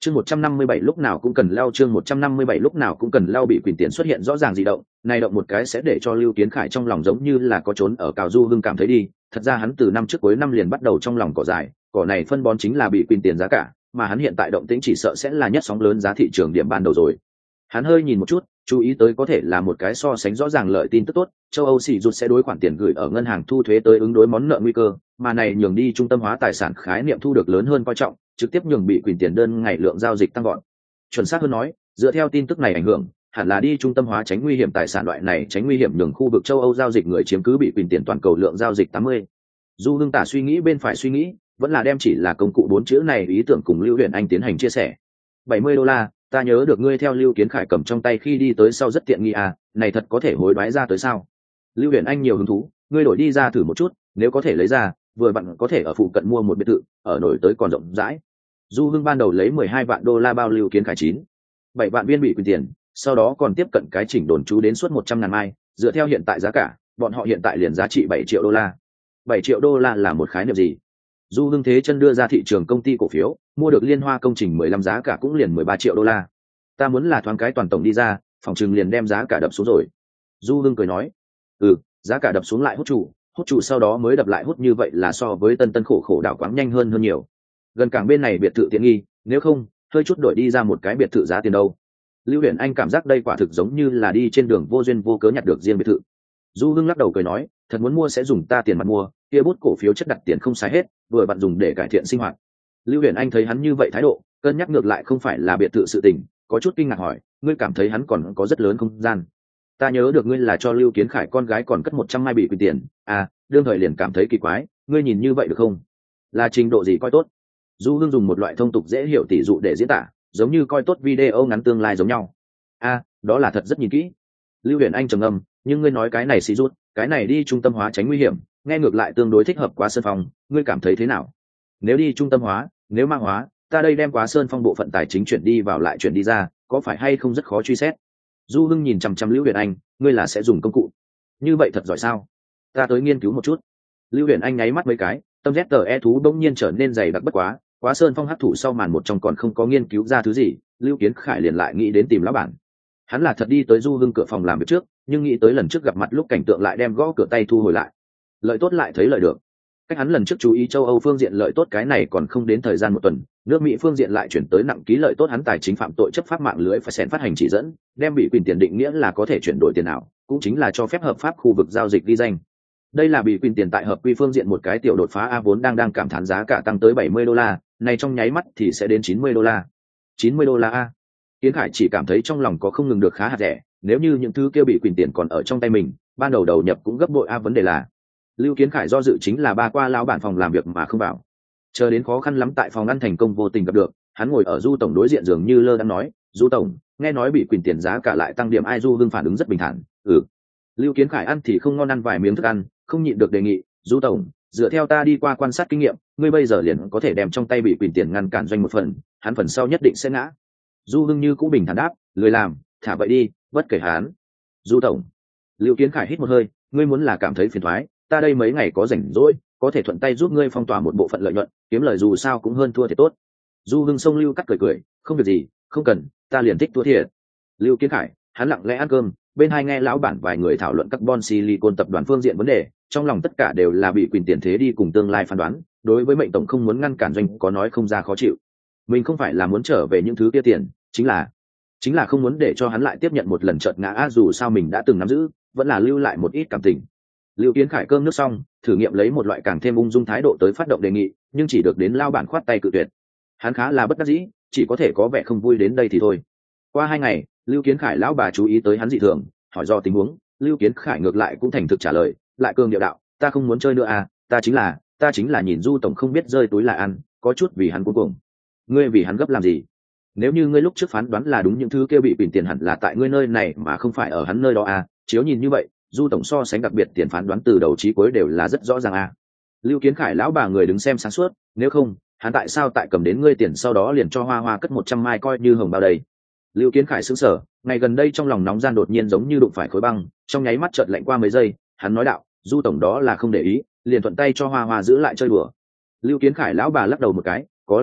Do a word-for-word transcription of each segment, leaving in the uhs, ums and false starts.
chương một trăm năm mươi bảy lúc nào cũng cần lao chương một trăm năm mươi bảy lúc nào cũng cần lao bị Quỳnh Tiền xuất hiện rõ ràng dị động, này động một cái sẽ để cho Lưu Kiến Khải trong lòng giống như là có trốn ở cào du hưng cảm thấy đi, thật ra hắn từ năm trước cuối năm liền bắt đầu trong lòng cỏ dài, cỏ này phân bón chính là bị Quỳnh Tiền giá cả, mà hắn hiện tại động tĩnh chỉ sợ sẽ là nhất sóng lớn giá thị trường điểm ban đầu rồi. Hắn hơi nhìn một chút, chú ý tới có thể là một cái so sánh rõ ràng lợi tin tức tốt, châu Âu xỉ rụt sẽ đối khoản tiền gửi ở ngân hàng thu thuế tới ứng đối món nợ nguy cơ, mà này nhường đi trung tâm hóa tài sản khái niệm thu được lớn hơn coi trọng, trực tiếp nhường bị Quỳnh Tiền đơn ngày lượng giao dịch tăng gọn. Chuẩn xác hơn nói, dựa theo tin tức này ảnh hưởng, hẳn là đi trung tâm hóa tránh nguy hiểm tài sản loại này tránh nguy hiểm nhường khu vực châu Âu giao dịch người chiếm cứ bị Quỳnh Tiền toàn cầu lượng giao dịch tám mươi. Du Hưng Tả suy nghĩ bên phải suy nghĩ, vẫn là đem chỉ là công cụ bốn chữ này ý tưởng cùng Lưu Huyền Anh tiến hành chia sẻ. bảy mươi đô la, ta nhớ được ngươi theo Lưu Kiến Khải cầm trong tay khi đi tới sau rất tiện nghi à, này thật có thể hối đoái ra tới sao? Lưu Huyền Anh nhiều hứng thú, ngươi đổi đi ra thử một chút, nếu có thể lấy ra, vừa bạn có thể ở phụ cận mua một biệt thự, ở nổi tới còn rộng rãi. Du Hưng ban đầu lấy mười hai vạn đô la bao Lưu Kiến Khải chín, bảy vạn viên bị Quỳnh Tiền, sau đó còn tiếp cận cái chỉnh đồn trú đến suốt một trăm ngàn mai, dựa theo hiện tại giá cả, bọn họ hiện tại liền giá trị bảy triệu đô la. bảy triệu đô la là một khái niệm gì? Du Hưng Thế Chân đưa ra thị trường công ty cổ phiếu, mua được Liên Hoa công trình mười lăm giá cả cũng liền mười ba triệu đô la. Ta muốn là thoáng cái toàn tổng đi ra, phòng trừng liền đem giá cả đập xuống rồi. Du Hưng cười nói, ừ, giá cả đập xuống lại hút trụ, hút trụ sau đó mới đập lại hút, như vậy là so với tân tân khổ khổ đảo quáng nhanh hơn hơn nhiều. Gần cảng bên này biệt thự tiện nghi, nếu không hơi chút đổi đi ra một cái biệt thự giá tiền đâu. Lưu Huyền Anh cảm giác đây quả thực giống như là đi trên đường vô duyên vô cớ nhặt được riêng biệt thự. Du Hưng lắc đầu cười nói, thật muốn mua sẽ dùng ta tiền mặt mua, kia bút cổ phiếu chất đặt tiền không xài hết, vừa bạn dùng để cải thiện sinh hoạt. Lưu Huyền Anh thấy hắn như vậy thái độ, cân nhắc ngược lại không phải là biệt thự sự tình, có chút kinh ngạc hỏi, ngươi cảm thấy hắn còn có rất lớn không gian? Ta nhớ được ngươi là cho Lưu Kiến Khải con gái còn cất một trăm mai bị Quỳnh Tiền, à, đương thời liền cảm thấy kỳ quái, ngươi nhìn như vậy được không? Là trình độ gì coi tốt? Du Hưng dùng một loại thông tục dễ hiểu tỷ dụ để diễn tả, giống như coi tốt video ngắn tương lai giống nhau. A, à, đó là thật rất nhìn kỹ. Lưu Huyền Anh trầm ngâm, nhưng ngươi nói cái này xì rút, cái này đi trung tâm hóa tránh nguy hiểm, nghe ngược lại tương đối thích hợp Quá Sơn Phong, ngươi cảm thấy thế nào? Nếu đi trung tâm hóa, nếu mang hóa, ta đây đem Quá Sơn Phong bộ phận tài chính chuyển đi vào lại chuyển đi ra, có phải hay không rất khó truy xét? Du Hưng nhìn chằm chằm Lưu Huyền Anh, ngươi là sẽ dùng công cụ như vậy thật giỏi sao? Ta tới nghiên cứu một chút. Lưu Huyền Anh nháy mắt mấy cái, tâm rét tờ e thú bỗng nhiên trở nên dày đặc bất quá. Quá Sơn Phong hấp thụ sau màn một trong còn không có nghiên cứu ra thứ gì, Lưu Kiến Khải liền lại nghĩ đến tìm lão bản. Hắn là thật đi tới Du Hưng cửa phòng làm việc trước, nhưng nghĩ tới lần trước gặp mặt lúc cảnh tượng lại đem gõ cửa tay thu hồi lại. Lợi tốt lại thấy lợi được. Cách hắn lần trước chú ý châu Âu phương diện lợi tốt cái này còn không đến thời gian một tuần, nước Mỹ phương diện lại chuyển tới nặng ký lợi tốt, hắn tài chính phạm tội chấp pháp mạng lưới phải xén phát hành chỉ dẫn, đem bị Quỳnh Tiền định nghĩa là có thể chuyển đổi tiền nào, cũng chính là cho phép hợp pháp khu vực giao dịch ghi danh. Đây là bị Quỳnh Tiền tại hợp quy phương diện một cái tiểu đột phá, a vốn đang đang cảm thán giá cả tăng tới bảy mươi đô la, này trong nháy mắt thì sẽ đến chín mươi đô la. chín mươi đô la a. Kiến Khải chỉ cảm thấy trong lòng có không ngừng được khá hạt rẻ, nếu như những thứ kia bị Quỳnh Tiền còn ở trong tay mình, ban đầu đầu nhập cũng gấp bội a. Vấn đề là Lưu Kiến Khải do dự chính là ba qua lão bản phòng làm việc mà không vào, chờ đến khó khăn lắm tại phòng ăn thành công vô tình gặp được, hắn ngồi ở Du tổng đối diện dường như lơ đang nói, Du tổng, nghe nói bị Quỳnh Tiền giá cả lại tăng điểm, ai? Du Hưng phản ứng rất bình thản, ừ. Lưu Kiến Khải ăn thì không ngon, ăn vài miếng thức ăn, không nhịn được đề nghị, Du tổng, dựa theo ta đi qua quan sát kinh nghiệm, ngươi bây giờ liền có thể đem trong tay bị Quỳnh Tiền ngăn cản doanh một phần, hắn phần sau nhất định sẽ ngã. Du Hưng như cũ bình thản đáp, lười làm, thả vậy đi, bất kể hắn. Du tổng. Lưu Kiến Khải hít một hơi, ngươi muốn là cảm thấy phiền toái, ta đây mấy ngày có rảnh rỗi, có thể thuận tay giúp ngươi phong tỏa một bộ phận lợi nhuận, kiếm lời dù sao cũng hơn thua thiệt tốt. Du Hưng xông Lưu cắt cười cười, không việc gì, không cần, ta liền thích thua thiệt. Lưu Kiến Khải, hắn lặng lẽ ăn cơm, bên hai nghe lão bản vài người thảo luận carbon silicon tập đoàn phương diện vấn đề, trong lòng tất cả đều là bị Quỳnh Tiền thế đi cùng tương lai phán đoán, đối với mệnh tổng không muốn ngăn cản doanh có nói không ra khó chịu. Mình không phải là muốn trở về những thứ kia tiền, chính là chính là không muốn để cho hắn lại tiếp nhận một lần chợt ngã á, dù sao mình đã từng nắm giữ, vẫn là lưu lại một ít cảm tình. Lưu Kiến Khải cơm nước xong, thử nghiệm lấy một loại càng thêm ung dung thái độ tới phát động đề nghị, nhưng chỉ được đến lao bản khoát tay cự tuyệt. Hắn khá là bất đắc dĩ, chỉ có thể có vẻ không vui đến đây thì thôi. Qua hai ngày, Lưu Kiến Khải lão bà chú ý tới hắn dị thường, hỏi do tình huống, Lưu Kiến Khải ngược lại cũng thành thực trả lời, lại cường điệu đạo, ta không muốn chơi nữa à, ta chính là, ta chính là nhìn Du tổng không biết rơi túi là ăn, có chút vì hắn cuống cuồng. Ngươi vì hắn gấp làm gì? Nếu như ngươi lúc trước phán đoán là đúng, những thứ kia bị Quỳnh Tiền hẳn là tại ngươi nơi này mà không phải ở hắn nơi đó à, chiếu nhìn như vậy, Du tổng so sánh đặc biệt tiền phán đoán từ đầu chí cuối đều là rất rõ ràng à. Lưu Kiến Khải lão bà người đứng xem sáng suốt, nếu không, hắn tại sao tại cầm đến ngươi tiền sau đó liền cho Hoa Hoa cất một trăm mai coi như hồng bao đầy. Lưu Kiến Khải sững sờ, ngày gần đây trong lòng nóng gian đột nhiên giống như đụng phải khối băng, trong nháy mắt chợt lạnh qua mấy giây, hắn nói đạo, Du tổng đó là không để ý, liền thuận tay cho Hoa Hoa giữ lại chơi đùa. Lưu Kiến Khải lão bà lắc đầu một cái, có lẽ đi,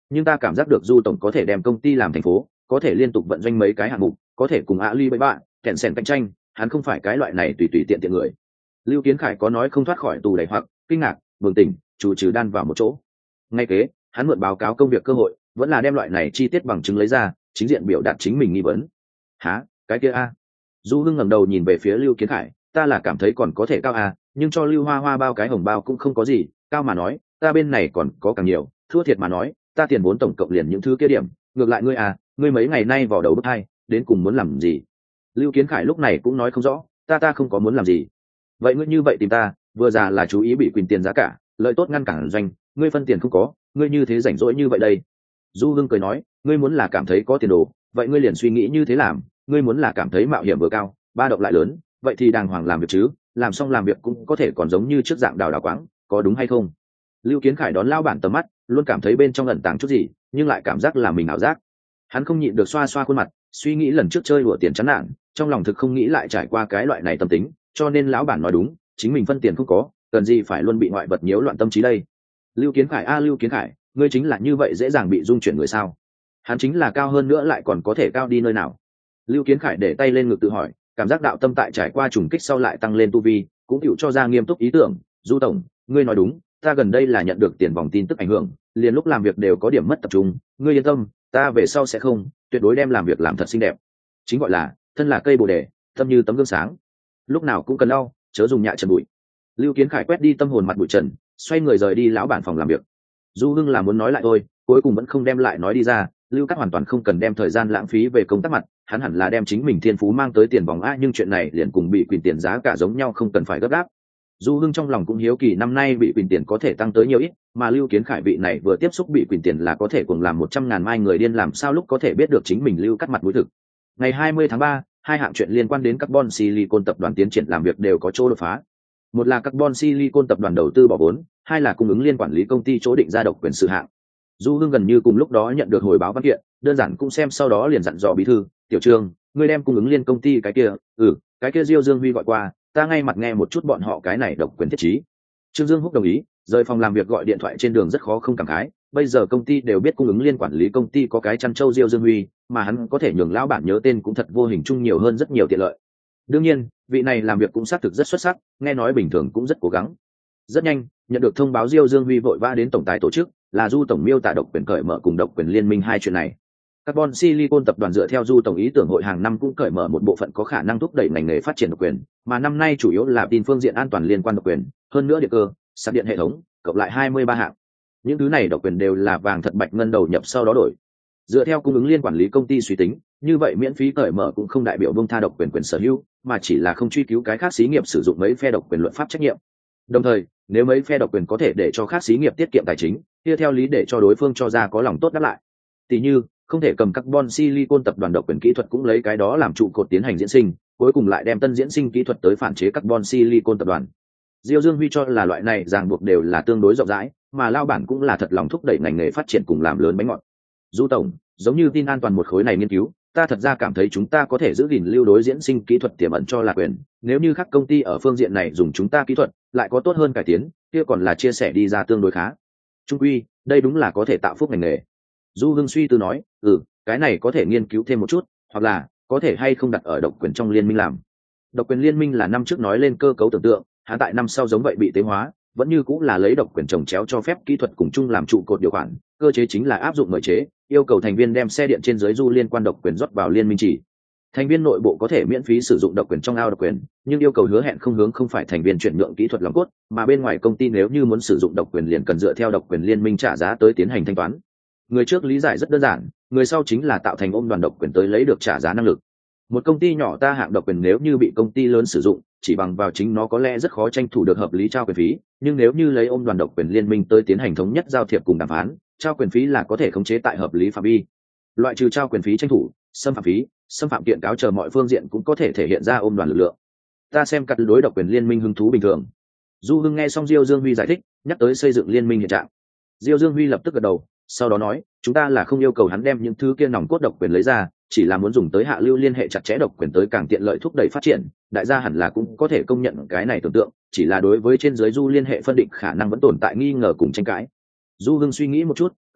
nhưng ta cảm giác được du tổng có thể đem công ty làm thành phố, có thể liên tục vận doanh mấy cái hạng mục, có thể cùng Ali bậy bạ kẹn sèn cạnh tranh, hắn không phải cái loại này tùy tùy tiện tiện người. Lưu Kiến Khải có nói không thoát khỏi tù đầy hoặc kinh ngạc, bừng tỉnh, chủ trừ đan vào một chỗ. Ngay kế, hắn mượn báo cáo công việc cơ hội, vẫn là đem loại này chi tiết bằng chứng lấy ra, chính diện biểu đạt chính mình nghi vấn. Hả, cái kia a? Du Hưng ngẩng đầu nhìn về phía Lưu Kiến Khải, ta là cảm thấy còn có thể cao a, nhưng cho Lưu Hoa Hoa bao cái hồng bao cũng không có gì, cao mà nói, ta bên này còn có càng nhiều, thua thiệt mà nói, ta tiền vốn tổng cộng liền những thứ kia điểm, ngược lại ngươi à, ngươi mấy ngày nay vào đầu bức hai, đến cùng muốn làm gì? Lưu Kiến Khải lúc này cũng nói không rõ, ta ta không có muốn làm gì. Vậy ngươi như vậy tìm ta, vừa già là chú ý bị quyền tiền giá cả, lợi tốt ngăn cản doanh, ngươi phân tiền không có, ngươi như thế rảnh rỗi như vậy đây. Du Hưng cười nói, ngươi muốn là cảm thấy có tiền đồ, vậy ngươi liền suy nghĩ như thế làm, ngươi muốn là cảm thấy mạo hiểm vừa cao, ba động lại lớn, vậy thì đàng hoàng làm việc chứ, làm xong làm việc cũng có thể còn giống như trước dạng đào đào quáng, có đúng hay không? Lưu Kiến Khải đón lao bản tầm mắt, luôn cảm thấy bên trong ẩn tàng chút gì, nhưng lại cảm giác là mình ảo giác. Hắn không nhịn được xoa xoa khuôn mặt, suy nghĩ lần trước chơi đùa tiền chán nản, trong lòng thực không nghĩ lại trải qua cái loại này tâm tính, cho nên lão bản nói đúng, chính mình phân tiền không có, cần gì phải luôn bị ngoại vật nhiễu loạn tâm trí đây. Lưu Kiến Khải a Lưu Kiến Khải, ngươi chính là như vậy dễ dàng bị dung chuyển người sao? Hắn chính là cao hơn nữa lại còn có thể cao đi nơi nào? Lưu Kiến Khải để tay lên ngực tự hỏi, cảm giác đạo tâm tại trải qua trùng kích sau lại tăng lên tu vi, cũng chịu cho ra nghiêm túc ý tưởng. Du tổng, ngươi nói đúng, ta gần đây là nhận được tiền vòng tin tức ảnh hưởng, liền lúc làm việc đều có điểm mất tập trung, ngươi yên tâm, ta về sau sẽ không, tuyệt đối đem làm việc làm thật xinh đẹp. Chính gọi là thân là cây bồ đề, tâm như tấm gương sáng, lúc nào cũng cần lau, chớ dùng nhạ trần bụi. Lưu Kiến Khải quét đi tâm hồn mặt bụi trần, xoay người rời đi lão bản phòng làm việc. Du Hưng là muốn nói lại thôi, cuối cùng vẫn không đem lại nói đi ra. Lưu Cát hoàn toàn không cần đem thời gian lãng phí về công tác mặt, hắn hẳn là đem chính mình thiên phú mang tới tiền vòng a, nhưng chuyện này liền cùng bị quyền tiền giá cả giống nhau, không cần phải gấp gáp. Du Hưng trong lòng cũng hiếu kỳ năm nay bị quyền tiền có thể tăng tới nhiều ít, mà Lưu Kiến Khải vị này vừa tiếp xúc bị quyền tiền là có thể cùng làm một trăm ngàn mai người điên, làm sao lúc có thể biết được chính mình Lưu Cát mặt mũi thực. Ngày hai mươi tháng ba, hai hạng chuyện liên quan đến Carbon Silicon tập đoàn tiến triển làm việc đều có chỗ đột phá. Một là Carbon Silicon tập đoàn đầu tư bỏ vốn, hai là cung ứng liên quản lý công ty chỗ định ra độc quyền sự hạng. Du Hưng gần như cùng lúc đó nhận được hồi báo văn kiện, đơn giản cũng xem sau đó liền dặn dò bí thư, tiểu trương, ngươi đem cung ứng liên công ty cái kia, ừ, cái kia Diêu Dương Huy gọi qua, ta ngay mặt nghe một chút bọn họ cái này độc quyền thiết trí. Trương Dương Húc đồng ý, rời phòng làm việc gọi điện thoại trên đường rất khó không cảm khái, bây giờ công ty đều biết cung ứng liên quản lý công ty có cái chăn trâu Diêu Dương Huy, mà hắn có thể nhường lão bản nhớ tên cũng thật vô hình chung nhiều hơn rất nhiều tiện lợi. Đương nhiên, vị này làm việc cũng xác thực rất xuất sắc, nghe nói bình thường cũng rất cố gắng. Rất nhanh, nhận được thông báo Diêu Dương Huy vội vã đến tổng tài tổ chức, là Du tổng miêu tả độc quyền cởi mở cùng độc quyền liên minh hai chuyện này. Carbon Silicon tập đoàn dựa theo Du tổng ý tưởng hội hàng năm cũng cởi mở một bộ phận có khả năng thúc đẩy ngành nghề phát triển độc quyền, mà năm nay chủ yếu là tin phương diện an toàn liên quan độc quyền, hơn nữa điện cơ, sạc điện hệ thống, cộng lại hai mươi ba hạng. Những thứ này độc quyền đều là vàng thật bạch ngân đầu nhập sau đó đổi. Dựa theo cung ứng liên quản lý công ty suy tính, như vậy miễn phí cởi mở cũng không đại biểu buông tha độc quyền quyền sở hữu, mà chỉ là không truy cứu cái khác xí nghiệp sử dụng mấy phe độc quyền luật pháp trách nhiệm. Đồng thời, nếu mấy phe độc quyền có thể để cho khác xí nghiệp tiết kiệm tài chính, kia theo lý để cho đối phương cho ra có lòng tốt đáp lại. Tỷ như, không thể cầm Carbon Silicon tập đoàn độc quyền kỹ thuật cũng lấy cái đó làm trụ cột tiến hành diễn sinh, cuối cùng lại đem tân diễn sinh kỹ thuật tới phản chế Carbon Silicon tập đoàn. Diêu Dương Huy cho là loại này ràng buộc đều là tương đối rộng rãi, mà lao bản cũng là thật lòng thúc đẩy ngành nghề phát triển cùng làm lớn bánh ngọt. Du tổng, giống như tin an toàn một khối này nghiên cứu, ta thật ra cảm thấy chúng ta có thể giữ gìn lưu đối diễn sinh kỹ thuật tiềm ẩn cho là quyền, nếu như các công ty ở phương diện này dùng chúng ta kỹ thuật, lại có tốt hơn cải tiến, kia còn là chia sẻ đi ra tương đối khá. Trung quy, đây đúng là có thể tạo phúc ngành nghề. Du Hưng suy tư nói, ừ, cái này có thể nghiên cứu thêm một chút, hoặc là có thể hay không đặt ở độc quyền trong liên minh làm. Độc quyền liên minh là năm trước nói lên cơ cấu tưởng tượng, hạ tại năm sau giống vậy bị tế hóa, vẫn như cũng là lấy độc quyền trồng chéo cho phép kỹ thuật cùng chung làm trụ cột điều khoản, cơ chế chính là áp dụng mời chế, yêu cầu thành viên đem xe điện trên dưới du liên quan độc quyền rót vào liên minh chỉ. Thành viên nội bộ có thể miễn phí sử dụng độc quyền trong ao độc quyền, nhưng yêu cầu hứa hẹn không hướng không phải thành viên chuyển nhượng kỹ thuật lòng cốt, mà bên ngoài công ty nếu như muốn sử dụng độc quyền liền cần dựa theo độc quyền liên minh trả giá tới tiến hành thanh toán. Người trước lý giải rất đơn giản, người sau chính là tạo thành ôm đoàn độc quyền tới lấy được trả giá năng lực. Một công ty nhỏ ta hạng độc quyền nếu như bị công ty lớn sử dụng, chỉ bằng vào chính nó có lẽ rất khó tranh thủ được hợp lý trao quyền phí, nhưng nếu như lấy ôm đoàn độc quyền liên minh tới tiến hành thống nhất giao thiệp cùng đàm phán, trao quyền phí là có thể khống chế tại hợp lý phạm vi. Loại trừ trao quyền phí tranh thủ, xâm phạm phí, xâm phạm kiện cáo chờ mọi phương diện cũng có thể thể hiện ra ôm đoàn lực lượng. Ta xem cắt đối độc quyền liên minh hứng thú bình thường. Du Hưng nghe xong Diêu Dương Huy giải thích, nhắc tới xây dựng liên minh hiện trạng. Diêu Dương Huy lập tức gật đầu, sau đó nói, chúng ta là không yêu cầu hắn đem những thứ kia nòng cốt độc quyền lấy ra, chỉ là muốn dùng tới hạ lưu liên hệ chặt chẽ độc quyền tới càng tiện lợi thúc đẩy phát triển. Đại gia hẳn là cũng có thể công nhận cái này tưởng tượng, chỉ là đối với trên dưới du liên hệ phân định khả năng vẫn tồn tại nghi ngờ cùng tranh cãi. Du Hưng suy nghĩ một chút, cười nói,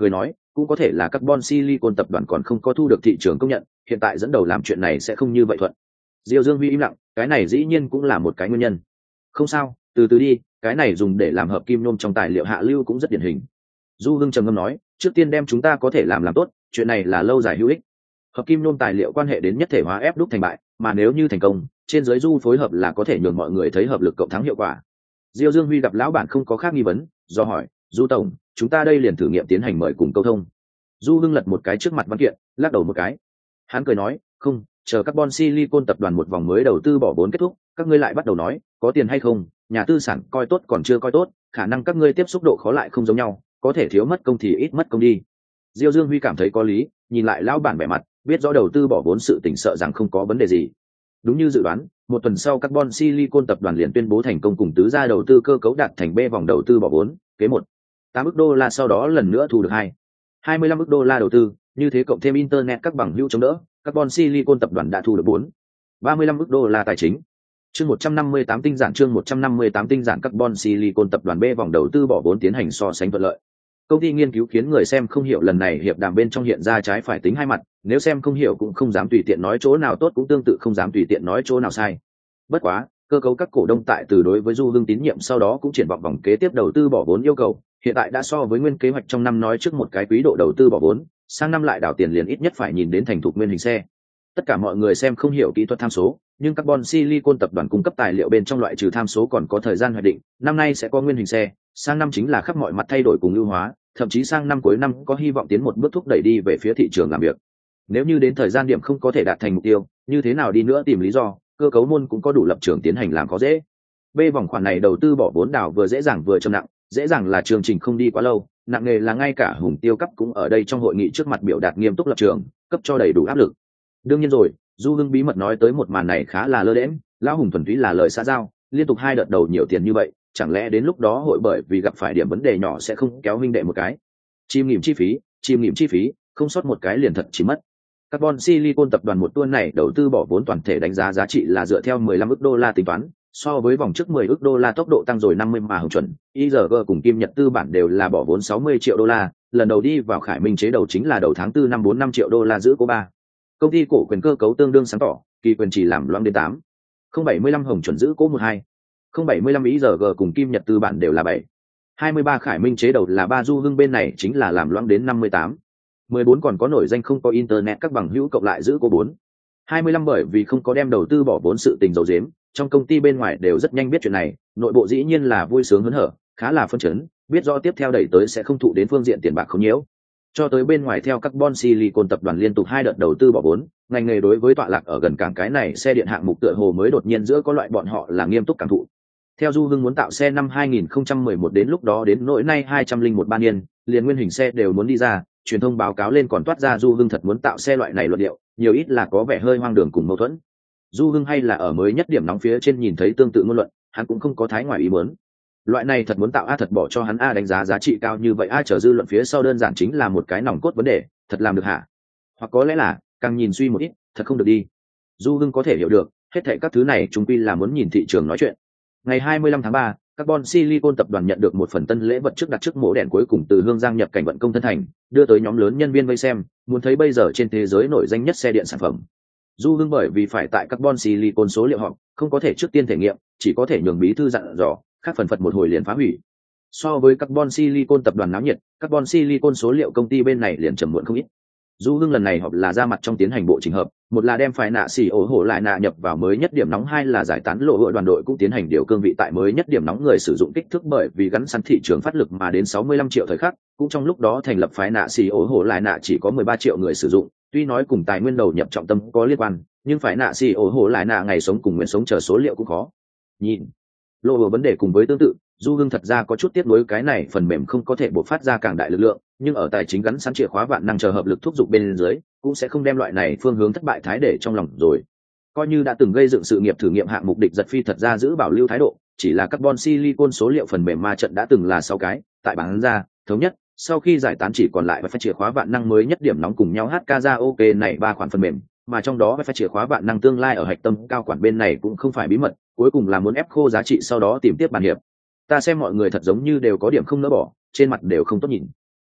cũng có thể là carbon silicon tập đoàn còn không có thu được thị trường công nhận, hiện tại dẫn đầu làm chuyện này sẽ không như vậy thuận. Diêu Dương Huy im lặng, cái này dĩ nhiên cũng là một cái nguyên nhân. Không sao, từ từ đi, cái này dùng để làm hợp kim nhôm trong tài liệu hạ lưu cũng rất điển hình. Du Hưng trầm ngâm nói, trước tiên đem chúng ta có thể làm làm tốt, chuyện này là lâu dài hữu ích. Hợp kim nhôm tài liệu quan hệ đến nhất thể hóa ép đúc thành bại, mà nếu như thành công, trên giới Du phối hợp là có thể nhường mọi người thấy hợp lực cộng thắng hiệu quả. Diêu Dương Huy gặp lão bản không có khác nghi vấn, do hỏi, Du tổng, chúng ta đây liền thử nghiệm tiến hành mời cùng câu thông. Du Hưng lật một cái trước mặt văn kiện, lắc đầu một cái. Hắn cười nói, không, chờ carbon silicon tập đoàn một vòng mới đầu tư bỏ vốn kết thúc, các ngươi lại bắt đầu nói, có tiền hay không, nhà tư sản coi tốt còn chưa coi tốt, khả năng các ngươi tiếp xúc độ khó lại không giống nhau, có thể thiếu mất công thì ít mất công đi. Diêu Dương Huy cảm thấy có lý, nhìn lại lão bản vẻ mặt, biết rõ đầu tư bỏ vốn sự tình sợ rằng không có vấn đề gì. Đúng như dự đoán, một tuần sau carbon silicon tập đoàn liền tuyên bố thành công cùng tứ gia đầu tư cơ cấu đạt thành B vòng đầu tư bỏ vốn, kế một tám ức đô la, sau đó lần nữa thu được hai hai mươi lăm ức đô la đầu tư, như thế cộng thêm internet các bằng hữu chống đỡ, carbon silicon tập đoàn đã thu được bốn ba mươi lăm ức đô la tài chính. Chương một trăm năm mươi tám tinh giản chương một trăm năm mươi tám tinh giản carbon silicon tập đoàn B vòng đầu tư bỏ vốn tiến hành so sánh thuận lợi. Công ty nghiên cứu khiến người xem không hiểu lần này hiệp đàm bên trong hiện ra trái phải tính hai mặt, nếu xem không hiểu cũng không dám tùy tiện nói chỗ nào tốt, cũng tương tự không dám tùy tiện nói chỗ nào sai. Bất quá, cơ cấu các cổ đông tại từ đối với Du Hưng tín nhiệm sau đó cũng triển vọng vòng kế tiếp đầu tư bỏ vốn yêu cầu, hiện tại đã so với nguyên kế hoạch trong năm nói trước một cái quý độ đầu tư bỏ vốn, sang năm lại đảo tiền liền ít nhất phải nhìn đến thành thục nguyên hình xe. Tất cả mọi người xem không hiểu kỹ thuật tham số, nhưng carbon silicon tập đoàn cung cấp tài liệu bên trong loại trừ tham số còn có thời gian hoạch định, năm nay sẽ có nguyên hình xe, sang năm chính là khắp mọi mặt thay đổi cùng ưu hóa, thậm chí sang năm cuối năm có hy vọng tiến một bước thúc đẩy đi về phía thị trường làm việc. Nếu như đến thời gian điểm không có thể đạt thành mục tiêu, như thế nào đi nữa tìm lý do, cơ cấu môn cũng có đủ lập trường tiến hành làm có dễ. B vòng khoản này đầu tư bỏ vốn đảo vừa dễ dàng vừa trầm nặng, dễ dàng là chương trình không đi quá lâu, nặng nghề là ngay cả Hùng Tiêu cấp cũng ở đây trong hội nghị trước mặt biểu đạt nghiêm túc lập trường, cấp cho đầy đủ áp lực. Đương nhiên rồi, Du Hưng bí mật nói tới một màn này khá là lơ đễnh, lão Hùng thuần túy là lời xã giao, liên tục hai đợt đầu nhiều tiền như vậy, chẳng lẽ đến lúc đó hội bởi vì gặp phải điểm vấn đề nhỏ sẽ không kéo huynh đệ một cái. Chim nghiệm chi phí, chim nghiệm chi phí, không sót một cái liền thật chỉ mất. Carbon Silicon tập đoàn một tuần này đầu tư bỏ vốn toàn thể đánh giá giá trị là dựa theo mười lăm ức đô la tính toán, so với vòng trước mười ức đô la tốc độ tăng rồi năm mươi mà hồng chuẩn. i giê giê cùng Kim Nhật tư bản đều là bỏ vốn sáu mươi triệu đô la, lần đầu đi vào Khải Minh chế đầu chính là đầu tháng tư năm bốn năm triệu đô la giữ cố ba. Công ty cổ quyền cơ cấu tương đương sáng tỏ, kỳ quyền chỉ làm loãng đến tám không bảy mươi lăm hồng chuẩn giữ cố một hai không bảy mươi lăm i giê giê cùng Kim Nhật tư bản đều là bảy hai mươi ba Khải Minh chế đầu là ba, Du Hưng bên này chính là làm loãng đến năm mươi tám mười bốn còn có nổi danh không có internet các bằng hữu cộng lại giữ cố bốn hai mươi lăm bởi vì không có đem đầu tư bỏ vốn sự tình dầu dếm, trong công ty bên ngoài đều rất nhanh biết chuyện này, nội bộ dĩ nhiên là vui sướng hớn hở, khá là phân chấn, biết rõ tiếp theo đẩy tới sẽ không thụ đến phương diện tiền bạc không nhiễu. Cho tới bên ngoài theo carbon silicon tập đoàn liên tục hai đợt đầu tư bỏ vốn, ngành nghề đối với tọa lạc ở gần cảng cái này xe điện hạng mục tựa hồ mới đột nhiên giữa có loại bọn họ là nghiêm túc cảm thụ. Theo Du Hưng muốn tạo xe năm hai nghìn không trăm mười một đến lúc đó đến nỗi nay hai trăm linh một ba niên, liền nguyên hình xe đều muốn đi ra, truyền thông báo cáo lên còn toát ra Du Hưng thật muốn tạo xe loại này luận điệu, nhiều ít là có vẻ hơi hoang đường cùng mâu thuẫn. Du Hưng hay là ở mới nhất điểm nóng phía trên nhìn thấy tương tự ngôn luận, hắn cũng không có thái ngoài ý muốn. Loại này thật muốn tạo a thật bỏ cho hắn a đánh giá giá trị cao như vậy a chờ dư luận phía sau đơn giản chính là một cái nòng cốt vấn đề, thật làm được hả? Hoặc có lẽ là càng nhìn suy một ít, thật không được đi. Du Hưng có thể hiểu được, hết thảy các thứ này chúng quy là muốn nhìn thị trường nói chuyện. Ngày hai mươi lăm tháng ba, Carbon Silicon tập đoàn nhận được một phần tân lễ vật trước đặt trước mổ đèn cuối cùng từ Hương Giang nhập cảnh vận công thân thành, đưa tới nhóm lớn nhân viên vây xem, muốn thấy bây giờ trên thế giới nổi danh nhất xe điện sản phẩm. Du Hưng bởi vì phải tại Carbon Silicon số liệu họp, không có thể trước tiên thể nghiệm, chỉ có thể nhường bí thư dặn dò, khác phần phật một hồi liền phá hủy. So với Carbon Silicon tập đoàn náo nhiệt, Carbon Silicon số liệu công ty bên này liền trầm muộn không ít. Du Hưng lần này họp là ra mặt trong tiến hành bộ chỉnh hợp, một là đem phải nạ xì ổ hổ lại nạ nhập vào mới nhất điểm nóng, hai là giải tán lộ hội đoàn đội cũng tiến hành điều cương vị tại mới nhất điểm nóng người sử dụng kích thước bởi vì gắn sẵn thị trường phát lực mà đến sáu mươi lăm triệu thời khắc, cũng trong lúc đó thành lập phái nạ xì ổ hổ lại nạ chỉ có mười ba triệu người sử dụng, tuy nói cùng tài nguyên đầu nhập trọng tâm có liên quan, nhưng phái nạ xì ổ hổ lại nạ ngày sống cùng nguyện sống chờ số liệu cũng khó nhìn. Lộ hội vấn đề cùng với tương tự, Du Hưng thật ra có chút tiếc nuối cái này phần mềm không có thể bộc phát ra càng đại lực lượng, nhưng ở tài chính gắn sẵn chìa khóa vạn năng chờ hợp lực thúc giục bên dưới, cũng sẽ không đem loại này phương hướng thất bại thái để trong lòng rồi. Coi như đã từng gây dựng sự nghiệp thử nghiệm hạng mục địch giật phi thật ra giữ bảo lưu thái độ, chỉ là carbon silicon số liệu phần mềm ma trận đã từng là sáu cái, tại bán ra, thống nhất, sau khi giải tán chỉ còn lại và phát chìa khóa vạn năng mới nhất điểm nóng cùng nhau hát ca ra ok này ba khoản phần mềm, mà trong đó và phát chìa khóa vạn năng tương lai ở hạch tâm cao quản bên này cũng không phải bí mật, cuối cùng là muốn ép khô giá trị sau đó tìm tiếp bàn hiệp. Ta xem mọi người thật giống như đều có điểm không nỡ bỏ, trên mặt đều không tốt nhìn.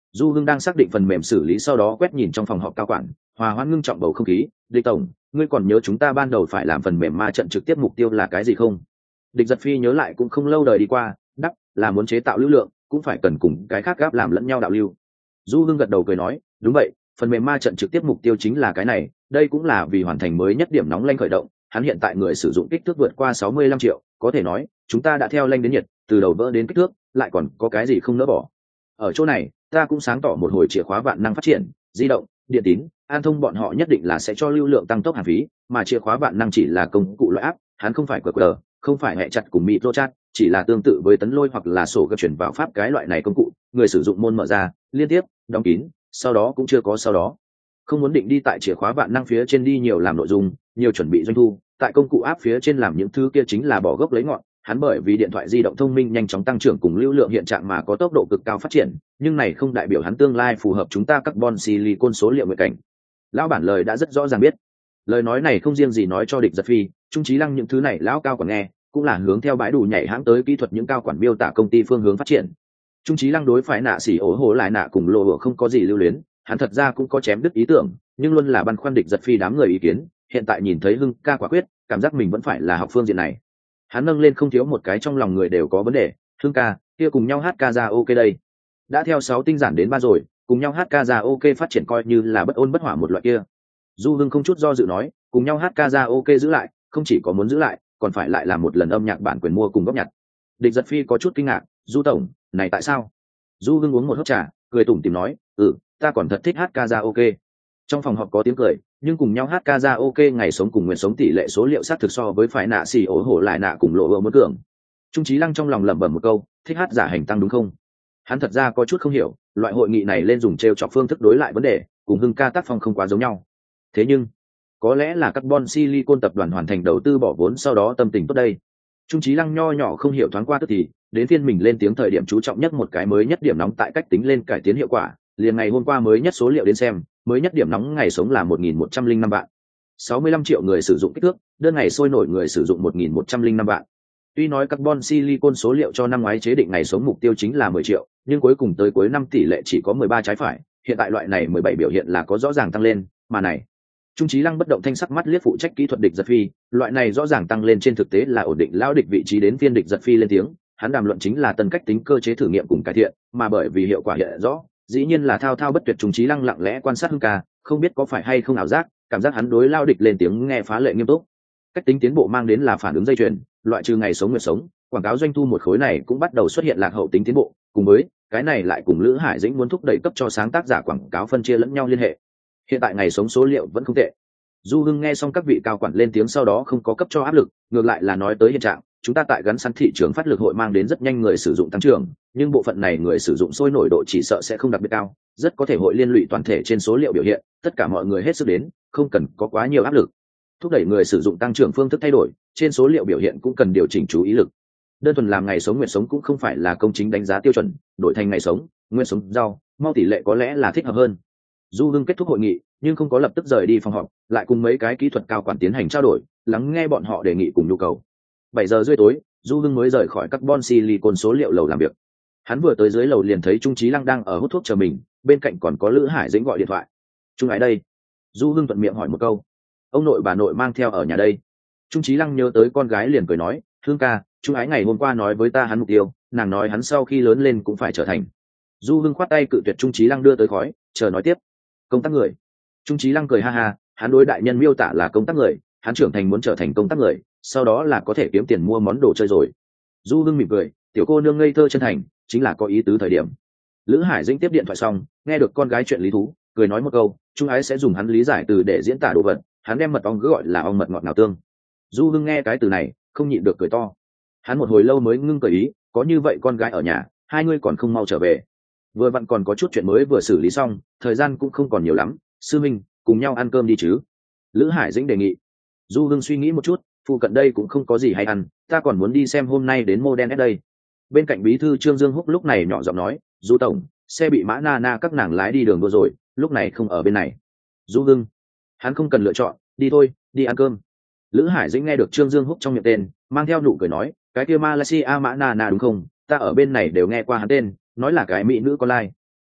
Du Hưng đang xác định phần mềm xử lý, sau đó quét nhìn trong phòng họp cao quản, hòa hoãn ngưng trọng bầu không khí. Địch tổng, ngươi còn nhớ chúng ta ban đầu phải làm phần mềm ma trận trực tiếp mục tiêu là cái gì không? Địch Giật Phi nhớ lại cũng không lâu đời đi qua, đắp là muốn chế tạo lưu lượng, cũng phải cần cùng cái khác gáp làm lẫn nhau đạo lưu. Du Hưng gật đầu cười nói, đúng vậy, phần mềm ma trận trực tiếp mục tiêu chính là cái này, đây cũng là vì hoàn thành mới nhất điểm nóng lanh khởi động. Hắn hiện tại người sử dụng kích thước vượt qua sáu mươi lăm triệu, có thể nói chúng ta đã theo lanh đến nhiệt, từ đầu vỡ đến kích thước, lại còn có cái gì không nỡ bỏ. Ở chỗ này ta cũng sáng tỏ một hồi chìa khóa vạn năng phát triển, di động, điện tín, an thông bọn họ nhất định là sẽ cho lưu lượng tăng tốc hàn phí, mà chìa khóa vạn năng chỉ là công cụ loại áp, hắn không phải qr, không phải hệ chặt cùng micro chat, chỉ là tương tự với tấn lôi hoặc là sổ gấp chuyển vào pháp cái loại này công cụ, người sử dụng môn mở ra, liên tiếp, đóng kín, sau đó cũng chưa có sau đó. Không muốn định đi tại chìa khóa vạn năng phía trên đi nhiều làm nội dung, nhiều chuẩn bị doanh thu, tại công cụ áp phía trên làm những thứ kia chính là bỏ gốc lấy ngọn. Hắn bởi vì điện thoại di động thông minh nhanh chóng tăng trưởng cùng lưu lượng hiện trạng mà có tốc độ cực cao phát triển, nhưng này không đại biểu hắn tương lai phù hợp chúng ta carbon silicon số liệu nguyện cảnh. Lão bản lời đã rất rõ ràng biết. Lời nói này không riêng gì nói cho Địch Giật Phi, Trung Chí Lăng những thứ này lão cao quản nghe, cũng là hướng theo bãi đủ nhảy hãng tới kỹ thuật những cao quản miêu tả công ty phương hướng phát triển. Trung Chí Lăng đối phải nạ xỉ ổ hồ lại nạ cùng lộ không có gì lưu luyến, hắn thật ra cũng có chém đứt ý tưởng, nhưng luôn là băn khoăn Địch Giật Phi đám người ý kiến, hiện tại nhìn thấy Hưng ca quả quyết, cảm giác mình vẫn phải là học phương diện này. Hắn nâng lên không thiếu một cái trong lòng người đều có vấn đề, Hưng ca, kia cùng nhau hát ca ra ok đây. Đã theo sáu tinh giản đến ba rồi, cùng nhau hát ca ra ok phát triển coi như là bất ôn bất hỏa một loại kia. Du Hưng không chút do dự nói, cùng nhau hát ca ra ok giữ lại, không chỉ có muốn giữ lại, còn phải lại làm một lần âm nhạc bản quyền mua cùng góp nhặt. Địch Giật Phi có chút kinh ngạc, Du tổng, này tại sao? Du Hưng uống một hớp trà, cười tủm tỉm nói, ừ, ta còn thật thích hát ca ra ok. Trong phòng họp có tiếng cười, nhưng cùng nhau hát ca ra ok ngày sống cùng nguyện sống tỷ lệ số liệu sát thực so với phải nạ xì ổ hổ lại nạ cùng lộ ựa muốn cường. Trung Chí Lăng trong lòng lẩm bẩm một câu, thích hát giả hành tăng đúng không? Hắn thật ra có chút không hiểu, loại hội nghị này lên dùng trêu chọc phương thức đối lại vấn đề, cùng Hưng ca tác phong không quá giống nhau. Thế nhưng, có lẽ là carbon silicon tập đoàn hoàn thành đầu tư bỏ vốn sau đó tâm tình tốt đây. Trung Chí Lăng nho nhỏ không hiểu thoáng qua tức thì, đến phiên mình lên tiếng thời điểm chú trọng nhất một cái mới nhất điểm nóng tại cách tính lên cải tiến hiệu quả, liền ngày hôm qua mới nhất số liệu đến xem, mới nhất điểm nóng ngày sống là một nghìn một trăm lẻ năm vạn. sáu mươi lăm triệu người sử dụng kích thước, đơn ngày sôi nổi người sử dụng một nghìn một trăm lẻ năm vạn. Tuy nói carbon silicon số liệu cho năm ngoái chế định ngày sống mục tiêu chính là mười triệu, nhưng cuối cùng tới cuối năm tỷ lệ chỉ có mười ba trái phải, hiện tại loại này mười bảy biểu hiện là có rõ ràng tăng lên, mà này. Trung Chí Lăng bất động thanh sắc mắt liếc phụ trách kỹ thuật Địch Giật Phi, loại này rõ ràng tăng lên trên thực tế là ổn định lão địch vị trí đến phiên Địch Giật Phi lên tiếng, hắn đàm luận chính là tân cách tính cơ chế thử nghiệm cùng cải thiện, mà bởi vì hiệu quả hiện rõ, dĩ nhiên là thao thao bất tuyệt. Trung Chí Lăng lặng lẽ quan sát Hưng ca, không biết có phải hay không ảo giác, cảm giác hắn đối lao địch lên tiếng nghe phá lệ nghiêm túc. Cách tính tiến bộ mang đến là phản ứng dây chuyền, loại trừ ngày sống nguyện sống, quảng cáo doanh thu một khối này cũng bắt đầu xuất hiện lạc hậu tính tiến bộ, cùng với cái này lại cùng Lữ Hải Dĩnh muốn thúc đẩy cấp cho sáng tác giả quảng cáo phân chia lẫn nhau liên hệ. Hiện tại ngày sống số liệu vẫn không tệ. Du Hưng nghe xong các vị cao quản lên tiếng sau đó không có cấp cho áp lực, ngược lại là nói tới hiện trạng, chúng ta tại gắn sẵn thị trường phát lực hội mang đến rất nhanh người sử dụng tăng trưởng, nhưng bộ phận này người sử dụng sôi nổi độ chỉ sợ sẽ không đặc biệt cao, rất có thể hội liên lụy toàn thể trên số liệu biểu hiện, tất cả mọi người hết sức đến, không cần có quá nhiều áp lực. Thúc đẩy người sử dụng tăng trưởng phương thức thay đổi, trên số liệu biểu hiện cũng cần điều chỉnh chú ý lực. Đơn thuần làm ngày sống nguyện sống cũng không phải là công chính đánh giá tiêu chuẩn, đổi thành ngày sống, nguyện sống rau, mau tỷ lệ có lẽ là thích hợp hơn. Du Hưng kết thúc hội nghị, nhưng không có lập tức rời đi phòng họp, lại cùng mấy cái kỹ thuật cao quản tiến hành trao đổi, lắng nghe bọn họ đề nghị cùng nhu cầu. Bảy giờ rưỡi tối, Du Hưng mới rời khỏi carbon silicon số liệu lầu làm việc. Hắn vừa tới dưới lầu liền thấy Trung Chí Lăng đang ở hút thuốc chờ mình, bên cạnh còn có Lữ Hải Dĩnh gọi điện thoại. Trung ái đây. Du Hưng thuận miệng hỏi một câu. Ông nội bà nội mang theo ở nhà đây. Trung Chí Lăng nhớ tới con gái liền cười nói, Hương ca, Trung ái ngày hôm qua nói với ta hắn mục tiêu, nàng nói hắn sau khi lớn lên cũng phải trở thành. Du Hưng khoát tay cự tuyệt Trung Chí Lăng đưa tới khói, chờ nói tiếp. Công tác người. Trung Chí Lăng cười ha ha, hắn đối đại nhân miêu tả là công tác người, hắn trưởng thành muốn trở thành công tác người, sau đó là có thể kiếm tiền mua món đồ chơi rồi. Du Hưng mỉm cười, tiểu cô nương ngây thơ chân thành, chính là có ý tứ thời điểm. Lữ Hải Dĩnh tiếp điện thoại xong, nghe được con gái chuyện lý thú, cười nói một câu, Trung ái sẽ dùng hắn lý giải từ để diễn tả đồ vật, hắn đem mật ong cứ gọi là ong mật ngọt ngào tương. Du Hưng nghe cái từ này, không nhịn được cười to. Hắn một hồi lâu mới ngưng cười ý, có như vậy con gái ở nhà, hai ngươi còn không mau trở về. Vừa vặn còn có chút chuyện mới vừa xử lý xong, thời gian cũng không còn nhiều lắm, sư minh, cùng nhau ăn cơm đi chứ. Lữ Hải Dĩnh đề nghị. Du Hưng suy nghĩ một chút, phụ cận đây cũng không có gì hay ăn, ta còn muốn đi xem hôm nay đến Modern S đây. Bên cạnh bí thư Trương Dương Húc lúc này nhỏ giọng nói, Du tổng, xe bị Mã Na Na các nàng lái đi đường vừa rồi, lúc này không ở bên này. Du Hưng, hắn không cần lựa chọn, đi thôi, đi ăn cơm. Lữ Hải Dĩnh nghe được Trương Dương Húc trong miệng tên, mang theo nụ cười nói, cái kia Malaysia Mã Na Na đúng không, ta ở bên này đều nghe qua hắn tên, nói là cái mỹ nữ con lai.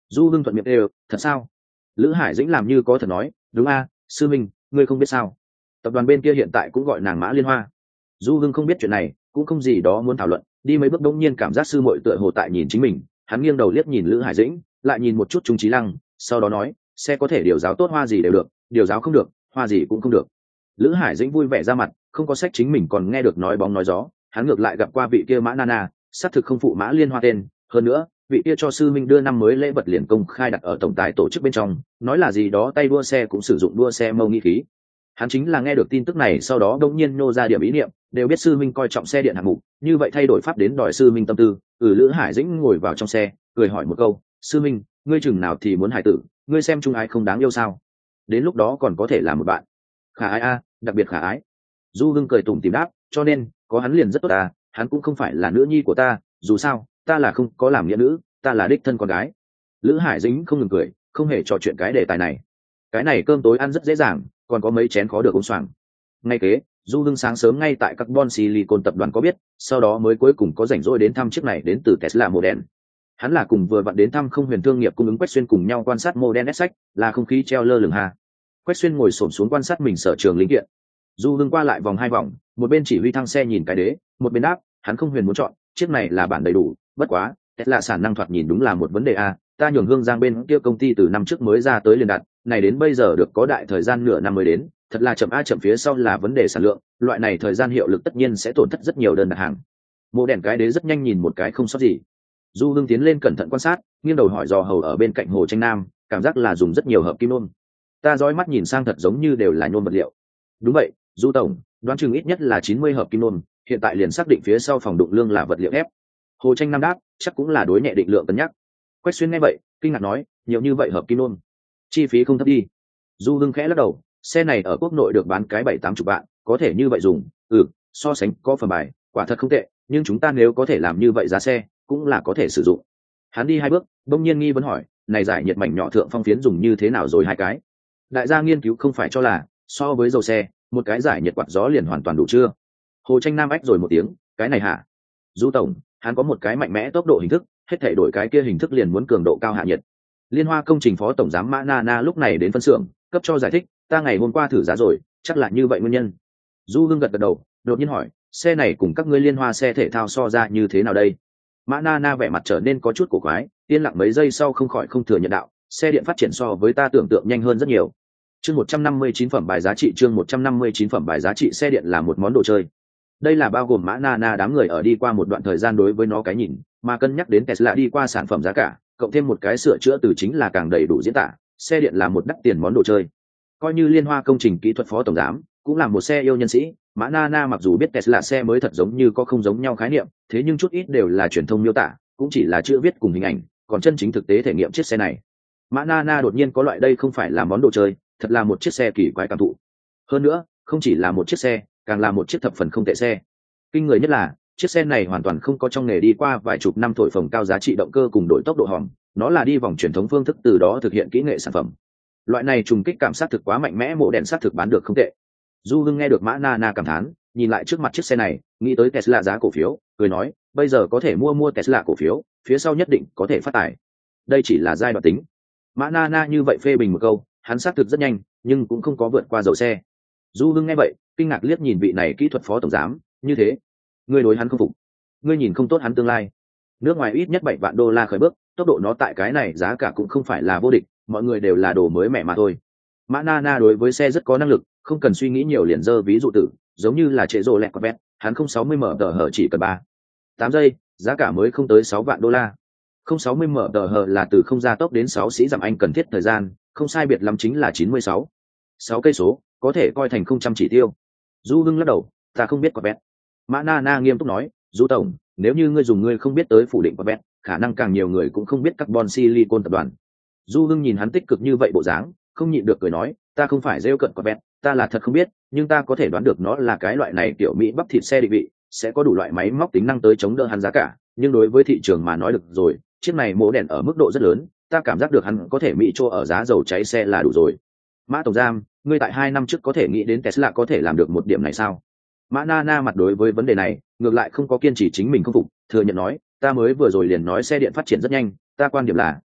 Du Hưng thuận miệng đều, thật sao? Lữ Hải Dĩnh làm như có thật nói, đúng a, sư minh, ngươi không biết sao? Tập đoàn bên kia hiện tại cũng gọi nàng Mã Liên Hoa. Du Hưng không biết chuyện này, cũng không gì đó muốn thảo luận, đi mấy bước đống nhiên cảm giác sư muội tựa hồ tại nhìn chính mình, hắn nghiêng đầu liếc nhìn Lữ Hải Dĩnh, lại nhìn một chút Trung Trí Lăng, sau đó nói, xe có thể điều giáo tốt hoa gì đều được, điều giáo không được, hoa gì cũng không được. Lữ Hải Dĩnh vui vẻ ra mặt, không có sách chính mình còn nghe được nói bóng nói gió, hắn ngược lại gặp qua vị kia Mã Nana, xác thực không phụ Mã Liên Hoa tên, hơn nữa, vị kia cho sư minh đưa năm mới lễ vật liền công khai đặt ở tổng tài tổ chức bên trong, nói là gì đó tay đua xe cũng sử dụng đua xe mâu nghi khí. Hắn chính là nghe được tin tức này sau đó đông nhiên nô ra điểm ý niệm, đều biết sư minh coi trọng xe điện hạng mục, như vậy thay đổi pháp đến đòi sư minh tâm tư. Ừ, Lữ Hải Dĩnh ngồi vào trong xe, cười hỏi một câu, sư minh, ngươi chừng nào thì muốn hải tử, ngươi xem chung ái không đáng yêu sao? Đến lúc đó còn có thể là một bạn. Khả ái a, đặc biệt khả ái. Du Hưng cười tủm tỉm đáp, cho nên có hắn liền rất tốt à, hắn cũng không phải là nữ nhi của ta, dù sao ta là không có làm nghĩa nữ, ta là đích thân con gái. Lữ Hải Dĩnh không ngừng cười, không hề trò chuyện cái đề tài này. Cái này cơm tối ăn rất dễ dàng, còn có mấy chén khó được uống xoàng. Ngay kế, Du Hưng sáng sớm ngay tại Carbon Silicon tập đoàn có biết, sau đó mới cuối cùng có rảnh rỗi đến thăm chiếc này đến từ Tesla Model. Hắn là cùng vừa vặn đến thăm không huyền thương nghiệp cung ứng Quách Xuyên cùng nhau quan sát Model ét ích, là không khí treo lơ lửng hà. Quách Xuyên ngồi xổm xuống quan sát mình sở trường linh kiện. Du Hưng qua lại vòng hai vòng, một bên chỉ huy thăng xe nhìn cái đế, một bên đáp, hắn không huyền muốn chọn, chiếc này là bản đầy đủ, bất quá, Tesla sản năng thoạt nhìn đúng là một vấn đề a, ta nhường Hương Giang bên kia công ty từ năm trước mới ra tới liền đặt, này đến bây giờ được có đại thời gian nửa năm mới đến, thật là chậm a chậm phía sau là vấn đề sản lượng, loại này thời gian hiệu lực tất nhiên sẽ tổn thất rất nhiều đơn đặt hàng. Mộ đèn cái đế rất nhanh nhìn một cái không sót gì. Du Hưng tiến lên cẩn thận quan sát, nghiêng đầu hỏi dò hầu ở bên cạnh Hồ Tranh Nam, cảm giác là dùng rất nhiều hợp kim nôm. Ta dõi mắt nhìn sang thật giống như đều là nhôm vật liệu. Đúng vậy, Du tổng, đoán chừng ít nhất là chín mươi hợp kim nôm, hiện tại liền xác định phía sau phòng đụng lương là vật liệu ép. Hồ Tranh Nam đáp, chắc cũng là đối nhẹ định lượng cân nhắc. Quách Xuyên nghe vậy, kinh ngạc nói, nhiều như vậy hợp kim nôm, chi phí không thấp đi. Du Hưng khẽ lắc đầu, xe này ở quốc nội được bán cái bảy tám chục vạn, có thể như vậy dùng, ừ, so sánh có phần bài, quả thật không tệ, nhưng chúng ta nếu có thể làm như vậy giá xe, cũng là có thể sử dụng. Hắn đi hai bước, bỗng nhiên nghi vấn hỏi, này giải nhiệt mảnh nhỏ thượng phong phiến dùng như thế nào rồi hai cái? Đại gia nghiên cứu không phải cho là, so với dầu xe, một cái giải nhiệt quạt gió liền hoàn toàn đủ chưa? Hồ Tranh Nam ách rồi một tiếng, cái này hả? Du tổng, hắn có một cái mạnh mẽ tốc độ hình thức, hết thảy đổi cái kia hình thức liền muốn cường độ cao hạ nhiệt. Liên Hoa công trình phó tổng giám Mã Na Na lúc này đến phân xưởng, cấp cho giải thích, ta ngày hôm qua thử giá rồi, chắc là như vậy nguyên nhân. Du Hưng gật gật đầu, đột nhiên hỏi, xe này cùng các ngươi Liên Hoa xe thể thao so ra như thế nào đây? Mã Na Na vẻ mặt trở nên có chút cổ quái, yên lặng mấy giây sau không khỏi không thừa nhận đạo, xe điện phát triển so với ta tưởng tượng nhanh hơn rất nhiều. Chương một trăm năm mươi chín phẩm bài giá trị chương một trăm năm mươi chín phẩm bài giá trị xe điện là một món đồ chơi. Đây là bao gồm Mã Na Na đám người ở đi qua một đoạn thời gian đối với nó cái nhìn, mà cân nhắc đến Tesla đi qua sản phẩm giá cả, cộng thêm một cái sửa chữa từ chính là càng đầy đủ diễn tả, xe điện là một đắt tiền món đồ chơi. Coi như Liên Hoa công trình kỹ thuật phó tổng giám, cũng là một xe yêu nhân sĩ, Mã Na Na mặc dù biết Tesla xe mới thật giống như có không giống nhau khái niệm, thế nhưng chút ít đều là truyền thông miêu tả, cũng chỉ là chữ viết cùng hình ảnh, còn chân chính thực tế thể nghiệm chiếc xe này. Mã Na Na đột nhiên có loại đây không phải là món đồ chơi, thật là một chiếc xe kỳ quái cảm thụ. Hơn nữa, không chỉ là một chiếc xe, càng là một chiếc thập phần không tệ xe. Kinh người nhất là, chiếc xe này hoàn toàn không có trong nghề đi qua vài chục năm thổi phồng cao giá trị động cơ cùng đổi tốc độ hòm, nó là đi vòng truyền thống phương thức từ đó thực hiện kỹ nghệ sản phẩm. Loại này trùng kích cảm sát thực quá mạnh mẽ, mộ đèn sát thực bán được không tệ. Du Hưng nghe được Mã Na Na cảm thán, nhìn lại trước mặt chiếc xe này, nghĩ tới Tesla giá cổ phiếu, cười nói, bây giờ có thể mua mua Tesla cổ phiếu, phía sau nhất định có thể phát tài. Đây chỉ là giai đoạn tính. Mã Na Na như vậy phê bình một câu, hắn sát thực rất nhanh, nhưng cũng không có vượt qua dầu xe. Du Hưng nghe vậy, kinh ngạc liếc nhìn vị này kỹ thuật phó tổng giám, như thế, ngươi đối hắn không phục, ngươi nhìn không tốt hắn tương lai. Nước ngoài ít nhất bảy vạn đô la khởi bước, tốc độ nó tại cái này giá cả cũng không phải là vô địch, mọi người đều là đồ mới mẻ mà thôi. Mã Na Na đối với xe rất có năng lực, không cần suy nghĩ nhiều liền dơ ví dụ tử, giống như là chế rồ lẹt Corvette, hắn không sáu mươi mở tờ hở chỉ cần ba tám giây, giá cả mới không tới sáu vạn đô la. Không sáu mươi mở tờ hở là từ không gia tốc đến sáu sĩ giảm anh cần thiết thời gian, không sai biệt lắm chính là chín mươi sáu sáu cây số, có thể coi thành không trăm chỉ tiêu. Du Hưng lắc đầu, ta không biết Corvette. Mã Na Na nghiêm túc nói, Du tổng, nếu như ngươi dùng ngươi không biết tới phủ định Corvette, khả năng càng nhiều người cũng không biết Carbon Silicon tập đoàn. Du Hưng nhìn hắn tích cực như vậy bộ dáng, không nhịn được cười nói, ta không phải rêu cận Corvette, ta là thật không biết, nhưng ta có thể đoán được nó là cái loại này kiểu Mỹ bắp thịt xe định vị, sẽ có đủ loại máy móc tính năng tới chống đỡ hắn giá cả, nhưng đối với thị trường mà nói được rồi, chiếc này mô đèn ở mức độ rất lớn, ta cảm giác được hắn có thể Mỹ cho ở giá dầu cháy xe là đủ rồi. Mã tổng giám, ngươi tại hai năm trước có thể nghĩ đến Tesla có thể làm được một điểm này sao? Mã Na Na mặt đối với vấn đề này, ngược lại không có kiên trì chính mình không phục, thừa nhận nói, ta mới vừa rồi liền nói xe điện phát triển rất nhanh, ta quan điểm là,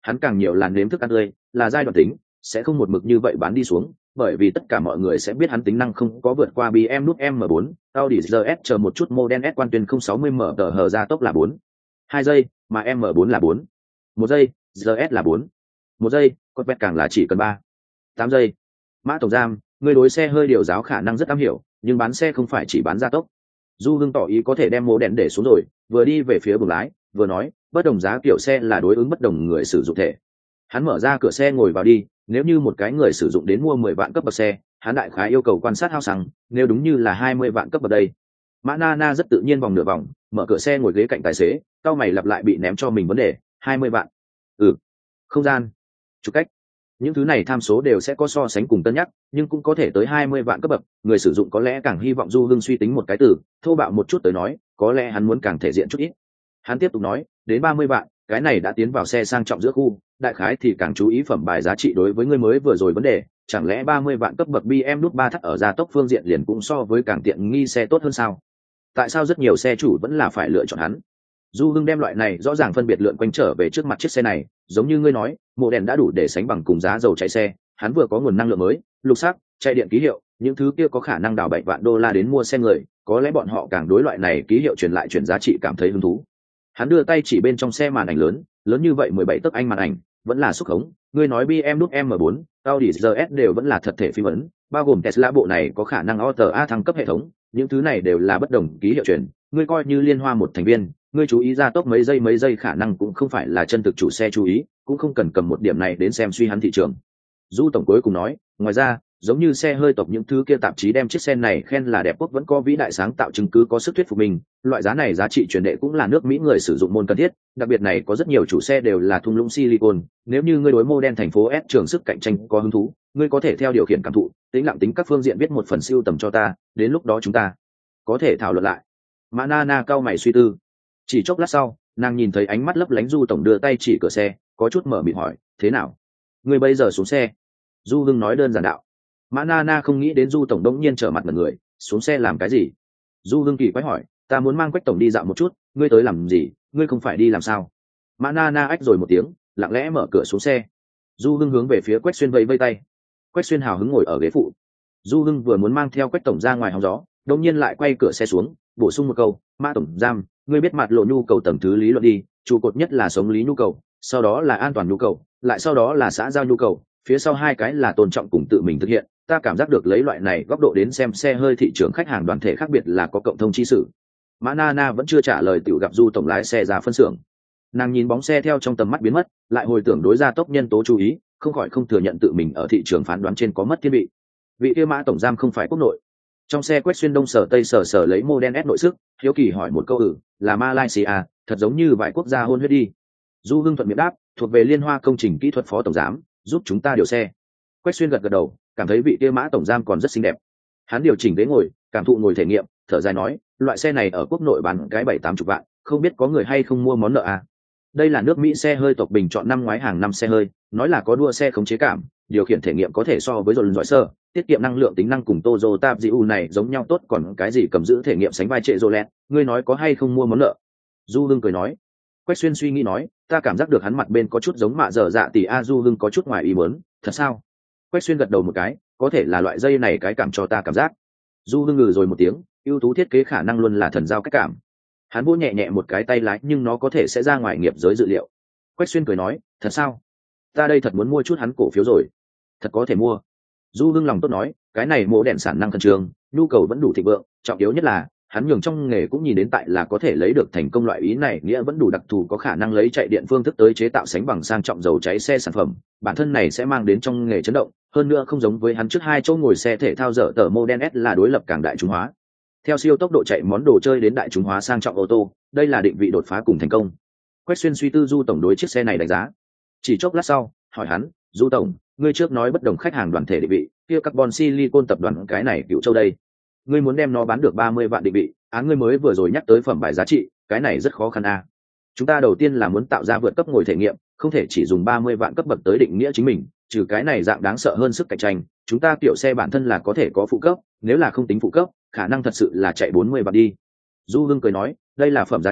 hắn càng nhiều là nếm thức ăn tươi, là giai đoạn tính, sẽ không một mực như vậy bán đi xuống, bởi vì tất cả mọi người sẽ biết hắn tính năng không có vượt qua bê em nút M bốn, Audi gi ét chờ một chút model S quan tuyên không sáu mươi mph gia tốc là bốn hai giây, mà M bốn là bốn một giây, gi ét là bốn một giây, Corvette càng là chỉ cần ba tám giây. Mã tổng giám, người đối xe hơi điều giáo khả năng rất am hiểu, nhưng bán xe không phải chỉ bán gia tốc. Du Hưng tỏ ý có thể đem mô đèn để xuống rồi, vừa đi về phía buồng lái, vừa nói, bất đồng giá kiểu xe là đối ứng bất đồng người sử dụng thể. Hắn mở ra cửa xe ngồi vào đi, nếu như một cái người sử dụng đến mua mười vạn cấp bậc xe, hắn đại khái yêu cầu quan sát hao xăng, nếu đúng như là hai mươi vạn cấp bậc đây. Mã Na Na rất tự nhiên vòng nửa vòng, mở cửa xe ngồi ghế cạnh tài xế, cao mày lặp lại bị ném cho mình vấn đề, hai mươi vạn. Ừ. Không gian, trục cách, những thứ này tham số đều sẽ có so sánh cùng cân nhắc, nhưng cũng có thể tới hai mươi vạn cấp bậc, người sử dụng có lẽ càng hy vọng Du Hưng suy tính một cái từ, thô bạo một chút tới nói, có lẽ hắn muốn càng thể diện chút ít. Hắn tiếp tục nói, đến ba mươi vạn, cái này đã tiến vào xe sang trọng giữa khu, đại khái thì càng chú ý phẩm bài giá trị đối với người mới vừa rồi vấn đề, chẳng lẽ ba mươi vạn cấp bậc bê em nút ba thắt ở gia tốc phương diện liền cũng so với càng tiện nghi xe tốt hơn sao? Tại sao rất nhiều xe chủ vẫn là phải lựa chọn hắn? Du Hưng đem loại này rõ ràng phân biệt lượn quanh trở về trước mặt chiếc xe này, giống như ngươi nói, mộ đèn đã đủ để sánh bằng cùng giá dầu chạy xe, hắn vừa có nguồn năng lượng mới, lục sắc, chạy điện ký hiệu, những thứ kia có khả năng đào bảy vạn đô la đến mua xe người, có lẽ bọn họ càng đối loại này ký hiệu truyền lại truyền giá trị cảm thấy hứng thú. Hắn đưa tay chỉ bên trong xe màn ảnh lớn, lớn như vậy mười bảy tấc anh màn ảnh, vẫn là xúc khống, ngươi nói bê em nút M bốn, Audi gi ét đều vẫn là thật thể phim ấn, bao gồm Tesla bộ này có khả năng Auto A thăng cấp hệ thống, những thứ này đều là bất đồng ký hiệu truyền, ngươi coi như liên hoa một thành viên, ngươi chú ý ra tốc mấy giây mấy giây khả năng cũng không phải là chân thực chủ xe chú ý, cũng không cần cầm một điểm này đến xem suy hắn thị trường. Du tổng cuối cùng nói, ngoài ra, giống như xe hơi tộc những thứ kia tạp chí đem chiếc xe này khen là đẹp quốc vẫn có vĩ đại sáng tạo chứng cứ có sức thuyết phục mình, loại giá này giá trị truyền đệ cũng là nước Mỹ người sử dụng môn cần thiết, đặc biệt này có rất nhiều chủ xe đều là thung lũng silicon, nếu như ngươi đối mô đen thành phố S trường sức cạnh tranh có hứng thú, ngươi có thể theo điều khiển cảm thụ, tính lặng tính các phương diện viết một phần siêu tầm cho ta, đến lúc đó chúng ta có thể thảo luận lại. Mã Na Na cao mày suy tư. Chỉ chốc lát sau, nàng nhìn thấy ánh mắt lấp lánh Du tổng đưa tay chỉ cửa xe, có chút mở miệng hỏi, thế nào? Ngươi bây giờ xuống xe. Du Hưng nói đơn giản đạo. Mã Na Na không nghĩ đến Du tổng đống nhiên trở mặt mặt người, xuống xe làm cái gì? Du Hưng kỳ quái hỏi, ta muốn mang Quách tổng đi dạo một chút, ngươi tới làm gì? Ngươi không phải đi làm sao? Mã Na Na ách rồi một tiếng, lặng lẽ mở cửa xuống xe. Du Hưng hướng về phía Quách Xuyên vẫy vẫy tay. Quách Xuyên hào hứng ngồi ở ghế phụ. Du Hưng vừa muốn mang theo Quách tổng ra ngoài hóng gió, đột nhiên lại quay cửa xe xuống, bổ sung một câu, Mã tổng giam, ngươi biết mặt lộ nhu cầu tầng thứ lý luận đi, trụ cột nhất là sống lý nhu cầu, sau đó là an toàn nhu cầu, lại sau đó là xã giao nhu cầu, phía sau hai cái là tôn trọng cùng tự mình thực hiện. Ta cảm giác được lấy loại này góc độ đến xem xe hơi thị trường khách hàng đoàn thể khác biệt là có cộng thông chi sự. Mã Na Na vẫn chưa trả lời, tiểu gặp Du tổng lái xe ra phân xưởng. Nàng nhìn bóng xe theo trong tầm mắt biến mất, lại hồi tưởng đối gia tốc nhân tố chú ý, không khỏi không thừa nhận tự mình ở thị trường phán đoán trên có mất thiên vị. Vị kia Mã tổng giám không phải quốc nội. Trong xe Quách Xuyên đông sở tây sở sở lấy model S nội sức, hiếu kỳ hỏi một câu, ừ, là Malaysia, thật giống như vài quốc gia hôn huyết đi. Du Hưng thuận miệng đáp, thuộc về Liên Hoa công trình kỹ thuật phó tổng giám, giúp chúng ta điều xe. Quách Xuyên gật gật đầu, cảm thấy vị kia Mã tổng giám còn rất xinh đẹp. Hắn điều chỉnh ghế ngồi, cảm thụ ngồi thể nghiệm, thở dài nói, loại xe này ở quốc nội bán cái bảy tám chục vạn, không biết có người hay không mua món nợ à. Đây là nước Mỹ xe hơi tộc bình chọn năm ngoái hàng năm xe hơi, nói là có đua xe khống chế cảm, điều khiển thể nghiệm có thể so với dồn dõi sơ, tiết kiệm năng lượng tính năng cùng Toyota gi u này giống nhau tốt, còn cái gì cầm giữ thể nghiệm sánh vai trệ Rolex, ngươi nói có hay không mua món nợ. Du Hưng cười nói. Quách Xuyên suy nghĩ nói, ta cảm giác được hắn mặt bên có chút giống mạ dở dạ tỷ a. Du Hưng có chút ngoài ý muốn, thật sao? Quách Xuyên gật đầu một cái, có thể là loại dây này cái cảm cho ta cảm giác. Du Hưng ngừ rồi một tiếng, ưu tú thiết kế khả năng luôn là thần giao cách cảm. Hắn vỗ nhẹ nhẹ một cái tay lái, nhưng nó có thể sẽ ra ngoài nghiệp giới dự liệu. Quách Xuyên cười nói, thật sao? Ta đây thật muốn mua chút hắn cổ phiếu rồi. Thật có thể mua. Du Hưng lòng tốt nói, cái này mô đèn sản năng khẩn trương, nhu cầu vẫn đủ thịnh vượng, trọng yếu nhất là hắn nhường trong nghề cũng nhìn đến tại là có thể lấy được thành công loại ý này, nghĩa vẫn đủ đặc thù, có khả năng lấy chạy điện phương thức tới chế tạo sánh bằng sang trọng dầu cháy xe sản phẩm, bản thân này sẽ mang đến trong nghề chấn động, hơn nữa không giống với hắn trước hai chỗ ngồi xe thể thao dở tờ Model S là đối lập càng đại chúng hóa. Theo siêu tốc độ chạy món đồ chơi đến đại chúng hóa sang trọng ô tô, đây là định vị đột phá cùng thành công. Quách Xuyên suy tư Du tổng đối chiếc xe này đánh giá. Chỉ chốc lát sau, hỏi hắn, Du tổng, ngươi trước nói bất đồng khách hàng đoàn thể định vị, kia carbon silicon tập đoàn cái này Cựu Châu đây, ngươi muốn đem nó bán được ba mươi vạn định vị, án ngươi mới vừa rồi nhắc tới phẩm bài giá trị, cái này rất khó khăn a. À. Chúng ta đầu tiên là muốn tạo ra vượt cấp ngồi thể nghiệm, không thể chỉ dùng ba mươi vạn cấp bậc tới định nghĩa chính mình, trừ cái này dạng đáng sợ hơn sức cạnh tranh, chúng ta kiểu xe bản thân là có thể có phụ cấp, nếu là không tính phụ cấp, khả năng thật sự là chạy bốn mươi vạn đi. Du Hưng cười nói, đây là phẩm giá trị,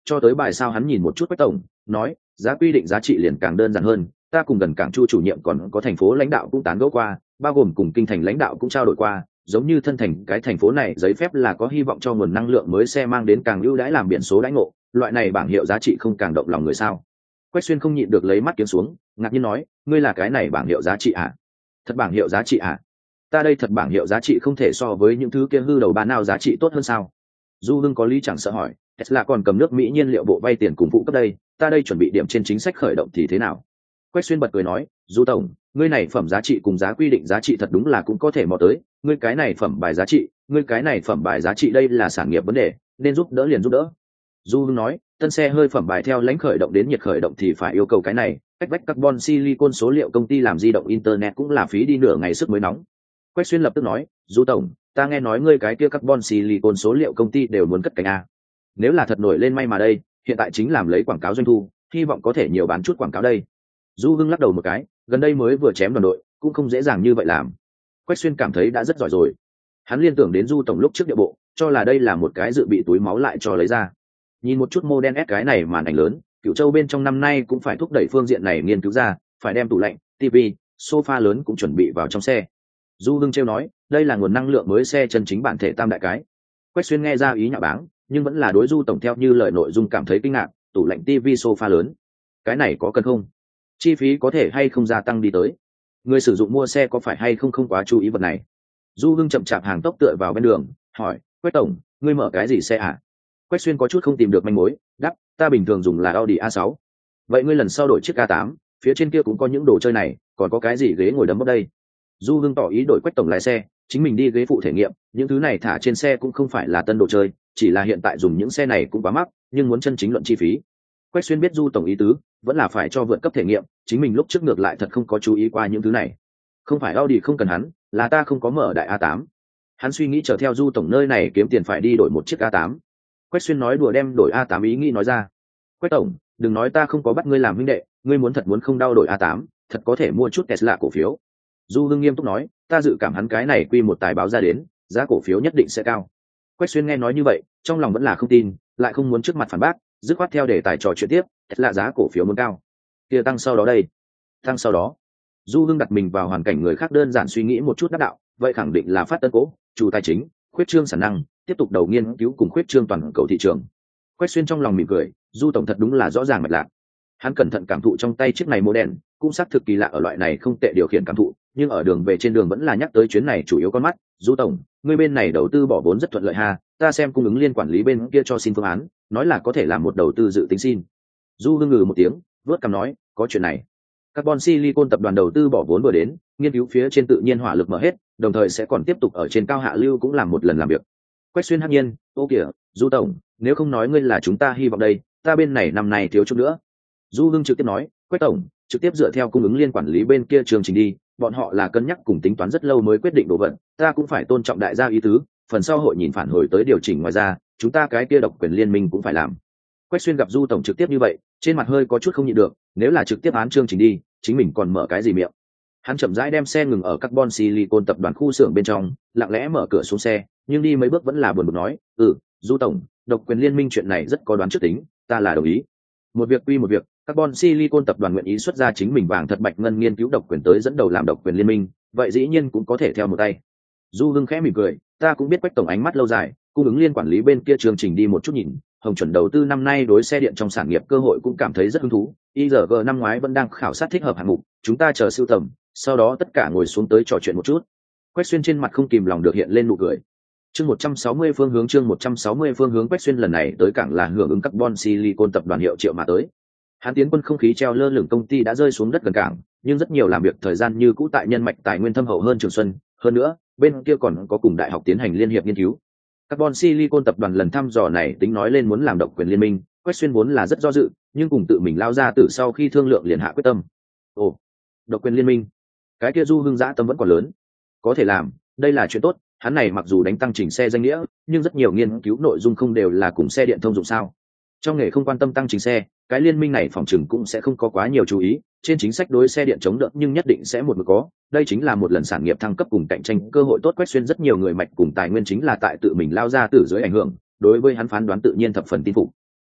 cho tới bài sao hắn nhìn một chút Quách tổng, nói giá quy định giá trị liền càng đơn giản hơn, ta cùng gần cảng chu chủ nhiệm còn có thành phố lãnh đạo cũng tán gẫu qua, bao gồm cùng kinh thành lãnh đạo cũng trao đổi qua, giống như thân thành cái thành phố này giấy phép là có hy vọng cho nguồn năng lượng mới xe mang đến càng ưu đãi làm biển số đãi ngộ, loại này bảng hiệu giá trị không càng động lòng người sao? Quách Xuyên không nhịn được lấy mắt kiếm xuống, ngạc nhiên nói, ngươi là cái này bảng hiệu giá trị à? Thật bảng hiệu giá trị à? Ta đây thật bảng hiệu giá trị không thể so với những thứ kia hư đầu bán nào giá trị tốt hơn sao? Du Hưng có lý chẳng sợ hỏi, Tesla còn cầm nước Mỹ nhiên liệu bộ vay tiền cùng phụ cấp đây, ta đây chuẩn bị điểm trên chính sách khởi động thì thế nào? Quách Xuyên bật cười nói, Du tổng, ngươi này phẩm giá trị cùng giá quy định giá trị thật đúng là cũng có thể mò tới, ngươi cái này phẩm bài giá trị, ngươi cái này phẩm bài giá trị đây là sản nghiệp vấn đề, nên giúp đỡ liền giúp đỡ. Du Hưng nói, tân xe hơi phẩm bài theo lãnh khởi động đến nhiệt khởi động thì phải yêu cầu cái này, cách vách carbon silicon số liệu công ty làm di động internet cũng là phí đi nửa ngày sức mới nóng. Quách Xuyên lập tức nói, Du tổng, ta nghe nói ngươi cái kia carbon silicon số liệu công ty đều muốn cất cánh a. Nếu là thật nổi lên may mà đây, hiện tại chính làm lấy quảng cáo doanh thu, hy vọng có thể nhiều bán chút quảng cáo đây. Du Hưng lắc đầu một cái, gần đây mới vừa chém đoàn đội, cũng không dễ dàng như vậy làm. Quách Xuyên cảm thấy đã rất giỏi rồi. Hắn liên tưởng đến Du tổng lúc trước địa bộ, cho là đây là một cái dự bị túi máu lại cho lấy ra. Nhìn một chút Model S cái này màn ảnh lớn, Cửu Châu bên trong năm nay cũng phải thúc đẩy phương diện này nghiên cứu ra, phải đem tủ lạnh, ti vi, sofa lớn cũng chuẩn bị vào trong xe. Du Hưng trêu nói, đây là nguồn năng lượng mới xe chân chính bản thể tam đại cái. Quách Xuyên nghe ra ý nhạo báng, nhưng vẫn là đối Du tổng theo như lời nội dung cảm thấy kinh ngạc, tủ lạnh, ti vi, sofa lớn, cái này có cần không? Chi phí có thể hay không gia tăng đi tới? Người sử dụng mua xe có phải hay không không quá chú ý vật này? Du Hưng chậm chạp hàng tốc tựa vào bên đường, hỏi, Quách tổng, ngươi mở cái gì xe à? Quách Xuyên có chút không tìm được manh mối, đáp, ta bình thường dùng là Audi a sáu. Vậy ngươi lần sau đổi chiếc a tám, phía trên kia cũng có những đồ chơi này, còn có cái gì ghế ngồi đấm bốc đây? Du Hưng tỏ ý đổi Quách tổng lái xe, chính mình đi ghế phụ thể nghiệm, những thứ này thả trên xe cũng không phải là tân đồ chơi, chỉ là hiện tại dùng những xe này cũng quá mắc, nhưng muốn chân chính luận chi phí. Quách Xuyên biết Du tổng ý tứ, vẫn là phải cho vượt cấp thể nghiệm, chính mình lúc trước ngược lại thật không có chú ý qua những thứ này. Không phải Audi không cần hắn, là ta không có mở đại a tám. Hắn suy nghĩ chờ theo Du tổng nơi này kiếm tiền phải đi đổi một chiếc a tám. Quách Xuyên nói đùa đem đổi a tám ý nghĩ nói ra. Quách tổng, đừng nói ta không có bắt ngươi làm huynh đệ, ngươi muốn thật muốn không đau đổi a tám, thật có thể mua chút Tesla cổ phiếu. Du Hưng nghiêm túc nói, ta dự cảm hắn cái này quy một tài báo ra đến, giá cổ phiếu nhất định sẽ cao. Quách Xuyên nghe nói như vậy, trong lòng vẫn là không tin, lại không muốn trước mặt phản bác, dứt khoát theo đề tài trò chuyện tiếp, Tesla giá cổ phiếu muốn cao. Kia tăng sau đó đây, tăng sau đó. Du Hưng đặt mình vào hoàn cảnh người khác đơn giản suy nghĩ một chút đắc đạo, vậy khẳng định là phát tân cố, chủ tài chính, khuyết trương sản năng, tiếp tục đầu nghiên cứu cùng khuyết trương toàn cầu thị trường. Quách Xuyên trong lòng mỉm cười, Du tổng thật đúng là rõ ràng mạch lạc. Hắn cẩn thận cảm thụ trong tay chiếc này model, cũng xác thực kỳ lạ ở loại này không tệ điều khiển cảm thụ, nhưng ở đường về trên đường vẫn là nhắc tới chuyến này chủ yếu con mắt. Du tổng, ngươi bên này đầu tư bỏ vốn rất thuận lợi ha, ta xem cung ứng liên quản lý bên kia cho xin phương án, nói là có thể làm một đầu tư dự tính xin. Du Hưng ngừ một tiếng, vớt cằm nói, có chuyện này. Carbon Silicon tập đoàn đầu tư bỏ vốn vừa đến, nghiên cứu phía trên tự nhiên hỏa lực mở hết, đồng thời sẽ còn tiếp tục ở trên cao hạ lưu cũng làm một lần làm việc. Quách Xuyên hắc nhiên, ô kìa, Du tổng, nếu không nói ngươi là chúng ta hy vọng đây, ta bên này năm nay thiếu chút nữa. Du Hưng trực tiếp nói, Quách tổng, trực tiếp dựa theo cung ứng liên quản lý bên kia chương trình đi, bọn họ là cân nhắc cùng tính toán rất lâu mới quyết định đồ vật, ta cũng phải tôn trọng đại gia ý tứ, phần sau hội nhìn phản hồi tới điều chỉnh, ngoài ra, chúng ta cái kia độc quyền liên minh cũng phải làm. Quách Xuyên gặp Du tổng trực tiếp như vậy, trên mặt hơi có chút không nhịn được, nếu là trực tiếp án chương trình đi, chính mình còn mở cái gì miệng. Hắn chậm rãi đem xe ngừng ở Carbon Silicon tập đoàn khu xưởng bên trong, lặng lẽ mở cửa xuống xe, nhưng đi mấy bước vẫn là buồn bực nói, "Ừ, Du tổng, độc quyền liên minh chuyện này rất có đoán trước tính, ta là đồng ý." Một việc quy một việc, Carbon Silicon tập đoàn nguyện ý xuất ra chính mình vàng thật bạch ngân nghiên cứu độc quyền tới dẫn đầu làm độc quyền liên minh, vậy dĩ nhiên cũng có thể theo một tay. Du Hưng khẽ mỉm cười, ta cũng biết Quách tổng ánh mắt lâu dài, cung ứng liên quản lý bên kia chương trình đi một chút nhìn, Hồng chuẩn đầu tư năm nay đối xe điện trong sản nghiệp cơ hội cũng cảm thấy rất hứng thú. i rờ giê năm ngoái vẫn đang khảo sát thích hợp hạng mục, chúng ta chờ sưu tầm, sau đó tất cả ngồi xuống tới trò chuyện một chút. Quách Xuyên trên mặt không kìm lòng được hiện lên nụ cười. Chương một trăm sáu mươi phương hướng chương một trăm sáu mươi phương hướng Quách Xuyên lần này tới cảng là hưởng ứng Carbon Silicon tập đoàn hiệu triệu mà tới. Hắn tiến quân không khí treo lơ lửng công ty đã rơi xuống đất gần cảng, nhưng rất nhiều làm việc thời gian như cũ tại nhân mạch tài nguyên thâm hậu hơn Trường Xuân, hơn nữa, bên kia còn có cùng đại học tiến hành liên hiệp nghiên cứu. Carbon Silicon tập đoàn lần thăm dò này tính nói lên muốn làm độc quyền liên minh, Quách Xuyên vốn là rất do dự, nhưng cùng tự mình lao ra từ sau khi thương lượng liền hạ quyết tâm. Ồ, độc quyền liên minh, cái kia Du Hưng dã tâm vẫn còn lớn, có thể làm, đây là chuyện tốt. Hắn này mặc dù đánh tăng chỉnh xe danh nghĩa, nhưng rất nhiều nghiên cứu nội dung không đều là cùng xe điện thông dụng sao? Trong nghề không quan tâm tăng chỉnh xe, cái liên minh này phòng chừng cũng sẽ không có quá nhiều chú ý. Trên chính sách đối xe điện chống đỡ nhưng nhất định sẽ một mực có. Đây chính là một lần sản nghiệp thăng cấp cùng cạnh tranh cơ hội tốt. Quách Xuyên rất nhiều người mạch cùng tài nguyên chính là tại tự mình lao ra từ dưới ảnh hưởng, đối với hắn phán đoán tự nhiên thập phần tin phục.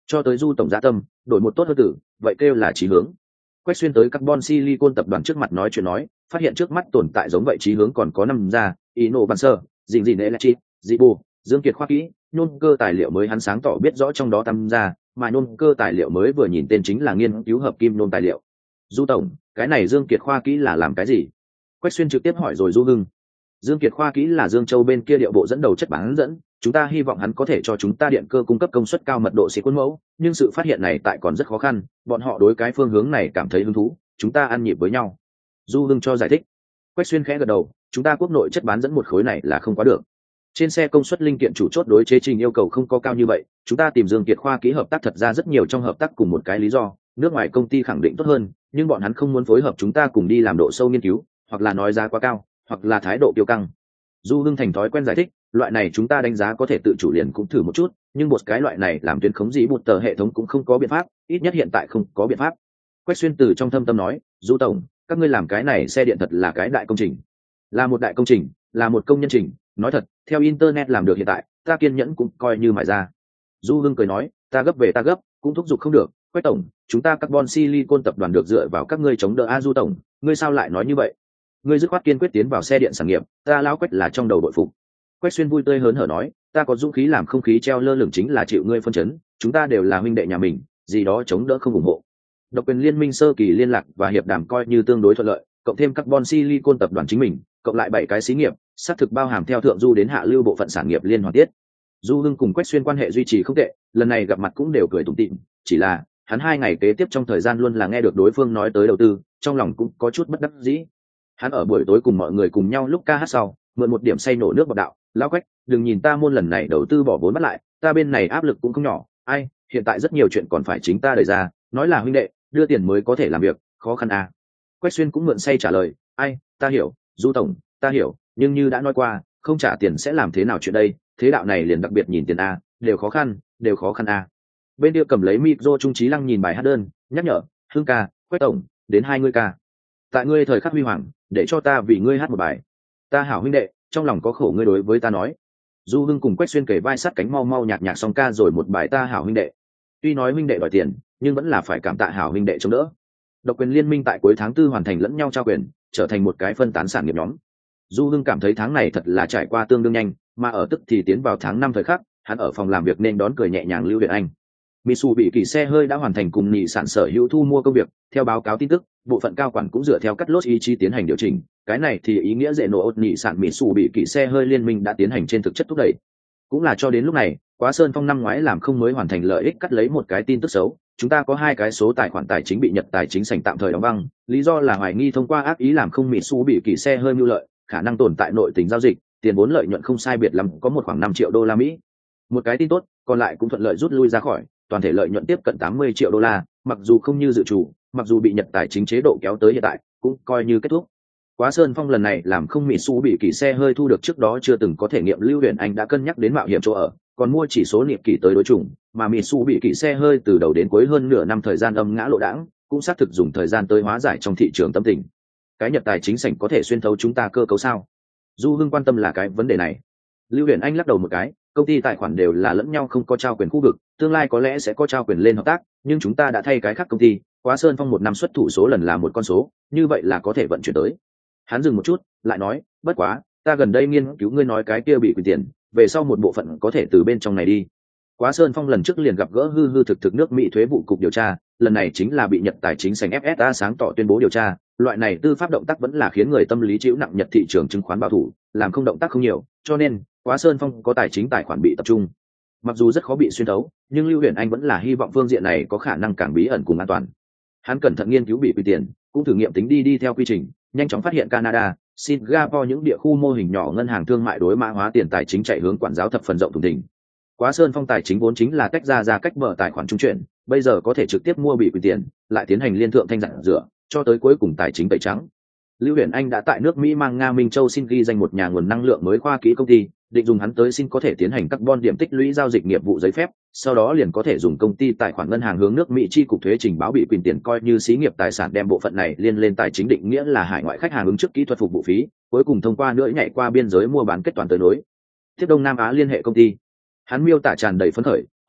cho tới Du tổng dạ tâm, đổi một tốt hơn tử, vậy kêu là chí hướng. Quách Xuyên tới Carbon Silicon tập đoàn trước mặt nói chuyện nói, phát hiện trước mắt tồn tại giống vậy chí hướng còn có năm ra, Ino Ban Sơ, Dĩnh Dĩnh Electric, Dị Bù, Dương Kiệt khoa kỹ, nhôm cơ tài liệu mới hắn sáng tỏ biết rõ trong đó tam ra, mà nhôm cơ tài liệu mới vừa nhìn tên chính là nghiên cứu hợp kim nhôm tài liệu. Du tổng, cái này Dương Kiệt khoa kỹ là làm cái gì? Quách Xuyên trực tiếp hỏi rồi Du Hưng. Dương Kiệt khoa kỹ là Dương Châu bên kia điệu bộ dẫn đầu chất bán dẫn, chúng ta hy vọng hắn có thể cho chúng ta điện cơ cung cấp công suất cao mật độ xỉ quân mẫu, nhưng sự phát hiện này tại còn rất khó khăn, bọn họ đối cái phương hướng này cảm thấy hứng thú, chúng ta ăn nhịp với nhau. Du Hưng cho giải thích. Quách Xuyên khẽ gật đầu, chúng ta quốc nội chất bán dẫn một khối này là không quá được. Trên xe công suất linh kiện chủ chốt đối chế trình yêu cầu không có cao như vậy, chúng ta tìm Dương Kiệt khoa kỹ hợp tác thật ra rất nhiều trong hợp tác cùng một cái lý do, nước ngoài công ty khẳng định tốt hơn, nhưng bọn hắn không muốn phối hợp chúng ta cùng đi làm độ sâu nghiên cứu, hoặc là nói giá quá cao, hoặc là thái độ kiêu căng. Du Hưng thành thói quen giải thích, loại này chúng ta đánh giá có thể tự chủ liền cũng thử một chút, nhưng một cái loại này làm tuyến khống dĩ một tờ hệ thống cũng không có biện pháp, ít nhất hiện tại không có biện pháp. Quách Xuyên từ trong thâm tâm nói, Du tổng, các ngươi làm cái này xe điện thật là cái đại công trình, là một đại công trình, là một công nhân trình, nói thật, theo internet làm được hiện tại, ta kiên nhẫn cũng coi như mài ra. Du Hưng cười nói, ta gấp về ta gấp, cũng thúc giục không được. Quách tổng, chúng ta Carbon Silicon tập đoàn được dựa vào các ngươi chống đỡ a. Du tổng, ngươi sao lại nói như vậy? Ngươi dứt khoát kiên quyết tiến vào xe điện sản nghiệp, ta lão Quách là trong đầu bội phục. Quách Xuyên vui tươi hớn hở nói, ta có dũng khí làm không khí treo lơ lửng chính là chịu ngươi phân chấn, chúng ta đều là huynh đệ nhà mình, gì đó chống đỡ không ủng hộ. Độc quyền liên minh sơ kỳ liên lạc và hiệp đàm coi như tương đối thuận lợi, cộng thêm Carbon Silicon tập đoàn chính mình, cộng lại bảy cái xí nghiệp, xác thực bao hàm theo thượng du đến hạ lưu bộ phận sản nghiệp liên hoàn tiết. Du Hưng cùng Quách Xuyên quan hệ duy trì không tệ, lần này gặp mặt cũng đều cười tủm tỉm, chỉ là hắn hai ngày kế tiếp trong thời gian luôn là nghe được đối phương nói tới đầu tư, trong lòng cũng có chút bất đắc dĩ. Hắn ở buổi tối cùng mọi người cùng nhau lúc ca hát sau, mượn một điểm say nổ nước bọt đạo, lão Quách, đừng nhìn ta môn lần này đầu tư bỏ vốn bắt lại, ta bên này áp lực cũng không nhỏ, ai, hiện tại rất nhiều chuyện còn phải chính ta đẩy ra, nói là huynh đệ, đưa tiền mới có thể làm việc, khó khăn à. Quách Xuyên cũng mượn say trả lời, ai, ta hiểu, Du tổng, ta hiểu, nhưng như đã nói qua, không trả tiền sẽ làm thế nào chuyện đây, thế đạo này liền đặc biệt nhìn tiền a, đều khó khăn, đều khó khăn a. Bên kia cầm lấy micro Trung Trí Lăng nhìn bài hát đơn, nhắc nhở, Hương ca, Quách tổng, đến hai ngươi ca. Tại ngươi thời khắc huy hoàng, để cho ta vì ngươi hát một bài. Ta hảo huynh đệ, trong lòng có khổ ngươi đối với ta nói. Du Hưng cùng Quách Xuyên kể vai sát cánh mau mau nhạc nhạc xong ca rồi một bài ta hảo huynh đệ. Tuy nói huynh đệ đòi tiền, nhưng vẫn là phải cảm tạ hảo huynh đệ chống đỡ. Độc quyền liên minh tại cuối tháng tư hoàn thành lẫn nhau trao quyền, trở thành một cái phân tán sản nghiệp nhóm. Du Hưng cảm thấy tháng này thật là trải qua tương đương nhanh, mà ở tức thì tiến vào tháng năm thời khắc, hắn ở phòng làm việc nên đón cười nhẹ nhàng Lưu Huyền Anh. Mitsubishi xe hơi đã hoàn thành cùng nhị sản sở hữu thu mua công việc, theo báo cáo tin tức, bộ phận cao quản cũng dựa theo cắt lốt ý chí tiến hành điều chỉnh, cái này thì ý nghĩa dễ nổ nhị sản Mitsubishi xe hơi liên minh đã tiến hành trên thực chất thúc đẩy. Cũng là cho đến lúc này, Quá Sơn Phong năm ngoái làm không mới hoàn thành lợi ích cắt lấy một cái tin tức xấu, chúng ta có hai cái số tài khoản tài chính bị Nhật Tài chính sảnh tạm thời đóng băng, lý do là hoài nghi thông qua ác ý làm không Mitsubishi xe hơi mưu lợi, khả năng tồn tại nội tình giao dịch, tiền vốn lợi nhuận không sai biệt lắm có một khoảng năm triệu đô la Mỹ. Một cái tin tốt, còn lại cũng thuận lợi rút lui ra khỏi, toàn thể lợi nhuận tiếp cận tám mươi triệu đô la, mặc dù không như dự chủ, mặc dù bị Nhật Tài chính chế độ kéo tới hiện tại, cũng coi như kết thúc. Quá Sơn Phong lần này làm không Mitsubishi xe hơi thu được trước đó chưa từng có thể nghiệm, Lưu Huyền Anh đã cân nhắc đến mạo hiểm chỗ ở, còn mua chỉ số niệm kỳ tới đối chủng, mà Mitsubishi xe hơi từ đầu đến cuối hơn nửa năm thời gian âm ngã lộ đãng, cũng xác thực dùng thời gian tới hóa giải trong thị trường tâm tình. Cái Nhật Tài chính sảnh có thể xuyên thấu chúng ta cơ cấu sao? Du Hưng quan tâm là cái vấn đề này. Lưu Huyền Anh lắc đầu một cái, công ty tài khoản đều là lẫn nhau không có trao quyền khu vực, tương lai có lẽ sẽ có trao quyền lên hợp tác, nhưng chúng ta đã thay cái khác công ty, Quá Sơn Phong một năm xuất thủ số lần là một con số, như vậy là có thể vận chuyển tới. Hắn dừng một chút, lại nói, bất quá, ta gần đây nghiên cứu ngươi nói cái kia bị quyền tiền, về sau một bộ phận có thể từ bên trong này đi. Quá Sơn Phong lần trước liền gặp gỡ hư hư thực thực nước Mỹ thuế vụ cục điều tra, lần này chính là bị Nhật Tài chính sành ép ét a sáng tỏ tuyên bố điều tra, loại này tư pháp động tác vẫn là khiến người tâm lý chịu nặng Nhật thị trường chứng khoán bảo thủ, làm không động tác không nhiều, cho nên Quá Sơn Phong có tài chính tài khoản bị tập trung. Mặc dù rất khó bị xuyên thấu, nhưng Lưu Huyền Anh vẫn là hy vọng phương diện này có khả năng càng bí ẩn cùng an toàn. Hắn cẩn thận nghiên cứu bị quy tiền, cũng thử nghiệm tính đi đi theo quy trình, nhanh chóng phát hiện Canada, Singapore những địa khu mô hình nhỏ ngân hàng thương mại đối mã hóa tiền tài chính chạy hướng quản giáo thập phần rộng thùng thình. Quá Sơn Phong tài chính vốn chính là tách ra ra cách mở tài khoản trung chuyển, bây giờ có thể trực tiếp mua bị quyền tiền, lại tiến hành liên thượng thanh giản rửa, cho tới cuối cùng tài chính tẩy trắng. Lưu Huyền Anh đã tại nước Mỹ mang Nga Minh Châu xin ghi danh một nhà nguồn năng lượng mới khoa kỹ công ty, định dùng hắn tới xin có thể tiến hành carbon điểm tích lũy giao dịch nghiệp vụ giấy phép, sau đó liền có thể dùng công ty tài khoản ngân hàng hướng nước Mỹ chi cục thuế trình báo bị quyền tiền coi như xí nghiệp tài sản, đem bộ phận này liên lên tài chính định nghĩa là hải ngoại khách hàng ứng trước kỹ thuật phục vụ phí, cuối cùng thông qua nữa nhảy qua biên giới mua bán kết toán tới nối tiếp Đông Nam Á liên hệ công ty. Hắn miêu tả tràn đầy phấn khởi,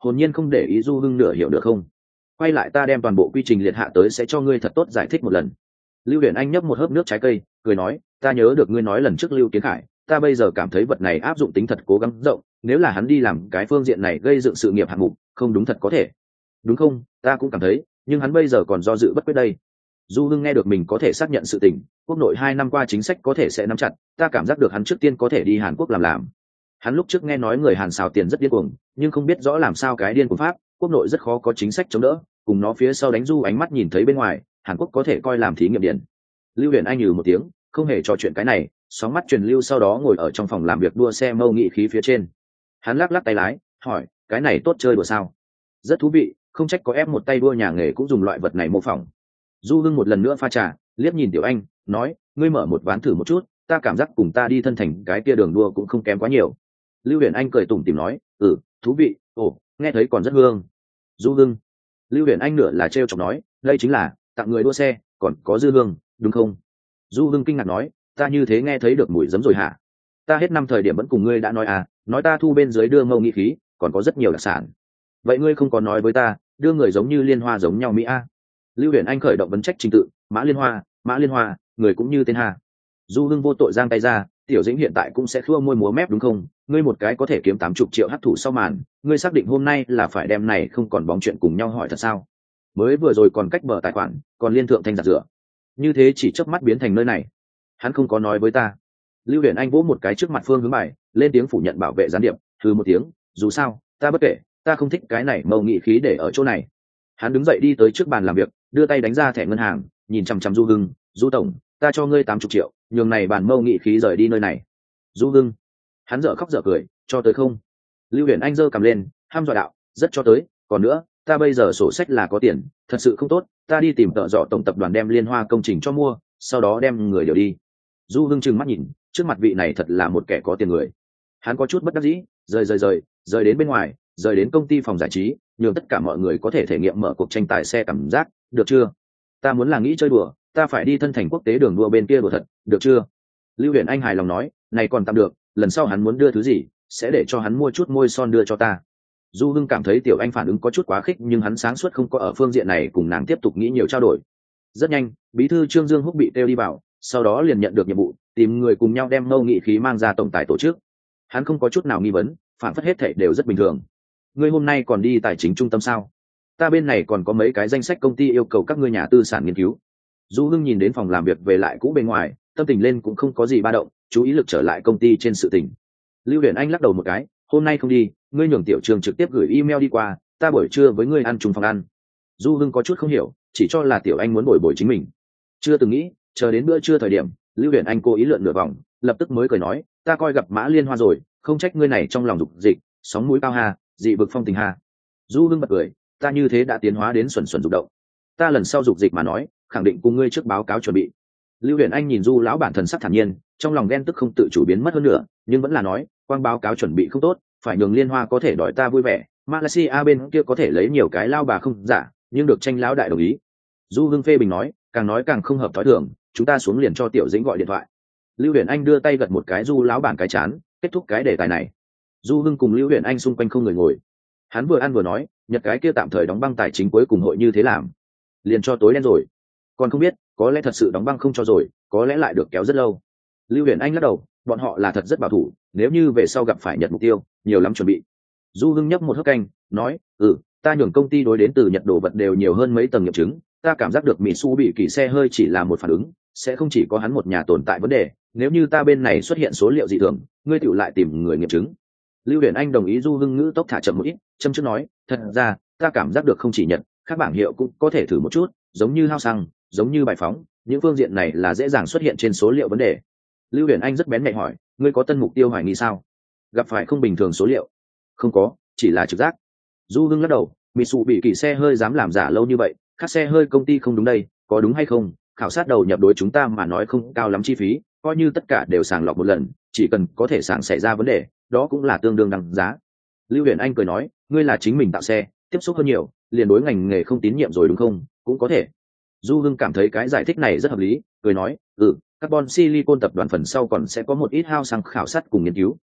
hồn nhiên không để ý Du Hưng nửa hiểu được không. Quay lại ta đem toàn bộ quy trình liệt hạ tới sẽ cho ngươi thật tốt giải thích một lần. Lưu Huyền Anh nhấp một hớp nước trái cây, cười nói, ta nhớ được ngươi nói lần trước Lưu Kiến Khải, ta bây giờ cảm thấy vật này áp dụng tính thật cố gắng rộng, nếu là hắn đi làm cái phương diện này gây dựng sự nghiệp hạng mục, không đúng thật có thể. Đúng không? Ta cũng cảm thấy, nhưng hắn bây giờ còn do dự bất quyết đây. Du Hưng nghe được mình có thể xác nhận sự tình, quốc nội hai năm qua chính sách có thể sẽ nắm chặt, ta cảm giác được hắn trước tiên có thể đi Hàn Quốc làm làm. Hắn lúc trước nghe nói người Hàn xào tiền rất điên cuồng, nhưng không biết rõ làm sao cái điên cuồng pháp, quốc nội rất khó có chính sách chống đỡ, cùng nó phía sau đánh Du ánh mắt nhìn thấy bên ngoài, Hàn Quốc có thể coi làm thí nghiệm điện. Lưu Huyền Anh nhừ một tiếng, không hề trò chuyện cái này, sóng mắt truyền lưu sau đó ngồi ở trong phòng làm việc đua xe mâu nghị khí phía trên. Hắn lắc lắc tay lái, hỏi, cái này tốt chơi đùa sao? Rất thú vị, không trách có ép một tay đua nhà nghề cũng dùng loại vật này mô phỏng. Du Hưng một lần nữa pha trà, liếc nhìn Tiểu Anh, nói, ngươi mở một ván thử một chút, ta cảm giác cùng ta đi thân thành cái kia đường đua cũng không kém quá nhiều. Lưu Huyền Anh cười tủm tỉm nói, ừ, thú vị, ồ, nghe thấy còn rất hương. Du Hưng. Lưu Huyền Anh nửa là trêu chọc nói, đây chính là tặng người đua xe, còn có dư hương, đúng không? Du Hưng kinh ngạc nói, ta như thế nghe thấy được mùi giấm rồi hả? Ta hết năm thời điểm vẫn cùng ngươi đã nói à, nói ta thu bên dưới đưa ngâu nghị khí, còn có rất nhiều đặc sản. Vậy ngươi không có nói với ta, đưa người giống như liên hoa giống nhau mỹ a? Lưu Huyền Anh khởi động vấn trách trình tự, mã liên hoa, mã liên hoa, người cũng như tên hà. Du Hưng vô tội giang tay ra, Tiểu Dĩnh hiện tại cũng sẽ khua môi múa mép đúng không? Ngươi một cái có thể kiếm tám chục triệu hấp thụ sau màn, ngươi xác định hôm nay là phải đem này không còn bóng chuyện cùng nhau hỏi thật sao? Mới vừa rồi còn cách bờ tài khoản, còn liên thượng thanh giặt rửa, như thế chỉ chớp mắt biến thành nơi này. Hắn không có nói với ta. Lưu Huyền Anh vỗ một cái trước mặt Phương Hướng Bài, lên tiếng phủ nhận bảo vệ gián điệp, thư một tiếng, dù sao, ta bất kể, ta không thích cái này mâu nghị khí để ở chỗ này. Hắn đứng dậy đi tới trước bàn làm việc, đưa tay đánh ra thẻ ngân hàng, nhìn chằm chằm Du Hưng, Du tổng, ta cho ngươi tám chục triệu, nhường này bàn mâu nghị khí rời đi nơi này. Du Hưng. Hắn dở khóc dở cười, cho tới không? Lưu Huyền Anh giơ cầm lên, ham dọa đạo, rất cho tới, còn nữa, ta bây giờ sổ sách là có tiền, thật sự không tốt, ta đi tìm tợ dọ tổng tập đoàn đem liên hoa công trình cho mua, sau đó đem người điều đi. Du Hưng trừng mắt nhìn, trước mặt vị này thật là một kẻ có tiền người. Hắn có chút bất đắc dĩ, rời rời rời, rời đến bên ngoài, rời đến công ty phòng giải trí, nhường tất cả mọi người có thể thể nghiệm mở cuộc tranh tài xe cảm giác, được chưa? Ta muốn là nghĩ chơi đùa, ta phải đi thân thành quốc tế đường đua bên kia đùa thật, được chưa? Lưu Huyền Anh hài lòng nói, này còn tạm được, lần sau hắn muốn đưa thứ gì, sẽ để cho hắn mua chút môi son đưa cho ta. Du Hưng cảm thấy Tiểu Anh phản ứng có chút quá khích, nhưng hắn sáng suốt không có ở phương diện này cùng nàng tiếp tục nghĩ nhiều trao đổi. Rất nhanh, bí thư Trương Dương Húc bị kêu đi vào, sau đó liền nhận được nhiệm vụ, tìm người cùng nhau đem mâu nghị khí mang ra tổng tài tổ chức. Hắn không có chút nào nghi vấn, phản phất hết thảy đều rất bình thường. Ngươi hôm nay còn đi tài chính trung tâm sao? Ta bên này còn có mấy cái danh sách công ty yêu cầu các ngươi nhà tư sản nghiên cứu. Du Hưng nhìn đến phòng làm việc về lại cũ bên ngoài, tâm tình lên cũng không có gì ba động, chú ý lực trở lại công ty trên sự tình. Lưu Huyền Anh lắc đầu một cái, hôm nay không đi, ngươi nhường Tiểu Trường trực tiếp gửi email đi qua, ta buổi trưa với ngươi ăn chung phòng ăn. Du Hưng có chút không hiểu, chỉ cho là Tiểu Anh muốn bồi bồi chính mình. Chưa từng nghĩ, chờ đến bữa trưa thời điểm, Lưu Huyền Anh cố ý lượn nửa vòng, lập tức mới cười nói, ta coi gặp Mã Liên Hoa rồi, không trách ngươi này trong lòng dục dịch, sóng mũi cao hà, dị vực phong tình hà. Du Hưng bật cười, ta như thế đã tiến hóa đến xuẩn xuẩn dục động. Ta lần sau dục dịch mà nói, khẳng định cùng ngươi trước báo cáo chuẩn bị. Lưu Huyền Anh nhìn Du lão bản thần sắc thản nhiên, trong lòng ghen tức không tự chủ biến mất hơn nữa, nhưng vẫn là nói, quang báo cáo chuẩn bị không tốt, phải nhường Liên Hoa có thể đòi ta vui vẻ, Malaysia bên kia có thể lấy nhiều cái lao bà không giả, nhưng được tranh lão đại đồng ý. Du Hưng phê bình nói, càng nói càng không hợp thói thường, chúng ta xuống liền cho Tiểu Dĩnh gọi điện thoại. Lưu Huyền Anh đưa tay gật một cái Du lão bản cái chán, kết thúc cái đề tài này. Du Hưng cùng Lưu Huyền Anh xung quanh không người ngồi. Hắn vừa ăn vừa nói, nhật cái kia tạm thời đóng băng tài chính cuối cùng hội như thế làm, liền cho tối đen rồi. Còn không biết, có lẽ thật sự đóng băng không cho rồi, có lẽ lại được kéo rất lâu. Lưu Huyền Anh lắc đầu, bọn họ là thật rất bảo thủ, nếu như về sau gặp phải Nhật mục tiêu, nhiều lắm chuẩn bị. Du Hưng nhấp một hớp canh, nói, ừ, ta nhường công ty đối đến từ Nhật đồ vật đều nhiều hơn mấy tầng nghiệm chứng, ta cảm giác được Mitsubishi kỳ xe hơi chỉ là một phản ứng, sẽ không chỉ có hắn một nhà tồn tại vấn đề, nếu như ta bên này xuất hiện số liệu dị thường, ngươi tự lại tìm người nghiệm chứng. Lưu Huyền Anh đồng ý Du Hưng ngữ tốc thả chậm một ít, châm trước nói, thật ra, ta cảm giác được không chỉ Nhật, các bảng hiệu cũng có thể thử một chút, giống như hao xăng, giống như bài phóng, những phương diện này là dễ dàng xuất hiện trên số liệu vấn đề. Lưu Huyền Anh rất bén nhạy hỏi, ngươi có tân mục tiêu hoài nghi sao? Gặp phải không bình thường số liệu? Không có, chỉ là trực giác. Du Hưng lắc đầu, Mitsubishi kỳ xe hơi dám làm giả lâu như vậy, các xe hơi công ty không đúng đây, có đúng hay không? Khảo sát đầu nhập đối chúng ta mà nói không cao lắm chi phí, coi như tất cả đều sàng lọc một lần, chỉ cần có thể sàng xảy ra vấn đề, đó cũng là tương đương đăng giá. Lưu Huyền Anh cười nói, ngươi là chính mình tạo xe, tiếp xúc hơn nhiều, liền đối ngành nghề không tín nhiệm rồi đúng không? Cũng có thể. Du Hưng cảm thấy cái giải thích này rất hợp lý, cười nói, ừ, carbon silicon tập đoàn phần sau còn sẽ có một ít hao xăng khảo sát cùng nghiên cứu,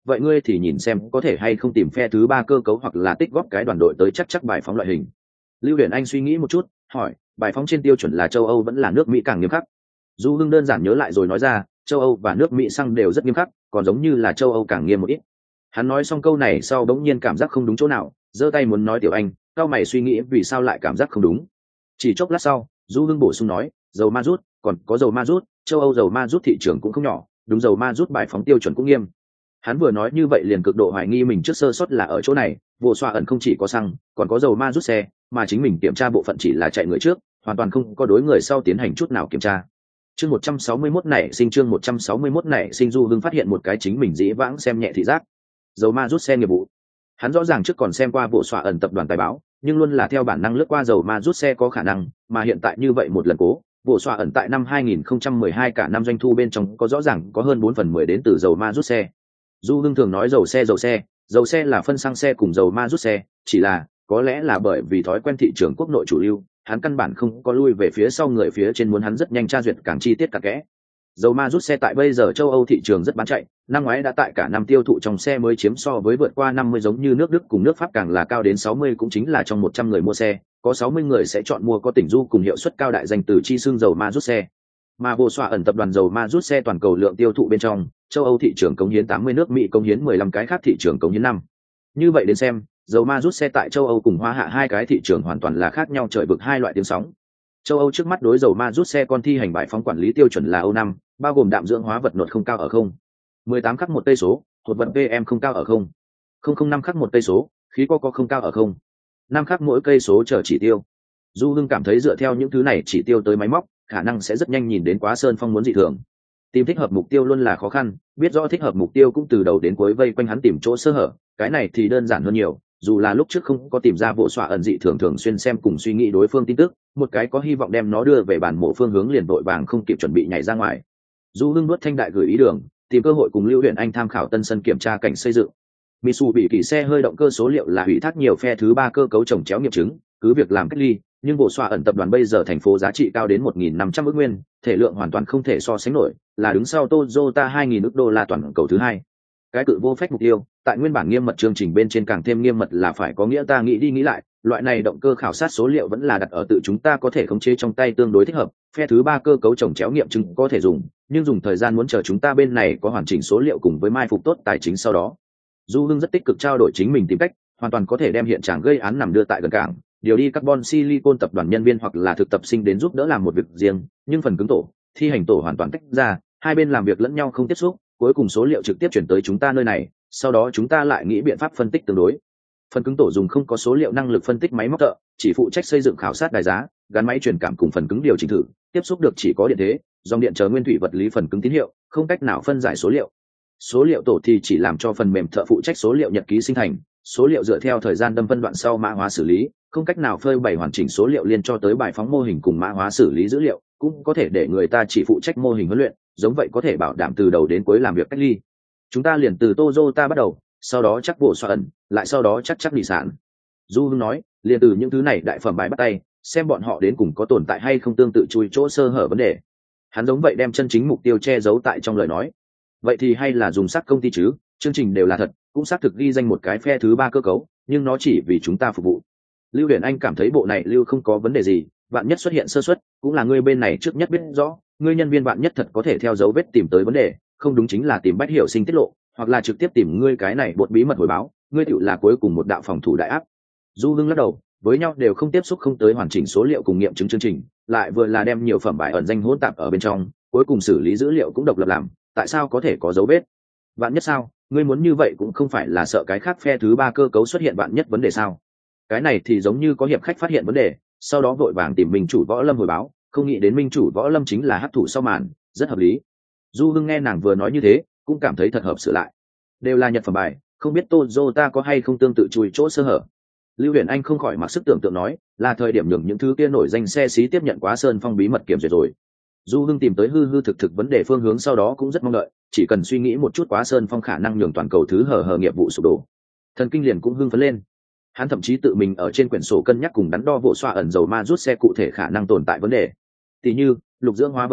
vậy ngươi thì nhìn xem có thể hay không tìm phe thứ ba cơ cấu hoặc là tích góp cái đoàn đội tới chắc chắc bài phóng loại hình. Lưu Huyền Anh suy nghĩ một chút, hỏi, bài phóng trên tiêu chuẩn là châu Âu vẫn là nước Mỹ càng nghiêm khắc? Du Hưng đơn giản nhớ lại rồi nói ra, châu Âu và nước Mỹ xăng đều rất nghiêm khắc, còn giống như là châu Âu càng nghiêm một ít. Hắn nói xong câu này sau đống nhiên cảm giác không đúng chỗ nào, giơ tay muốn nói Tiểu Anh, cao mày suy nghĩ vì sao lại cảm giác không đúng. Chỉ chốc lát sau, Du Hưng bổ sung nói, dầu ma rút, còn có dầu ma rút, châu Âu dầu ma rút thị trường cũng không nhỏ, đúng, dầu ma rút bài phóng tiêu chuẩn cũng nghiêm. Hắn vừa nói như vậy liền cực độ hoài nghi mình trước sơ suất là ở chỗ này, vụ xoa ẩn không chỉ có xăng, còn có dầu ma rút xe, mà chính mình kiểm tra bộ phận chỉ là chạy người trước, hoàn toàn không có đối người sau tiến hành chút nào kiểm tra. Chương một trăm sáu mươi mốt này sinh chương một trăm sáu mươi mốt này sinh Du Hưng phát hiện một cái chính mình dĩ vãng xem nhẹ thị giác. Dầu ma rút xe nghiệp vụ. Hắn rõ ràng trước còn xem qua vụ xoa ẩn tập đoàn tài báo, nhưng luôn là theo bản năng lướt qua dầu ma rút xe có khả năng, mà hiện tại như vậy một lần cố, vụ xoa ẩn tại năm hai nghìn không trăm mười hai cả năm doanh thu bên trong có rõ ràng có hơn bốn phần mười đến từ dầu ma rút xe. Du Hưng thường nói dầu xe dầu xe, dầu xe là phân xăng xe cùng dầu ma rút xe, chỉ là có lẽ là bởi vì thói quen thị trường quốc nội chủ lưu, hắn căn bản không có lui về phía sau người phía trên muốn hắn rất nhanh tra duyệt càng chi tiết cả kẽ. Dầu ma rút xe tại bây giờ châu Âu thị trường rất bán chạy, năm ngoái đã tại cả năm tiêu thụ trong xe mới chiếm so với vượt qua năm mươi giống như nước Đức cùng nước Pháp càng là cao đến sáu mươi, cũng chính là trong một trăm người mua xe, có sáu mươi người sẽ chọn mua có tỉnh du cùng hiệu suất cao đại danh từ chi xương dầu ma rút xe. Mà vô xoa ẩn tập đoàn dầu ma rút xe toàn cầu lượng tiêu thụ bên trong, châu Âu thị trường cống hiến tám mươi, nước Mỹ cống hiến mười lăm, cái khác thị trường cống hiến năm. Như vậy đến xem, dầu ma rút xe tại châu Âu cùng Hoa Hạ hai cái thị trường hoàn toàn là khác nhau trời vực hai loại tiếng sóng. Châu Âu trước mắt đối dầu ma rút xe con thi hành bài phóng quản lý tiêu chuẩn là Âu năm, bao gồm đạm dưỡng hóa vật nội không cao ở không mười tám khắc một cây số, hột vật pm không cao ở không không không năm khắc một cây số, khí co có không cao ở không năm khắc mỗi cây số chờ chỉ tiêu. Du Hưng cảm thấy dựa theo những thứ này chỉ tiêu tới máy móc, khả năng sẽ rất nhanh nhìn đến quá sơn phong muốn dị thường. Tìm thích hợp mục tiêu luôn là khó khăn, biết rõ thích hợp mục tiêu cũng từ đầu đến cuối vây quanh hắn tìm chỗ sơ hở, cái này thì đơn giản hơn nhiều. Dù là lúc trước không có tìm ra bộ xoa ẩn dị thường thường xuyên xem cùng suy nghĩ đối phương tin tức, một cái có hy vọng đem nó đưa về bản mộ phương hướng liền vội vàng không kịp chuẩn bị nhảy ra ngoài. Du Hưng nuốt thanh đại gửi ý đường, tìm cơ hội cùng Lưu Huyền Anh tham khảo tân sân kiểm tra cảnh xây dựng. Mitsubishi xe hơi động cơ số liệu là ủy thác nhiều phe thứ ba cơ cấu trồng chéo nghiệm chứng, cứ việc làm cách ly, nhưng bộ xoa ẩn tập đoàn bây giờ thành phố giá trị cao đến một nghìn năm trăm ức nguyên, thể lượng hoàn toàn không thể so sánh nổi, là đứng sau Toyota hai nghìn ức đô la toàn cầu thứ hai. Cái cự vô phách mục tiêu, tại nguyên bản nghiêm mật chương trình bên trên càng thêm nghiêm mật là phải có nghĩa ta nghĩ đi nghĩ lại, loại này động cơ khảo sát số liệu vẫn là đặt ở tự chúng ta có thể khống chế trong tay tương đối thích hợp, phe thứ ba cơ cấu trồng chéo nghiệm chứng có thể dùng, nhưng dùng thời gian muốn chờ chúng ta bên này có hoàn chỉnh số liệu cùng với mai phục tốt tài chính sau đó. Du Hưng rất tích cực trao đổi chính mình tìm cách, hoàn toàn có thể đem hiện trạng gây án nằm đưa tại gần cảng, điều đi carbon silicon tập đoàn nhân viên hoặc là thực tập sinh đến giúp đỡ làm một việc riêng, nhưng phần cứng tổ, thi hành tổ hoàn toàn tách ra, hai bên làm việc lẫn nhau không tiếp xúc, cuối cùng số liệu trực tiếp chuyển tới chúng ta nơi này, sau đó chúng ta lại nghĩ biện pháp phân tích tương đối. Phần cứng tổ dùng không có số liệu năng lực phân tích máy móc thợ, chỉ phụ trách xây dựng khảo sát đài giá, gắn máy truyền cảm cùng phần cứng điều chỉnh thử, tiếp xúc được chỉ có điện thế, dòng điện chờ nguyên thủy vật lý phần cứng tín hiệu, không cách nào phân giải số liệu. Số liệu tổ thì chỉ làm cho phần mềm thợ phụ trách số liệu nhật ký sinh thành, số liệu dựa theo thời gian đâm phân đoạn sau mã hóa xử lý, không cách nào phơi bày hoàn chỉnh số liệu liên cho tới bài phóng mô hình cùng mã hóa xử lý dữ liệu, cũng có thể để người ta chỉ phụ trách mô hình huấn luyện, giống vậy có thể bảo đảm từ đầu đến cuối làm việc cách ly. Chúng ta liền từ Toyota bắt đầu, sau đó chắc bộ xoa ẩn, lại sau đó chắc chắc đi sản. Du Hưng nói, liền từ những thứ này đại phẩm bài bắt tay, xem bọn họ đến cùng có tồn tại hay không tương tự chui chỗ sơ hở vấn đề. Hắn giống vậy đem chân chính mục tiêu che giấu tại trong lời nói. Vậy thì hay là dùng sắc công ty chứ, chương trình đều là thật, cũng xác thực ghi danh một cái phe thứ ba cơ cấu, nhưng nó chỉ vì chúng ta phục vụ. Lưu Huyền Anh cảm thấy bộ này lưu không có vấn đề gì, vạn nhất xuất hiện sơ suất, cũng là ngươi bên này trước nhất biết rõ, ngươi nhân viên vạn nhất thật có thể theo dấu vết tìm tới vấn đề, không đúng chính là tìm Bách Hiểu Sinh tiết lộ, hoặc là trực tiếp tìm ngươi cái này bột bí mật hồi báo, ngươi tựu là cuối cùng một đạo phòng thủ đại áp. Du Hưng lắc đầu, với nhau đều không tiếp xúc không tới hoàn chỉnh số liệu cùng nghiệm chứng chương trình, lại vừa là đem nhiều phẩm bài ẩn danh hỗn tạp ở bên trong, cuối cùng xử lý dữ liệu cũng độc lập làm, tại sao có thể có dấu vết? Vạn nhất sao? Ngươi muốn như vậy cũng không phải là sợ cái khác phe thứ ba cơ cấu xuất hiện vạn nhất vấn đề sao? Cái này thì giống như có hiệp khách phát hiện vấn đề, sau đó vội vàng tìm minh chủ Võ Lâm hồi báo, không nghĩ đến minh chủ Võ Lâm chính là hắc thủ sau màn, rất hợp lý. Du Hưng nghe nàng vừa nói như thế, cũng cảm thấy thật hợp sửa lại. Đều là nhật phẩm bài, không biết Toyota có hay không tương tự chui chỗ sơ hở. Lưu Huyền Anh không khỏi mặc sức tưởng tượng nói, là thời điểm nhường những thứ kia nổi danh xe xí tiếp nhận quá sơn phong bí mật kiểm duyệt rồi. Du Hưng tìm tới hư hư thực thực vấn đề phương hướng sau đó cũng rất mong đợi, chỉ cần suy nghĩ một chút quá sơn phong khả năng nhường toàn cầu thứ hở hở nghiệp vụ sụp đổ. Thần kinh liền cũng hưng phấn lên. Hắn thậm chí tự mình ở trên quyển sổ cân nhắc cùng đắn đo vụ xoa ẩn dầu ma rút xe cụ thể khả năng tồn tại vấn đề. Tỷ như, lục dưỡng hóa vật nốt,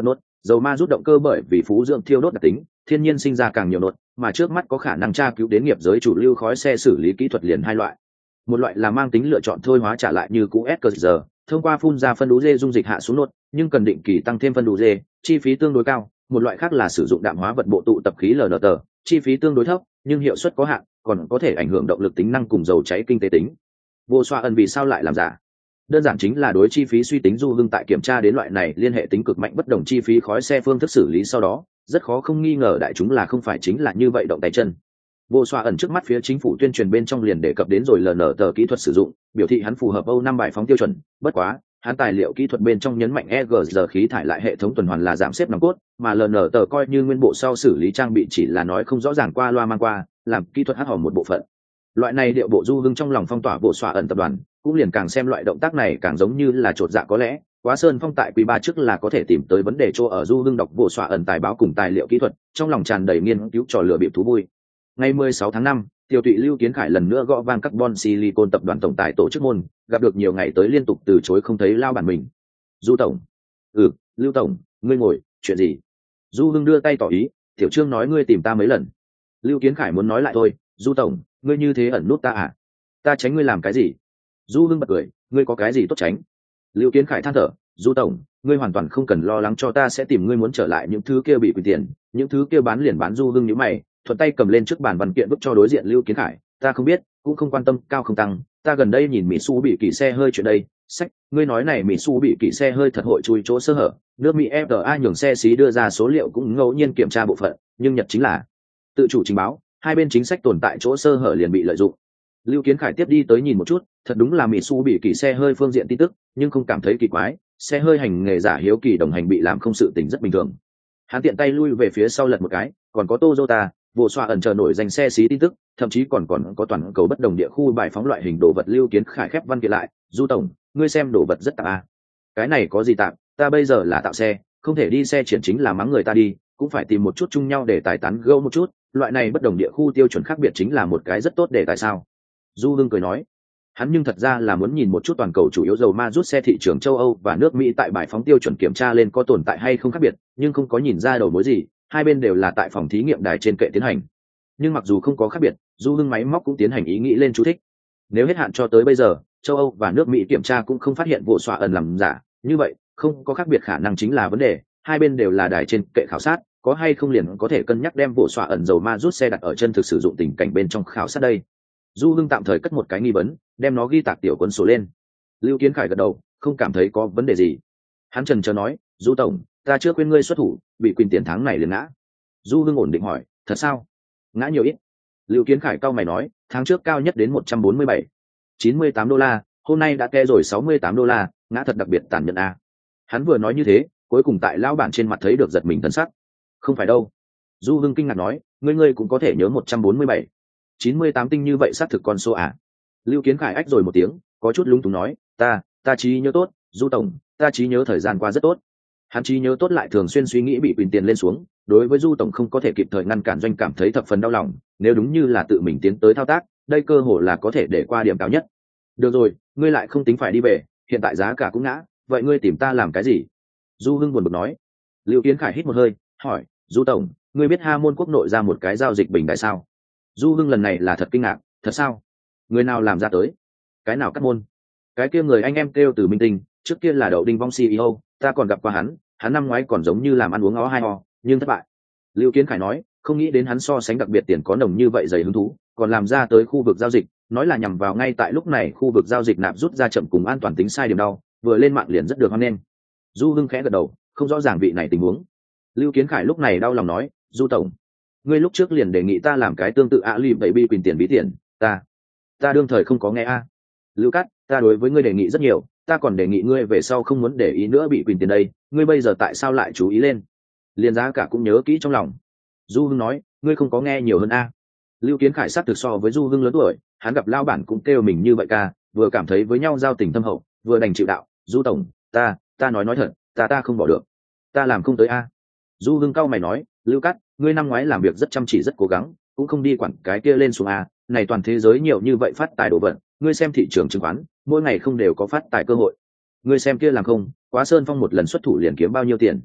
Dầu ma rút động cơ bởi vì phú dưỡng thiêu đốt đặc tính, thiên nhiên sinh ra càng nhiều nốt, mà trước mắt có khả năng tra cứu đến nghiệp giới chủ lưu khói xe xử lý kỹ thuật liền hai loại. Một loại là mang tính lựa chọn thôi hóa trả lại như cũ ét ca giờ, thông qua phun ra phân đú dê dung dịch hạ xuống nốt, nhưng cần định kỳ tăng thêm phân đú dê, chi phí tương đối cao. Một loại khác là sử dụng đạm hóa vật bộ tụ tập khí lờ en tê, chi phí tương đối thấp, nhưng hiệu suất có hạn, còn có thể ảnh hưởng động lực tính năng cùng dầu cháy kinh tế tính. Vô xoa ẩn vì sao lại làm giả? Đơn giản chính là đối chi phí suy tính. Du Hưng tại kiểm tra đến loại này liên hệ tính cực mạnh bất đồng chi phí khói xe phương thức xử lý sau đó, rất khó không nghi ngờ đại chúng là không phải chính là như vậy động tay chân. Vô xoa ẩn trước mắt phía chính phủ tuyên truyền bên trong liền đề cập đến rồi lờ en tê kỹ thuật sử dụng, biểu thị hắn phù hợp Âu năm bài phóng tiêu chuẩn. Bất quá, hắn tài liệu kỹ thuật bên trong nhấn mạnh e giê rờ khí thải lại hệ thống tuần hoàn là giảm xếp nòng cốt, mà lờ en tê coi như nguyên bộ sau xử lý trang bị chỉ là nói không rõ ràng qua loa mang qua, làm kỹ thuật hắc hòm một bộ phận. Loại này điệu bộ Du Hưng trong lòng phong tỏa Vô xoa ẩn tập đoàn, cũng liền càng xem loại động tác này càng giống như là chột dạ. Có lẽ Quá Sơn Phong tại quý ba trước là có thể tìm tới vấn đề chỗ ở. Du Hưng đọc Vô xoa ẩn tài báo cùng tài liệu kỹ thuật, trong lòng tràn đầy nghiên cứu trò lửa bịp thú vui. Ngày mười sáu tháng năm, Tiêu Tụy Lưu Kiến Khải lần nữa gõ vang Carbon Silicon tập đoàn tổng tài tổ chức môn, gặp được nhiều ngày tới liên tục từ chối không thấy lao bản mình. Du tổng. Ừ, Lưu tổng, ngươi ngồi, chuyện gì? Du Hưng đưa tay tỏ ý, Tiểu Trương nói ngươi tìm ta mấy lần. Lưu Kiến Khải muốn nói lại thôi, Du tổng, ngươi như thế ẩn nút ta à? Ta tránh ngươi làm cái gì? Du Hưng bật cười, ngươi có cái gì tốt tránh? Lưu Kiến Khải than thở, Du tổng, ngươi hoàn toàn không cần lo lắng cho ta sẽ tìm ngươi muốn trở lại những thứ kia bị quyền tiền, những thứ kia bán liền bán. Du Hưng nhíu mày, thuận tay cầm lên trước bàn văn kiện vứt cho đối diện Lưu Kiến Khải, ta không biết, cũng không quan tâm cao không tăng, ta gần đây nhìn mỹ su bị kỳ xe hơi chuyện đây, sách, ngươi nói này mỹ su bị kỳ xe hơi thật hội chui chỗ sơ hở, nước Mỹ ép đê a nhường xe xí đưa ra số liệu cũng ngẫu nhiên kiểm tra bộ phận, nhưng Nhật chính là tự chủ trình báo, hai bên chính sách tồn tại chỗ sơ hở liền bị lợi dụng. Lưu Kiến Khải tiếp đi tới nhìn một chút, thật đúng là mỹ su bị kỳ xe hơi phương diện tin tức, nhưng không cảm thấy kỳ quái, xe hơi hành nghề giả hiếu kỳ đồng hành bị làm không sự tình rất bình thường. Hắn tiện tay lui về phía sau lật một cái, còn có Toyota, Vô xoa ẩn chờ nổi danh xe xí tin tức, thậm chí còn còn có toàn cầu bất đồng địa khu bài phóng loại hình đồ vật. Lưu Kiến Khải khép văn kiện lại, Du tổng, ngươi xem đồ vật rất tạp à. Cái này có gì tạp, ta bây giờ là tạo xe, không thể đi xe triển chính là mắng người ta đi, cũng phải tìm một chút chung nhau để tài tán gẫu một chút, loại này bất đồng địa khu tiêu chuẩn khác biệt chính là một cái rất tốt để tại sao. Du Hưng cười nói, hắn nhưng thật ra là muốn nhìn một chút toàn cầu chủ yếu dầu ma rút xe thị trường châu Âu và nước Mỹ tại bài phóng tiêu chuẩn kiểm tra lên có tồn tại hay không khác biệt, nhưng không có nhìn ra đầu mối gì, hai bên đều là tại phòng thí nghiệm đài trên kệ tiến hành. Nhưng mặc dù không có khác biệt, Du Hưng máy móc cũng tiến hành ý nghĩ lên chú thích. Nếu hết hạn cho tới bây giờ, châu Âu và nước Mỹ kiểm tra cũng không phát hiện Vô xoa ẩn làm giả, như vậy không có khác biệt khả năng chính là vấn đề, hai bên đều là đài trên kệ khảo sát, có hay không liền có thể cân nhắc đem Vô xoa ẩn dầu ma rút xe đặt ở chân thực sử dụng tình cảnh bên trong khảo sát đây. Du Hưng tạm thời cất một cái nghi vấn, đem nó ghi tạc tiểu cuốn sổ lên. Lưu Kiến Khải gật đầu, không cảm thấy có vấn đề gì. Hắn trần chờ nói, Du tổng, ta chưa quên ngươi xuất thủ, bị quyền tiền tháng này liền ngã. Du Hưng ổn định hỏi, thật sao? Ngã nhiều ít? Lưu Kiến Khải cau mày nói, tháng trước cao nhất đến một trăm bốn mươi bảy, chín mươi tám đô la, hôm nay đã ke rồi sáu mươi tám đô la, ngã thật đặc biệt tàn nhẫn a. Hắn vừa nói như thế, cuối cùng tại lão bản trên mặt thấy được giật mình thần sắc. Không phải đâu. Du Hưng kinh ngạc nói, ngươi ngươi cũng có thể nhớ một trăm bốn mươi bảy, chín mươi tám tinh như vậy xác thực con số à? Lưu Kiến Khải ách rồi một tiếng, có chút lúng túng nói, ta, ta trí nhớ tốt, Du tổng, ta trí nhớ thời gian qua rất tốt. Hắn trí nhớ tốt lại thường xuyên suy nghĩ bị quyền tiền lên xuống, đối với Du tổng không có thể kịp thời ngăn cản doanh cảm thấy thập phần đau lòng, nếu đúng như là tự mình tiến tới thao tác, đây cơ hội là có thể để qua điểm cao nhất. Được rồi, ngươi lại không tính phải đi về, hiện tại giá cả cũng ngã, vậy ngươi tìm ta làm cái gì? Du Hưng buồn bực nói. Lưu Kiến Khải hít một hơi, hỏi, Du tổng, ngươi biết Ha Môn quốc nội ra một cái giao dịch bình đại sao? Du Hưng lần này là thật kinh ngạc, thật sao? Người nào làm ra tới? Cái nào cắt môn? Cái kia người anh em kêu từ Minh Tinh, trước kia là Đậu Đinh Vong xê e ô, ta còn gặp qua hắn, hắn năm ngoái còn giống như làm ăn uống ó hai ho, nhưng thất bại. Lưu Kiến Khải nói, không nghĩ đến hắn so sánh đặc biệt tiền có nồng như vậy dày hứng thú, còn làm ra tới khu vực giao dịch, nói là nhằm vào ngay tại lúc này khu vực giao dịch nạp rút ra chậm cùng an toàn tính sai điểm đau, vừa lên mạng liền rất được hoan nghênh. Du Hưng khẽ gật đầu, không rõ ràng vị này tình huống. Lưu Kiến Khải lúc này đau lòng nói, Du tổng, ngươi lúc trước liền đề nghị ta làm cái tương tự ạ lì bảy bi quyền tiền bí tiền, ta, ta đương thời không có nghe a. Lưu Cát, ta đối với ngươi đề nghị rất nhiều, ta còn đề nghị ngươi về sau không muốn để ý nữa bị quyền tiền đây, ngươi bây giờ tại sao lại chú ý lên? Liên giá cả cũng nhớ kỹ trong lòng. Du Hưng nói, ngươi không có nghe nhiều hơn a. Lưu Kiến Khải sát thực so với Du Hưng lớn tuổi, hắn gặp lao bản cũng kêu mình như vậy ca, vừa cảm thấy với nhau giao tình thâm hậu, vừa đành chịu đạo. Du tổng, ta, ta nói nói thật, ta ta không bỏ được, ta làm không tới a. Du Hưng cau mày nói, Lưu Cát, ngươi năm ngoái làm việc rất chăm chỉ rất cố gắng, cũng không đi quản cái kia lên xuống a, này toàn thế giới nhiều như vậy phát tài đồ vật, ngươi xem thị trường chứng khoán, mỗi ngày không đều có phát tài cơ hội. Ngươi xem kia làm không, Quá Sơn Phong một lần xuất thủ liền kiếm bao nhiêu tiền.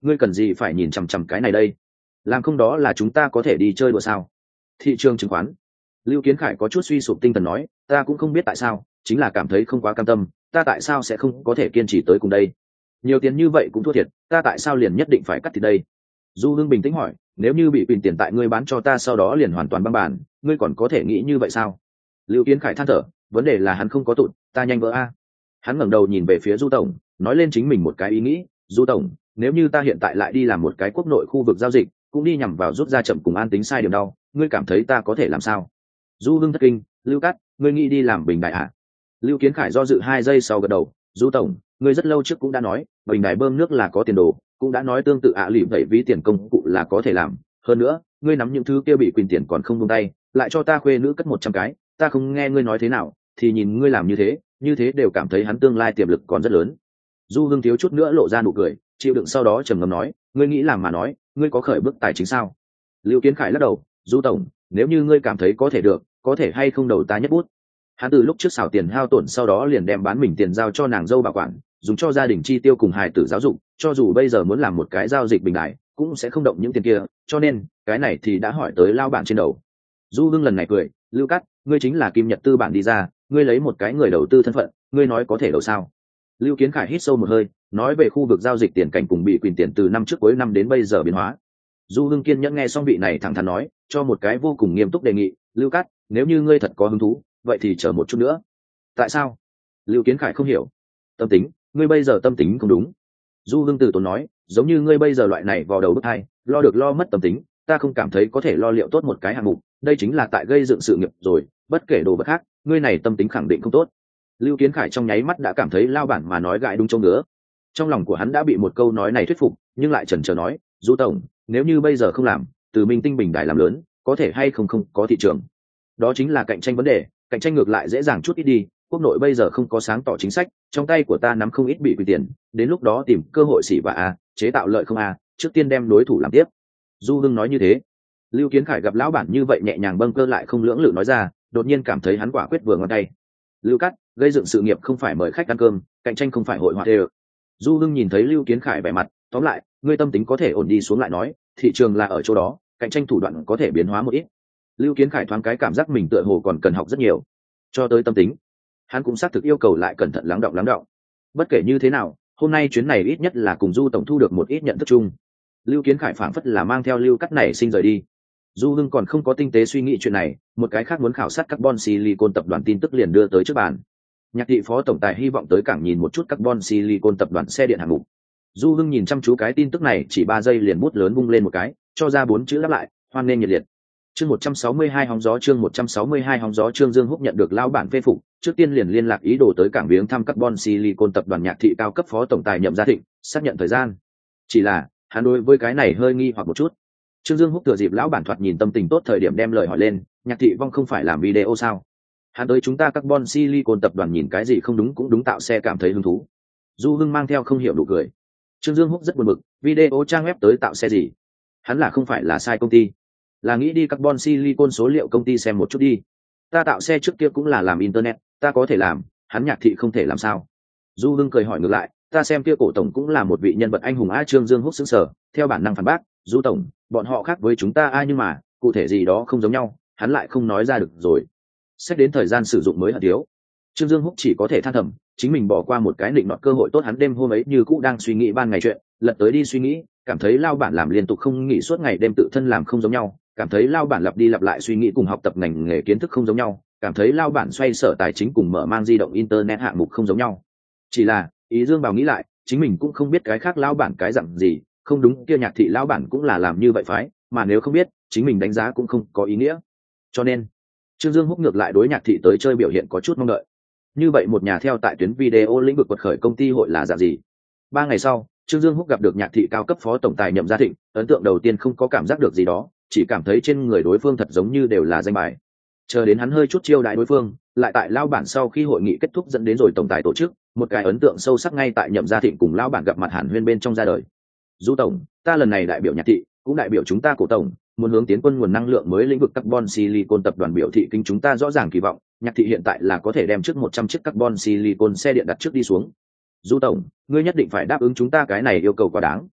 ngươi cần gì phải nhìn chằm chằm cái này đây? Làm không đó là chúng ta có thể đi chơi đùa sao? Thị trường chứng khoán. Lưu Kiến Khải có chút suy sụp tinh thần nói, ta cũng không biết tại sao, chính là cảm thấy không quá cam tâm, ta tại sao sẽ không có thể kiên trì tới cùng đây? Nhiều tiền như vậy cũng thua thiệt, ta tại sao liền nhất định phải cắt thịt đây? Du Hưng bình tĩnh hỏi, nếu như bị quyền tiền tại ngươi bán cho ta sau đó liền hoàn toàn băng bàn, ngươi còn có thể nghĩ như vậy sao? Lưu Kiến Khải than thở, vấn đề là hắn không có tụt, ta nhanh vỡ a. Hắn ngẩng đầu nhìn về phía Du tổng, nói lên chính mình một cái ý nghĩ, Du tổng, nếu như ta hiện tại lại đi làm một cái quốc nội khu vực giao dịch, cũng đi nhằm vào rút ra chậm cùng an tính sai điểm đau, ngươi cảm thấy ta có thể làm sao? Du Hưng thất kinh, Lưu Cát, ngươi nghĩ đi làm bình đại à? Lưu Kiến Khải do dự hai giây sau gật đầu, Du tổng, ngươi rất lâu trước cũng đã nói, bình đại bơm nước là có tiền đồ, cũng đã nói tương tự ạ à lụy vậy ví tiền công cụ là có thể làm. Hơn nữa, ngươi nắm những thứ kia bị quyền tiền còn không buông tay, lại cho ta khuê nữ cất một trăm cái, ta không nghe ngươi nói thế nào, thì nhìn ngươi làm như thế, như thế đều cảm thấy hắn tương lai tiềm lực còn rất lớn. Du Hưng thiếu chút nữa lộ ra nụ cười, chịu đựng sau đó trầm ngâm nói, ngươi nghĩ làm mà nói, ngươi có khởi bước tài chính sao? Lưu Kiến Khải lắc đầu, Du tổng, nếu như ngươi cảm thấy có thể được, có thể hay không đầu ta nhất bút. Hắn từ lúc trước xảo tiền hao tổn sau đó liền đem bán mình tiền giao cho nàng dâu bảo quản, dùng cho gia đình chi tiêu cùng hài tử giáo dục, cho dù bây giờ muốn làm một cái giao dịch bình đại, cũng sẽ không động những tiền kia, cho nên cái này thì đã hỏi tới lao bản trên đầu. Du Hưng lần này cười, Lưu Cát, ngươi chính là Kim Nhật Tư bản đi ra, ngươi lấy một cái người đầu tư thân phận, ngươi nói có thể đầu sao? Lưu Kiến Khải hít sâu một hơi, nói về khu vực giao dịch tiền cảnh cùng bị quyền tiền từ năm trước cuối năm đến bây giờ biến hóa. Du Hưng kiên nhẫn nghe xong vị này thẳng thắn nói, cho một cái vô cùng nghiêm túc đề nghị, Lưu Cát, nếu như ngươi thật có hứng thú, vậy thì chờ một chút nữa. Tại sao? Lưu Kiến Khải không hiểu. Tâm tính, ngươi bây giờ tâm tính không đúng. Du Hưng từ tốn nói, giống như ngươi bây giờ loại này vào đầu bức hai, lo được lo mất tâm tính, ta không cảm thấy có thể lo liệu tốt một cái hạng mục, đây chính là tại gây dựng sự nghiệp rồi, bất kể đồ vật khác, ngươi này tâm tính khẳng định không tốt. Lưu Kiến Khải trong nháy mắt đã cảm thấy lao bản mà nói gãi đúng chỗ ngứa. Trong lòng của hắn đã bị một câu nói này thuyết phục, nhưng lại chần chờ nói, Du tổng, nếu như bây giờ không làm, từ Minh Tinh bình đại làm lớn, có thể hay không không có thị trường. Đó chính là cạnh tranh vấn đề, cạnh tranh ngược lại dễ dàng chút ít đi, quốc nội bây giờ không có sáng tỏ chính sách, trong tay của ta nắm không ít bị quyền tiền, đến lúc đó tìm cơ hội xỉ vả a, chế tạo lợi không a, trước tiên đem đối thủ làm tiếp. Du Hưng nói như thế. Lưu Kiến Khải gặp lão bản như vậy nhẹ nhàng bâng cơ lại không lưỡng lự nói ra, đột nhiên cảm thấy hắn quả quyết vừa ngon tay. Lưu Cát, gây dựng sự nghiệp không phải mời khách ăn cơm, cạnh tranh không phải hội họa đều. Du Hưng nhìn thấy Lưu Kiến Khải vẻ mặt, tóm lại, ngươi tâm tính có thể ổn đi xuống lại nói, thị trường là ở chỗ đó, cạnh tranh thủ đoạn có thể biến hóa một ít. Lưu Kiến Khải thoáng cái cảm giác mình tựa hồ còn cần học rất nhiều. Cho tới tâm tính, hắn cũng xác thực yêu cầu lại cẩn thận lắng đọng lắng đọng. Bất kể như thế nào, hôm nay chuyến này ít nhất là cùng Du tổng thu được một ít nhận thức chung. Lưu Kiến Khải phảng phất là mang theo Lưu Cát này sinh rời đi. Du Hưng còn không có tinh tế suy nghĩ chuyện này, một cái khác muốn khảo sát carbon silicon tập đoàn tin tức liền đưa tới trước bàn. Nhạc thị phó tổng tài hy vọng tới cảng nhìn một chút carbon silicon tập đoàn xe điện hạng mục. Du Hưng nhìn chăm chú cái tin tức này chỉ ba giây liền bút lớn vung lên một cái, cho ra bốn chữ đáp lại, hoan nghênh nhiệt liệt. Chương một trăm sáu mươi hai hóng gió chương một trăm sáu mươi hai hóng gió Trương Dương Húc nhận được lão bản phê phục, trước tiên liền liên lạc ý đồ tới cảng viếng thăm carbon silicon tập đoàn Nhạc thị cao cấp phó tổng tài Nhậm Gia Thịnh, xác nhận thời gian. Chỉ là, hắn đối với cái này hơi nghi hoặc một chút. Trương Dương Húc thừa dịp lão bản thoạt nhìn tâm tình tốt thời điểm đem lời hỏi lên, Nhạc thị vong không phải làm video sao? Hắn tới chúng ta carbon silicon tập đoàn nhìn cái gì không đúng cũng đúng tạo xe cảm thấy hứng thú. Du Hưng mang theo không hiểu nụ cười. Trương Dương Húc rất buồn bực, video trang web tới tạo xe gì? Hắn là không phải là sai công ty, là nghĩ đi carbon silicon số liệu công ty xem một chút đi. Ta tạo xe trước kia cũng là làm internet, ta có thể làm, hắn Nhạc thị không thể làm sao? Du Hưng cười hỏi ngược lại, ta xem kia cổ tổng cũng là một vị nhân vật anh hùng a. Trương Dương Húc sững sờ, theo bản năng phản bác, Du tổng, bọn họ khác với chúng ta ai nhưng mà cụ thể gì đó không giống nhau, hắn lại không nói ra được rồi. Xét đến thời gian sử dụng mới hận thiếu, Trương Dương Húc chỉ có thể than thầm, chính mình bỏ qua một cái định nọt cơ hội tốt. Hắn đêm hôm ấy như cũ đang suy nghĩ ban ngày chuyện, lật tới đi suy nghĩ, cảm thấy lao bản làm liên tục không nghỉ suốt ngày đêm tự thân làm không giống nhau, cảm thấy lao bản lặp đi lặp lại suy nghĩ cùng học tập ngành nghề kiến thức không giống nhau, cảm thấy lao bản xoay sở tài chính cùng mở mang di động internet hạng mục không giống nhau. Chỉ là ý Dương Bảo nghĩ lại, chính mình cũng không biết cái khác lao bản cái dặn gì, không đúng kia Nhạc thị lao bản cũng là làm như vậy phái, mà nếu không biết, chính mình đánh giá cũng không có ý nghĩa. Cho nên Trương Dương Húc ngược lại đối Nhạc thị tới chơi biểu hiện có chút mong đợi. Như vậy một nhà theo tại tuyến video lĩnh vực quật khởi công ty hội là dạng gì? Ba ngày sau, Trương Dương Húc gặp được Nhạc thị cao cấp phó tổng tài Nhậm Gia Thịnh, ấn tượng đầu tiên không có cảm giác được gì đó, chỉ cảm thấy trên người đối phương thật giống như đều là danh bài. Chờ đến hắn hơi chút chiêu đãi đối phương, lại tại lao bản sau khi hội nghị kết thúc dẫn đến rồi tổng tài tổ chức, một cái ấn tượng sâu sắc ngay tại Nhậm Gia Thịnh cùng lao bản gặp mặt hàn huyên bên trong ra đời. Du tổng, ta lần này đại biểu Nhạc thị, cũng đại biểu chúng ta cổ tổng, muốn hướng tiến quân nguồn năng lượng mới lĩnh vực carbon silicon tập đoàn biểu thị kinh chúng ta rõ ràng kỳ vọng, Nhạc thị hiện tại là có thể đem trước một trăm chiếc carbon silicon xe điện đặt trước đi xuống. Du tổng, ngươi nhất định phải đáp ứng chúng ta cái này yêu cầu quá đáng.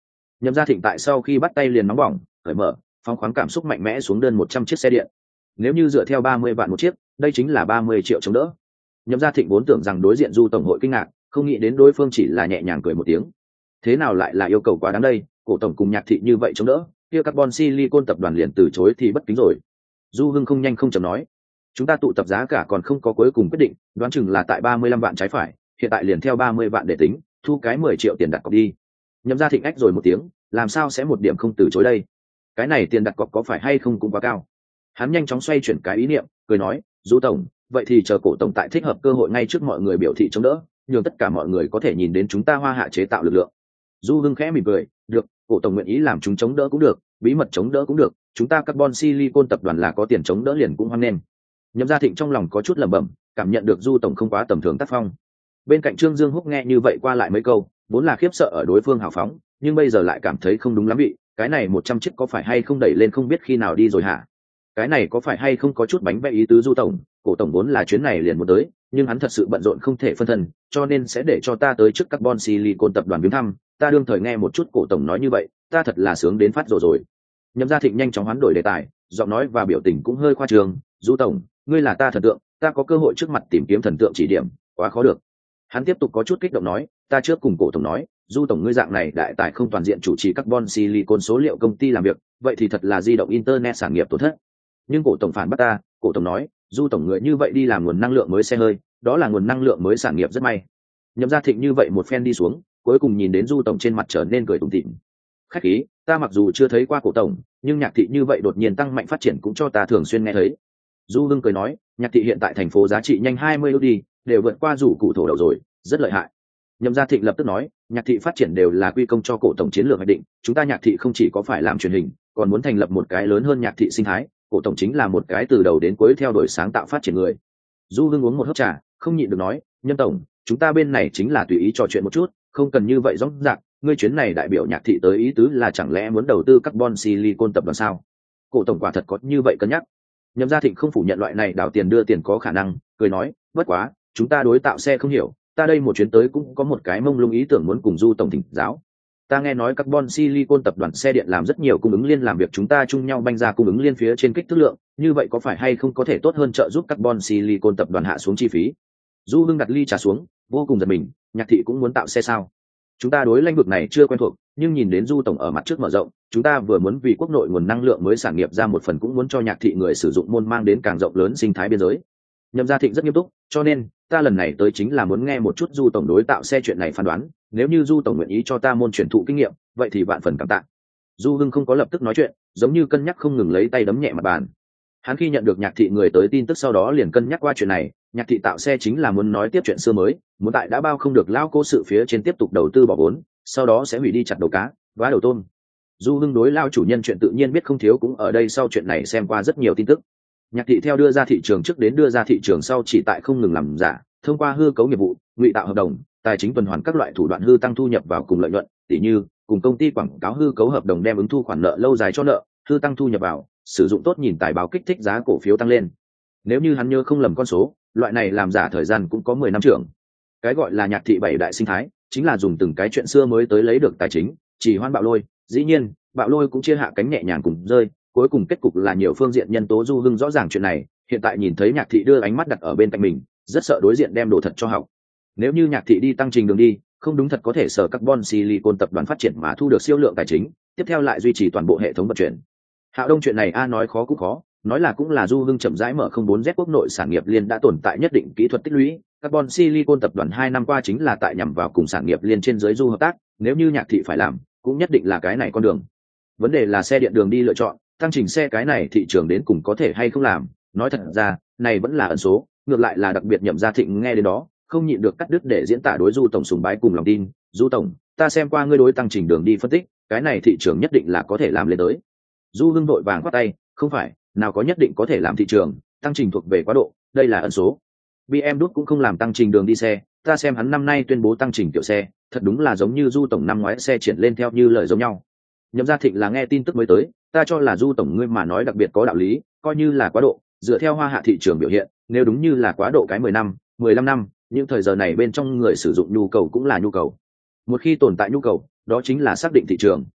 Nhậm Gia Thịnh tại sau khi bắt tay liền nóng bỏng cởi mở phóng khoáng cảm xúc mạnh mẽ xuống đơn một trăm chiếc xe điện. Nếu như dựa theo ba mươi vạn một chiếc, đây chính là ba mươi triệu chống đỡ. Nhậm Gia Thịnh vốn tưởng rằng đối diện Du tổng hội kinh ngạc, không nghĩ đến đối phương chỉ là nhẹ nhàng cười một tiếng. Thế nào lại là yêu cầu quá đáng đây, cổ tổng cùng Nhạc thị như vậy chống đỡ, kia Carbon Silicon tập đoàn liền từ chối thì bất kính rồi. Du Hưng không nhanh không chậm nói, chúng ta tụ tập giá cả còn không có cuối cùng quyết định, đoán chừng là tại ba mươi lăm vạn trái phải, hiện tại liền theo ba mươi vạn để tính, thu cái mười triệu tiền đặt cọc đi. Nhậm Gia Thịnh ách rồi một tiếng, làm sao sẽ một điểm không từ chối đây? Cái này tiền đặt cọc có phải hay không cũng quá cao. Hắn nhanh chóng xoay chuyển cái ý niệm, cười nói, Du tổng, vậy thì chờ cổ tổng tại thích hợp cơ hội ngay trước mọi người biểu thị chống đỡ, nhường tất cả mọi người có thể nhìn đến chúng ta Hoa Hạ chế tạo lực lượng. Du Hưng khẽ mỉm cười, được, cổ tổng nguyện ý làm chúng chống đỡ cũng được, bí mật chống đỡ cũng được, chúng ta Carbon Silicon tập đoàn là có tiền chống đỡ liền cũng hoan nghênh. Nhậm Gia Thịnh trong lòng có chút lẩm bẩm, cảm nhận được Du tổng không quá tầm thường tác phong. Bên cạnh Trương Dương Húc nghe như vậy qua lại mấy câu, vốn là khiếp sợ ở đối phương hào phóng, nhưng bây giờ lại cảm thấy không đúng lắm vị, cái này một trăm chiếc có phải hay không đẩy lên không biết khi nào đi rồi hả? Cái này có phải hay không có chút bánh vẽ ý tứ Du tổng, cổ tổng vốn là chuyến này liền muốn tới, nhưng hắn thật sự bận rộn không thể phân thân, cho nên sẽ để cho ta tới trước Carbon Silicon tập đoàn viếng thăm, ta đương thời nghe một chút cổ tổng nói như vậy, ta thật là sướng đến phát rồi rồi. Nhậm Gia Thịnh nhanh chóng hoán đổi đề tài, giọng nói và biểu tình cũng hơi khoa trương, Du tổng, ngươi là ta thần tượng, ta có cơ hội trước mặt tìm kiếm thần tượng chỉ điểm, quá khó được. Hắn tiếp tục có chút kích động nói, ta trước cùng cổ tổng nói, Du tổng ngươi dạng này đại tài không toàn diện chủ trì Carbon Silicon số liệu công ty làm việc, vậy thì thật là di động internet sản nghiệp tổn thất. Nhưng cổ tổng phản bắt ta, cổ tổng nói, Du tổng người như vậy đi làm nguồn năng lượng mới xe hơi, đó là nguồn năng lượng mới sản nghiệp rất may. Nhậm Gia Thịnh như vậy một phen đi xuống, cuối cùng nhìn đến Du tổng trên mặt trở nên cười tủm tỉm. Khách khí, ta mặc dù chưa thấy qua cổ tổng, nhưng Nhạc thị như vậy đột nhiên tăng mạnh phát triển cũng cho ta thường xuyên nghe thấy. Du Hưng cười nói, Nhạc thị hiện tại thành phố giá trị nhanh hai mươi ước đi, đều vượt qua rủ cụ thổ đầu rồi, rất lợi hại. Nhậm Gia Thịnh lập tức nói, Nhạc thị phát triển đều là quy công cho cổ tổng chiến lược hoạch định, chúng ta Nhạc thị không chỉ có phải làm truyền hình, còn muốn thành lập một cái lớn hơn Nhạc thị sinh thái, cổ tổng chính là một cái từ đầu đến cuối theo đuổi sáng tạo phát triển người. Du Hưng uống một hớp trà, không nhịn được nói, Nhân tổng, chúng ta bên này chính là tùy ý trò chuyện một chút, không cần như vậy rõ ràng, ngươi chuyến này đại biểu Nhạc thị tới ý tứ là chẳng lẽ muốn đầu tư Carbon Silicon tập đoàn sao? Cổ tổng quả thật có như vậy cân nhắc. Nhậm Gia Thịnh không phủ nhận loại này đảo tiền đưa tiền có khả năng, cười nói, bất quá, chúng ta đối tạo xe không hiểu, ta đây một chuyến tới cũng có một cái mông lung ý tưởng muốn cùng Du tổng thỉnh giáo. Ta nghe nói Carbon Silicon tập đoàn xe điện làm rất nhiều cung ứng liên làm việc chúng ta chung nhau banh ra cung ứng liên phía trên kích thước lượng, như vậy có phải hay không có thể tốt hơn trợ giúp Carbon Silicon tập đoàn hạ xuống chi phí? Du Hưng đặt ly trà xuống, vô cùng giật mình, Nhạc thị cũng muốn tạo xe sao? Chúng ta đối lĩnh vực này chưa quen thuộc, nhưng nhìn đến Du tổng ở mặt trước mở rộng, chúng ta vừa muốn vì quốc nội nguồn năng lượng mới sản nghiệp ra một phần cũng muốn cho Nhạc thị người sử dụng môn mang đến càng rộng lớn sinh thái biên giới. Nhậm Gia Thịnh rất nghiêm túc, cho nên ta lần này tới chính là muốn nghe một chút Du tổng đối tạo xe chuyện này phán đoán, nếu như Du tổng nguyện ý cho ta môn truyền thụ kinh nghiệm, vậy thì vạn phần cảm tạ. Du Hưng không có lập tức nói chuyện, giống như cân nhắc không ngừng lấy tay đấm nhẹ mặt bàn. Hắn khi nhận được Nhạc thị người tới tin tức sau đó liền cân nhắc qua chuyện này, Nhạc thị tạo xe chính là muốn nói tiếp chuyện xưa mới, muốn tại đã bao không được lao cố sự phía trên tiếp tục đầu tư bỏ vốn, sau đó sẽ hủy đi chặt đầu cá, vá đầu tôm. Du Hưng đối lao chủ nhân chuyện tự nhiên biết không thiếu, cũng ở đây sau chuyện này xem qua rất nhiều tin tức. Nhạc thị theo đưa ra thị trường trước đến đưa ra thị trường sau chỉ tại không ngừng làm giả, thông qua hư cấu nghiệp vụ, ngụy tạo hợp đồng, tài chính tuần hoàn các loại thủ đoạn hư tăng thu nhập vào cùng lợi nhuận, tỉ như cùng công ty quảng cáo hư cấu hợp đồng đem ứng thu khoản nợ lâu dài cho nợ, hư tăng thu nhập vào, sử dụng tốt nhìn tài báo kích thích giá cổ phiếu tăng lên. Nếu như hắn nhớ không lầm con số, loại này làm giả thời gian cũng có mười năm trưởng. Cái gọi là Nhạc thị bảy đại sinh thái, chính là dùng từng cái chuyện xưa mới tới lấy được tài chính, chỉ hoan bạo lôi, dĩ nhiên, bạo lôi cũng chia hạ cánh nhẹ nhàng cùng rơi, cuối cùng kết cục là nhiều phương diện nhân tố. Du Hưng rõ ràng chuyện này, hiện tại nhìn thấy Nhạc thị đưa ánh mắt đặt ở bên cạnh mình, rất sợ đối diện đem đồ thật cho học. Nếu như Nhạc thị đi tăng trình đường đi, không đúng thật có thể sở Carbon Silicon tập đoàn phát triển mà thu được siêu lượng tài chính, tiếp theo lại duy trì toàn bộ hệ thống vận chuyển. Hạo Đông chuyện này a nói khó cũng khó, nói là cũng là Du Hưng chậm rãi mở không bốn Z quốc nội sản nghiệp liên đã tồn tại nhất định kỹ thuật tích lũy, Carbon Silicon tập đoàn hai năm qua chính là tại nhằm vào cùng sản nghiệp liên trên dưới du hợp tác, nếu như Nhạc thị phải làm, cũng nhất định là cái này con đường. Vấn đề là xe điện đường đi lựa chọn, tăng trình xe cái này thị trường đến cùng có thể hay không làm, nói thật ra, này vẫn là ẩn số, ngược lại là đặc biệt Nhậm Gia Thịnh nghe đến đó, không nhịn được cắt đứt để diễn tả đối Du tổng sùng bái cùng lòng tin. Du tổng, ta xem qua ngươi đối tăng trình đường đi phân tích, cái này thị trường nhất định là có thể làm lên tới. Du Hưng vội vàng quát tay, không phải, nào có nhất định có thể làm thị trường, tăng trình thuộc về quá độ, đây là ẩn số. bê em đút cũng không làm tăng trình đường đi xe, ta xem hắn năm nay tuyên bố tăng trình kiểu xe, thật đúng là giống như Du tổng năm ngoái xe triển lên theo như lời giống nhau. Nhậm Gia Thịnh là nghe tin tức mới tới, ta cho là Du tổng ngươi mà nói đặc biệt có đạo lý, coi như là quá độ, dựa theo Hoa Hạ thị trường biểu hiện, nếu đúng như là quá độ cái mười năm, mười lăm năm, những thời giờ này bên trong người sử dụng nhu cầu cũng là nhu cầu. Một khi tồn tại nhu cầu, đó chính là xác định thị trường.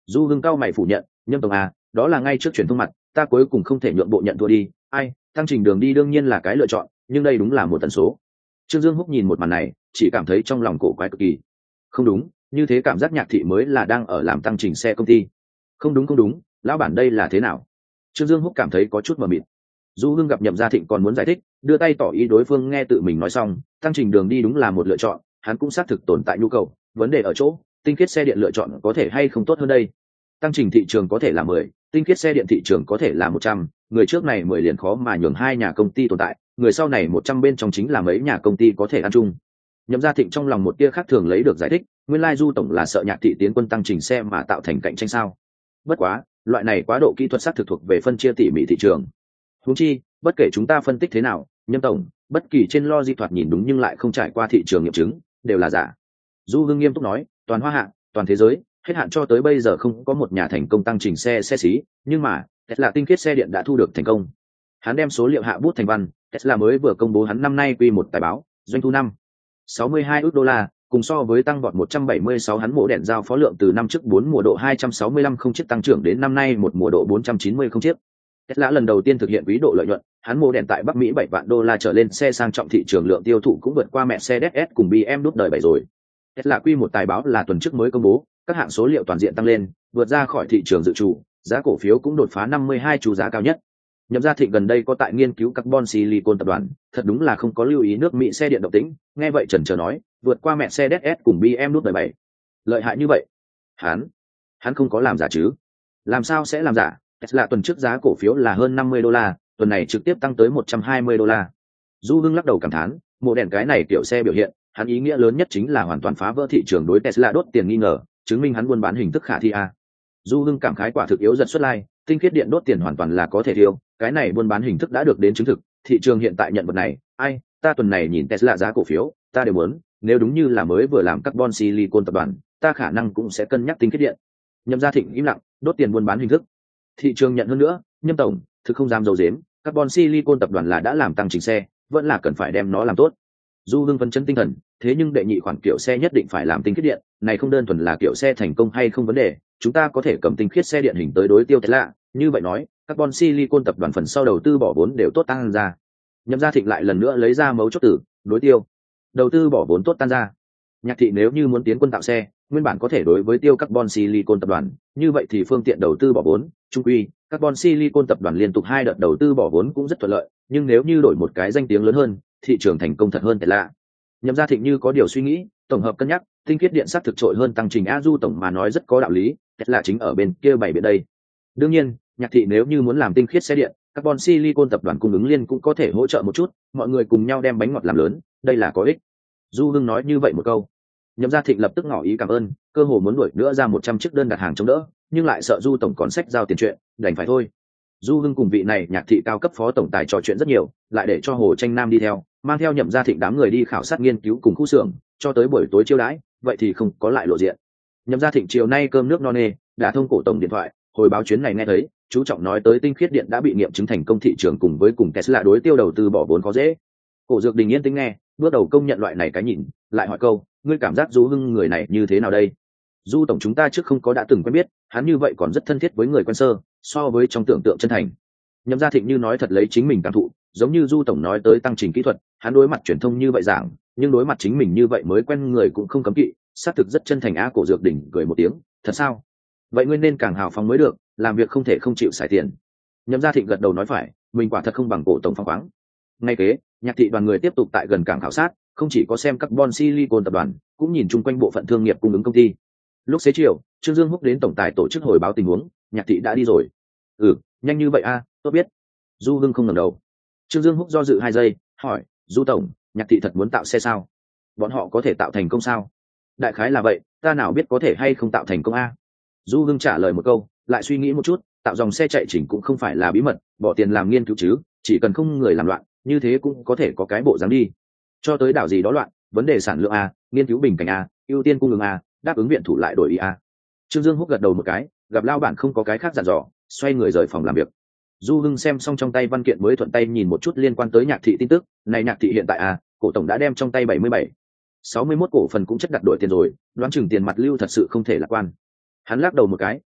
Du Hưng cao mày phủ nhận, Nhâm tổng à, đó là ngay trước truyền thông mặt, ta cuối cùng không thể nhượng bộ nhận thua đi. Ai, tăng trình đường đi đương nhiên là cái lựa chọn, nhưng đây đúng là một tần số. Trương Dương Húc nhìn một màn này, chỉ cảm thấy trong lòng cổ quái cực kỳ. Không đúng, như thế cảm giác Nhạc Thị mới là đang ở làm tăng trình xe công ty. Không đúng không đúng, lão bản đây là thế nào? Trương Dương Húc cảm thấy có chút mờ mịt. Du Hưng gặp Nhậm Gia Thịnh còn muốn giải thích, đưa tay tỏ ý đối phương nghe tự mình nói xong, tăng trình đường đi đúng là một lựa chọn, hắn cũng xác thực tồn tại nhu cầu, vấn đề ở chỗ, tinh khiết xe điện lựa chọn có thể hay không tốt hơn đây. Tăng trình thị trường có thể là mười, tinh khiết xe điện thị trường có thể là một trăm, người trước này mười liền khó mà nhường hai nhà công ty tồn tại, người sau này một trăm bên trong chính là mấy nhà công ty có thể ăn chung. Nhậm Gia Thịnh trong lòng một tia khác thường lấy được giải thích, nguyên lai Du tổng là sợ Nhạc Thị tiến quân tăng trình xe mà tạo thành cạnh tranh sao? Bất quá, loại này quá độ kỹ thuật xác thực thuộc về phân chia tỉ mỉ thị trường. Huống chi, bất kể chúng ta phân tích thế nào, Nhâm tổng, bất kỳ trên lo di thoạt nhìn đúng nhưng lại không trải qua thị trường nghiệm chứng, đều là giả. Du Hưng nghiêm túc nói, toàn Hoa Hạ, toàn thế giới, hết hạn cho tới bây giờ không có một nhà thành công tăng trình xe xe xí, nhưng mà Tesla tinh khiết xe điện đã thu được thành công. Hắn đem số liệu hạ bút thành văn, Tesla mới vừa công bố hắn năm nay quy một tài báo, doanh thu năm sáu mươi hai ức đô la, cùng so với tăng vọt một trăm bảy mươi sáu hắn mổ đèn giao phó lượng từ năm trước bốn mùa độ hai trăm sáu mươi lăm không chiếc tăng trưởng đến năm nay một mùa độ bốn trăm chín mươi không chiếc. Tesla lần đầu tiên thực hiện quý độ lợi nhuận, hắn mổ đèn tại Bắc Mỹ bảy vạn đô la trở lên xe sang trọng thị trường lượng tiêu thụ cũng vượt qua Mercedes cùng bê em đúc đời bảy rồi. Tesla quy một tài báo là tuần trước mới công bố, các hạng số liệu toàn diện tăng lên, vượt ra khỏi thị trường dự trù, giá cổ phiếu cũng đột phá năm mươi hai chú giá cao nhất. Nhậm Gia Thịnh gần đây có tại nghiên cứu carbon silicon tập đoàn, thật đúng là không có lưu ý nước Mỹ xe điện động tĩnh, nghe vậy chần chờ nói, vượt qua Mercedes cùng bê em đúc đời bảy. Lợi hại như vậy? Hắn, hắn không có làm giả chứ? Làm sao sẽ làm giả? Tesla tuần trước giá cổ phiếu là hơn năm mươi đô la, tuần này trực tiếp tăng tới một trăm hai mươi đô la. Du Hưng lắc đầu cảm thán, mộ đèn cái này kiểu xe biểu hiện, hắn ý nghĩa lớn nhất chính là hoàn toàn phá vỡ thị trường đối Tesla đốt tiền nghi ngờ, chứng minh hắn buôn bán hình thức khả thi a. Du Hưng cảm khái quả thực yếu giật xuất lai, tinh khiết điện đốt tiền hoàn toàn là có thể thiêu, cái này buôn bán hình thức đã được đến chứng thực, thị trường hiện tại nhận vật này, ai, ta tuần này nhìn Tesla giá cổ phiếu, ta đều muốn, nếu đúng như là mới vừa làm carbon silicon tập đoàn, ta khả năng cũng sẽ cân nhắc tinh khiết điện. Nhậm Gia Thịnh im lặng, đốt tiền buôn bán hình thức. Thị trường nhận hơn nữa, Nhâm tổng, thực không dám dầu dếm, carbon silicon tập đoàn là đã làm tăng trình xe, vẫn là cần phải đem nó làm tốt. Du Hưng phấn chấn tinh thần, thế nhưng đệ nhị khoản kiểu xe nhất định phải làm tinh khiết điện, này không đơn thuần là kiểu xe thành công hay không vấn đề, chúng ta có thể cầm tinh khiết xe điện hình tới đối tiêu Tesla, như vậy nói, carbon silicon tập đoàn phần sau đầu tư bỏ vốn đều tốt tăng ra. Nhậm Gia Thịnh lại lần nữa lấy ra mấu chốt tử, đối tiêu, đầu tư bỏ vốn tốt tan ra. Nhạc Thị nếu như muốn tiến quân tạo xe, nguyên bản có thể đối với tiêu carbon silicon tập đoàn, như vậy thì phương tiện đầu tư bỏ vốn, trung quy, carbon silicon tập đoàn liên tục hai đợt đầu tư bỏ vốn cũng rất thuận lợi, nhưng nếu như đổi một cái danh tiếng lớn hơn, thị trường thành công thật hơn Tesla. Nhậm Gia Thịnh như có điều suy nghĩ, tổng hợp cân nhắc, tinh khiết điện sắc thực trội hơn tăng trình a. Du tổng mà nói rất có đạo lý, Tesla chính ở bên kia bày biện đây. Đương nhiên, Nhạc Thị nếu như muốn làm tinh khiết xe điện, carbon silicon tập đoàn cung ứng liên cũng có thể hỗ trợ một chút, mọi người cùng nhau đem bánh ngọt làm lớn, đây là có ích. Du Hưng nói như vậy một câu. Nhậm Gia Thịnh lập tức ngỏ ý cảm ơn, cơ hồ muốn đuổi nữa ra một trăm chiếc đơn đặt hàng chống đỡ, nhưng lại sợ Du tổng còn sách giao tiền chuyện, đành phải thôi. Du Hưng cùng vị này Nhạc Thị cao cấp phó tổng tài trò chuyện rất nhiều, lại để cho Hồ Tranh Nam đi theo, mang theo Nhậm Gia Thịnh đám người đi khảo sát nghiên cứu cùng khu xưởng, cho tới buổi tối chiêu đãi, vậy thì không có lại lộ diện. Nhậm Gia Thịnh chiều nay cơm nước no nê, đã thông cổ tổng điện thoại, hồi báo chuyến này nghe thấy, chú trọng nói tới tinh khiết điện đã bị nghiệm chứng thành công thị trường cùng với cùng Tesla đối tiêu đầu tư bỏ vốn có dễ. Cổ Dược Đình yên tĩnh nghe, bước đầu công nhận loại này cái nhìn, lại hỏi câu, ngươi cảm giác Du Hưng người này như thế nào đây? Du tổng chúng ta trước không có đã từng quen biết, hắn như vậy còn rất thân thiết với người quen sơ, so với trong tưởng tượng chân thành. Nhậm Gia Thịnh như nói thật lấy chính mình cảm thụ, giống như Du tổng nói tới tăng trình kỹ thuật, hắn đối mặt truyền thông như vậy giảng, nhưng đối mặt chính mình như vậy mới quen người cũng không cấm kỵ, xác thực rất chân thành á. Cổ Dược Đình cười một tiếng, thật sao? Vậy ngươi nên càng hào phóng mới được, làm việc không thể không chịu xài tiền. Nhậm Gia Thịnh gật đầu nói phải, mình quả thật không bằng Cổ tổng phóng khoáng. Ngay kế, Nhạc Thị đoàn người tiếp tục tại gần cảng khảo sát, không chỉ có xem carbon silicon tập đoàn, cũng nhìn chung quanh bộ phận thương nghiệp cung ứng công ty. Lúc xế chiều, Trương Dương Húc đến tổng tài tổ chức hồi báo tình huống, Nhạc Thị đã đi rồi. Ừ, nhanh như vậy a, à, tôi biết. Du Hưng không ngẩng đầu. Trương Dương Húc do dự hai giây, hỏi, Du tổng, Nhạc Thị thật muốn tạo xe sao? Bọn họ có thể tạo thành công sao? Đại khái là vậy, ta nào biết có thể hay không tạo thành công a? Du Hưng trả lời một câu, lại suy nghĩ một chút, tạo dòng xe chạy chỉnh cũng không phải là bí mật, bỏ tiền làm nghiên cứu chứ, chỉ cần không người làm loạn, như thế cũng có thể có cái bộ dáng đi. Cho tới đảo gì đó loạn, vấn đề sản lượng a, nghiên cứu bình cảnh a, ưu tiên cung ứng a, đáp ứng viện thủ lại đổi ý a. Trương Dương Húc gật đầu một cái, gặp lao bản không có cái khác dặn dò, xoay người rời phòng làm việc. Du Hưng xem xong trong tay văn kiện mới thuận tay nhìn một chút liên quan tới Nhạc Thị tin tức, này Nhạc Thị hiện tại a, cổ tổng đã đem trong tay bảy mươi bảy, sáu mươi mốt cổ phần cũng chất đặt đổi tiền rồi, đoán chừng tiền mặt lưu thật sự không thể lạc quan. Hắn lắc đầu một cái,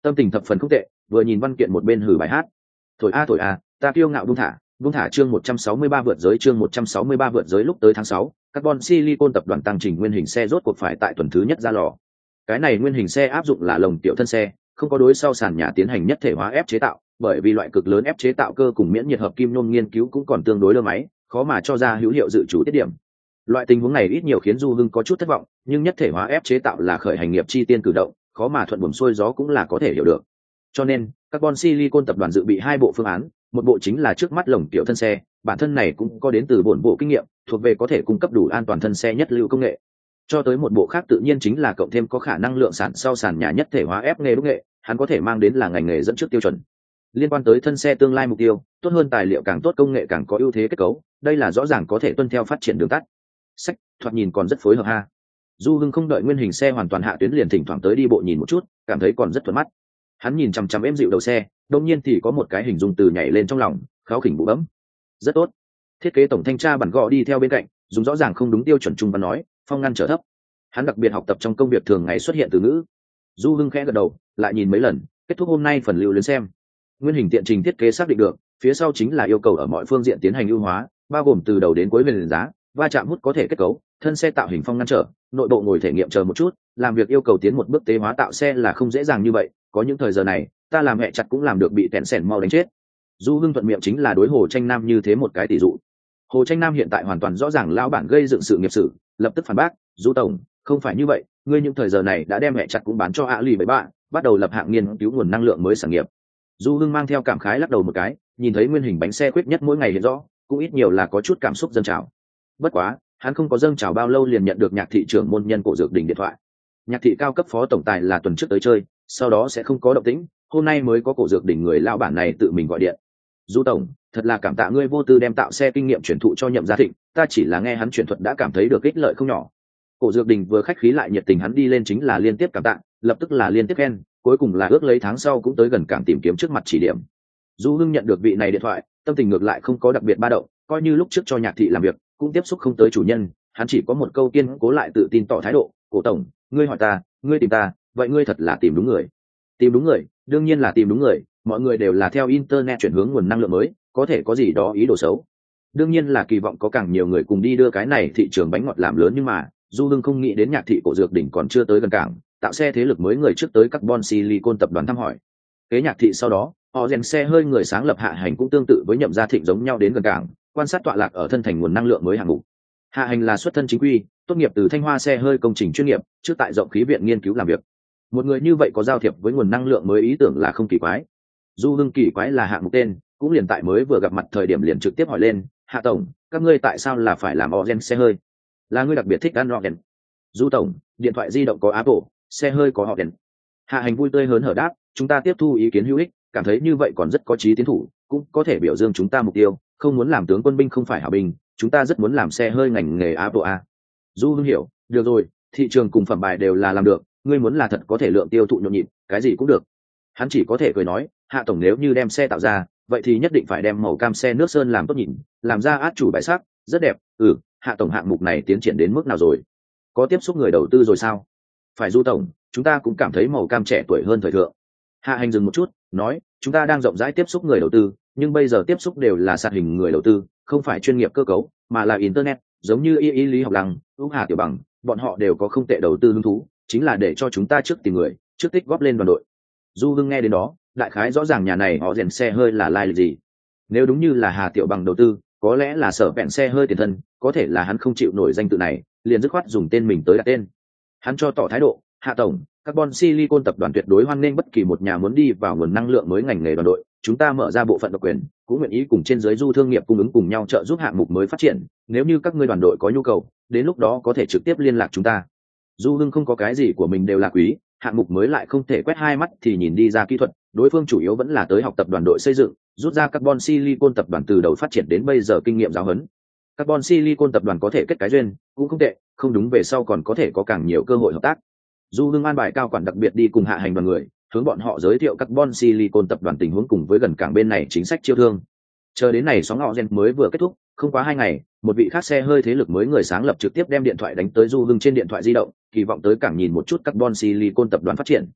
tâm tình thập phần không tệ, vừa nhìn văn kiện một bên hử bài hát. Thổi a thổi a, ta kiêu ngạo buông thả, buông thả chương một trăm sáu mươi ba vượt giới chương một trăm sáu mươi ba vượt giới lúc tới tháng sáu, Carbon Silicon tập đoàn tăng trình nguyên hình xe rốt cuộc phải tại tuần thứ nhất ra lò. Cái này nguyên hình xe áp dụng là lồng tiểu thân xe, không có đối sau sàn nhà tiến hành nhất thể hóa ép chế tạo, bởi vì loại cực lớn ép chế tạo cơ cùng miễn nhiệt hợp kim nhôm nghiên cứu cũng còn tương đối lơ máy, khó mà cho ra hữu hiệu dự chủ tiết điểm. Loại tình huống này ít nhiều khiến Du Hưng có chút thất vọng, nhưng nhất thể hóa ép chế tạo là khởi hành nghiệp chi tiên cử động, khó mà thuận buồm xuôi gió cũng là có thể hiểu được. Cho nên, Carbon Silicon tập đoàn dự bị hai bộ phương án, một bộ chính là trước mắt lồng tiểu thân xe, bản thân này cũng có đến từ bổn bộ kinh nghiệm, thuộc về có thể cung cấp đủ an toàn thân xe nhất lưu công nghệ. Cho tới một bộ khác tự nhiên chính là cộng thêm có khả năng lượng sản sau sàn nhà nhất thể hóa ép nghề đúc nghệ, hắn có thể mang đến là ngành nghề dẫn trước tiêu chuẩn. Liên quan tới thân xe tương lai mục tiêu, tốt hơn tài liệu càng tốt công nghệ càng có ưu thế kết cấu, đây là rõ ràng có thể tuân theo phát triển đường tắt. Sách, thoạt nhìn còn rất phối hợp ha. Du Hưng không đợi nguyên hình xe hoàn toàn hạ tuyến liền thỉnh thoảng tới đi bộ nhìn một chút, cảm thấy còn rất thuận mắt. Hắn nhìn chằm chằm êm dịu đầu xe, đột nhiên thì có một cái hình dung từ nhảy lên trong lòng, kháo khỉnh bụ bấm. Rất tốt. Thiết kế tổng thanh tra bản gọ đi theo bên cạnh, dùng rõ ràng không đúng tiêu chuẩn trung văn nói, phong ngăn trở thấp. Hắn đặc biệt học tập trong công việc thường ngày xuất hiện từ ngữ. Du Hưng khẽ gật đầu, lại nhìn mấy lần, kết thúc hôm nay phần lưu lên xem. Nguyên hình tiện trình thiết kế xác định được, phía sau chính là yêu cầu ở mọi phương diện tiến hành ưu hóa, bao gồm từ đầu đến cuối về giá, va chạm hút có thể kết cấu, thân xe tạo hình phong ngăn trở, nội bộ ngồi thể nghiệm chờ một chút, làm việc yêu cầu tiến một bước tế hóa tạo xe là không dễ dàng như vậy, có những thời giờ này, ta làm mẹ chặt cũng làm được bị tẹn sẻn mau đánh chết. Du Hưng thuận miệng chính là đối Hồ Tranh Nam như thế một cái tỷ dụ. Hồ Tranh Nam hiện tại hoàn toàn rõ ràng lão bản gây dựng sự nghiệp sử, lập tức phản bác, "Du tổng, không phải như vậy, ngươi những thời giờ này đã đem mẹ chặt cũng bán cho ạ lì bảy bạ, bắt đầu lập hạng nghiên cứu nguồn năng lượng mới sản nghiệp." Du Hưng mang theo cảm khái lắc đầu một cái, nhìn thấy nguyên hình bánh xe quyết nhất mỗi ngày hiện rõ, cũng ít nhiều là có chút cảm xúc dâng trào. Bất quá, hắn không có dâng trào bao lâu liền nhận được Nhạc thị trưởng môn nhân Cổ Dược Đình điện thoại. Nhạc thị cao cấp phó tổng tài là tuần trước tới chơi, sau đó sẽ không có động tĩnh, hôm nay mới có Cổ Dược Đình người lão bản này tự mình gọi điện. "Du tổng, thật là cảm tạ ngươi vô tư đem tạo xe kinh nghiệm truyền thụ cho Nhậm Gia Thịnh, ta chỉ là nghe hắn truyền thuật đã cảm thấy được ích lợi không nhỏ." Cổ Dược Đình vừa khách khí lại nhiệt tình hắn đi lên chính là liên tiếp cảm tạ, lập tức là liên tiếp khen, cuối cùng là ước lấy tháng sau cũng tới gần cảng tìm kiếm trước mặt chỉ điểm. Du Hưng nhận được vị này điện thoại, tâm tình ngược lại không có đặc biệt ba động, coi như lúc trước cho Nhạc thị làm việc, cũng tiếp xúc không tới chủ nhân, hắn chỉ có một câu kiên cố lại tự tin tỏ thái độ, "Cổ tổng, ngươi hỏi ta, ngươi tìm ta, vậy ngươi thật là tìm đúng người." Tìm đúng người, đương nhiên là tìm đúng người, mọi người đều là theo internet chuyển hướng nguồn năng lượng mới, có thể có gì đó ý đồ xấu. Đương nhiên là kỳ vọng có càng nhiều người cùng đi đưa cái này thị trường bánh ngọt làm lớn, nhưng mà, Du Hưng không nghĩ đến Nhạc thị Cổ Dược Đỉnh còn chưa tới gần cảng, tạo xe thế lực mới người trước tới Carbon Silicon tập đoàn thăm hỏi. Kế Nhạc thị sau đó, họ rèn xe hơi người sáng lập Hạ Hành cũng tương tự với Nhậm Gia Thịnh giống nhau đến gần cảng, quan sát tọa lạc ở thân thành nguồn năng lượng mới hạng mục. Hạ Hành là xuất thân chính quy, tốt nghiệp từ Thanh Hoa xe hơi công trình chuyên nghiệp, trước tại rộng khí viện nghiên cứu làm việc. Một người như vậy có giao thiệp với nguồn năng lượng mới ý tưởng là không kỳ quái. Du Hưng kỳ quái là hạng mục tên, cũng liền tại mới vừa gặp mặt thời điểm liền trực tiếp hỏi lên, "Hạ tổng, các ngươi tại sao là phải làm Oren xe hơi? Là ngươi đặc biệt thích ăn Oren?" "Du tổng, điện thoại di động có Apple, xe hơi có Oren." Hạ Hành vui tươi hớn hở đáp, "Chúng ta tiếp thu ý kiến hữu ích, cảm thấy như vậy còn rất có chí tiến thủ, cũng có thể biểu dương chúng ta mục tiêu, không muốn làm tướng quân binh không phải hảo binh, chúng ta rất muốn làm xe hơi ngành nghề Apple a." Du Hưng hiểu, được rồi, thị trường cùng phẩm bài đều là làm được, ngươi muốn là thật có thể lượng tiêu thụ nhộn nhịp, cái gì cũng được. Hắn chỉ có thể cười nói, "Hạ tổng nếu như đem xe tạo ra, vậy thì nhất định phải đem màu cam xe nước sơn làm tốt nhìn, làm ra át chủ bài sắc, rất đẹp." "Ừ, Hạ tổng hạng mục này tiến triển đến mức nào rồi? Có tiếp xúc người đầu tư rồi sao?" "Phải Du tổng, chúng ta cũng cảm thấy màu cam trẻ tuổi hơn thời thượng." Hạ Hành dừng một chút, nói, "Chúng ta đang rộng rãi tiếp xúc người đầu tư, nhưng bây giờ tiếp xúc đều là sạt hình người đầu tư, không phải chuyên nghiệp cơ cấu, mà là internet, giống như y y lý học lăng, ưu Hà Tiểu Bằng, bọn họ đều có không tệ đầu tư hứng thú, chính là để cho chúng ta trước tìm người, trước tích góp lên đoàn đội." Du Hưng nghe đến đó, đại khái rõ ràng nhà này họ rèn xe hơi là lai lịch gì. Nếu đúng như là Hà Tiểu Bằng đầu tư, có lẽ là sở vẹn xe hơi tiền thân, có thể là hắn không chịu nổi danh tự này, liền dứt khoát dùng tên mình tới đặt tên. Hắn cho tỏ thái độ, "Hạ tổng, Carbon Silicon tập đoàn tuyệt đối hoan nghênh bất kỳ một nhà muốn đi vào nguồn năng lượng mới ngành nghề đoàn đội, chúng ta mở ra bộ phận độc quyền, cũng nguyện ý cùng trên dưới Du thương nghiệp cung ứng cùng nhau trợ giúp hạng mục mới phát triển, nếu như các ngươi đoàn đội có nhu cầu, đến lúc đó có thể trực tiếp liên lạc chúng ta." Du Hưng không có cái gì của mình đều là quý, hạng mục mới lại không thể quét hai mắt thì nhìn đi ra kỹ thuật, đối phương chủ yếu vẫn là tới học tập đoàn đội xây dựng, rút ra Carbon Silicon tập đoàn từ đầu phát triển đến bây giờ kinh nghiệm giáo huấn. Carbon Silicon tập đoàn có thể kết cái duyên, cũng không tệ, không đúng về sau còn có thể có càng nhiều cơ hội hợp tác. Du Hưng an bài cao quản đặc biệt đi cùng Hạ Hành đoàn người, hướng bọn họ giới thiệu Carbon Silicon tập đoàn tình huống cùng với gần cảng bên này chính sách chiêu thương. Chờ đến này sóng ngọ gen mới vừa kết thúc, không quá hai ngày, một vị khác xe hơi thế lực mới người sáng lập trực tiếp đem điện thoại đánh tới Du Hưng trên điện thoại di động, kỳ vọng tới cảng nhìn một chút Carbon Silicon tập đoàn phát triển.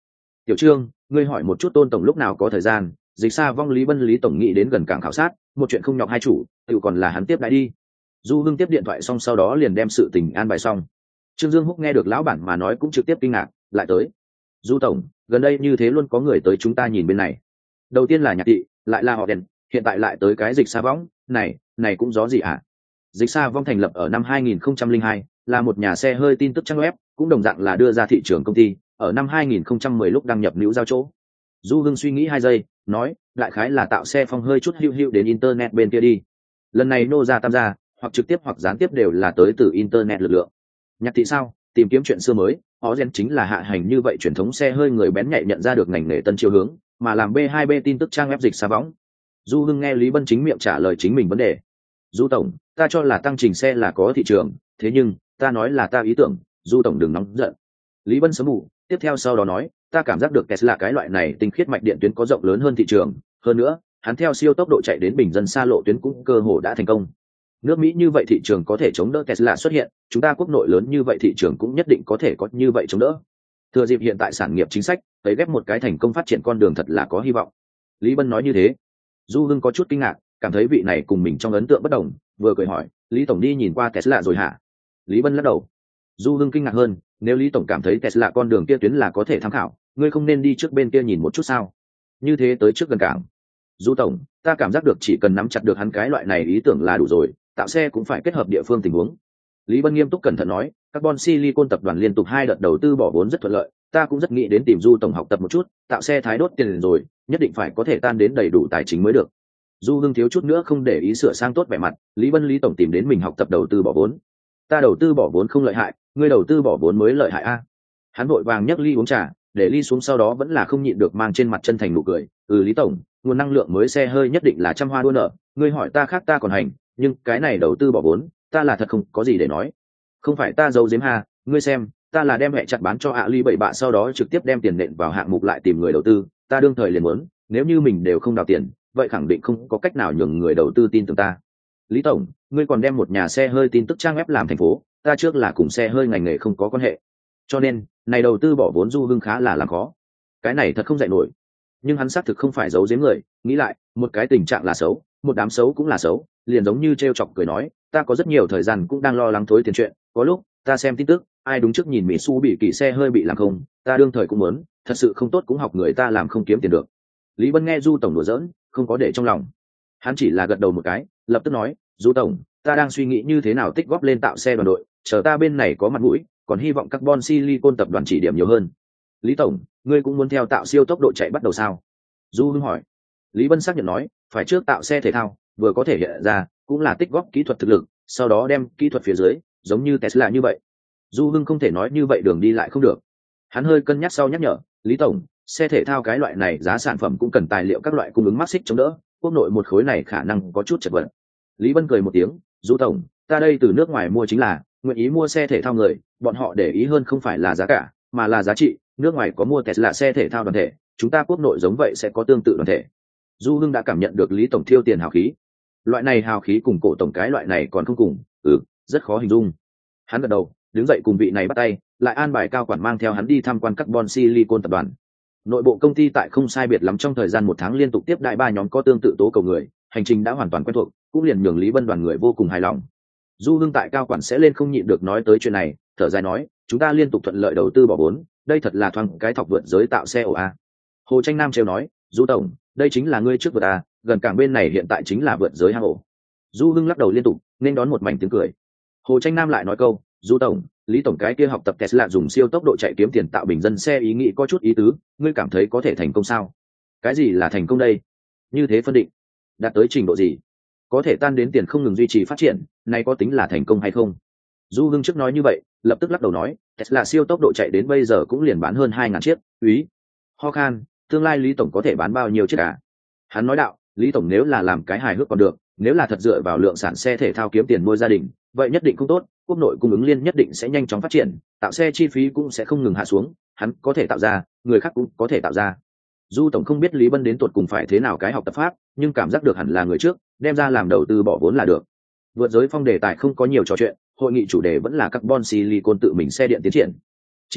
Tiểu Trương, ngươi hỏi một chút Tôn tổng lúc nào có thời gian, Dịch Sa Vong Lý Bân Lý tổng nghĩ đến gần cảng khảo sát, một chuyện không nhọc hai chủ, tự còn là hắn tiếp đãi đi. Du Hưng tiếp điện thoại xong sau đó liền đem sự tình an bài xong. Trương Dương Húc nghe được lão bản mà nói cũng trực tiếp kinh ngạc, lại tới. Du tổng, gần đây như thế luôn có người tới chúng ta nhìn bên này. Đầu tiên là Nhạc Thị, lại là họ đèn, hiện tại lại tới cái Dịch Sa Vong, này, này cũng gió gì ạ? À? Dịch Sa Vong thành lập ở năm hai nghìn không trăm lẻ hai, là một nhà xe hơi tin tức trang web, cũng đồng dạng là đưa ra thị trường công ty, ở năm hai nghìn không trăm mười lúc đăng nhập nữ giao chỗ. Du Hưng suy nghĩ hai giây, nói, đại khái là tạo xe phong hơi chút hữu hữu đến internet bên kia đi. Lần này nô ra tham gia, hoặc trực tiếp hoặc gián tiếp đều là tới từ internet lực lượng. Nhạc Thị sao? Tìm kiếm chuyện xưa mới, họ gen chính là hạ hành như vậy truyền thống xe hơi người bén nhạy nhận ra được ngành nghề tân chiều hướng, mà làm B hai B tin tức trang web Dịch Sa Vong. Du Hưng nghe Lý Bân chính miệng trả lời chính mình vấn đề. Du tổng, ta cho là tăng trình xe là có thị trường, thế nhưng ta nói là ta ý tưởng, Du tổng đừng nóng giận. Lý Bân sớm mù, tiếp theo sau đó nói, ta cảm giác được Tesla cái loại này tinh khiết mạch điện tuyến có rộng lớn hơn thị trường, hơn nữa, hắn theo siêu tốc độ chạy đến bình dân xa lộ tuyến cũng cơ hồ đã thành công. Nước Mỹ như vậy thị trường có thể chống đỡ Tesla xuất hiện, chúng ta quốc nội lớn như vậy thị trường cũng nhất định có thể có như vậy chống đỡ. Thừa dịp hiện tại sản nghiệp chính sách, thấy ghép một cái thành công phát triển con đường thật là có hy vọng. Lý Bân nói như thế. Du Hưng có chút kinh ngạc, cảm thấy vị này cùng mình trong ấn tượng bất đồng, vừa cười hỏi, Lý tổng đi nhìn qua Tesla rồi hả? Lý Bân lắc đầu. Du Hưng kinh ngạc hơn, nếu Lý tổng cảm thấy Tesla con đường kia tuyến là có thể tham khảo, ngươi không nên đi trước bên kia nhìn một chút sao? Như thế tới trước gần cảng. Du tổng, ta cảm giác được chỉ cần nắm chặt được hắn cái loại này ý tưởng là đủ rồi, tạo xe cũng phải kết hợp địa phương tình huống. Lý Bân nghiêm túc cẩn thận nói, Carbon Silicon tập đoàn liên tục hai đợt đầu tư bỏ vốn rất thuận lợi, ta cũng rất nghĩ đến tìm Du tổng học tập một chút, tạo xe thái đốt tiền rồi, nhất định phải có thể tan đến đầy đủ tài chính mới được. Du Hưng thiếu chút nữa không để ý sửa sang tốt vẻ mặt, Lý Bân Lý tổng tìm đến mình học tập đầu tư bỏ vốn. Ta đầu tư bỏ vốn không lợi hại, ngươi đầu tư bỏ vốn mới lợi hại a. Hắn vội vàng nhấc ly uống trà, để ly xuống sau đó vẫn là không nhịn được mang trên mặt chân thành nụ cười. Ừ Lý tổng, nguồn năng lượng mới xe hơi nhất định là trăm hoa đua nở, ngươi hỏi ta khác ta còn hành, nhưng cái này đầu tư bỏ vốn, ta là thật không có gì để nói. Không phải ta giấu giếm ha, ngươi xem, ta là đem mẹ chặt bán cho ạ ly bảy bạ sau đó trực tiếp đem tiền nện vào hạng mục lại tìm người đầu tư, ta đương thời liền muốn, nếu như mình đều không đào tiền, vậy khẳng định không có cách nào nhường người đầu tư tin tưởng ta. Lý tổng, ngươi còn đem một nhà xe hơi tin tức trang web làm thành phố, ta trước là cùng xe hơi ngành nghề không có quan hệ, cho nên này đầu tư bỏ vốn Du Hưng khá là làm khó. Cái này thật không dạy nổi. Nhưng hắn xác thực không phải giấu giếm người, nghĩ lại, một cái tình trạng là xấu, một đám xấu cũng là xấu, liền giống như trêu chọc cười nói, ta có rất nhiều thời gian cũng đang lo lắng thối tiền chuyện, có lúc ta xem tin tức, ai đúng trước nhìn Mitsu bị kỳ xe hơi bị làm không, ta đương thời cũng muốn, thật sự không tốt cũng học người ta làm không kiếm tiền được. Lý Bân nghe Du tổng đùa giỡn, không có để trong lòng, hắn chỉ là gật đầu một cái, lập tức nói, Du tổng, ta đang suy nghĩ như thế nào tích góp lên tạo xe đoàn đội, chờ ta bên này có mặt mũi, còn hy vọng Carbon Silicon tập đoàn chỉ điểm nhiều hơn. Lý tổng, ngươi cũng muốn theo tạo siêu tốc độ chạy bắt đầu sao? Du Hưng hỏi. Lý Bân xác nhận nói, phải trước tạo xe thể thao, vừa có thể hiện ra, cũng là tích góp kỹ thuật thực lực, sau đó đem kỹ thuật phía dưới, giống như Tesla như vậy. Du Hưng không thể nói như vậy đường đi lại không được. Hắn hơi cân nhắc sau nhắc nhở, Lý tổng, xe thể thao cái loại này giá sản phẩm cũng cần tài liệu các loại cung ứng mắc xích chống đỡ, quốc nội một khối này khả năng có chút chật vật. Lý Bân cười một tiếng, Du tổng, ta đây từ nước ngoài mua chính là, nguyện ý mua xe thể thao người, bọn họ để ý hơn không phải là giá cả, mà là giá trị. Nước ngoài có mua Tesla xe thể thao đoàn thể, chúng ta quốc nội giống vậy sẽ có tương tự đoàn thể. Du Hưng đã cảm nhận được Lý tổng thiêu tiền hào khí. Loại này hào khí cùng cổ tổng cái loại này còn không cùng, ừ, rất khó hình dung. Hắn gật đầu, đứng dậy cùng vị này bắt tay, lại an bài cao quản mang theo hắn đi tham quan Carbon Silicon tập đoàn. Nội bộ công ty tại không sai biệt lắm trong thời gian một tháng liên tục tiếp đại ba nhóm có tương tự tố cầu người, hành trình đã hoàn toàn quen thuộc, cũng liền nhường Lý Bân đoàn người vô cùng hài lòng. Du Hưng tại cao quản sẽ lên không nhịn được nói tới chuyện này, thở dài nói, chúng ta liên tục thuận lợi đầu tư bỏ vốn, đây thật là thoáng cái thọc vượt giới tạo xe ổ a. Hồ Tranh Nam trêu nói, Du tổng, đây chính là ngươi trước vượt a, gần cảng bên này hiện tại chính là vượt giới hang ổ. Du Hưng lắc đầu liên tục, nên đón một mảnh tiếng cười. Hồ Tranh Nam lại nói câu, Du tổng, Lý tổng cái kia học tập Tesla dùng siêu tốc độ chạy kiếm tiền tạo bình dân xe ý nghĩ có chút ý tứ, ngươi cảm thấy có thể thành công sao? Cái gì là thành công đây? Như thế phân định, đạt tới trình độ gì? Có thể tan đến tiền không ngừng duy trì phát triển, này có tính là thành công hay không? Du Hưng trước nói như vậy, lập tức lắc đầu nói, Tesla siêu tốc độ chạy đến bây giờ cũng liền bán hơn hai ngàn chiếc, úy. Ho khan, tương lai Lý tổng có thể bán bao nhiêu chiếc à? Hắn nói đạo, Lý tổng nếu là làm cái hài hước còn được, nếu là thật dựa vào lượng sản xe thể thao kiếm tiền nuôi gia đình, vậy nhất định không tốt, quốc nội cung ứng liên nhất định sẽ nhanh chóng phát triển, tạo xe chi phí cũng sẽ không ngừng hạ xuống, hắn có thể tạo ra, người khác cũng có thể tạo ra. Du tổng không biết Lý Bân đến tuột cùng phải thế nào cái học tập pháp, nhưng cảm giác được hẳn là người trước, đem ra làm đầu tư bỏ vốn là được. Vượt giới phong đề tài không có nhiều trò chuyện, hội nghị chủ đề vẫn là Carbon Silicon tự mình xe điện tiến triển. Chỉ là,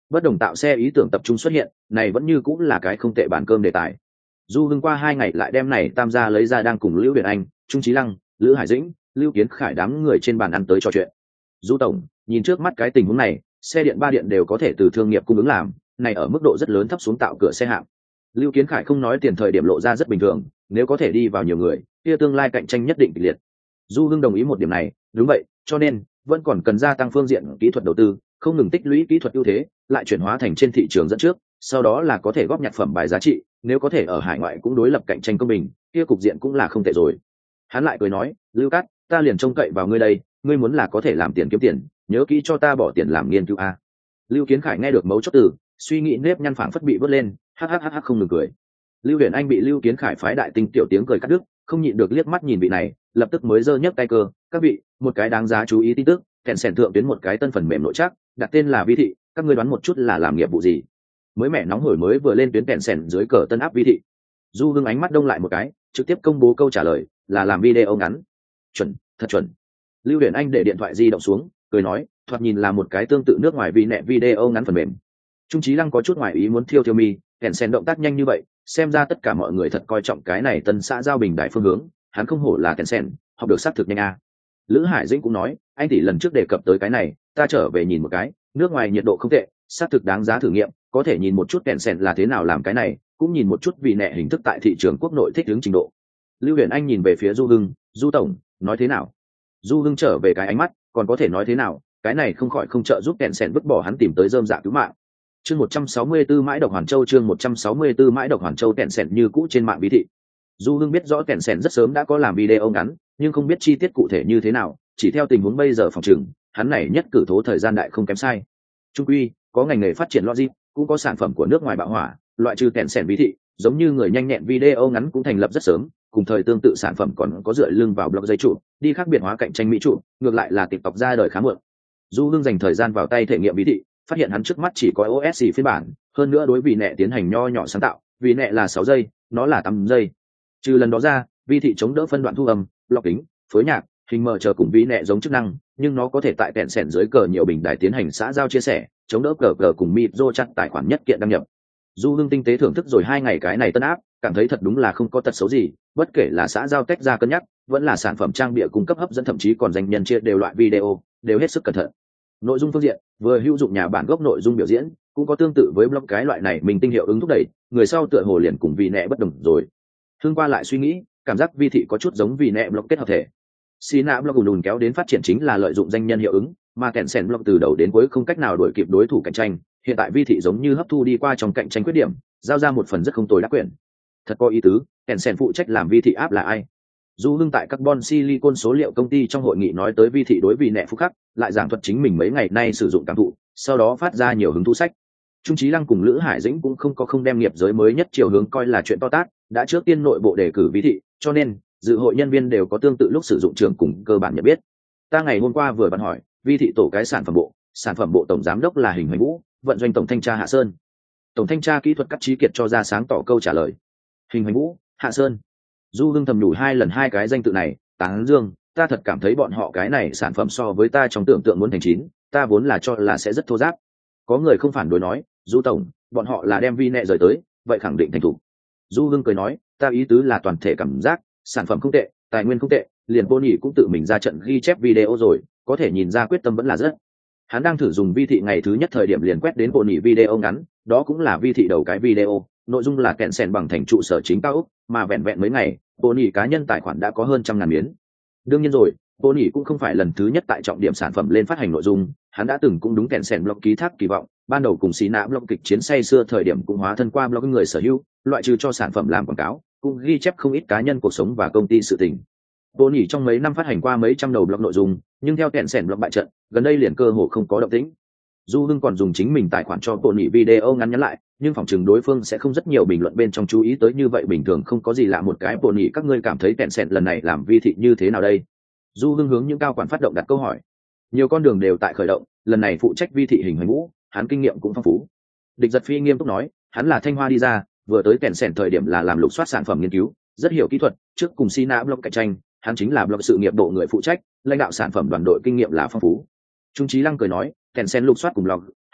bất đồng tạo xe ý tưởng tập trung xuất hiện, này vẫn như cũng là cái không tệ bản cơm đề tài. Du Hưng qua hai ngày lại đem này tam gia lấy ra đang cùng Lưu Huyền Anh, Trung Chí Lăng, Lữ Hải Dĩnh, Lưu Kiến Khải đám người trên bàn ăn tới trò chuyện. Du tổng, nhìn trước mắt cái tình huống này, xe điện ba điện đều có thể từ thương nghiệp cung ứng làm, này ở mức độ rất lớn thấp xuống tạo cửa xe hạng. Lưu Kiến Khải không nói tiền thời điểm lộ ra rất bình thường, nếu có thể đi vào nhiều người, kia tương lai cạnh tranh nhất định kịch liệt. Du Hưng đồng ý một điểm này, đúng vậy, cho nên vẫn còn cần gia tăng phương diện kỹ thuật đầu tư, không ngừng tích lũy kỹ thuật ưu thế, lại chuyển hóa thành trên thị trường dẫn trước, sau đó là có thể góp nhặt phẩm bài giá trị, nếu có thể ở hải ngoại cũng đối lập cạnh tranh công bình, kia cục diện cũng là không tệ rồi. Hắn lại cười nói, Lưu Cát, ta liền trông cậy vào ngươi đây, ngươi muốn là có thể làm tiền kiếm tiền, nhớ kỹ cho ta bỏ tiền làm nghiên cứu a. Lưu Kiến Khải nghe được mấu chốt từ, suy nghĩ nếp nhăn phảng phất bị vớt lên, hắc hắc hắc hắc không ngừng cười. Lưu Huyền Anh bị Lưu Kiến Khải phái đại tinh tiểu tiếng cười cắt đứt, không nhịn được liếc mắt nhìn vị này, lập tức mới giơ nhấc tay cơ, các vị, một cái đáng giá chú ý tin tức, kèn sèn thượng tuyến một cái tân phần mềm nội trắc, đặt tên là Vi thị, các ngươi đoán một chút là làm nghiệp vụ gì? Mới mẻ nóng hổi mới vừa lên tuyến kèn sèn dưới cờ tân áp Vi thị. Du Hưng ánh mắt đông lại một cái, trực tiếp công bố câu trả lời, là làm video ngắn. Chuẩn, thật chuẩn. Lưu Huyền Anh để điện thoại di động xuống, cười nói, thoạt nhìn là một cái tương tự nước ngoài vì nẹ video ngắn phần mềm. Trung Chí Lăng có chút ngoài ý muốn thiêu thiêu mi, kèn sèn động tác nhanh như vậy, xem ra tất cả mọi người thật coi trọng cái này tân xã giao bình đại phương hướng, hắn không hổ là kèn sèn, học được xác thực nhanh a. Lữ Hải Dĩnh cũng nói, anh tỷ lần trước đề cập tới cái này, ta trở về nhìn một cái, nước ngoài nhiệt độ không tệ, xác thực đáng giá thử nghiệm, có thể nhìn một chút kèn sèn là thế nào làm cái này, cũng nhìn một chút vì nẹ hình thức tại thị trường quốc nội thích ứng trình độ. Lưu Huyền Anh nhìn về phía Du Hưng, Du tổng, nói thế nào? Du Hưng trở về cái ánh mắt, còn có thể nói thế nào, cái này không khỏi không trợ giúp kèn sèn vứt bỏ hắn tìm tới rơm dạ cứu mạng. Chương một trăm sáu mươi 164 mãi độc Hoàn Châu chương một trăm sáu mươi 164 mãi độc Hoàn Châu kèn sèn như cũ trên mạng bí thị. Du Hưng biết rõ kèn sèn rất sớm đã có làm video ngắn, nhưng không biết chi tiết cụ thể như thế nào, chỉ theo tình huống bây giờ phòng trừng, hắn này nhất cử thố thời gian đại không kém sai. Trung quy, có ngành nghề phát triển logic, cũng có sản phẩm của nước ngoài bạo hỏa, loại trừ kèn sèn bí thị, giống như người nhanh nhẹn video ngắn cũng thành lập rất sớm, cùng thời tương tự sản phẩm còn có dựa lưng vào blog dây trụ, đi khác biệt hóa cạnh tranh mỹ trụ, ngược lại là TikTok ra đời khá muộn. Du Hưng dành thời gian vào tay thể nghiệm bí thị, phát hiện hắn trước mắt chỉ có o ét phiên bản, hơn nữa đối vì nẹ tiến hành nho nhỏ sáng tạo, vì nẹ là sáu giây, nó là tám giây. Trừ lần đó ra, vi thị chống đỡ phân đoạn thu âm, lọc kính, phối nhạc, hình mở chờ cùng vi nẹ giống chức năng, nhưng nó có thể tại kẹn sẻn dưới cờ nhiều bình đài tiến hành xã giao chia sẻ, chống đỡ cờ cờ cùng micro chặt tài khoản nhất kiện đăng nhập. Du Hưng tinh tế thưởng thức rồi hai ngày cái này tân áp, cảm thấy thật đúng là không có tật xấu gì, bất kể là xã giao tách ra cân nhắc, vẫn là sản phẩm trang bìa cung cấp hấp dẫn, thậm chí còn danh nhân chia đều loại video, đều hết sức cẩn thận. Nội dung phương diện, vừa hữu dụng nhà bản gốc nội dung biểu diễn, cũng có tương tự với blog cái loại này mình tinh hiệu ứng thúc đẩy, người sau tựa hồ liền cùng vì nẹ bất đồng rồi. Hưng qua lại suy nghĩ, cảm giác vi thị có chút giống vì nẹ blog kết hợp thể. Sina blog ùn ùn kéo đến phát triển chính là lợi dụng danh nhân hiệu ứng, mà kèn sèn blog từ đầu đến cuối không cách nào đuổi kịp đối thủ cạnh tranh, hiện tại vi thị giống như hấp thu đi qua trong cạnh tranh khuyết điểm, giao ra một phần rất không tồi đắc quyền. Thật có ý tứ, kèn sèn phụ trách làm vi thị áp là ai? Du Hưng tại Carbon Silicon số liệu công ty trong hội nghị nói tới vi thị đối vì nẹ phúc khắc, lại giảng thuật chính mình mấy ngày nay sử dụng cảm thụ, sau đó phát ra nhiều hứng thú sách. Trung Chí Lăng cùng Lữ Hải Dĩnh cũng không có không đem nghiệp giới mới nhất chiều hướng coi là chuyện to tát, đã trước tiên nội bộ đề cử vi thị, cho nên dự hội nhân viên đều có tương tự lúc sử dụng trường cùng cơ bản nhận biết. Ta ngày hôm qua vừa bắn hỏi, vi thị tổ cái sản phẩm bộ, sản phẩm bộ tổng giám đốc là Hình Hoành Vũ, vận doanh tổng thanh tra Hạ Sơn. Tổng thanh tra kỹ thuật Cát Trí Kiệt cho ra sáng tỏ câu trả lời. Hình Hoành Vũ, Hạ Sơn. Du Hưng thầm nhủ hai lần hai cái danh tự này, tán dương, ta thật cảm thấy bọn họ cái này sản phẩm so với ta trong tưởng tượng muốn thành chín, ta vốn là cho là sẽ rất thô giáp. Có người không phản đối nói, Du tổng, bọn họ là đem vi nẹ rời tới, vậy khẳng định thành thủ. Du Hưng cười nói, ta ý tứ là toàn thể cảm giác, sản phẩm không tệ, tài nguyên không tệ, liền Pony cũng tự mình ra trận ghi chép video rồi, có thể nhìn ra quyết tâm vẫn là rất. Hắn đang thử dùng vi thị ngày thứ nhất thời điểm liền quét đến Pony video ngắn, đó cũng là vi thị đầu cái video, nội dung là kẹn sèn bằng thành trụ sở chính cao ốc, mà vẹn vẹn mấy ngày, Pony cá nhân tài khoản đã có hơn trăm ngàn miếng. Đương nhiên rồi, Pony cũng không phải lần thứ nhất tại trọng điểm sản phẩm lên phát hành nội dung, hắn đã từng cũng đúng kẹn sèn blog ký thác kỳ vọng, ban đầu cùng xí nã blog kịch chiến say xưa thời điểm cũng hóa thân qua blog người sở hữu, loại trừ cho sản phẩm làm quảng cáo, cũng ghi chép không ít cá nhân cuộc sống và công ty sự tình. Pony trong mấy năm phát hành qua mấy trăm đầu blog nội dung, nhưng theo kẹn sèn blog bại trận, gần đây liền cơ hồ không có động tĩnh. Du Hưng còn dùng chính mình tài khoản cho Pony video ngắn nhắn lại, nhưng phòng chừng đối phương sẽ không rất nhiều bình luận bên trong chú ý tới như vậy, bình thường không có gì lạ một cái Pony, các ngươi cảm thấy kẹn sèn lần này làm vi thị như thế nào đây? Du Hưng hướng những cao quản phát động đặt câu hỏi. Nhiều con đường đều tại khởi động, lần này phụ trách vi thị Hình Hoành Vũ, hắn kinh nghiệm cũng phong phú. Địch Giật Phi nghiêm túc nói, hắn là Thanh Hoa đi ra, vừa tới kẹn sèn thời điểm là làm lục soát sản phẩm nghiên cứu, rất hiểu kỹ thuật, trước cùng Sina blog cạnh tranh, hắn chính là blog sự nghiệp bộ người phụ trách, lãnh đạo sản phẩm đoàn đội kinh nghiệm là phong phú. Trung Chí Lăng cười nói, kẹn sèn lục soát cùng blog,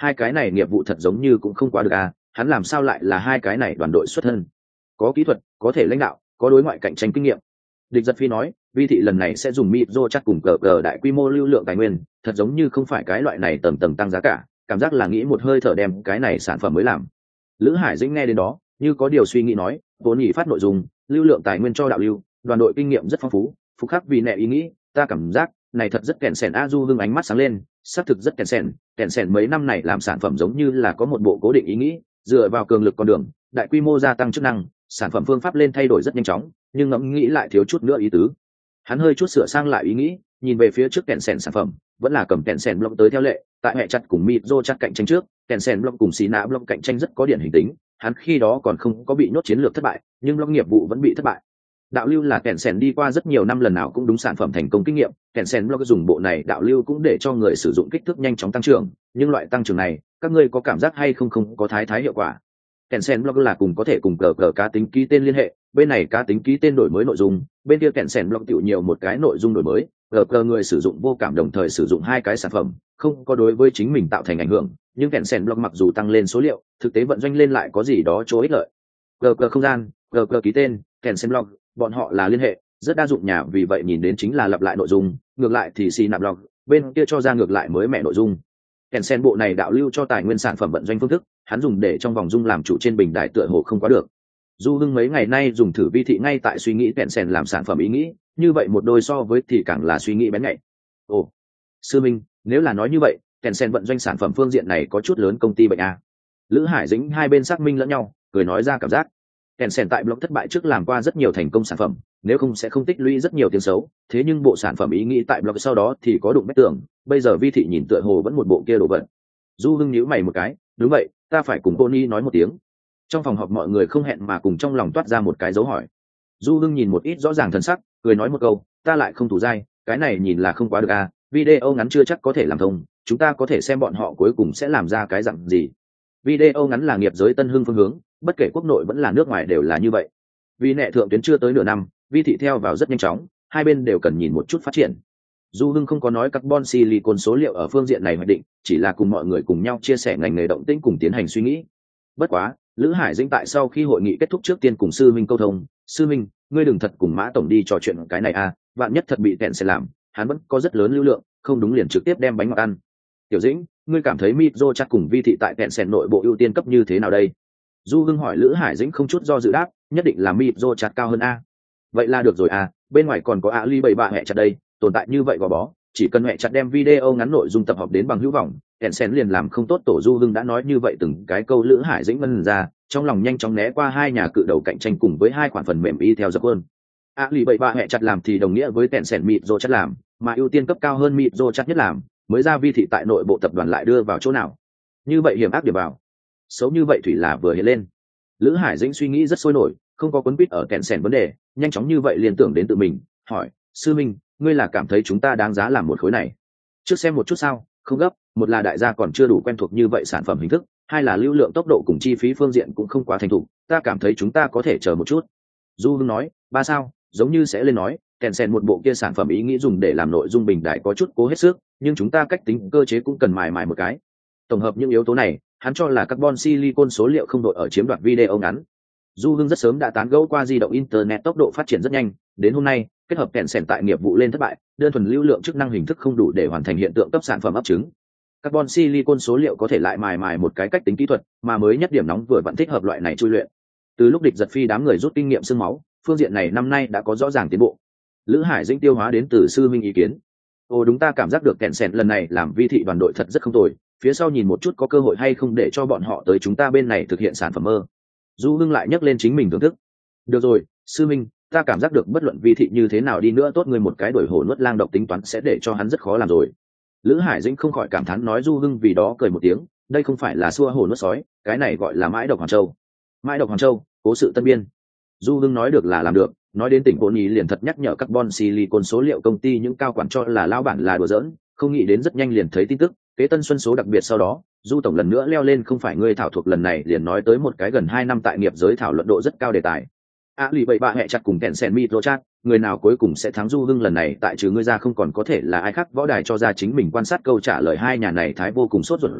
hai cái này nghiệp vụ thật giống như cũng không quá được à, hắn làm sao lại là hai cái này đoàn đội xuất thân, có kỹ thuật, có thể lãnh đạo, có đối ngoại cạnh tranh kinh nghiệm. Địch Giật Phi nói, vi thị lần này sẽ dùng Mitro chắc cùng cờ cờ đại quy mô lưu lượng tài nguyên, thật giống như không phải cái loại này tầng tầng tăng giá cả, cảm giác là nghĩ một hơi thở đem cái này sản phẩm mới làm. Lữ Hải Dĩnh nghe đến đó, như có điều suy nghĩ nói, vốn nhị phát nội dung, lưu lượng tài nguyên cho đạo lưu, đoàn đội kinh nghiệm rất phong phú, phục khắc vì nệ ý nghĩ, ta cảm giác này thật rất kèn sèn. A Du Hưng ánh mắt sáng lên, xác thực rất kèn sèn, kèn sèn mấy năm này làm sản phẩm giống như là có một bộ cố định ý nghĩ, dựa vào cường lực con đường, đại quy mô gia tăng chức năng, sản phẩm phương pháp lên thay đổi rất nhanh chóng, nhưng ngẫm nghĩ lại thiếu chút nữa ý tứ. Hắn hơi chút sửa sang lại ý nghĩ, nhìn về phía trước kèn sèn sản phẩm, vẫn là cầm kèn sèn block tới theo lệ, tại hệ chặt cùng Mitro chặt cạnh tranh trước, kèn sèn block cùng xí nạ block cạnh tranh rất có điển hình tính, hắn khi đó còn không có bị nhốt chiến lược thất bại, nhưng block nghiệp vụ vẫn bị thất bại. Đạo lưu là kèn sèn đi qua rất nhiều năm lần nào cũng đúng sản phẩm thành công kinh nghiệm, kèn sèn block dùng bộ này đạo lưu cũng để cho người sử dụng kích thước nhanh chóng tăng trưởng, nhưng loại tăng trưởng này, các ngươi có cảm giác hay không không có thái thái hiệu quả. Kèn sèn block là cùng có thể cùng cờ cờ cá tính ký tên liên hệ, bên này cá tính ký tên đổi mới nội dung, bên kia kèn sèn block tiểu nhiều một cái nội dung đổi mới, cờ cờ người sử dụng vô cảm đồng thời sử dụng hai cái sản phẩm, không có đối với chính mình tạo thành ảnh hưởng, nhưng kèn sèn block mặc dù tăng lên số liệu, thực tế vận doanh lên lại có gì đó chỗ ích lợi. Cờ cờ không gian, cờ cờ ký tên, kèn sèn block, bọn họ là liên hệ, rất đa dụng nhà, vì vậy nhìn đến chính là lặp lại nội dung, ngược lại thì xì nạp block, bên kia cho ra ngược lại mới mẻ nội dung. Kèn sen bộ này đạo lưu cho tài nguyên sản phẩm vận doanh phương thức, hắn dùng để trong vòng dung làm chủ trên bình đài tựa hồ không quá được. Du Hưng mấy ngày nay dùng thử vi thị ngay tại suy nghĩ kèn sen làm sản phẩm ý nghĩ, như vậy một đôi so với thì càng là suy nghĩ bén nhạy. Ồ, sư minh, nếu là nói như vậy, kèn sen vận doanh sản phẩm phương diện này có chút lớn công ty bệnh a. Lữ Hải Dĩnh hai bên xác minh lẫn nhau, cười nói ra cảm giác. Kèn sen tại block thất bại trước làm qua rất nhiều thành công sản phẩm, nếu không sẽ không tích lũy rất nhiều tiếng xấu, thế nhưng bộ sản phẩm ý nghĩ tại block sau đó thì có đụng vết tường, bây giờ vi thị nhìn tựa hồ vẫn một bộ kia đồ vật. Du Hưng nhíu mày một cái, đúng vậy, ta phải cùng Tony nói một tiếng. Trong phòng họp mọi người không hẹn mà cùng trong lòng toát ra một cái dấu hỏi. Du Hưng nhìn một ít rõ ràng thần sắc, cười nói một câu, ta lại không thủ dai, cái này nhìn là không quá được à, video ngắn chưa chắc có thể làm thông, chúng ta có thể xem bọn họ cuối cùng sẽ làm ra cái dạng gì. Video ngắn là nghiệp giới tân hưng phương hướng, bất kể quốc nội vẫn là nước ngoài đều là như vậy. Vì nệ thượng tuyến chưa tới nửa năm, vi thị theo vào rất nhanh chóng, hai bên đều cần nhìn một chút phát triển. Du Hưng không có nói carbon silicon số liệu ở phương diện này hoạch định, chỉ là cùng mọi người cùng nhau chia sẻ ngành nghề động tĩnh cùng tiến hành suy nghĩ. Bất quá, Lữ Hải Dĩnh tại sau khi hội nghị kết thúc trước tiên cùng sư minh câu thông, sư minh, ngươi đừng thật cùng Mã tổng đi trò chuyện cái này à, vạn nhất thật bị kẹn sẽ làm, hắn vẫn có rất lớn lưu lượng, không đúng liền trực tiếp đem bánh ngọt ăn. Tiểu Dĩnh, ngươi cảm thấy Mitro chắc cùng vi thị tại kẹn sèn nội bộ ưu tiên cấp như thế nào đây? Du Hưng hỏi. Lữ Hải Dĩnh không chút do dự đáp, nhất định là Mitro chặt cao hơn a. Vậy là được rồi à, bên ngoài còn có Ali bảy bạ hẹ chặt đây, tồn tại như vậy gò bó, chỉ cần hẹ chặt đem video ngắn nội dung tập hợp đến bằng hữu vọng, kẹn sen liền làm không tốt. Tổ Du Hưng đã nói như vậy từng cái câu. Lữ Hải Dĩnh ngân ra, trong lòng nhanh chóng né qua hai nhà cự đầu cạnh tranh cùng với hai khoản phần mềm y theo dập hơn. Ali bảy bạ hẹ chặt làm thì đồng nghĩa với kẹn sen Mitro chặt làm, mà ưu tiên cấp cao hơn Mitro chặt nhất làm, mới ra vi thị tại nội bộ tập đoàn lại đưa vào chỗ nào? Như vậy hiểm ác điểm vào, xấu như vậy thủy là vừa hiện lên. Lữ Hải Dĩnh suy nghĩ rất sôi nổi, không có cuốn quýt ở kẹn sèn vấn đề, nhanh chóng như vậy liền tưởng đến tự mình, hỏi, sư minh, ngươi là cảm thấy chúng ta đáng giá làm một khối này? Trước xem một chút sao, không gấp, một là đại gia còn chưa đủ quen thuộc như vậy sản phẩm hình thức, hai là lưu lượng tốc độ cùng chi phí phương diện cũng không quá thành thục, ta cảm thấy chúng ta có thể chờ một chút. Du Hưng nói, ba sao, giống như sẽ lên nói, kẹn sèn một bộ kia sản phẩm ý nghĩ dùng để làm nội dung bình đại có chút cố hết sức, nhưng chúng ta cách tính cơ chế cũng cần mài mài một cái. Tổng hợp những yếu tố này, hắn cho là carbon silicon số liệu không đội ở chiếm đoạt video ngắn. Du Hưng rất sớm đã tán gẫu qua di động internet tốc độ phát triển rất nhanh, đến hôm nay, kết hợp kèn sèn tại nghiệp vụ lên thất bại, đơn thuần lưu lượng chức năng hình thức không đủ để hoàn thành hiện tượng cấp sản phẩm ấp trứng. Carbon silicon số liệu có thể lại mài mài một cái cách tính kỹ thuật, mà mới nhất điểm nóng vừa vẫn thích hợp loại này chui luyện. Từ lúc Địch Giật Phi đám người rút kinh nghiệm xương máu, phương diện này năm nay đã có rõ ràng tiến bộ. Lữ Hải Dĩnh tiêu hóa đến từ sư minh ý kiến. Ồ đúng, ta cảm giác được kèn sèn lần này làm vi thị đoàn đội thật rất không tồi, phía sau nhìn một chút có cơ hội hay không để cho bọn họ tới chúng ta bên này thực hiện sản phẩm mơ. Du Hưng lại nhắc lên chính mình thưởng thức. Được rồi, sư minh, ta cảm giác được bất luận vi thị như thế nào đi nữa tốt người một cái đổi hổ nuốt lang độc tính toán sẽ để cho hắn rất khó làm rồi. Lữ Hải Dĩnh không khỏi cảm thán nói. Du Hưng vì đó cười một tiếng, đây không phải là xua hổ nuốt sói, cái này gọi là mãi độc Hoàng Châu. Mãi độc Hoàng Châu, cố sự Tân Biên. Du Hưng nói được là làm được, nói đến tỉnh Bồn Ý liền thật nhắc nhở carbon silicon số liệu công ty những cao quản cho là lao bản là đùa giỡn, không nghĩ đến rất nhanh liền thấy tin tức, kế tân xuân số đặc biệt sau đó, Du tổng lần nữa leo lên không phải ngươi thảo thuộc lần này liền nói tới một cái gần hai năm tại nghiệp giới thảo luận độ rất cao đề tài. A lì bảy bạ hẹ chặt cùng kẹn sèn Mitro chat, người nào cuối cùng sẽ thắng Du Hưng lần này tại trừ ngươi ra không còn có thể là ai khác. Võ đài cho ra chính mình quan sát câu trả lời hai nhà này thái vô cùng sốt ruột rồi,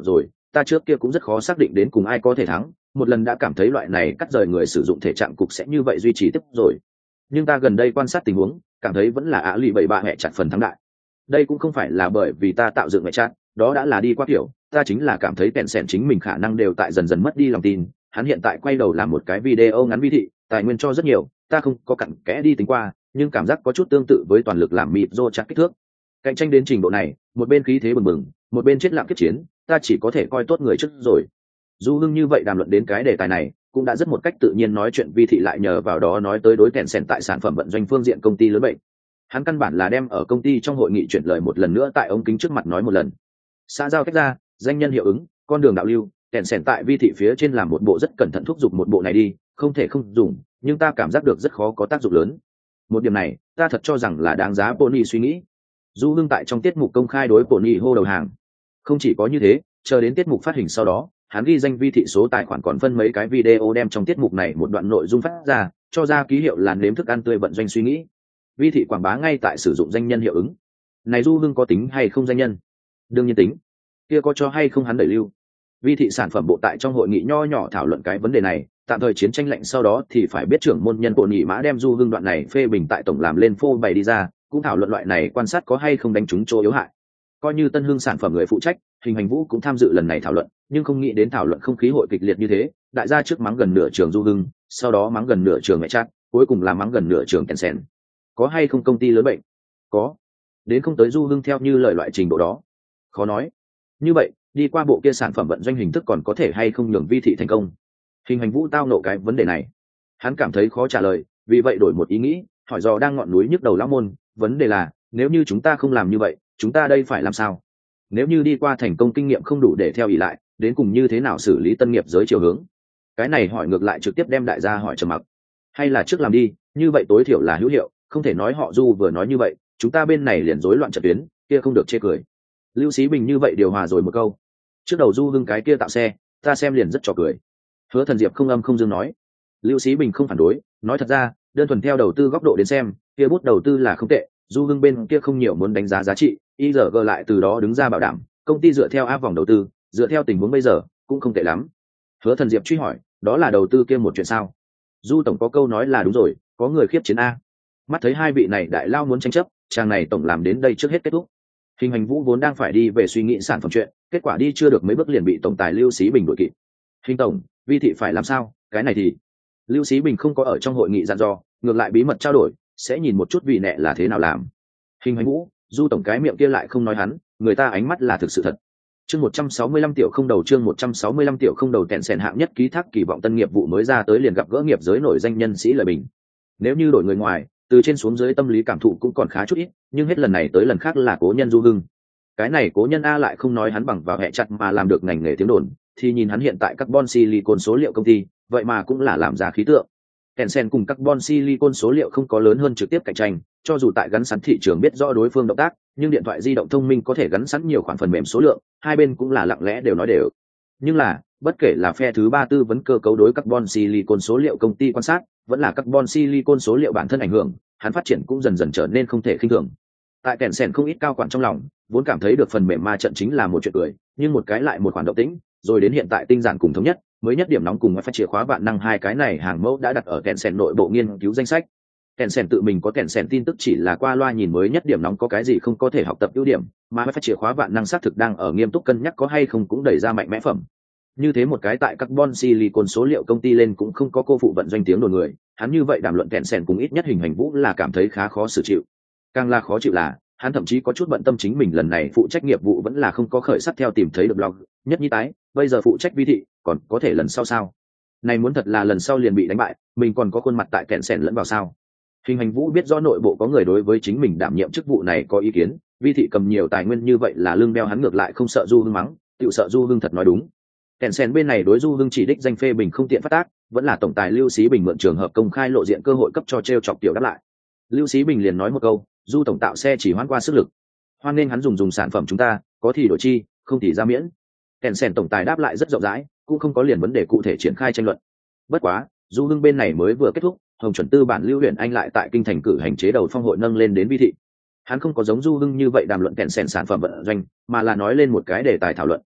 ta trước kia cũng rất khó xác định đến cùng ai có thể thắng, một lần đã cảm thấy loại này cắt rời người sử dụng thể trạng cục sẽ như vậy duy trì tiếp rồi, nhưng ta gần đây quan sát tình huống cảm thấy vẫn là Á lì bảy bạ mẹ chặt phần thắng đại. Đây cũng không phải là bởi vì ta tạo dựng mẹ chặt, đó đã là đi qua kiểu, ta chính là cảm thấy Tencent chính mình khả năng đều tại dần dần mất đi lòng tin. Hắn hiện tại quay đầu làm một cái video ngắn vi thị, tài nguyên cho rất nhiều, ta không có cặn kẽ đi tính qua, nhưng cảm giác có chút tương tự với toàn lực làm mịt rô chặt kích thước. Cạnh tranh đến trình độ này, một bên khí thế bừng bừng, một bên chết lặng kiếp chiến, ta chỉ có thể coi tốt người trước rồi. Du Hưng như vậy đàm luận đến cái đề tài này, cũng đã rất một cách tự nhiên nói chuyện vi thị lại nhờ vào đó nói tới đối Tencent tại sản phẩm vận doanh phương diện công ty lớn bệnh. Hắn căn bản là đem ở công ty trong hội nghị chuyển lời một lần nữa tại ống kính trước mặt nói một lần. Xã giao tách ra, danh nhân hiệu ứng, con đường đạo lưu, Tencent tại vi thị phía trên làm một bộ rất cẩn thận thúc giục một bộ này đi, không thể không dùng, nhưng ta cảm giác được rất khó có tác dụng lớn. Một điểm này, ta thật cho rằng là đáng giá Pony suy nghĩ. Du Hưng tại trong tiết mục công khai đối Pony hô đầu hàng. Không chỉ có như thế, chờ đến tiết mục phát hình sau đó, hắn ghi danh vi thị số tài khoản còn phân mấy cái video đem trong tiết mục này một đoạn nội dung phát ra, cho ra ký hiệu là nếm thức ăn tươi vận doanh suy nghĩ. Vi thị quảng bá ngay tại sử dụng danh nhân hiệu ứng. Này Du Hưng có tính hay không danh nhân? Đương nhiên tính. Kia có cho hay không hắn đẩy lưu? Vi thị sản phẩm bộ tại trong hội nghị nho nhỏ thảo luận cái vấn đề này, tạm thời chiến tranh lạnh sau đó thì phải biết trưởng môn nhân bộ nhị mã đem Du Hưng đoạn này phê bình tại tổng làm lên phô bày đi ra, cũng thảo luận loại này quan sát có hay không đánh trúng chỗ yếu hại. Coi như Tân Hưng sản phẩm người phụ trách, Hình Hành Vũ cũng tham dự lần này thảo luận, nhưng không nghĩ đến thảo luận không khí hội kịch liệt như thế, đại gia trước mắng gần nửa trường Du Hưng, sau đó mắng gần nửa trường mẹ chắc, cuối cùng là mắng gần nửa trường Tencent. Có hay không công ty lớn bệnh? Có. Đến không tới Du Hưng theo như lời loại trình độ đó? Khó nói. Như vậy, đi qua bộ kia sản phẩm vận doanh hình thức còn có thể hay không nhường vi thị thành công? Hình Hành Vũ tao nộ cái vấn đề này. Hắn cảm thấy khó trả lời, vì vậy đổi một ý nghĩ, hỏi dò đang ngọn núi nhức đầu lão môn, vấn đề là, nếu như chúng ta không làm như vậy, chúng ta đây phải làm sao? Nếu như đi qua thành công kinh nghiệm không đủ để theo ỷ lại, đến cùng như thế nào xử lý tân nghiệp giới chiều hướng? Cái này hỏi ngược lại trực tiếp đem đại gia hỏi trầm mặc. Hay là trước làm đi, như vậy tối thiểu là hữu hiệu, không thể nói họ Du vừa nói như vậy, chúng ta bên này liền rối loạn trận tuyến, kia không được chê cười. Lưu Xí Bình như vậy điều hòa rồi một câu. Trước đầu Du Hưng cái kia tạo xe, ta xem liền rất trò cười. Hứa Thần Diệp không âm không dương nói. Lưu Xí Bình không phản đối, nói thật ra, đơn thuần theo đầu tư góc độ đến xem, kia bút đầu tư là không tệ, Du Hưng bên kia không nhiều muốn đánh giá giá trị, i giê giê lại từ đó đứng ra bảo đảm, công ty dựa theo áp vòng đầu tư, dựa theo tình huống bây giờ, cũng không tệ lắm. Hứa Thần Diệp truy hỏi, đó là đầu tư kia một chuyện sao? Du tổng có câu nói là đúng rồi, có người khiếp chiến a. Mắt thấy hai vị này đại lao muốn tranh chấp, chàng này tổng làm đến đây trước hết kết thúc. Hình Hành Vũ vốn đang phải đi về suy nghĩ sản phẩm chuyện, kết quả đi chưa được mấy bước liền bị tổng tài Lưu Xí Bình đuổi kịp. Hình tổng, vi thị phải làm sao? Cái này thì Lưu Xí Bình không có ở trong hội nghị dặn dò, ngược lại bí mật trao đổi, sẽ nhìn một chút vị nệ là thế nào làm. Hình Hành Vũ, Du tổng cái miệng kia lại không nói hắn, người ta ánh mắt là thực sự thật. Chương một trăm sáu mươi lăm tiểu không đầu chương một trăm sáu mươi lăm tiểu không đầu Tencent hạng nhất ký thác kỳ vọng tân nghiệp vụ mới ra tới liền gặp gỡ nghiệp giới nổi danh nhân sĩ lời bình. Nếu như đổi người ngoài, từ trên xuống dưới tâm lý cảm thụ cũng còn khá chút ít, nhưng hết lần này tới lần khác là cố nhân Du Hưng. Cái này cố nhân A lại không nói hắn bằng vào hệ chặt mà làm được ngành nghề tiếng đồn, thì nhìn hắn hiện tại carbon silicon số liệu công ty, vậy mà cũng là làm ra khí tượng. Tencent cùng carbon silicon số liệu không có lớn hơn trực tiếp cạnh tranh, cho dù tại gắn sẵn thị trường biết rõ đối phương động tác, nhưng điện thoại di động thông minh có thể gắn sẵn nhiều khoản phần mềm số lượng, hai bên cũng là lặng lẽ đều nói đều. Nhưng là, bất kể là phe thứ ba tư vấn cơ cấu đối carbon silicon số liệu công ty quan sát, vẫn là carbon silicon số liệu bản thân ảnh hưởng, hắn phát triển cũng dần dần trở nên không thể khinh thường. Tại Tencent không ít cao quản trong lòng, vốn cảm thấy được phần mềm ma trận chính là một chuyện cười, nhưng một cái lại một khoản động tĩnh, rồi đến hiện tại tinh giản cùng thống nhất, mới nhất điểm nóng cùng phát chìa khóa vạn năng hai cái này hàng mẫu đã đặt ở Tencent nội bộ nghiên cứu danh sách. Tencent tự mình có Tencent tin tức chỉ là qua loa nhìn mới nhất điểm nóng có cái gì không có thể học tập ưu điểm, mà phát chìa khóa vạn năng xác thực đang ở nghiêm túc cân nhắc có hay không cũng đẩy ra mạnh mẽ phẩm. Như thế một cái tại carbon silicon số liệu công ty lên cũng không có cô phụ vận doanh tiếng đồn người, hắn như vậy đàm luận Tencent cùng ít nhất Hình Hành Vũ là cảm thấy khá khó xử chịu. Càng là khó chịu là, hắn thậm chí có chút bận tâm chính mình lần này phụ trách nghiệp vụ vẫn là không có khởi sắc theo tìm thấy được blog, nhất như tái, bây giờ phụ trách vi thị, còn có thể lần sau sao? Này muốn thật là lần sau liền bị đánh bại, mình còn có khuôn mặt tại Tencent lẫn vào sao? Hình Hành Vũ biết rõ nội bộ có người đối với chính mình đảm nhiệm chức vụ này có ý kiến, vi thị cầm nhiều tài nguyên như vậy là lương đeo hắn ngược lại không sợ Du Hưng mắng, tự sợ Du Hưng thật nói đúng. Tencent bên này đối Du Hưng chỉ đích danh phê bình không tiện phát tác, vẫn là tổng tài Lưu Xí Bình mượn trường hợp công khai lộ diện cơ hội cấp cho treo chọc tiểu đáp lại. Lưu Xí Bình liền nói một câu, Du tổng tạo xe chỉ hoãn qua sức lực, hoan nên hắn dùng dùng sản phẩm chúng ta, có thì đổi chi, không thì ra miễn. Tencent tổng tài đáp lại rất rộng rãi, cũng không có liền vấn đề cụ thể triển khai tranh luận. Bất quá, Du Hưng bên này mới vừa kết thúc, Hồng chuẩn tư bản Lưu Huyền Anh lại tại kinh thành cử hành chế đầu phong hội nâng lên đến vi thị. Hắn không có giống Du Hưng như vậy đàm luận Tencent sản phẩm vận doanh, mà là nói lên một cái đề tài thảo luận,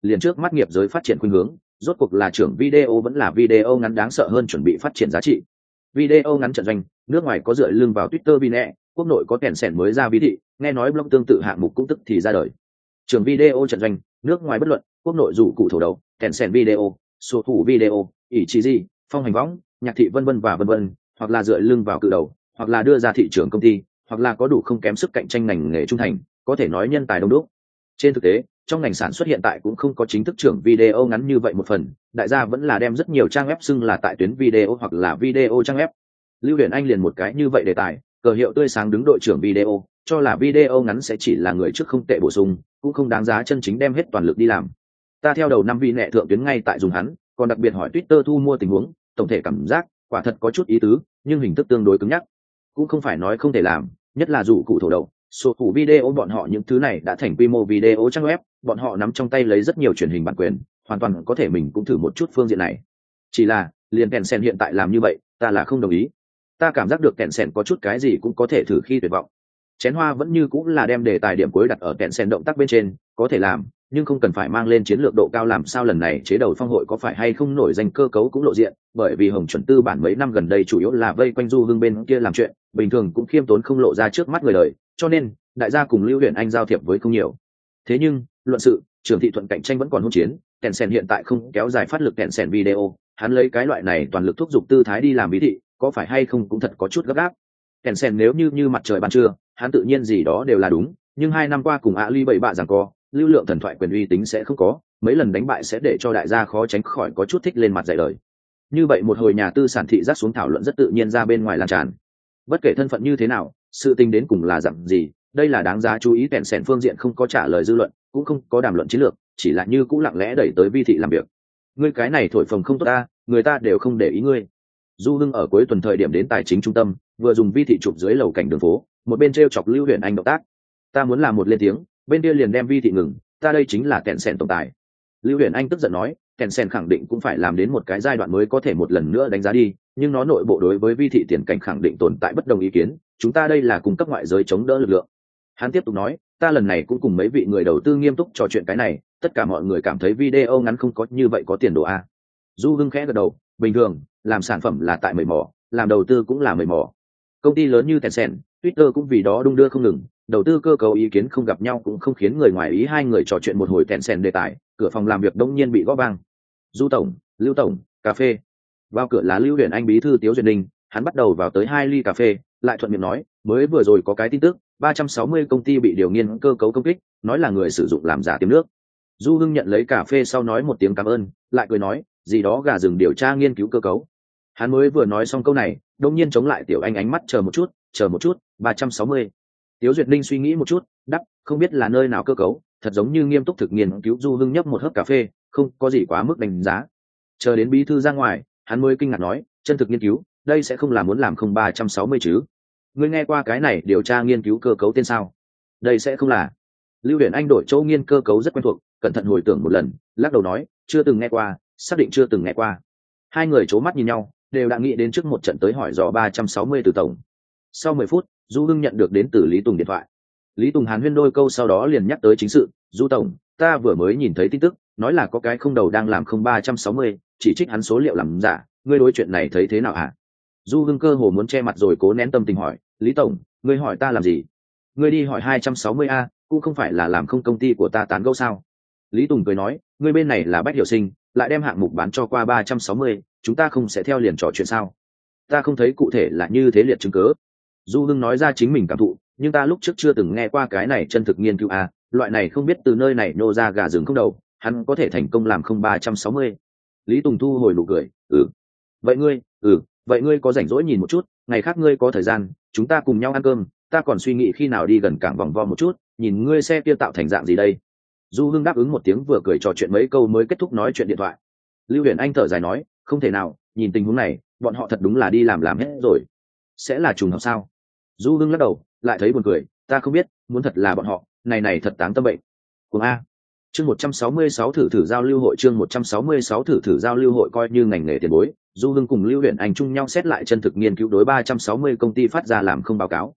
liền trước mắt nghiệp giới phát triển khuynh hướng, rốt cuộc là trưởng video vẫn là video ngắn đáng sợ hơn chuẩn bị phát triển giá trị. Video ngắn trận doanh, nước ngoài có dựa lưng vào Twitter Vine, quốc nội có kèn sèn mới ra bí thị, nghe nói blog tương tự hạng mục cũng tức thì ra đời. Trường video trận doanh, nước ngoài bất luận, quốc nội dù cụ thổ đầu, kèn sèn video, số thủ video, ỷ chỉ gì, phong hành võng, nhạc thị vân vân và vân vân, hoặc là dựa lưng vào cự đầu, hoặc là đưa ra thị trường công ty, hoặc là có đủ không kém sức cạnh tranh ngành nghề trung thành, có thể nói nhân tài đông đúc. Trên thực tế, trong ngành sản xuất hiện tại cũng không có chính thức trưởng video ngắn như vậy một phần, đại gia vẫn là đem rất nhiều trang web xưng là tại tuyến video hoặc là video trang web. Lưu Huyền Anh liền một cái như vậy đề tài, cờ hiệu tươi sáng đứng đội trưởng video, cho là video ngắn sẽ chỉ là người trước không tệ bổ sung, cũng không đáng giá chân chính đem hết toàn lực đi làm. Ta theo đầu năm vi nệ thượng tuyến ngay tại dùng hắn, còn đặc biệt hỏi Twitter thu mua tình huống, tổng thể cảm giác quả thật có chút ý tứ, nhưng hình thức tương đối cứng nhắc, cũng không phải nói không thể làm, nhất là dù cụ thổ đầu, số thủ video bọn họ những thứ này đã thành quy mô video trang web, bọn họ nắm trong tay lấy rất nhiều truyền hình bản quyền, hoàn toàn có thể mình cũng thử một chút phương diện này. Chỉ là liền kèn sen hiện tại làm như vậy, ta là không đồng ý. Ta cảm giác được kèn sen có chút cái gì cũng có thể thử khi tuyệt vọng. Chén hoa vẫn như cũng là đem đề tài điểm cuối đặt ở kèn sen động tác bên trên, có thể làm, nhưng không cần phải mang lên chiến lược độ cao. Làm sao lần này chế đầu phong hội có phải hay không nổi danh cơ cấu cũng lộ diện, bởi vì Hồng Chuẩn tư bản mấy năm gần đây chủ yếu là vây quanh Du Hưng bên kia làm chuyện, bình thường cũng khiêm tốn không lộ ra trước mắt người đời, cho nên đại gia cùng Lưu Huyền Anh giao thiệp với không nhiều. Thế nhưng luận sự, Trường Thị Thuận cạnh tranh vẫn còn hỗn chiến, kèn sen hiện tại không kéo dài phát lực kèn sen video, hắn lấy cái loại này toàn lực thúc giục tư thái đi làm bí thị, có phải hay không cũng thật có chút gấp gáp. Kèn sen nếu như như mặt trời ban trưa, hắn tự nhiên gì đó đều là đúng, nhưng hai năm qua cùng Ali bảy bạ giằng co, lưu lượng thần thoại quyền uy tính sẽ không có, mấy lần đánh bại sẽ để cho đại gia khó tránh khỏi có chút thích lên mặt dạy đời. Như vậy một hồi nhà tư sản thị giác xuống thảo luận rất tự nhiên ra bên ngoài lan tràn. Bất kể thân phận như thế nào, sự tình đến cùng là dạng gì, đây là đáng giá chú ý. Kèn sen phương diện không có trả lời dư luận, cũng không có đàm luận chiến lược, chỉ là như cũng lặng lẽ đẩy tới vi thị làm việc. Ngươi cái này thổi phồng không tốt ta, người ta đều không để ý ngươi. Du Hưng ở cuối tuần thời điểm đến tài chính trung tâm, vừa dùng vi thị chụp dưới lầu cảnh đường phố, một bên treo chọc Lưu Huyền Anh động tác. Ta muốn làm một lên tiếng, bên kia liền đem vi thị ngừng, ta đây chính là kèn sen tổng tài. Lưu Huyền Anh tức giận nói, kèn sen khẳng định cũng phải làm đến một cái giai đoạn mới có thể một lần nữa đánh giá đi, nhưng nó nội bộ đối với vi thị tiền cảnh khẳng định tồn tại bất đồng ý kiến, chúng ta đây là cung cấp ngoại giới chống đỡ lực lượng. Hắn tiếp tục nói, ta lần này cũng cùng mấy vị người đầu tư nghiêm túc trò chuyện cái này, tất cả mọi người cảm thấy video ngắn không có như vậy có tiền đồ a. Du Hưng khẽ gật đầu, bình thường, làm sản phẩm là tại mời mỏ, làm đầu tư cũng là mời mỏ. Công ty lớn như Tencent, Twitter cũng vì đó đung đưa không ngừng, đầu tư cơ cấu ý kiến không gặp nhau cũng không khiến người ngoài ý. Hai người trò chuyện một hồi Tencent đề tài, cửa phòng làm việc đông nhiên bị gõ vang. Du tổng, Lưu tổng, cà phê. Vào cửa là Lưu Huyền Anh bí thư Tiếu Duyệt Ninh, hắn bắt đầu vào tới hai ly cà phê, lại thuận miệng nói, mới vừa rồi có cái tin tức, ba trăm sáu mươi công ty bị điều nghiên cơ cấu công kích, nói là người sử dụng làm giả tiêm nước. Du Hưng nhận lấy cà phê sau nói một tiếng cảm ơn, lại cười nói, gì đó gà rừng điều tra nghiên cứu cơ cấu. Hắn mới vừa nói xong câu này, đột nhiên chống lại Tiểu Anh ánh mắt chờ một chút, chờ một chút, ba trăm sáu mươi. Tiếu Duyệt Ninh suy nghĩ một chút, đáp, không biết là nơi nào cơ cấu, thật giống như nghiêm túc thực nghiên cứu. Du Hưng nhấp một hớp cà phê, không có gì quá mức đánh giá. Chờ đến bí thư ra ngoài, hắn mới kinh ngạc nói, chân thực nghiên cứu, đây sẽ không là muốn làm không ba trăm sáu mươi chứ? Ngươi nghe qua cái này điều tra nghiên cứu cơ cấu tên sao? Đây sẽ không là. Lưu Huyền Anh đổi chỗ nghiên cơ cấu rất quen thuộc, cẩn thận hồi tưởng một lần, lắc đầu nói, chưa từng nghe qua, xác định chưa từng nghe qua. Hai người c mắt nhìn nhau, đều đã nghĩ đến trước một trận tới hỏi dò ba trăm sáu mươi từ tổng. Sau mười phút, Du Hưng nhận được đến từ Lý Tùng điện thoại. Lý Tùng hàn huyên đôi câu sau đó liền nhắc tới chính sự, Du tổng, ta vừa mới nhìn thấy tin tức, nói là có cái không đầu đang làm không ba trăm sáu mươi, chỉ trích hắn số liệu làm giả, ngươi đối chuyện này thấy thế nào hả? Du Hưng cơ hồ muốn che mặt rồi cố nén tâm tình hỏi, Lý tổng, ngươi hỏi ta làm gì? Ngươi đi hỏi hai trăm sáu mươi a, cũng không phải là làm không công ty của ta tán gẫu sao? Lý Tùng cười nói, ngươi bên này là Bách Hiểu Sinh, lại đem hạng mục bán cho qua ba trăm sáu mươi, chúng ta không sẽ theo liền trò chuyện sao? Ta không thấy cụ thể là như thế liệt chứng cớ. Du Hưng nói ra chính mình cảm thụ, nhưng ta lúc trước chưa từng nghe qua cái này chân thực nghiên cứu a, loại này không biết từ nơi này nô ra gà rừng không đầu, hắn có thể thành công làm không ba trăm sáu mươi. Lý Tùng thu hồi nụ cười, ừ. Vậy ngươi, ừ, vậy ngươi có rảnh rỗi nhìn một chút, ngày khác ngươi có thời gian, chúng ta cùng nhau ăn cơm, ta còn suy nghĩ khi nào đi gần cảng vòng vo một chút, nhìn ngươi xe kia tạo thành dạng gì đây. Du Hưng đáp ứng một tiếng vừa cười trò chuyện mấy câu mới kết thúc nói chuyện điện thoại. Lưu Huyền Anh thở dài nói, không thể nào, nhìn tình huống này, bọn họ thật đúng là đi làm làm hết rồi. Sẽ là trùng hợp sao? Du Hưng lắc đầu, lại thấy buồn cười, ta không biết, muốn thật là bọn họ, này này thật táng tâm bệnh. Cùng a. Chương một trăm sáu mươi sáu thử thử giao lưu hội, chương một trăm sáu mươi sáu thử thử giao lưu hội coi như ngành nghề tiền bối, Du Hưng cùng Lưu Huyền Anh chung nhau xét lại chân thực nghiên cứu đối ba trăm sáu mươi công ty phát ra làm không báo cáo.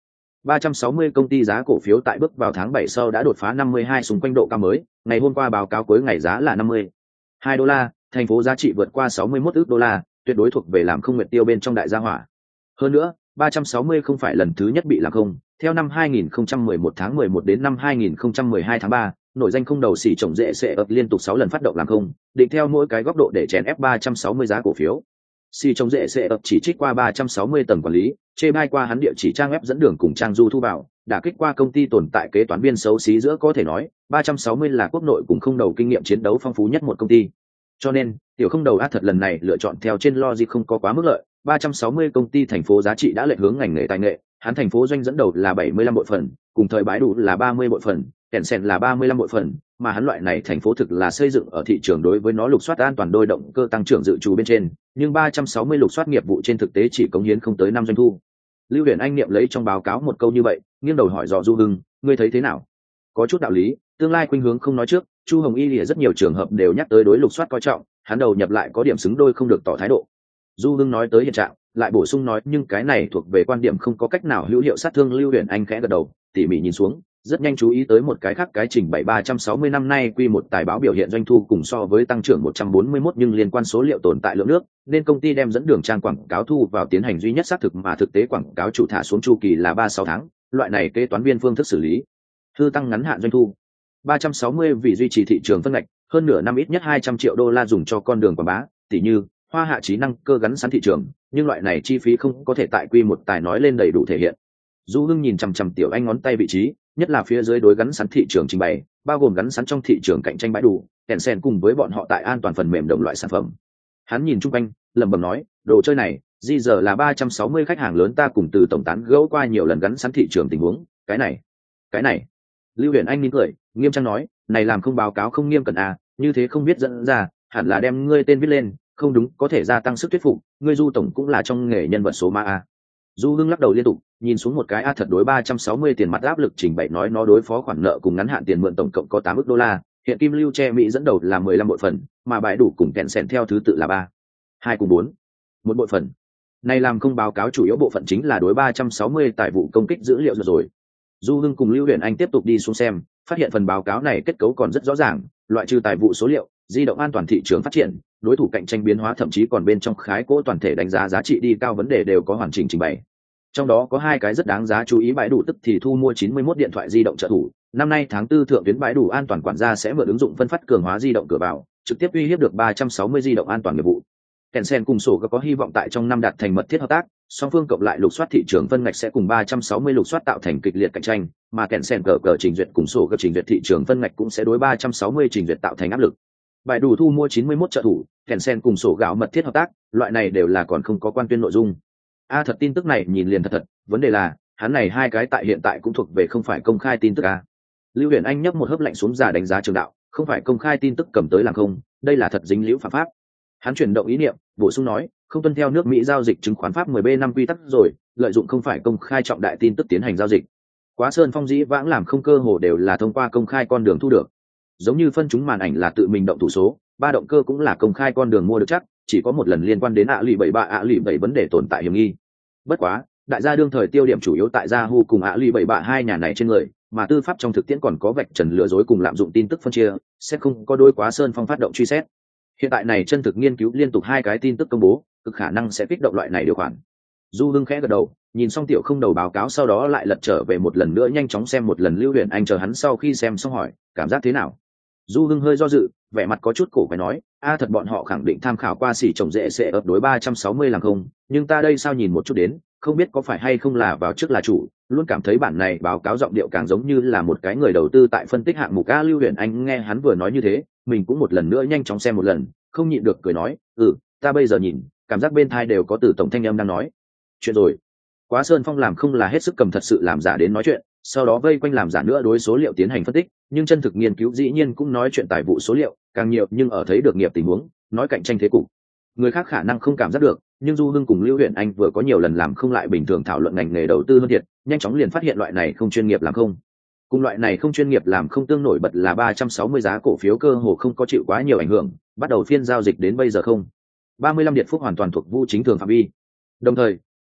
ba trăm sáu mươi công ty giá cổ phiếu tại bước vào tháng bảy sau đã đột phá năm mươi hai xung quanh độ cao mới, ngày hôm qua báo cáo cuối ngày giá là năm mươi hai đô la, thành phố giá trị vượt qua sáu mươi mốt ức đô la, tuyệt đối thuộc về làm không nguyệt tiêu bên trong đại gia hỏa. Hơn nữa, ba trăm sáu mươi không phải lần thứ nhất bị làm không, theo năm hai nghìn không trăm mười một tháng mười một đến năm hai nghìn không trăm mười hai tháng ba, nổi danh không đầu xỉ trồng dễ sẽ ập liên tục sáu lần phát động làm không, định theo mỗi cái góc độ để chèn ép ba trăm sáu mươi giá cổ phiếu. Xỉ trồng dễ sẽ ập chỉ trích qua ba trăm sáu mươi tầng quản lý, chê bai qua hắn địa chỉ trang web dẫn đường cùng trang du thu vào, đã kích qua công ty tồn tại kế toán viên xấu xí giữa có thể nói, ba trăm sáu mươi là quốc nội cùng không đầu kinh nghiệm chiến đấu phong phú nhất một công ty. Cho nên, tiểu không đầu ác thật lần này lựa chọn theo trên logic không có quá mức lợi, ba trăm sáu mươi công ty thành phố giá trị đã lệch hướng ngành nghề tài nghệ, hắn thành phố doanh dẫn đầu là bảy mươi lăm bội phần, cùng thời bãi đủ là ba mươi bội phần, Tencent là ba mươi lăm bội phần, mà hắn loại này thành phố thực là xây dựng ở thị trường đối với nó lục soát an toàn đôi động cơ tăng trưởng dự trù bên trên, nhưng ba trăm sáu mươi lục soát nghiệp vụ trên thực tế chỉ cống hiến không tới năm doanh thu. Lưu Huyền Anh niệm lấy trong báo cáo một câu như vậy, nghiêng đầu hỏi dò Du Hưng, ngươi thấy thế nào? Có chút đạo lý, tương lai khuynh hướng không nói trước, Chu Hồng Y lìa rất nhiều trường hợp đều nhắc tới đối lục soát coi trọng, hắn đầu nhập lại có điểm xứng đôi không được tỏ thái độ. Du Hưng nói tới hiện trạng, lại bổ sung nói nhưng cái này thuộc về quan điểm không có cách nào hữu hiệu sát thương. Lưu Huyền Anh khẽ gật đầu, tỉ mỉ nhìn xuống, rất nhanh chú ý tới một cái khác cái trình bày ba trăm sáu mươi năm nay quy một tài báo biểu hiện doanh thu cùng so với tăng trưởng một trăm bốn mươi mốt nhưng liên quan số liệu tồn tại lượng nước, nên công ty đem dẫn đường trang quảng cáo thu vào tiến hành duy nhất xác thực mà thực tế quảng cáo chủ thả xuống chu kỳ là ba sáu tháng, loại này kế toán viên phương thức xử lý hư tăng ngắn hạn doanh thu. ba trăm sáu mươi vì duy trì thị trường phân ngạch, hơn nửa năm ít nhất hai trăm triệu đô la dùng cho con đường quảng bá, tỉ như hoa hạ trí năng cơ gắn sẵn thị trường, nhưng loại này chi phí không có thể tại quy một tài nói lên đầy đủ thể hiện. Du Hưng nhìn chằm chằm Tiểu Anh ngón tay vị trí, nhất là phía dưới đối gắn sẵn thị trường trình bày, bao gồm gắn sẵn trong thị trường cạnh tranh bãi đủ, Tencent cùng với bọn họ tại an toàn phần mềm đồng loại sản phẩm. Hắn nhìn chung quanh, lẩm bẩm nói, đồ chơi này, di giờ là ba trăm sáu mươi khách hàng lớn ta cùng từ tổng tán gẫu qua nhiều lần gắn sẵn thị trường tình huống, cái này, cái này. Lưu Huyền Anh mỉm cười, nghiêm trang nói, này làm không báo cáo không nghiêm cẩn à, như thế không biết dẫn ra, hẳn là đem ngươi tên viết lên, không đúng, có thể gia tăng sức thuyết phục, ngươi Du tổng cũng là trong nghề nhân vật số ma a. Du Hưng lắc đầu liên tục, nhìn xuống một cái a thật đối ba trăm sáu mươi tiền mặt áp lực trình bày nói nó đối phó khoản nợ cùng ngắn hạn tiền mượn tổng cộng có tám ức đô la, hiện Kim Lưu che Mỹ dẫn đầu là mười lăm bội phần, mà bãi đủ cùng Tencent theo thứ tự là ba, hai cùng bốn, một bội phần. Này làm không báo cáo chủ yếu bộ phận chính là đối ba trăm sáu mươi tài vụ công kích dữ liệu rồi rồi. Du Hưng cùng Lưu Huyền Anh tiếp tục đi xuống xem, phát hiện phần báo cáo này kết cấu còn rất rõ ràng, loại trừ tài vụ số liệu, di động an toàn thị trường phát triển, đối thủ cạnh tranh biến hóa thậm chí còn bên trong khái cỗ toàn thể đánh giá giá trị đi cao vấn đề đều có hoàn chỉnh trình bày. Trong đó có hai cái rất đáng giá chú ý bãi đủ tức thì thu mua chín mươi mốt điện thoại di động trợ thủ, năm nay tháng tư thượng tuyến bãi đủ an toàn quản gia sẽ mượn ứng dụng phân phát cường hóa di động cửa vào, trực tiếp uy hiếp được ba trăm sáu mươi di động an toàn nghiệp vụ. Tencent cùng sổ có hy vọng tại trong năm đạt thành mật thiết hợp tác, song phương cộng lại lục soát thị trường phân ngạch sẽ cùng ba trăm sáu mươi lục soát tạo thành kịch liệt cạnh tranh, mà Tencent cờ cờ trình duyệt cùng sổ cờ trình duyệt thị trường phân ngạch cũng sẽ đối ba trăm sáu mươi trình duyệt tạo thành áp lực. Bãi đủ thu mua chín mươi mốt trợ thủ, Tencent cùng sổ gạo mật thiết hợp tác, loại này đều là còn không có quan tuyên nội dung. A thật tin tức này nhìn liền thật thật, vấn đề là, hắn này hai cái tại hiện tại cũng thuộc về không phải công khai tin tức a. Lưu Huyền Anh nhấp một hớp lạnh xuống giả đánh giá trường đạo, không phải công khai tin tức cầm tới làm không, đây là thật dính liễu phạm pháp. Hắn chuyển động ý niệm, bổ sung nói, không tuân theo nước Mỹ giao dịch chứng khoán pháp mười B năm quy tắc rồi, lợi dụng không phải công khai trọng đại tin tức tiến hành giao dịch. Quá Sơn Phong dĩ vãng làm không cơ hồ đều là thông qua công khai con đường thu được. Giống như phân chúng màn ảnh là tự mình động thủ số, ba động cơ cũng là công khai con đường mua được chắc, chỉ có một lần liên quan đến ạ lì bảy ba ạ lì bảy vấn đề tồn tại hiểm nghi. Bất quá, đại gia đương thời tiêu điểm chủ yếu tại Yahoo cùng ạ lì bảy ba hai nhà này trên người, mà tư pháp trong thực tiễn còn có vạch trần lừa dối cùng lạm dụng tin tức phân chia, sẽ không có đối Quá Sơn Phong phát động truy xét. Hiện tại này chân thực nghiên cứu liên tục hai cái tin tức công bố, cực khả năng sẽ kích động loại này điều khoản. Du Hưng khẽ gật đầu, nhìn xong tiểu không đầu báo cáo sau đó lại lật trở về một lần nữa nhanh chóng xem một lần. Lưu Huyền Anh chờ hắn sau khi xem xong hỏi, cảm giác thế nào? Du Hưng hơi do dự, vẻ mặt có chút cổ quái nói, a thật bọn họ khẳng định tham khảo qua xỉ trồng dễ sẽ ập đối ba trăm sáu mươi làm không, nhưng ta đây sao nhìn một chút đến, không biết có phải hay không là vào trước là chủ, luôn cảm thấy bản này báo cáo giọng điệu càng giống như là một cái người đầu tư tại phân tích hạng mục. A Lưu Huyền Anh nghe hắn vừa nói như thế, mình cũng một lần nữa nhanh chóng xem một lần, không nhịn được cười nói, ừ, ta bây giờ nhìn, cảm giác bên thai đều có từ tổng thanh âm đang nói chuyện rồi. Quá Sơn Phong làm không là hết sức cầm thật sự làm giả đến nói chuyện, sau đó vây quanh làm giả nữa đối số liệu tiến hành phân tích, nhưng chân thực nghiên cứu dĩ nhiên cũng nói chuyện tài vụ số liệu càng nhiều, nhưng ở thấy được nghiệp tình huống, nói cạnh tranh thế cục, người khác khả năng không cảm giác được, nhưng Du Hưng cùng Lưu Huyền Anh vừa có nhiều lần làm không lại bình thường thảo luận ngành nghề đầu tư hơn thiệt, nhanh chóng liền phát hiện loại này không chuyên nghiệp làm không. Cùng loại này không chuyên nghiệp làm không tương nổi bật là ba trăm sáu mươi giá cổ phiếu cơ hồ không có chịu quá nhiều ảnh hưởng, bắt đầu phiên giao dịch đến bây giờ không ba mươi lăm Điện Phúc hoàn toàn thuộc vu chính thường phạm vi. Đồng thời,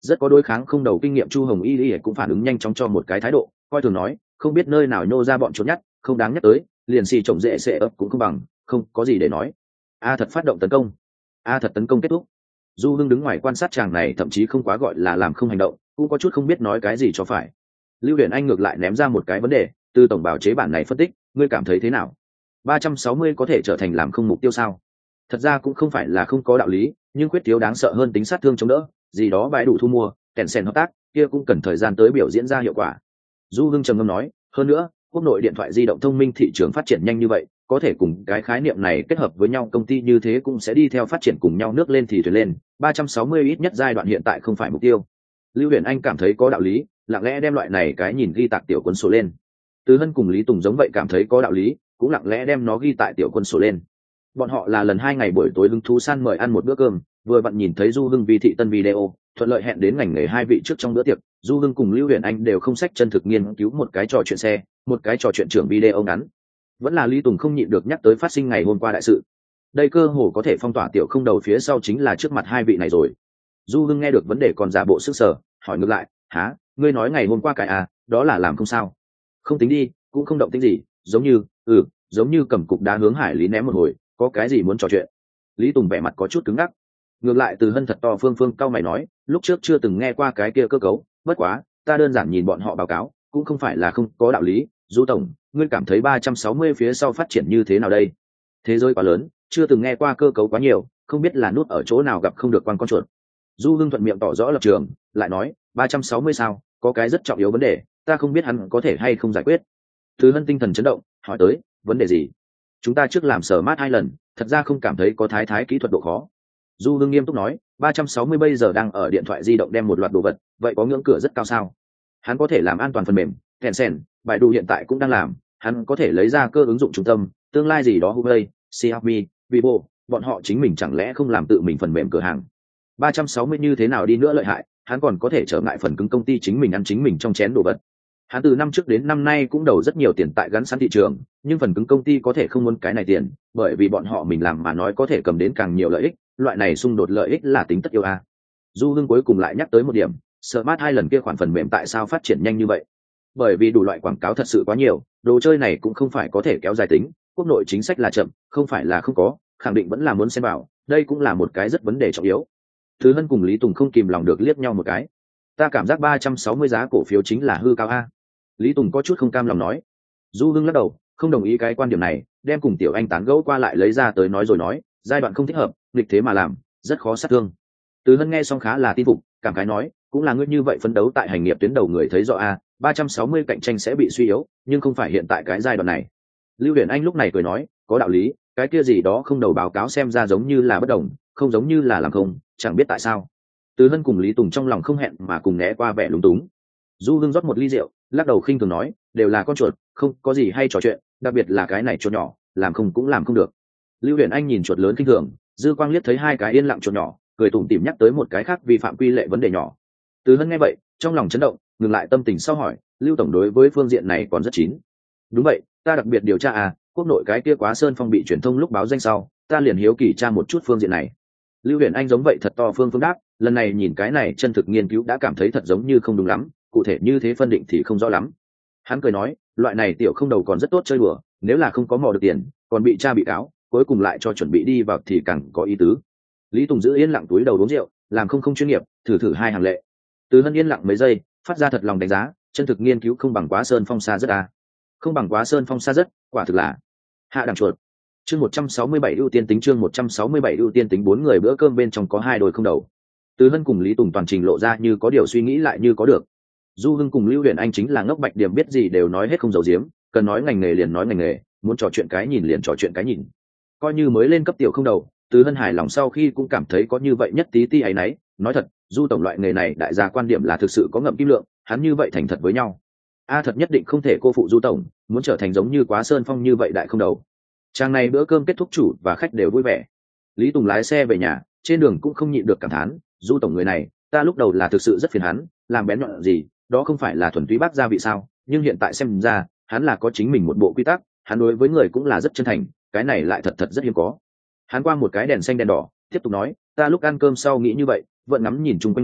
Rất có đối kháng không đầu kinh nghiệm Chu Hồng Y Y cũng phản ứng nhanh chóng cho một cái thái độ, coi thường nói, không biết nơi nào nhô ra bọn trốn nhát, không đáng nhắc tới, liền xì trồng dễ sẽ ấp cũng không bằng, không có gì để nói. A thật phát động tấn công, A thật tấn công kết thúc. Du Hưng đứng ngoài quan sát chàng này, thậm chí không quá gọi là làm không hành động, cũng có chút không biết nói cái gì cho phải. Lưu Huyền Anh ngược lại ném ra một cái vấn đề, từ tổng bào chế bản này phân tích, ngươi cảm thấy thế nào? ba trăm sáu mươi có thể trở thành làm không mục tiêu sao? Thật ra cũng không phải là không có đạo lý, nhưng quyết thiếu đáng sợ hơn tính sát thương chống đỡ, gì đó bãi đủ thu mua, kèn sen hợp tác, kia cũng cần thời gian tới biểu diễn ra hiệu quả. Du Hưng trầm ngâm nói, hơn nữa, quốc nội điện thoại di động thông minh thị trường phát triển nhanh như vậy, có thể cùng cái khái niệm này kết hợp với nhau, công ty như thế cũng sẽ đi theo phát triển cùng nhau, nước lên thì thuyền lên. ba trăm sáu mươi ít nhất giai đoạn hiện tại không phải mục tiêu. Lưu Huyền Anh cảm thấy có đạo lý, lặng lẽ đem loại này cái nhìn ghi tạc tiểu quân sổ lên. Từ Hân cùng Lý Tùng giống vậy cảm thấy có đạo lý, cũng lặng lẽ đem nó ghi tại tiểu quân sổ lên. Bọn họ là lần hai ngày buổi tối hứng thú san mời ăn một bữa cơm, vừa vặn nhìn thấy Du Hưng vi thị tân video, thuận lợi hẹn đến ngành nghề hai vị trước trong bữa tiệc. Du Hưng cùng Lưu Huyền Anh đều không sách chân thực nghiên cứu một cái trò chuyện xe, một cái trò chuyện trưởng video ngắn. Vẫn là Lý Tùng không nhịn được nhắc tới phát sinh ngày hôm qua đại sự. Đây cơ hồ có thể phong tỏa tiểu không đầu phía sau chính là trước mặt hai vị này rồi. Du Hưng nghe được vấn đề còn giả bộ sức sở, hỏi ngược lại, há, ngươi nói ngày hôm qua cái à, đó là làm không sao? Không tính đi, cũng không động tính gì, giống như, ừ, giống như cầm cục đá hướng Hải Lý ném một hồi, có cái gì muốn trò chuyện? Lý Tùng vẻ mặt có chút cứng ngắc. Ngược lại Từ Hân thật to phương phương cao mày nói, lúc trước chưa từng nghe qua cái kia cơ cấu, bất quá, ta đơn giản nhìn bọn họ báo cáo, cũng không phải là không có đạo lý. Du tổng, ngươi cảm thấy ba trăm sáu mươi phía sau phát triển như thế nào đây? Thế giới quá lớn, chưa từng nghe qua cơ cấu quá nhiều, không biết là nút ở chỗ nào gặp không được quan con chuột. Du Hưng thuận miệng tỏ rõ lập trường, lại nói, ba trăm sáu mươi sao, có cái rất trọng yếu vấn đề, ta không biết hắn có thể hay không giải quyết. Từ Hân tinh thần chấn động, hỏi tới, vấn đề gì? Chúng ta trước làm sở mát hai lần, thật ra không cảm thấy có thái thái kỹ thuật độ khó. Du Hưng nghiêm túc nói, ba trăm sáu mươi bây giờ đang ở điện thoại di động đem một loạt đồ vật, vậy có ngưỡng cửa rất cao sao? Hắn có thể làm an toàn phần mềm, Tencent, bài đủ hiện tại cũng đang làm, hắn có thể lấy ra cơ ứng dụng trung tâm, tương lai gì đó Huawei, Xiaomi, Vivo, bọn họ chính mình chẳng lẽ không làm tự mình phần mềm cửa hàng? ba trăm sáu mươi như thế nào đi nữa lợi hại, hắn còn có thể trở ngại phần cứng công ty chính mình ăn chính mình trong chén đồ vật. Hắn từ năm trước đến năm nay cũng đầu rất nhiều tiền tại gắn sẵn thị trường, nhưng phần cứng công ty có thể không muốn cái này tiền, bởi vì bọn họ mình làm mà nói có thể cầm đến càng nhiều lợi ích, loại này xung đột lợi ích là tính tất yếu a. Du Hưng cuối cùng lại nhắc tới một điểm, Smart hai lần kia khoản phần mềm tại sao phát triển nhanh như vậy? Bởi vì đủ loại quảng cáo thật sự quá nhiều, đồ chơi này cũng không phải có thể kéo dài tính, quốc nội chính sách là chậm, không phải là không có, khẳng định vẫn là muốn xem vào, đây cũng là một cái rất vấn đề trọng yếu. Thứ Hân cùng Lý Tùng không kìm lòng được liếc nhau một cái. Ta cảm giác ba trăm sáu mươi giá cổ phiếu chính là hư cao a. Lý Tùng có chút không cam lòng nói. Du Hưng lắc đầu, không đồng ý cái quan điểm này, đem cùng Tiểu Anh tán gẫu qua lại lấy ra tới nói rồi nói, giai đoạn không thích hợp, nghịch thế mà làm, rất khó sát thương. Từ Hân nghe xong khá là tin phục, cảm khái nói, cũng là ngươi như vậy phấn đấu tại hành nghiệp tuyến đầu người thấy rõ a, ba trăm sáu mươi cạnh tranh sẽ bị suy yếu, nhưng không phải hiện tại cái giai đoạn này. Lưu Huyền Anh lúc này cười nói, có đạo lý, cái kia gì đó không đầu báo cáo xem ra giống như là bất đồng, không giống như là làm không, chẳng biết tại sao. Từ Hân cùng Lý Tùng trong lòng không hẹn mà cùng né qua vẻ lúng túng. Du Hưng rót một ly rượu, lắc đầu khinh thường nói, đều là con chuột, không có gì hay trò chuyện, đặc biệt là cái này chuột nhỏ, làm không cũng làm không được. Lưu Huyền Anh nhìn chuột lớn khinh thường, dư quang liếc thấy hai cái yên lặng chuột nhỏ, cười tủm tỉm nhắc tới một cái khác vi phạm quy lệ vấn đề nhỏ. Từ Hân nghe vậy, trong lòng chấn động, ngừng lại tâm tình sau hỏi, Lưu tổng đối với phương diện này còn rất chín. Đúng vậy, ta đặc biệt điều tra à, quốc nội cái kia Quá Sơn Phong bị truyền thông lúc báo danh sau, ta liền hiếu kỳ tra một chút phương diện này. Lưu Huyền Anh giống vậy thật to phương phương đáp, lần này nhìn cái này chân thực nghiên cứu đã cảm thấy thật giống như không đúng lắm, cụ thể như thế phân định thì không rõ lắm. Hắn cười nói, loại này tiểu không đầu còn rất tốt chơi đùa, nếu là không có mò được tiền, còn bị tra bị cáo, cuối cùng lại cho chuẩn bị đi vào thì càng có ý tứ. Lý Tùng giữ yên lặng túi đầu uống rượu, làm không không chuyên nghiệp, thử thử hai hàng lệ. Từ Hân yên lặng mấy giây, phát ra thật lòng đánh giá, chân thực nghiên cứu không bằng Quá Sơn Phong xa rất à. Không bằng Quá Sơn Phong xa rất, quả thực là hạ đẳng chuột. Chương một trăm sáu mươi bảy ưu tiên tính chương một trăm sáu mươi bảy ưu tiên tính bốn người bữa cơm bên trong có hai đôi không đầu. Từ Hân cùng Lý Tùng toàn trình lộ ra như có điều suy nghĩ lại như có được. Du Hưng cùng Lưu Huyền Anh chính là ngốc bạch điểm biết gì đều nói hết không giấu giếm, cần nói ngành nghề liền nói ngành nghề, muốn trò chuyện cái nhìn liền trò chuyện cái nhìn. Coi như mới lên cấp tiểu không đầu, Từ Hân hài lòng sau khi cũng cảm thấy có như vậy nhất tí tí ấy nấy, nói thật, Du tổng loại nghề này đại gia quan điểm là thực sự có ngậm kim lượng, hắn như vậy thành thật với nhau. A thật nhất định không thể cô phụ Du tổng, muốn trở thành giống như Quá Sơn Phong như vậy đại không đầu. Trang này bữa cơm kết thúc chủ và khách đều vui vẻ. Lý Tùng lái xe về nhà, trên đường cũng không nhịn được cảm thán, Du tổng người này, ta lúc đầu là thực sự rất phiền hắn, làm bén nhọn gì, đó không phải là thuần túy bác gia vị sao, nhưng hiện tại xem ra, hắn là có chính mình một bộ quy tắc, hắn đối với người cũng là rất chân thành, cái này lại thật thật rất hiếm có. Hắn qua một cái đèn xanh đèn đỏ, tiếp tục nói, ta lúc ăn cơm sau nghĩ như vậy, vẫn ngắm nhìn chung quanh người,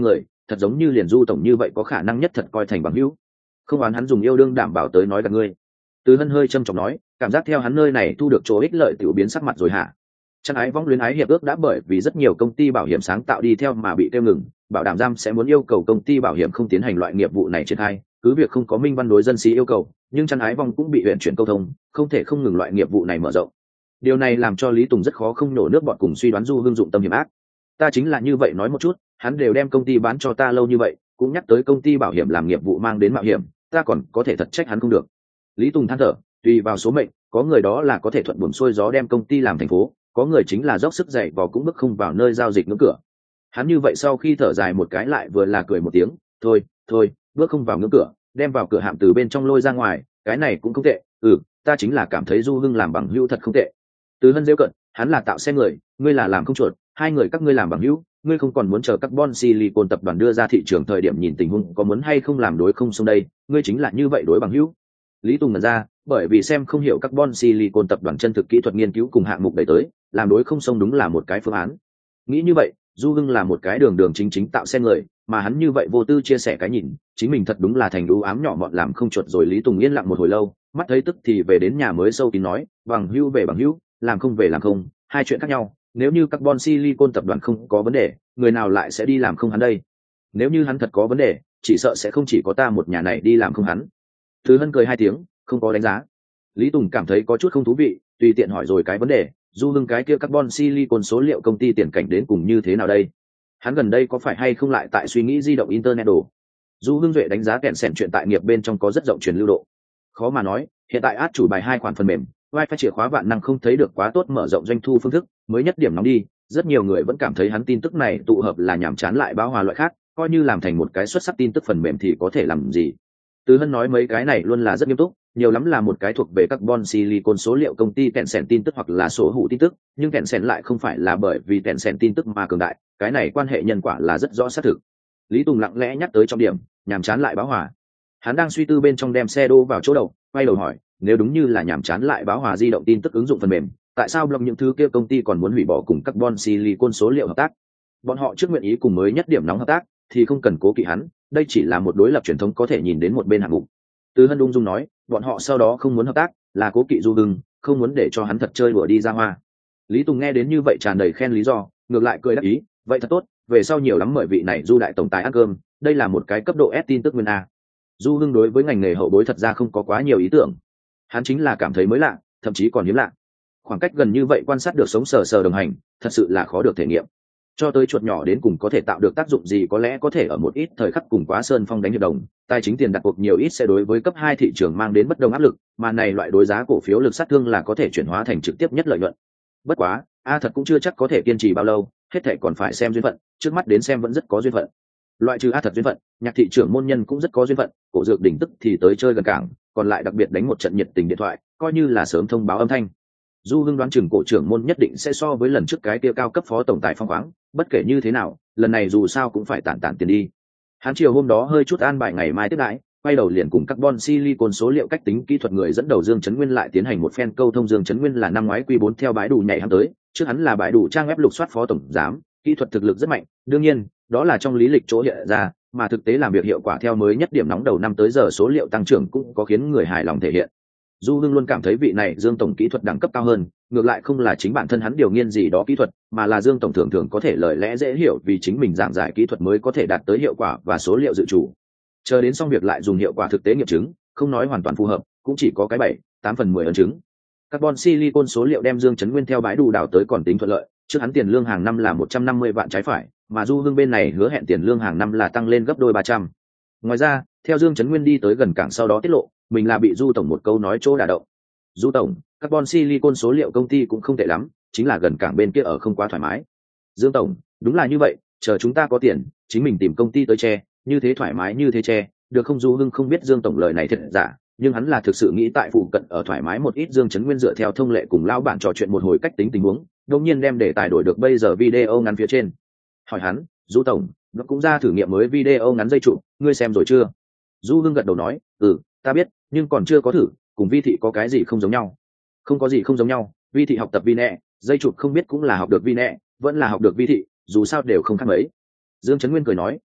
thật giống như liền Du tổng như vậy có khả năng nhất thật coi thành bằng hữu. Không oán hắn dùng yêu đương đảm bảo tới nói gặp ngươi. Từ Hân hơi trầm trọng nói, cảm giác theo hắn nơi này thu được chỗ ích lợi tiểu biến sắc mặt rồi hả? Chân ái vong luyến ái hiệp ước đã bởi vì rất nhiều công ty bảo hiểm sáng tạo đi theo mà bị tiêu ngừng, bảo đảm giam sẽ muốn yêu cầu công ty bảo hiểm không tiến hành loại nghiệp vụ này triển khai, cứ việc không có minh văn đối dân sĩ yêu cầu, nhưng chân ái vong cũng bị huyện chuyển câu thông, không thể không ngừng loại nghiệp vụ này mở rộng. Điều này làm cho Lý Tùng rất khó không nổ nước bọt cùng suy đoán Du Hưng dụng tâm hiểm ác. Ta chính là như vậy nói một chút, hắn đều đem công ty bán cho ta lâu như vậy, cũng nhắc tới công ty bảo hiểm làm nghiệp vụ mang đến mạo hiểm, ta còn có thể thật trách hắn không được. Lý Tùng than thở, tùy vào số mệnh, có người đó là có thể thuận buồm xuôi gió đem công ty làm thành phố, có người chính là dốc sức dậy vò cũng bước không vào nơi giao dịch ngưỡng cửa. Hắn như vậy sau khi thở dài một cái lại vừa là cười một tiếng, thôi thôi, bước không vào ngưỡng cửa, đem vào cửa hạm từ bên trong lôi ra ngoài, cái này cũng không tệ. Ừ, ta chính là cảm thấy Du Hưng làm bằng hữu thật không tệ. Từ Hân rêu cận, hắn là tạo xe người, ngươi là làm không chuột, hai người các ngươi làm bằng hữu, ngươi không còn muốn chờ carbon silicon tập đoàn đưa ra thị trường thời điểm nhìn tình huống có muốn hay không làm đối không xong đây, ngươi chính là như vậy đối bằng hữu. Lý Tùng nhận ra, bởi vì xem không hiểu carbon silicon tập đoàn chân thực kỹ thuật nghiên cứu cùng hạng mục đẩy tới, làm đối không xong đúng là một cái phương án. Nghĩ như vậy, Du Hưng là một cái đường đường chính chính tạo xe người, mà hắn như vậy vô tư chia sẻ cái nhìn, chính mình thật đúng là thành đú ám nhỏ mọn làm không chuột rồi. Lý Tùng yên lặng một hồi lâu, mắt thấy tức thì về đến nhà mới sâu kín nói, bằng hữu về bằng hữu, làm không về làm không, hai chuyện khác nhau. Nếu như carbon silicon tập đoàn không có vấn đề, người nào lại sẽ đi làm không hắn đây? Nếu như hắn thật có vấn đề, chỉ sợ sẽ không chỉ có ta một nhà này đi làm không hắn. Thứ Hân cười hai tiếng, không có đánh giá. Lý Tùng cảm thấy có chút không thú vị, tùy tiện hỏi rồi cái vấn đề, Du Hưng cái kia carbon silicon số liệu công ty tiền cảnh đến cùng như thế nào đây? Hắn gần đây có phải hay không lại tại suy nghĩ di động internet đồ? Du Hưng Duệ đánh giá kẹn sẻn chuyện tại nghiệp bên trong có rất rộng truyền lưu độ. Khó mà nói, hiện tại át chủ bài hai khoản phần mềm, wifi chìa khóa vạn năng không thấy được quá tốt mở rộng doanh thu phương thức, mới nhất điểm nóng đi, rất nhiều người vẫn cảm thấy hắn tin tức này tụ hợp là nhảm chán lại báo hòa loại khác, coi như làm thành một cái xuất sắc tin tức phần mềm thì có thể làm gì. Từ Hân nói mấy cái này luôn là rất nghiêm túc, nhiều lắm là một cái thuộc về carbon silicon số liệu công ty kẹn sẻn tin tức hoặc là số hữu tin tức, nhưng kẹn sẻn lại không phải là bởi vì kẹn sẻn tin tức mà cường đại, cái này quan hệ nhân quả là rất rõ xác thực. Lý Tùng lặng lẽ nhắc tới trọng điểm, nhảm chán lại báo hòa. Hắn đang suy tư bên trong đem xe đô vào chỗ đầu, quay đầu hỏi, nếu đúng như là nhảm chán lại báo hòa di động tin tức ứng dụng phần mềm, tại sao blog những thứ kia công ty còn muốn hủy bỏ cùng carbon silicon số liệu hợp tác? Bọn họ trước nguyện ý cùng mới nhất điểm nóng hợp tác thì không cần cố kỵ hắn, đây chỉ là một đối lập truyền thống có thể nhìn đến một bên hạng mục. Từ Hân ung dung nói, bọn họ sau đó không muốn hợp tác là cố kỵ Du Hưng, không muốn để cho hắn thật chơi đùa đi ra hoa. Lý Tùng nghe đến như vậy tràn đầy khen lý do, ngược lại cười đáp ý, vậy thật tốt, về sau nhiều lắm mời vị này Du đại tổng tài ăn cơm, đây là một cái cấp độ S tin tức nguyên a. Du Hưng đối với ngành nghề hậu bối thật ra không có quá nhiều ý tưởng, hắn chính là cảm thấy mới lạ, thậm chí còn hiếm lạ. Khoảng cách gần như vậy quan sát được sống sờ sờ đồng hành, thật sự là khó được thể nghiệm. Cho tới chuột nhỏ đến cùng có thể tạo được tác dụng gì, có lẽ có thể ở một ít thời khắc cùng Quá Sơn Phong đánh hiệp đồng, tài chính tiền đặt cuộc nhiều ít sẽ đối với cấp hai thị trường mang đến bất đồng áp lực, mà này loại đối giá cổ phiếu lực sát thương là có thể chuyển hóa thành trực tiếp nhất lợi nhuận. Bất quá, a thật cũng chưa chắc có thể kiên trì bao lâu, hết thảy còn phải xem duyên phận, trước mắt đến xem vẫn rất có duyên phận. Loại trừ a thật duyên phận, nhạc thị trưởng môn nhân cũng rất có duyên phận, cổ dược đỉnh tức thì tới chơi gần cảng, còn lại đặc biệt đánh một trận nhiệt tình điện thoại, coi như là sớm thông báo âm thanh. Du Hưng đoán chừng cổ trưởng môn nhất định sẽ so với lần trước cái kia cao cấp phó tổng tài phong khoáng, bất kể như thế nào, lần này dù sao cũng phải tản tản tiền đi. Hắn chiều hôm đó hơi chút an bài ngày mai tiếp đãi, quay đầu liền cùng carbon silicon số liệu cách tính kỹ thuật người dẫn đầu Dương Chấn Nguyên lại tiến hành một phen câu thông. Dương Chấn Nguyên là năm ngoái quy bốn theo bãi đủ nhảy hắn tới, trước hắn là bãi đủ trang web lục soát phó tổng giám, kỹ thuật thực lực rất mạnh, đương nhiên, đó là trong lý lịch chỗ hiện ra, mà thực tế làm việc hiệu quả theo mới nhất điểm nóng đầu năm tới giờ số liệu tăng trưởng cũng có khiến người hài lòng thể hiện. Du Hưng luôn cảm thấy vị này Dương tổng kỹ thuật đẳng cấp cao hơn, ngược lại không là chính bản thân hắn điều nghiên gì đó kỹ thuật, mà là Dương tổng thường thường có thể lời lẽ dễ hiểu vì chính mình giảng giải kỹ thuật mới có thể đạt tới hiệu quả và số liệu dự trù. Chờ đến xong việc lại dùng hiệu quả thực tế nghiệm chứng, không nói hoàn toàn phù hợp, cũng chỉ có cái bảy, tám phần mười ấn chứng. Carbon silicon số liệu đem Dương Chấn Nguyên theo bãi đủ đảo tới còn tính thuận lợi, trước hắn tiền lương hàng năm là một trăm năm mươi vạn trái phải, mà Du Hưng bên này hứa hẹn tiền lương hàng năm là tăng lên gấp đôi ba trăm. Ngoài ra, theo Dương Chấn Nguyên đi tới gần cảng sau đó tiết lộ, mình là bị Du tổng một câu nói chỗ đả động. Du tổng, carbon silicon số liệu công ty cũng không tệ lắm, chính là gần cảng bên kia ở không quá thoải mái. Dương tổng, đúng là như vậy, chờ chúng ta có tiền, chính mình tìm công ty tới che, như thế thoải mái như thế che, được không? Du Hưng không biết Dương tổng lời này thật giả, nhưng hắn là thực sự nghĩ tại phụ cận ở thoải mái một ít. Dương Chấn Nguyên dựa theo thông lệ cùng lão bản trò chuyện một hồi cách tính tình huống, đột nhiên đem đề tài đổi được bây giờ video ngắn phía trên. Hỏi hắn, Du tổng, nó cũng ra thử nghiệm mới video ngắn dây trụ, ngươi xem rồi chưa? Du Hưng gật đầu nói, ừ, ta biết, nhưng còn chưa có thử, cùng Vi thị có cái gì không giống nhau? Không có gì không giống nhau, Vi thị học tập Vi nẹ, dây chụp không biết cũng là học được Vi nẹ, vẫn là học được Vi thị, dù sao đều không khác mấy. Dương Chấn Nguyên cười nói,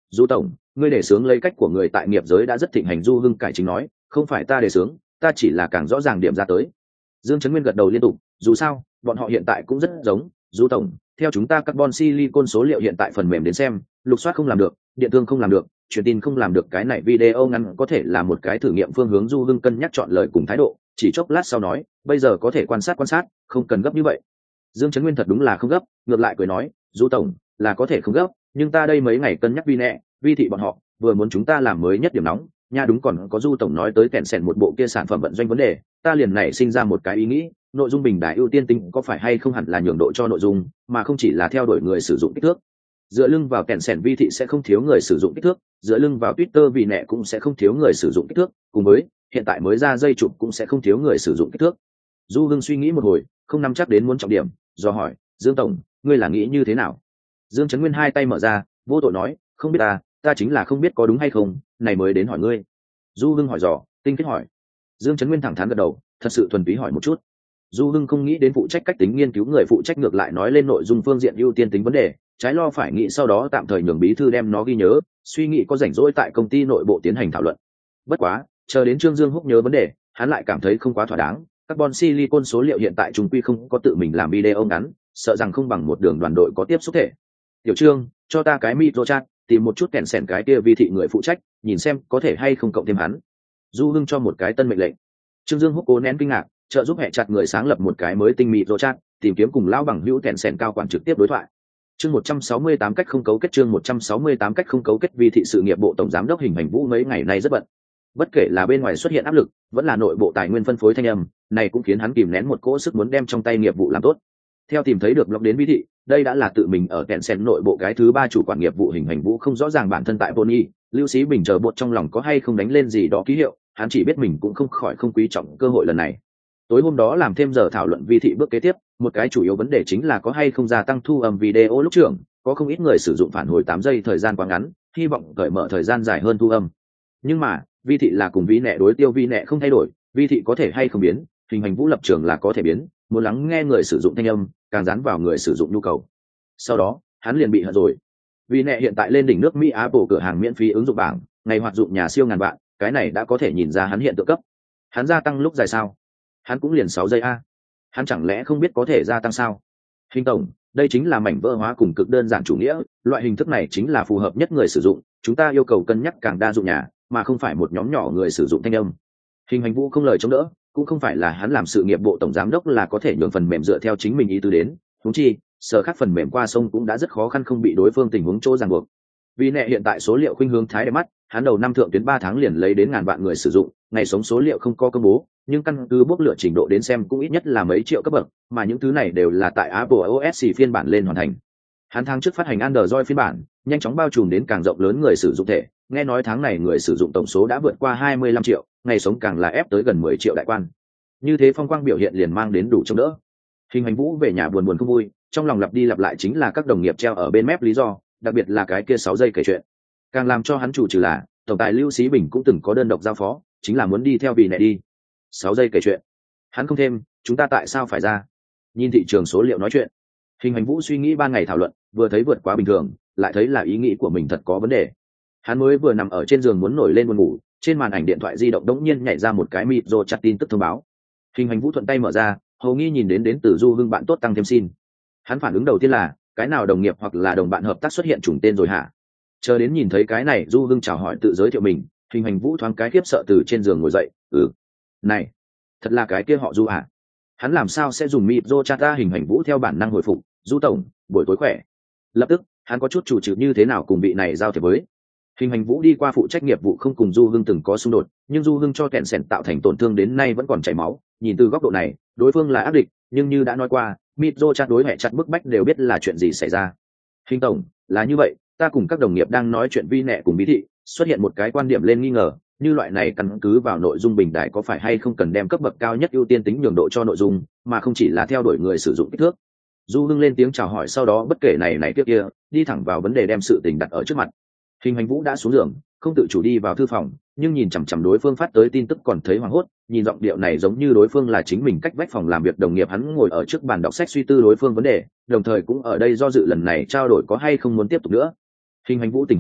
Du tổng, ngươi đề xướng lấy cách của người tại nghiệp giới đã rất thịnh hành. Du Hưng cải chính nói, không phải ta đề xướng, ta chỉ là càng rõ ràng điểm ra tới. Dương Chấn Nguyên gật đầu liên tục, dù sao bọn họ hiện tại cũng rất giống. Du tổng, theo chúng ta carbon silicon số liệu hiện tại phần mềm đến xem, lục soát không làm được, điện thương không làm được, truyền tin không làm được, cái này video ngắn có thể là một cái thử nghiệm phương hướng. Du Hưng cân nhắc chọn lời cùng thái độ, chỉ chốc lát sau nói, bây giờ có thể quan sát quan sát, không cần gấp như vậy. Dương Chấn Nguyên thật đúng là không gấp, ngược lại cười nói, Du tổng là có thể không gấp, nhưng ta đây mấy ngày cân nhắc vi nẹ vi thị bọn họ vừa muốn chúng ta làm mới nhất điểm nóng nha. Đúng, còn có Du tổng nói tới kẹn sẻn một bộ kia sản phẩm vận doanh vấn đề, ta liền nảy sinh ra một cái ý nghĩ, nội dung bình đại ưu tiên tính có phải hay không hẳn là nhường độ cho nội dung, mà không chỉ là theo đuổi người sử dụng kích thước. Dựa lưng vào kẹn sẻn vi thị sẽ không thiếu người sử dụng kích thước, dựa lưng vào Twitter vì nẹ cũng sẽ không thiếu người sử dụng kích thước, cùng với hiện tại mới ra dây chụp cũng sẽ không thiếu người sử dụng kích thước. Du Hưng suy nghĩ một hồi, không nắm chắc đến muốn trọng điểm, do hỏi, Dương tổng, ngươi là nghĩ như thế nào? Dương Chấn Nguyên hai tay mở ra, vô tội nói, không biết ta, ta chính là không biết có đúng hay không, này mới đến hỏi ngươi. Du Hưng hỏi dò, tinh kết hỏi. Dương Chấn Nguyên thẳng thắn gật đầu, thật sự thuần túy hỏi một chút. Du Hưng không nghĩ đến phụ trách cách tính nghiên cứu người phụ trách ngược lại nói lên nội dung phương diện ưu tiên tính vấn đề, trái lo phải nghĩ sau đó tạm thời nhường bí thư đem nó ghi nhớ, suy nghĩ có rảnh rỗi tại công ty nội bộ tiến hành thảo luận. Bất quá, chờ đến Trương Dương Húc nhớ vấn đề, hắn lại cảm thấy không quá thỏa đáng. Carbon silicon số liệu hiện tại chúng quy không có tự mình làm video ngắn, sợ rằng không bằng một đường đoàn đội có tiếp xúc thể. Tiểu Trương, cho ta cái micro chat, tìm một chút kèn sẻn cái kia vi thị người phụ trách, nhìn xem có thể hay không cộng thêm hắn. Du Hưng cho một cái tân mệnh lệnh. Trương Dương Húc cố nén kinh ngạc, trợ giúp hệ chặt người sáng lập một cái mới tinh micro chat, tìm kiếm cùng lão bằng hữu kèn sẻn cao quản trực tiếp đối thoại. Chương một trăm sáu mươi tám cách không cấu kết chương một trăm sáu mươi tám cách không cấu kết vi thị sự nghiệp bộ tổng giám đốc Hình Hành Vũ mấy ngày nay rất bận. Bất kể là bên ngoài xuất hiện áp lực, vẫn là nội bộ tài nguyên phân phối thanh âm, này cũng khiến hắn kìm nén một cỗ sức muốn đem trong tay nghiệp vụ làm tốt. Theo tìm thấy được blog đến vi thị, đây đã là tự mình ở kẹn sen nội bộ cái thứ ba chủ quản nghiệp vụ Hình Hành Vũ không rõ ràng bản thân tại Pony, Lưu Sĩ Bình chờ bột trong lòng có hay không đánh lên gì đó ký hiệu, hắn chỉ biết mình cũng không khỏi không quý trọng cơ hội lần này. Tối hôm đó làm thêm giờ thảo luận vi thị bước kế tiếp, một cái chủ yếu vấn đề chính là có hay không gia tăng thu âm video lúc trưởng, có không ít người sử dụng phản hồi tám giây thời gian quá ngắn, hy vọng cởi mở thời gian dài hơn thu âm. Nhưng mà, vi thị là cùng vi nẹ đối tiêu, vi nẹ không thay đổi, vi thị có thể hay không biến, Hình Hành Vũ lập trường là có thể biến, muốn lắng nghe người sử dụng thanh âm, càng dán vào người sử dụng nhu cầu. Sau đó, hắn liền bị hận rồi. Vi nẹ hiện tại lên đỉnh nước Mỹ Apple cửa hàng miễn phí ứng dụng bảng, ngày hoạt dụng nhà siêu ngàn vạn, cái này đã có thể nhìn ra hắn hiện tượng cấp. Hắn gia tăng lúc dài sao? Hắn cũng liền sáu giây a. Hắn chẳng lẽ không biết có thể gia tăng sao? Hình tổng, đây chính là mảnh vỡ hóa cùng cực đơn giản chủ nghĩa, loại hình thức này chính là phù hợp nhất người sử dụng, chúng ta yêu cầu cân nhắc càng đa dụng nhà, mà không phải một nhóm nhỏ người sử dụng thanh âm. Hình Hành Vũ không lời chống đỡ, cũng không phải là hắn làm sự nghiệp bộ tổng giám đốc là có thể nhường phần mềm dựa theo chính mình ý tứ đến, huống chi sở khác phần mềm qua sông cũng đã rất khó khăn không bị đối phương tình huống chỗ ràng buộc. Vì nẹ hiện tại số liệu khuynh hướng thái đẹp mắt, hắn đầu năm thượng tuyến ba tháng liền lấy đến ngàn vạn người sử dụng, ngày sống số liệu không có công bố, nhưng căn cứ bốc lửa trình độ đến xem cũng ít nhất là mấy triệu cấp bậc, mà những thứ này đều là tại Apple ô ét phiên bản lên hoàn thành. Hắn tháng trước phát hành Android phiên bản, nhanh chóng bao trùm đến càng rộng lớn người sử dụng thể, nghe nói tháng này người sử dụng tổng số đã vượt qua hai mươi lăm triệu, ngày sống càng là ép tới gần mười triệu đại quan. Như thế phong quang biểu hiện liền mang đến đủ chống đỡ. Hình Hành Vũ về nhà buồn buồn không vui, trong lòng lặp đi lặp lại chính là các đồng nghiệp treo ở bên mép lý do, đặc biệt là cái kia sáu giây kể chuyện. Càng làm cho hắn chủ trừ là, tổng tài Lưu Sĩ Bình cũng từng có đơn độc giao phó, chính là muốn đi theo vì này đi. sáu giây kể chuyện. Hắn không thêm, chúng ta tại sao phải ra? Nhìn thị trường số liệu nói chuyện. Hình Hành Vũ suy nghĩ ba ngày thảo luận, vừa thấy vượt quá bình thường, lại thấy là ý nghĩ của mình thật có vấn đề. Hắn mới vừa nằm ở trên giường muốn nổi lên buồn ngủ, trên màn ảnh điện thoại di động đống nhiên nhảy ra một cái mịt rồi chặt tin tức thông báo. Hình Hành Vũ thuận tay mở ra, hầu nghi nhìn đến đến từ Du Hưng bạn tốt tăng thêm xin. Hắn phản ứng đầu tiên là, cái nào đồng nghiệp hoặc là đồng bạn hợp tác xuất hiện trùng tên rồi hả? Chờ đến nhìn thấy cái này, Du Hưng chào hỏi tự giới thiệu mình, Hình Hành Vũ thoáng cái khiếp sợ từ trên giường ngồi dậy, "Ừ, này, thật là cái kia họ Du à?" Hắn làm sao sẽ dùng mịt rồi chat ra? Hình Hành Vũ theo bản năng hồi phục, "Du tổng, buổi tối khỏe." Lập tức, hắn có chút chủ trừ như thế nào cùng vị này giao thiệp với. Hình Hành Vũ đi qua phụ trách nghiệp vụ không cùng Du Hưng từng có xung đột, nhưng Du Hưng cho kẹn sẻn tạo thành tổn thương đến nay vẫn còn chảy máu, nhìn từ góc độ này, đối phương là ác địch, nhưng như đã nói qua, Mitro chat đối hệ chặt bức bách đều biết là chuyện gì xảy ra. Hình tổng, là như vậy, ta cùng các đồng nghiệp đang nói chuyện vi nẹ cùng bí thị, xuất hiện một cái quan điểm lên nghi ngờ, như loại này căn cứ vào nội dung bình đại có phải hay không cần đem cấp bậc cao nhất ưu tiên tính nhường độ cho nội dung, mà không chỉ là theo đuổi người sử dụng kích thước. Du Hưng lên tiếng chào hỏi, sau đó bất kể này này kia kia, đi thẳng vào vấn đề đem sự tình đặt ở trước mặt. Hình Hành Vũ đã xuống giường, không tự chủ đi vào thư phòng, nhưng nhìn chằm chằm đối phương phát tới tin tức còn thấy hoảng hốt, nhìn giọng điệu này giống như đối phương là chính mình cách vách phòng làm việc đồng nghiệp, hắn ngồi ở trước bàn đọc sách suy tư đối phương vấn đề, đồng thời cũng ở đây do dự lần này trao đổi có hay không muốn tiếp tục nữa. Hình Hành Vũ tình hồn,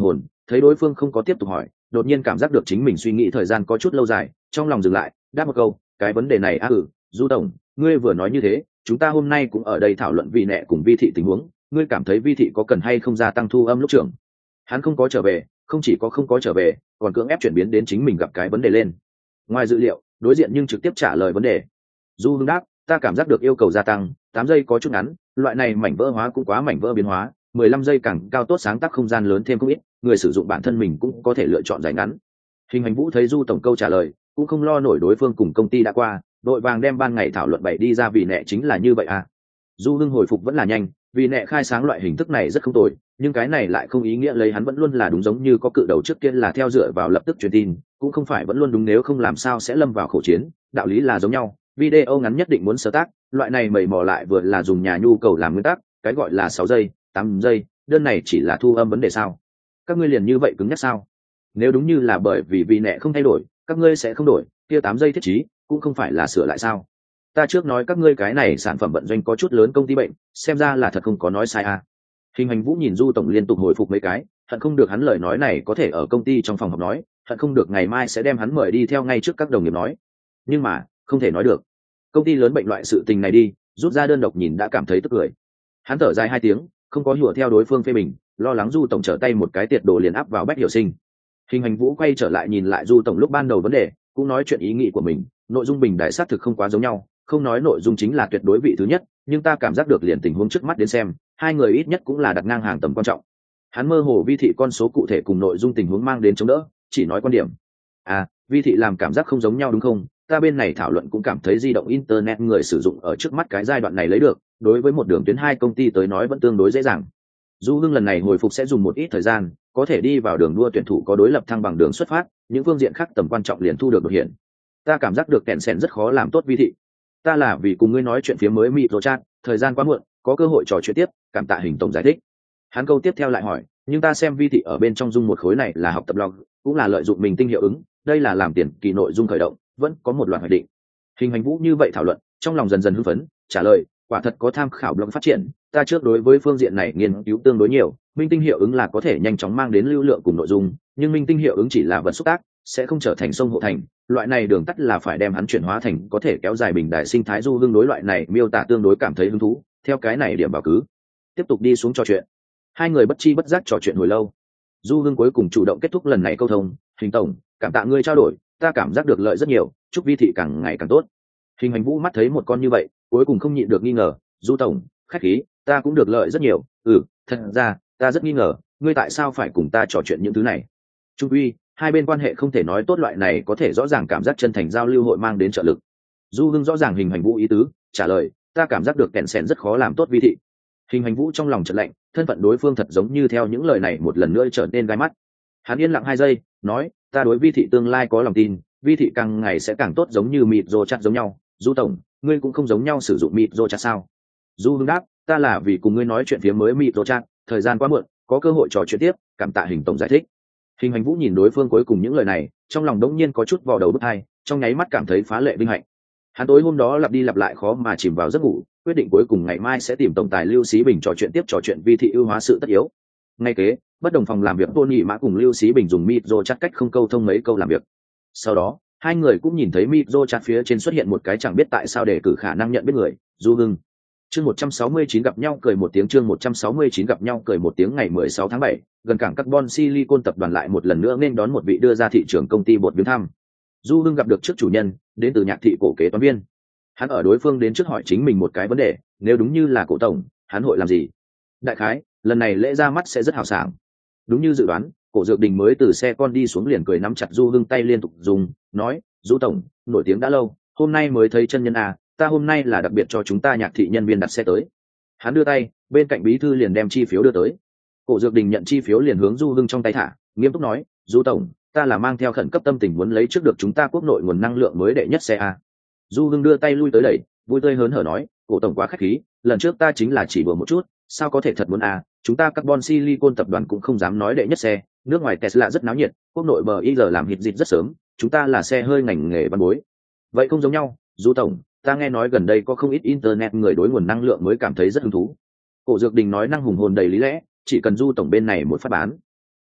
thấy đối phương không có tiếp tục hỏi, đột nhiên cảm giác được chính mình suy nghĩ thời gian có chút lâu dài, trong lòng dừng lại, đáp một câu, cái vấn đề này á, ừ Du tổng, ngươi vừa nói như thế, chúng ta hôm nay cũng ở đây thảo luận Vi nẹ cùng Vi thị tình huống, ngươi cảm thấy Vi thị có cần hay không gia tăng thu âm lúc trưởng? Hắn không có trở về, không chỉ có không có trở về, còn cưỡng ép chuyển biến đến chính mình gặp cái vấn đề lên. Ngoài dự liệu, đối diện nhưng trực tiếp trả lời vấn đề. Du Hưng đáp, ta cảm giác được yêu cầu gia tăng, tám giây có chút ngắn, loại này mảnh vỡ hóa cũng quá mảnh vỡ biến hóa, mười lăm giây càng cao tốt sáng tác không gian lớn thêm không ít, người sử dụng bản thân mình cũng có thể lựa chọn dài ngắn. Hình Hành Vũ thấy Du tổng câu trả lời, cũng không lo nổi đối phương cùng công ty đã qua, đội vàng đem ban ngày thảo luận bày đi ra vì nẹ chính là như vậy à. Du Hưng hồi phục vẫn là nhanh, vì nẹ khai sáng loại hình thức này rất không tồi, nhưng cái này lại không ý nghĩa lấy hắn vẫn luôn là đúng, giống như có cự đầu trước kia là theo dựa vào lập tức truyền tin, cũng không phải vẫn luôn đúng, nếu không làm sao sẽ lâm vào khẩu chiến, đạo lý là giống nhau. Video ngắn nhất định muốn sơ tác, loại này mẩy mò lại vừa là dùng nhà nhu cầu làm nguyên tắc, cái gọi là sáu giây, tám giây, đơn này chỉ là thu âm vấn đề sao? Các ngươi liền như vậy cứng nhắc sao? Nếu đúng như là bởi vì vì nẹ không thay đổi, các ngươi sẽ không đổi, kia tám giây thiết trí cũng không phải là sửa lại sao? Ta trước nói các ngươi cái này sản phẩm vận doanh có chút lớn công ty bệnh, xem ra là thật không có nói sai à. Hình Hành Vũ nhìn Du tổng liên tục hồi phục mấy cái, hận không được hắn lời nói này có thể ở công ty trong phòng họp nói, hận không được ngày mai sẽ đem hắn mời đi theo ngay trước các đồng nghiệp nói. Nhưng mà, không thể nói được. Công ty lớn bệnh loại sự tình này đi, rút ra đơn độc nhìn đã cảm thấy tức cười. Hắn thở dài hai tiếng, không có hùa theo đối phương phê bình, lo lắng Du tổng trở tay một cái tiệt đồ liền áp vào Bách Hiểu Sinh. Hình Hành Vũ quay trở lại nhìn lại Du tổng lúc ban đầu vấn đề, cũng nói chuyện ý nghĩ của mình, nội dung bình đại xác thực không quá giống nhau, không nói nội dung chính là tuyệt đối vị thứ nhất, nhưng ta cảm giác được liền tình huống trước mắt đến xem, hai người ít nhất cũng là đặt ngang hàng tầm quan trọng. Hắn mơ hồ Vi thị con số cụ thể cùng nội dung tình huống mang đến chống đỡ, chỉ nói quan điểm. À, Vi thị làm cảm giác không giống nhau đúng không? Ta bên này thảo luận cũng cảm thấy di động internet người sử dụng ở trước mắt cái giai đoạn này lấy được, đối với một đường tuyến hai công ty tới nói vẫn tương đối dễ dàng. Du Hưng lần này hồi phục sẽ dùng một ít thời gian, có thể đi vào đường đua tuyển thủ có đối lập thăng bằng đường xuất phát, những phương diện khác tầm quan trọng liền thu được đột hiện. Ta cảm giác được kẹn sèn rất khó làm tốt Vi thị. Ta là vì cùng ngươi nói chuyện phía mới micro chat, thời gian quá muộn, có cơ hội trò chuyện tiếp, cảm tạ Hình tổng giải thích. Hắn câu tiếp theo lại hỏi, nhưng ta xem Vi thị ở bên trong dung một khối này là học tập blog, cũng là lợi dụng mình tinh hiệu ứng, đây là làm tiền kỳ nội dung khởi động, vẫn có một loạt hoạch định. Hình Hành Vũ như vậy thảo luận, trong lòng dần dần hưng phấn, trả lời, quả thật có tham khảo blog phát triển, ta trước đối với phương diện này nghiên cứu tương đối nhiều, minh tinh hiệu ứng là có thể nhanh chóng mang đến lưu lượng cùng nội dung, nhưng minh tinh hiệu ứng chỉ là vật xúc tác, sẽ không trở thành sông hộ thành, loại này đường tắt là phải đem hắn chuyển hóa thành có thể kéo dài bình đại sinh thái. Du Hưng đối loại này miêu tả tương đối cảm thấy hứng thú, theo cái này điểm bảo cứ tiếp tục đi xuống trò chuyện. Hai người bất chi bất giác trò chuyện hồi lâu. Du Hưng cuối cùng chủ động kết thúc lần này câu thông, Hình tổng, cảm tạ ngươi trao đổi, ta cảm giác được lợi rất nhiều, chúc Vi thị càng ngày càng tốt. Hình Hành Vũ mắt thấy một con như vậy, cuối cùng không nhịn được nghi ngờ, Du tổng, khách khí, ta cũng được lợi rất nhiều. Ừ, thật ra ta rất nghi ngờ, ngươi tại sao phải cùng ta trò chuyện những thứ này? Trung uy, hai bên quan hệ không thể nói tốt, loại này có thể rõ ràng cảm giác chân thành giao lưu hội mang đến trợ lực. Du Hưng rõ ràng Hình Hành Vũ ý tứ, trả lời, ta cảm giác được kẹn sèn rất khó làm tốt Vi thị. Hình Hành Vũ trong lòng chợt lạnh, thân phận đối phương thật giống như theo những lời này một lần nữa trở nên gai mắt. Hắn yên lặng hai giây, nói, ta đối Vi thị tương lai có lòng tin, Vi thị càng ngày sẽ càng tốt, giống như mịt rô chặt giống nhau. Du tổng, ngươi cũng không giống nhau sử dụng mịt rô chặt sao? Du Hưng đáp, ta là vì cùng ngươi nói chuyện phía mới mịt rô chặt, thời gian quá muộn, có cơ hội trò chuyện tiếp, cảm tạ Hình tổng giải thích. Hình Hành Vũ nhìn đối phương cuối cùng những lời này, trong lòng đống nhiên có chút vò đầu bứt tai, trong nháy mắt cảm thấy phá lệ vinh hạnh. Hắn tối hôm đó lặp đi lặp lại khó mà chìm vào giấc ngủ, quyết định cuối cùng ngày mai sẽ tìm tổng tài Lưu Xí Bình trò chuyện tiếp, trò chuyện Vi thị ưu hóa sự tất yếu. Ngay kế, bất đồng phòng làm việc Tôn Nghị Mã cùng Lưu Xí Bình dùng micro chat cách không câu thông mấy câu làm việc. Sau đó, hai người cũng nhìn thấy micro chat phía trên xuất hiện một cái chẳng biết tại sao đề cử khả năng nhận biết người, Du Hưng. Chương một trăm sáu mươi chín gặp nhau cười một tiếng, chương một trăm sáu mươi chín gặp nhau cười một tiếng. Ngày mười sáu tháng bảy, gần cảng Carbon Silicon tập đoàn lại một lần nữa nên đón một vị đưa ra thị trường công ty bột viếng thăm. Du Hưng gặp được trước chủ nhân, đến từ Nhạc thị cổ kế toán viên. Hắn ở đối phương đến trước hỏi chính mình một cái vấn đề, nếu đúng như là cổ tổng, hắn hội làm gì? Đại khái, lần này lễ ra mắt sẽ rất hào sảng. Đúng như dự đoán, Cổ Dược Đình mới từ xe con đi xuống liền cười nắm chặt Du Hưng tay liên tục dùng, nói, Du tổng, nổi tiếng đã lâu, hôm nay mới thấy chân nhân à, ta hôm nay là đặc biệt cho chúng ta Nhạc thị nhân viên đặt xe tới. Hắn đưa tay, bên cạnh bí thư liền đem chi phiếu đưa tới. Cổ Dược Đình nhận chi phiếu liền hướng Du Hưng trong tay thả, nghiêm túc nói, Du tổng, ta là mang theo khẩn cấp tâm tình muốn lấy trước được chúng ta quốc nội nguồn năng lượng mới đệ nhất xe a. Du Hưng đưa tay lui tới đẩy, vui tươi hớn hở nói, cổ tổng quá khách khí, lần trước ta chính là chỉ bừa một chút, sao có thể thật muốn a, chúng ta Carbon Silicon tập đoàn cũng không dám nói đệ nhất xe, nước ngoài Tesla rất náo nhiệt, quốc nội bờ i giờ làm hit dịch rất sớm, chúng ta là xe hơi ngành nghề văn bối. Vậy không giống nhau, Du tổng, ta nghe nói gần đây có không ít internet người đối nguồn năng lượng mới cảm thấy rất hứng thú. Cổ Dược Đình nói năng hùng hồn đầy lý lẽ, chỉ cần Du tổng bên này một phát bán.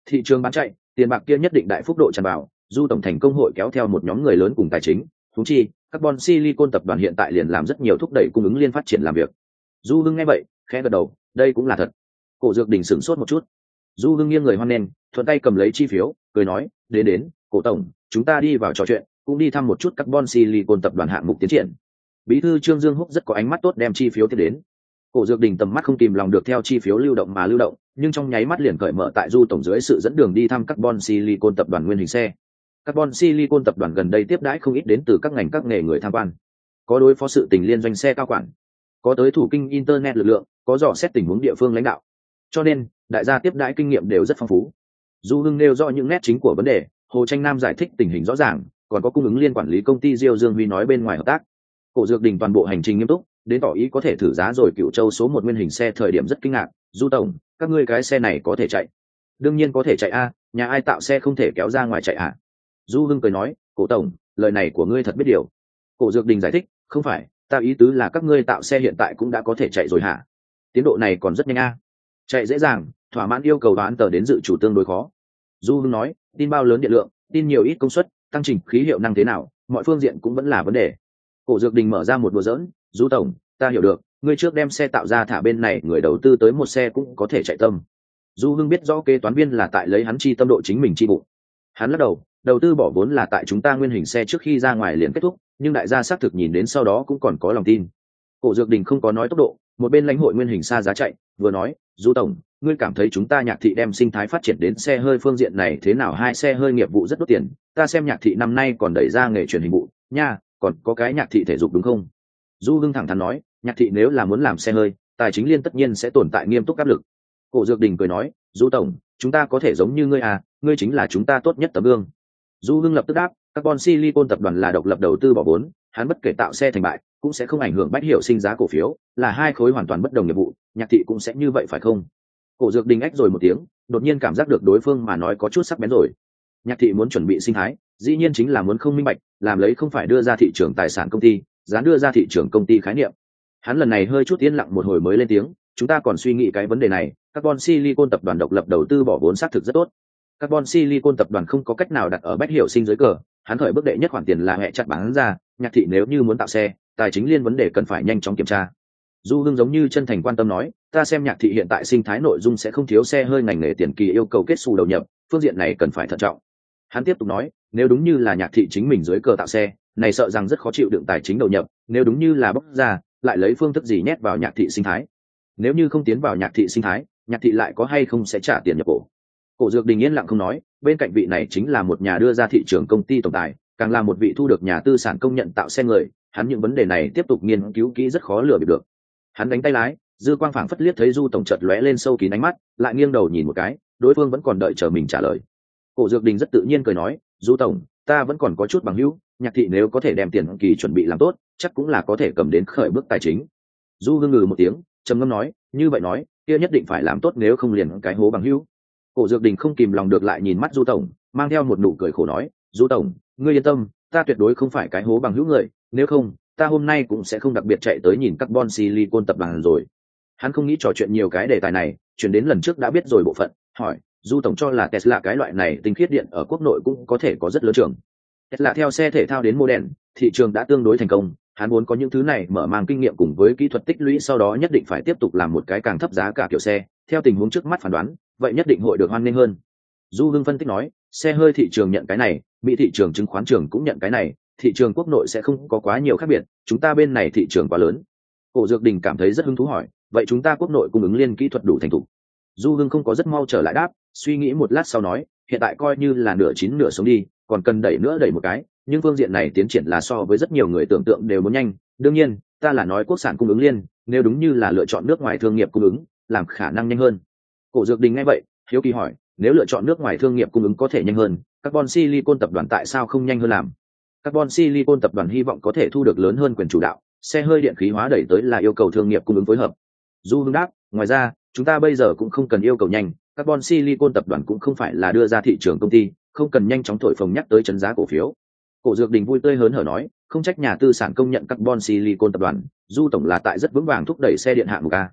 Thị trường bán chạy, tiền bạc kia nhất định đại phúc độ tràn vào, du tổng thành công hội kéo theo một nhóm người lớn cùng tài chính, thú chi carbon silicon tập đoàn hiện tại liền làm rất nhiều thúc đẩy cung ứng liên phát triển làm việc. Du Hưng nghe vậy khẽ gật đầu, đây cũng là thật. Cổ Dược Đình sửng sốt một chút. Du Hưng nghiêng người hoan nghênh, thuận tay cầm lấy chi phiếu, cười nói, đến đến cổ tổng, chúng ta đi vào trò chuyện, cũng đi thăm một chút carbon silicon tập đoàn hạng mục tiến triển. Bí thư Trương Dương Húc rất có ánh mắt tốt đem chi phiếu tiếp đến. Cổ Dược Đình tầm mắt không kìm lòng được theo chi phiếu lưu động mà lưu động, nhưng trong nháy mắt liền cởi mở tại Du tổng dưới sự dẫn đường đi thăm carbon silicon tập đoàn nguyên hình xe. Carbon silicon tập đoàn gần đây tiếp đãi không ít đến từ các ngành các nghề người tham quan. Có đối phó sự tình liên doanh xe cao quản, có tới thủ kinh internet lực lượng, có dò xét tình huống địa phương lãnh đạo. Cho nên, đại gia tiếp đãi kinh nghiệm đều rất phong phú. Du Hưng nêu rõ những nét chính của vấn đề, Hồ Tranh Nam giải thích tình hình rõ ràng, còn có cung ứng liên quản lý công ty Diêu Dương Huy nói bên ngoài hợp tác. Cổ Dược Đình toàn bộ hành trình nghiêm túc, đến tỏ ý có thể thử giá rồi. Cựu Châu số một nguyên hình xe thời điểm rất kinh ngạc, Du tổng, các ngươi cái xe này có thể chạy? Đương nhiên có thể chạy a, nhà ai tạo xe không thể kéo ra ngoài chạy à? Du Hưng cười nói, Cổ tổng, lời này của ngươi thật biết điều. Cổ Dược Đình giải thích, không phải, ta ý tứ là các ngươi tạo xe hiện tại cũng đã có thể chạy rồi hả? Tiến độ này còn rất nhanh a. Chạy dễ dàng, thỏa mãn yêu cầu bán tờ đến dự chủ tương đối khó. Du Hưng nói, tin bao lớn điện lượng, tin nhiều ít công suất, tăng trình khí hiệu năng thế nào, mọi phương diện cũng vẫn là vấn đề. Cổ Dược Đình mở ra một đùa giỡn, Du tổng, ta hiểu được, ngươi trước đem xe tạo ra thả bên này, người đầu tư tới một xe cũng có thể chạy tâm. Du Hưng biết rõ kế toán viên là tại lấy hắn chi tâm độ chính mình chi bụng. Hắn lắc đầu, đầu tư bỏ vốn là tại chúng ta nguyên hình xe trước khi ra ngoài liền kết thúc, nhưng đại gia xác thực nhìn đến sau đó cũng còn có lòng tin. Cổ Dược Đình không có nói tốc độ, một bên lãnh hội nguyên hình xa giá chạy, vừa nói, Du tổng, ngươi cảm thấy chúng ta Nhạc thị đem sinh thái phát triển đến xe hơi phương diện này thế nào? Hai xe hơi nghiệp vụ rất đốt tiền, ta xem Nhạc thị năm nay còn đẩy ra nghề truyền hình vụ nha, còn có cái Nhạc thị thể dục đúng không? Du Hưng thẳng thắn nói, Nhạc thị nếu là muốn làm xe hơi, tài chính liên tất nhiên sẽ tồn tại nghiêm túc áp lực. Cổ Dược Đình cười nói, Du tổng, chúng ta có thể giống như ngươi à, ngươi chính là chúng ta tốt nhất tấm gương. Du Hưng lập tức đáp, carbon silicon tập đoàn là độc lập đầu tư bỏ vốn, hắn bất kể tạo xe thành bại cũng sẽ không ảnh hưởng Bách Hiểu Sinh giá cổ phiếu, là hai khối hoàn toàn bất đồng nghiệp vụ, Nhạc thị cũng sẽ như vậy phải không? Cổ Dược Đình ách rồi một tiếng, đột nhiên cảm giác được đối phương mà nói có chút sắc bén rồi. Nhạc thị muốn chuẩn bị sinh thái, dĩ nhiên chính là muốn không minh bạch, làm lấy không phải đưa ra thị trường tài sản công ty, dán đưa ra thị trường công ty khái niệm. Hắn lần này hơi chút yên lặng một hồi mới lên tiếng, chúng ta còn suy nghĩ cái vấn đề này, carbon silicon tập đoàn độc lập đầu tư bỏ vốn xác thực rất tốt. Carbon silicon tập đoàn không có cách nào đặt ở Bách Hiểu Sinh dưới cờ, hắn khởi bước đệ nhất khoản tiền là hệ chặt bán ra, Nhạc thị nếu như muốn tạo xe, tài chính liên vấn đề cần phải nhanh chóng kiểm tra. Du Hưng giống như chân thành quan tâm nói, ta xem Nhạc thị hiện tại sinh thái nội dung sẽ không thiếu xe hơi ngành nghề tiền kỳ yêu cầu kết xù đầu nhập, phương diện này cần phải thận trọng. Hắn tiếp tục nói, nếu đúng như là Nhạc thị chính mình dưới cờ tạo xe, này sợ rằng rất khó chịu đựng tài chính đầu nhập, nếu đúng như là bóc ra, lại lấy phương thức gì nhét vào Nhạc thị sinh thái. Nếu như không tiến vào Nhạc thị sinh thái, Nhạc thị lại có hay không sẽ trả tiền nhập cổ. Cổ Dược Đình yên lặng không nói, bên cạnh vị này chính là một nhà đưa ra thị trường công ty tổng tài, càng là một vị thu được nhà tư sản công nhận tạo xe người, hắn những vấn đề này tiếp tục nghiên cứu kỹ rất khó lừa bịp được. Hắn đánh tay lái, dư quang phảng phất liếc thấy Du tổng chợt lóe lên sâu kín ánh mắt, lại nghiêng đầu nhìn một cái, đối phương vẫn còn đợi chờ mình trả lời. Cổ Dược Đình rất tự nhiên cười nói, Du tổng, ta vẫn còn có chút bằng hữu, Nhạc thị nếu có thể đem tiền kỳ chuẩn bị làm tốt, chắc cũng là có thể cầm đến khởi bước tài chính. Du Hưng ngừ một tiếng, trầm ngâm nói, như vậy nói, kia nhất định phải làm tốt, nếu không liền cái hố bằng hữu. Cổ Dược Đình không kìm lòng được lại nhìn mắt Du tổng, mang theo một nụ cười khổ nói, Du tổng, ngươi yên tâm, ta tuyệt đối không phải cái hố bằng hữu người, nếu không, ta hôm nay cũng sẽ không đặc biệt chạy tới nhìn carbon silicon tập đoàn rồi. Hắn không nghĩ trò chuyện nhiều cái đề tài này, chuyển đến lần trước đã biết rồi bộ phận, hỏi, Du tổng cho là Tesla cái loại này tinh khiết điện ở quốc nội cũng có thể có rất lớn trường. Tesla theo xe thể thao đến mô đen, thị trường đã tương đối thành công, hắn muốn có những thứ này mở mang kinh nghiệm cùng với kỹ thuật tích lũy, sau đó nhất định phải tiếp tục làm một cái càng thấp giá cả kiểu xe, theo tình huống trước mắt phán đoán, vậy nhất định hội được hoan nghênh hơn. Du Hưng phân tích nói, xe hơi thị trường nhận cái này, Mỹ thị trường chứng khoán trường cũng nhận cái này, thị trường quốc nội sẽ không có quá nhiều khác biệt, chúng ta bên này thị trường quá lớn. Cổ Dược Đình cảm thấy rất hứng thú hỏi, vậy chúng ta quốc nội cung ứng liên kỹ thuật đủ thành thục? Du Hưng không có rất mau trở lại đáp, suy nghĩ một lát sau nói, hiện tại coi như là nửa chín nửa sống đi, còn cần đẩy nữa đẩy một cái, nhưng phương diện này tiến triển là so với rất nhiều người tưởng tượng đều muốn nhanh. Đương nhiên, ta là nói quốc sản cung ứng liên, nếu đúng như là lựa chọn nước ngoài thương nghiệp cung ứng, làm khả năng nhanh hơn. Cổ Dược Đình nghe vậy, hiếu kỳ hỏi, nếu lựa chọn nước ngoài thương nghiệp cung ứng có thể nhanh hơn, carbon silicon tập đoàn tại sao không nhanh hơn làm? Carbon silicon tập đoàn hy vọng có thể thu được lớn hơn quyền chủ đạo, xe hơi điện khí hóa đẩy tới là yêu cầu thương nghiệp cung ứng phối hợp. Du Hưng đáp, ngoài ra, chúng ta bây giờ cũng không cần yêu cầu nhanh, carbon silicon tập đoàn cũng không phải là đưa ra thị trường công ty, không cần nhanh chóng thổi phồng nhắc tới chấn giá cổ phiếu. Cổ Dược Đình vui tươi hớn hở nói, không trách nhà tư sản công nhận carbon silicon tập đoàn, Du tổng là tại rất vững vàng thúc đẩy xe điện hạng mục a.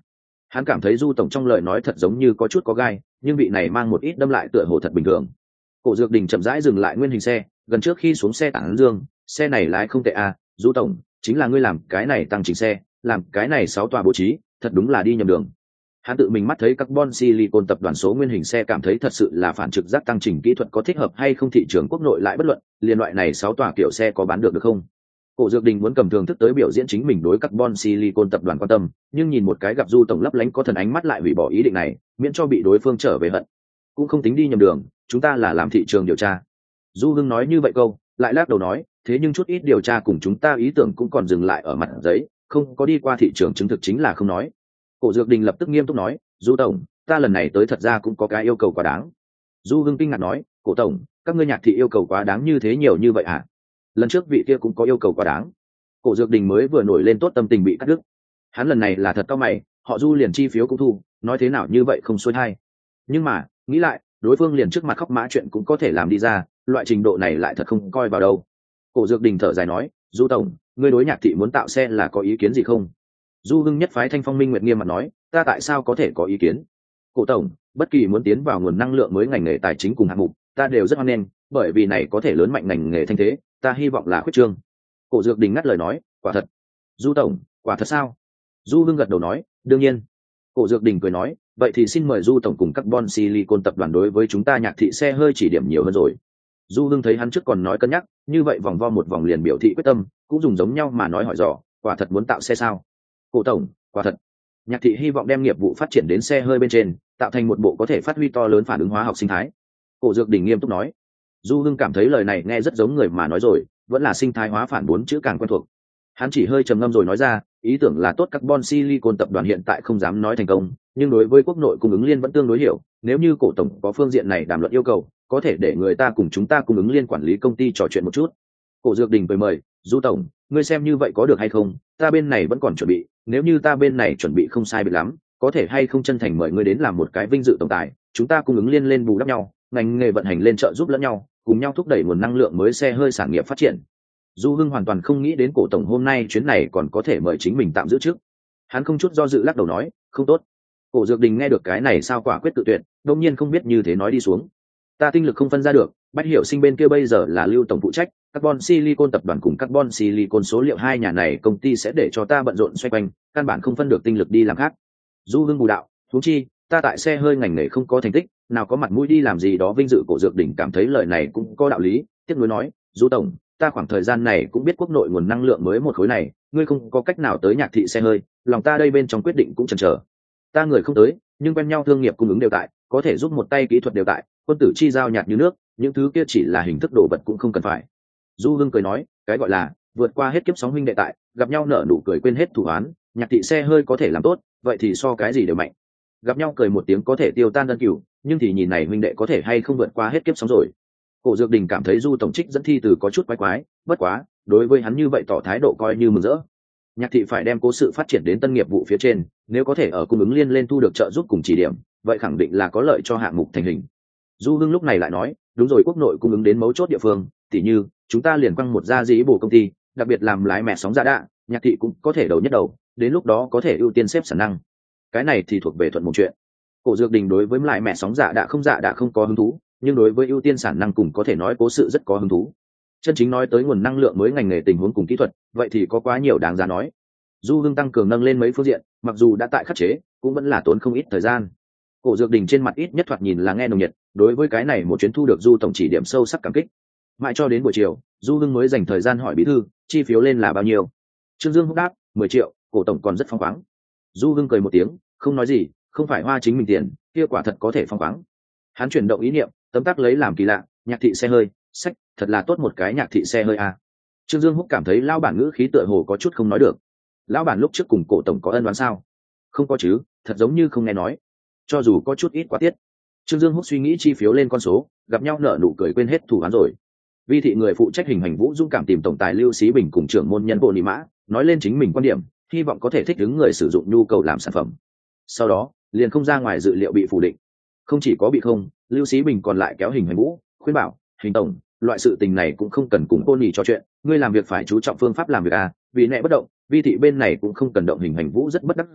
Hắn cảm thấy Du tổng trong lời nói thật giống như có chút có gai, nhưng vị này mang một ít đâm lại tựa hồ thật bình thường. Cổ Dược Đình chậm rãi dừng lại nguyên hình xe, gần trước khi xuống xe tảng dương, xe này lái không tệ à, Du tổng, chính là ngươi làm cái này tăng chỉnh xe, làm cái này sáu tòa bố trí, thật đúng là đi nhầm đường. Hắn tự mình mắt thấy carbon silicon tập đoàn số nguyên hình xe, cảm thấy thật sự là phản trực giác tăng chỉnh kỹ thuật có thích hợp hay không, thị trường quốc nội lại bất luận, liên loại này sáu tòa kiểu xe có bán được được không? Cổ Dược Đình muốn cầm thường thức tới biểu diễn chính mình đối carbon silicon tập đoàn quan tâm, nhưng nhìn một cái gặp Du tổng lấp lánh có thần ánh mắt lại hủy bỏ ý định này, miễn cho bị đối phương trở về hận. Cũng không tính đi nhầm đường, chúng ta là làm thị trường điều tra. Du Hưng nói như vậy câu, lại lắc đầu nói, thế nhưng chút ít điều tra cùng chúng ta ý tưởng cũng còn dừng lại ở mặt giấy, không có đi qua thị trường chứng thực chính là không nói. Cổ Dược Đình lập tức nghiêm túc nói, Du tổng, ta lần này tới thật ra cũng có cái yêu cầu quá đáng. Du Hưng kinh ngạc nói, Cổ tổng, các ngươi nhạc thị yêu cầu quá đáng như thế nhiều như vậy à? Lần trước vị kia cũng có yêu cầu quá đáng. Cổ Dược Đình mới vừa nổi lên tốt tâm tình bị cắt đứt. Hắn lần này là thật cao mày, họ Du liền chi phiếu cũng thu, nói thế nào như vậy không xuôi hay. Nhưng mà nghĩ lại, đối phương liền trước mặt khóc mã chuyện cũng có thể làm đi ra, loại trình độ này lại thật không coi vào đâu. Cổ Dược Đình thở dài nói, Du tổng, ngươi đối nhạc thị muốn tạo xe là có ý kiến gì không? Du Hưng nhất phái Thanh Phong Minh Nguyệt nghiêm mặt nói, ta tại sao có thể có ý kiến? Cổ tổng, bất kỳ muốn tiến vào nguồn năng lượng mới ngành nghề tài chính cùng hạng mục, ta đều rất hoan nghênh, bởi vì này có thể lớn mạnh ngành nghề thanh thế, ta hy vọng là khuyết trương. Cổ Dược Đình ngắt lời nói, quả thật. Du tổng, quả thật sao? Du Hưng gật đầu nói, đương nhiên. Cổ Dược Đình cười nói, vậy thì xin mời Du tổng cùng carbon silicon tập đoàn đối với chúng ta nhạc thị xe hơi chỉ điểm nhiều hơn rồi. Du Hưng thấy hắn trước còn nói cân nhắc, như vậy vòng vo một vòng liền biểu thị quyết tâm, cũng dùng giống nhau mà nói hỏi dò, quả thật muốn tạo xe sao? Cổ tổng, quả thật. Nhạc thị hy vọng đem nghiệp vụ phát triển đến xe hơi bên trên, tạo thành một bộ có thể phát huy to lớn phản ứng hóa học sinh thái. Cổ Dược Đình nghiêm túc nói. Du Hưng cảm thấy lời này nghe rất giống người mà nói rồi, vẫn là sinh thái hóa phản bốn chữ càng quen thuộc. Hắn chỉ hơi trầm ngâm rồi nói ra, ý tưởng là tốt, carbon silicon tập đoàn hiện tại không dám nói thành công, nhưng đối với quốc nội cung ứng liên vẫn tương đối hiểu, nếu như cổ tổng có phương diện này đàm luận yêu cầu, có thể để người ta cùng chúng ta cung ứng liên quản lý công ty trò chuyện một chút. Cổ Dược Đình cười mời, Du tổng, ngươi xem như vậy có được hay không? Ta bên này vẫn còn chuẩn bị, nếu như ta bên này chuẩn bị không sai biệt lắm, có thể hay không chân thành mời ngươi đến làm một cái vinh dự tổng tài, chúng ta cung ứng liên lên bù đắp nhau, ngành nghề vận hành lên trợ giúp lẫn nhau, cùng nhau thúc đẩy nguồn năng lượng mới xe hơi sản nghiệp phát triển. Du Hưng hoàn toàn không nghĩ đến cổ tổng hôm nay chuyến này còn có thể mời chính mình tạm giữ trước. Hắn không chút do dự lắc đầu nói, không tốt. Cổ Dược Đình nghe được cái này sao quả quyết tự tuyệt, đương nhiên không biết như thế nói đi xuống. Ta tinh lực không phân ra được, Bách Hiểu Sinh bên kia bây giờ là Lưu tổng phụ trách, Carbon Silicon tập đoàn cùng Carbon Silicon số liệu hai nhà này công ty sẽ để cho ta bận rộn xoay quanh, căn bản không phân được tinh lực đi làm khác. Du Hưng bù đạo, huống chi, ta tại xe hơi ngành nghề không có thành tích, nào có mặt mũi đi làm gì đó vinh dự. Cổ Dược Đình cảm thấy lời này cũng có đạo lý, tiếc nuối nói, Du tổng, ta khoảng thời gian này cũng biết quốc nội nguồn năng lượng mới một khối này, ngươi không có cách nào tới nhạc thị xe hơi, lòng ta đây bên trong quyết định cũng chần chờ. Ta người không tới, nhưng quen nhau thương nghiệp cung ứng đều tại, có thể giúp một tay kỹ thuật đều tại, quân tử chi giao nhạt như nước, những thứ kia chỉ là hình thức đồ vật cũng không cần phải. Du Hưng cười nói, cái gọi là vượt qua hết kiếp sóng huynh đệ tại, gặp nhau nở nụ cười quên hết thủ án, nhạc thị xe hơi có thể làm tốt, vậy thì so cái gì đều mạnh. Gặp nhau cười một tiếng có thể tiêu tan đơn cửu, nhưng thì nhìn này huynh đệ có thể hay không vượt qua hết kiếp sóng rồi. Cổ Dược Đình cảm thấy Du tổng trích dẫn thi từ có chút quái quái, bất quá, đối với hắn như vậy tỏ thái độ coi như mừng rỡ. Nhạc thị phải đem cố sự phát triển đến tân nghiệp vụ phía trên, nếu có thể ở cung ứng liên lên thu được trợ giúp cùng chỉ điểm, vậy khẳng định là có lợi cho hạng mục thành hình. Du Hưng lúc này lại nói, đúng rồi, quốc nội cung ứng đến mấu chốt địa phương, tỉ như chúng ta liền quăng một gia dĩ bổ công ty, đặc biệt làm lái mẹ sóng dạ đạ, nhạc thị cũng có thể đầu nhất đầu, đến lúc đó có thể ưu tiên xếp sản năng. Cái này thì thuộc về thuận một chuyện. Cổ Dược Đình đối với lại mẹ sóng dạ đạ không dạ đạ không có hứng thú, nhưng đối với ưu tiên sản năng cùng có thể nói cố sự rất có hứng thú. Chân chính nói tới nguồn năng lượng mới ngành nghề tình huống cùng kỹ thuật, vậy thì có quá nhiều đáng giá nói. Du Hưng tăng cường nâng lên mấy phương diện, mặc dù đã tại khắc chế, cũng vẫn là tốn không ít thời gian. Cổ Dược Đình trên mặt ít nhất thoạt nhìn là nghe nồng nhiệt, đối với cái này một chuyến thu được Du tổng chỉ điểm sâu sắc cảm kích. Mãi cho đến buổi chiều, Du Hưng mới dành thời gian hỏi bí thư, chi phiếu lên là bao nhiêu? Trương Dương húc đáp, mười triệu, cổ tổng còn rất phóng khoáng. Du Hưng cười một tiếng, không nói gì, không phải hoa chính mình tiền, kia quả thật có thể phóng khoáng. Hắn chuyển động ý niệm, tấm tắc lấy làm kỳ lạ, nhạc thị xe hơi, sách, thật là tốt một cái nhạc thị xe hơi à. Trương Dương húc cảm thấy lão bản ngữ khí tựa hồ có chút không nói được. Lão bản lúc trước cùng cổ tổng có ân oán sao? Không có chứ, thật giống như không nghe nói. Cho dù có chút ít quá tiết. Trương Dương húc suy nghĩ chi phiếu lên con số, gặp nhau nở nụ cười quên hết thủ án rồi. Vi thị người phụ trách hình hành vũ dũng cảm tìm tổng tài Lưu Sĩ Bình cùng trưởng môn nhân Bộ Nị Mã, nói lên chính mình quan điểm, hy vọng có thể thích ứng người sử dụng nhu cầu làm sản phẩm. Sau đó, liền không ra ngoài dự liệu bị phủ định. Không chỉ có bị không, Lưu Sĩ Bình còn lại kéo hình hành vũ, khuyên bảo, hình tổng, loại sự tình này cũng không cần cùng Bộ Nị trò chuyện, ngươi làm việc phải chú trọng phương pháp làm việc à, vì nệ bất động, Vi thị bên này cũng không cần động hình hành vũ rất bất đắc dĩ,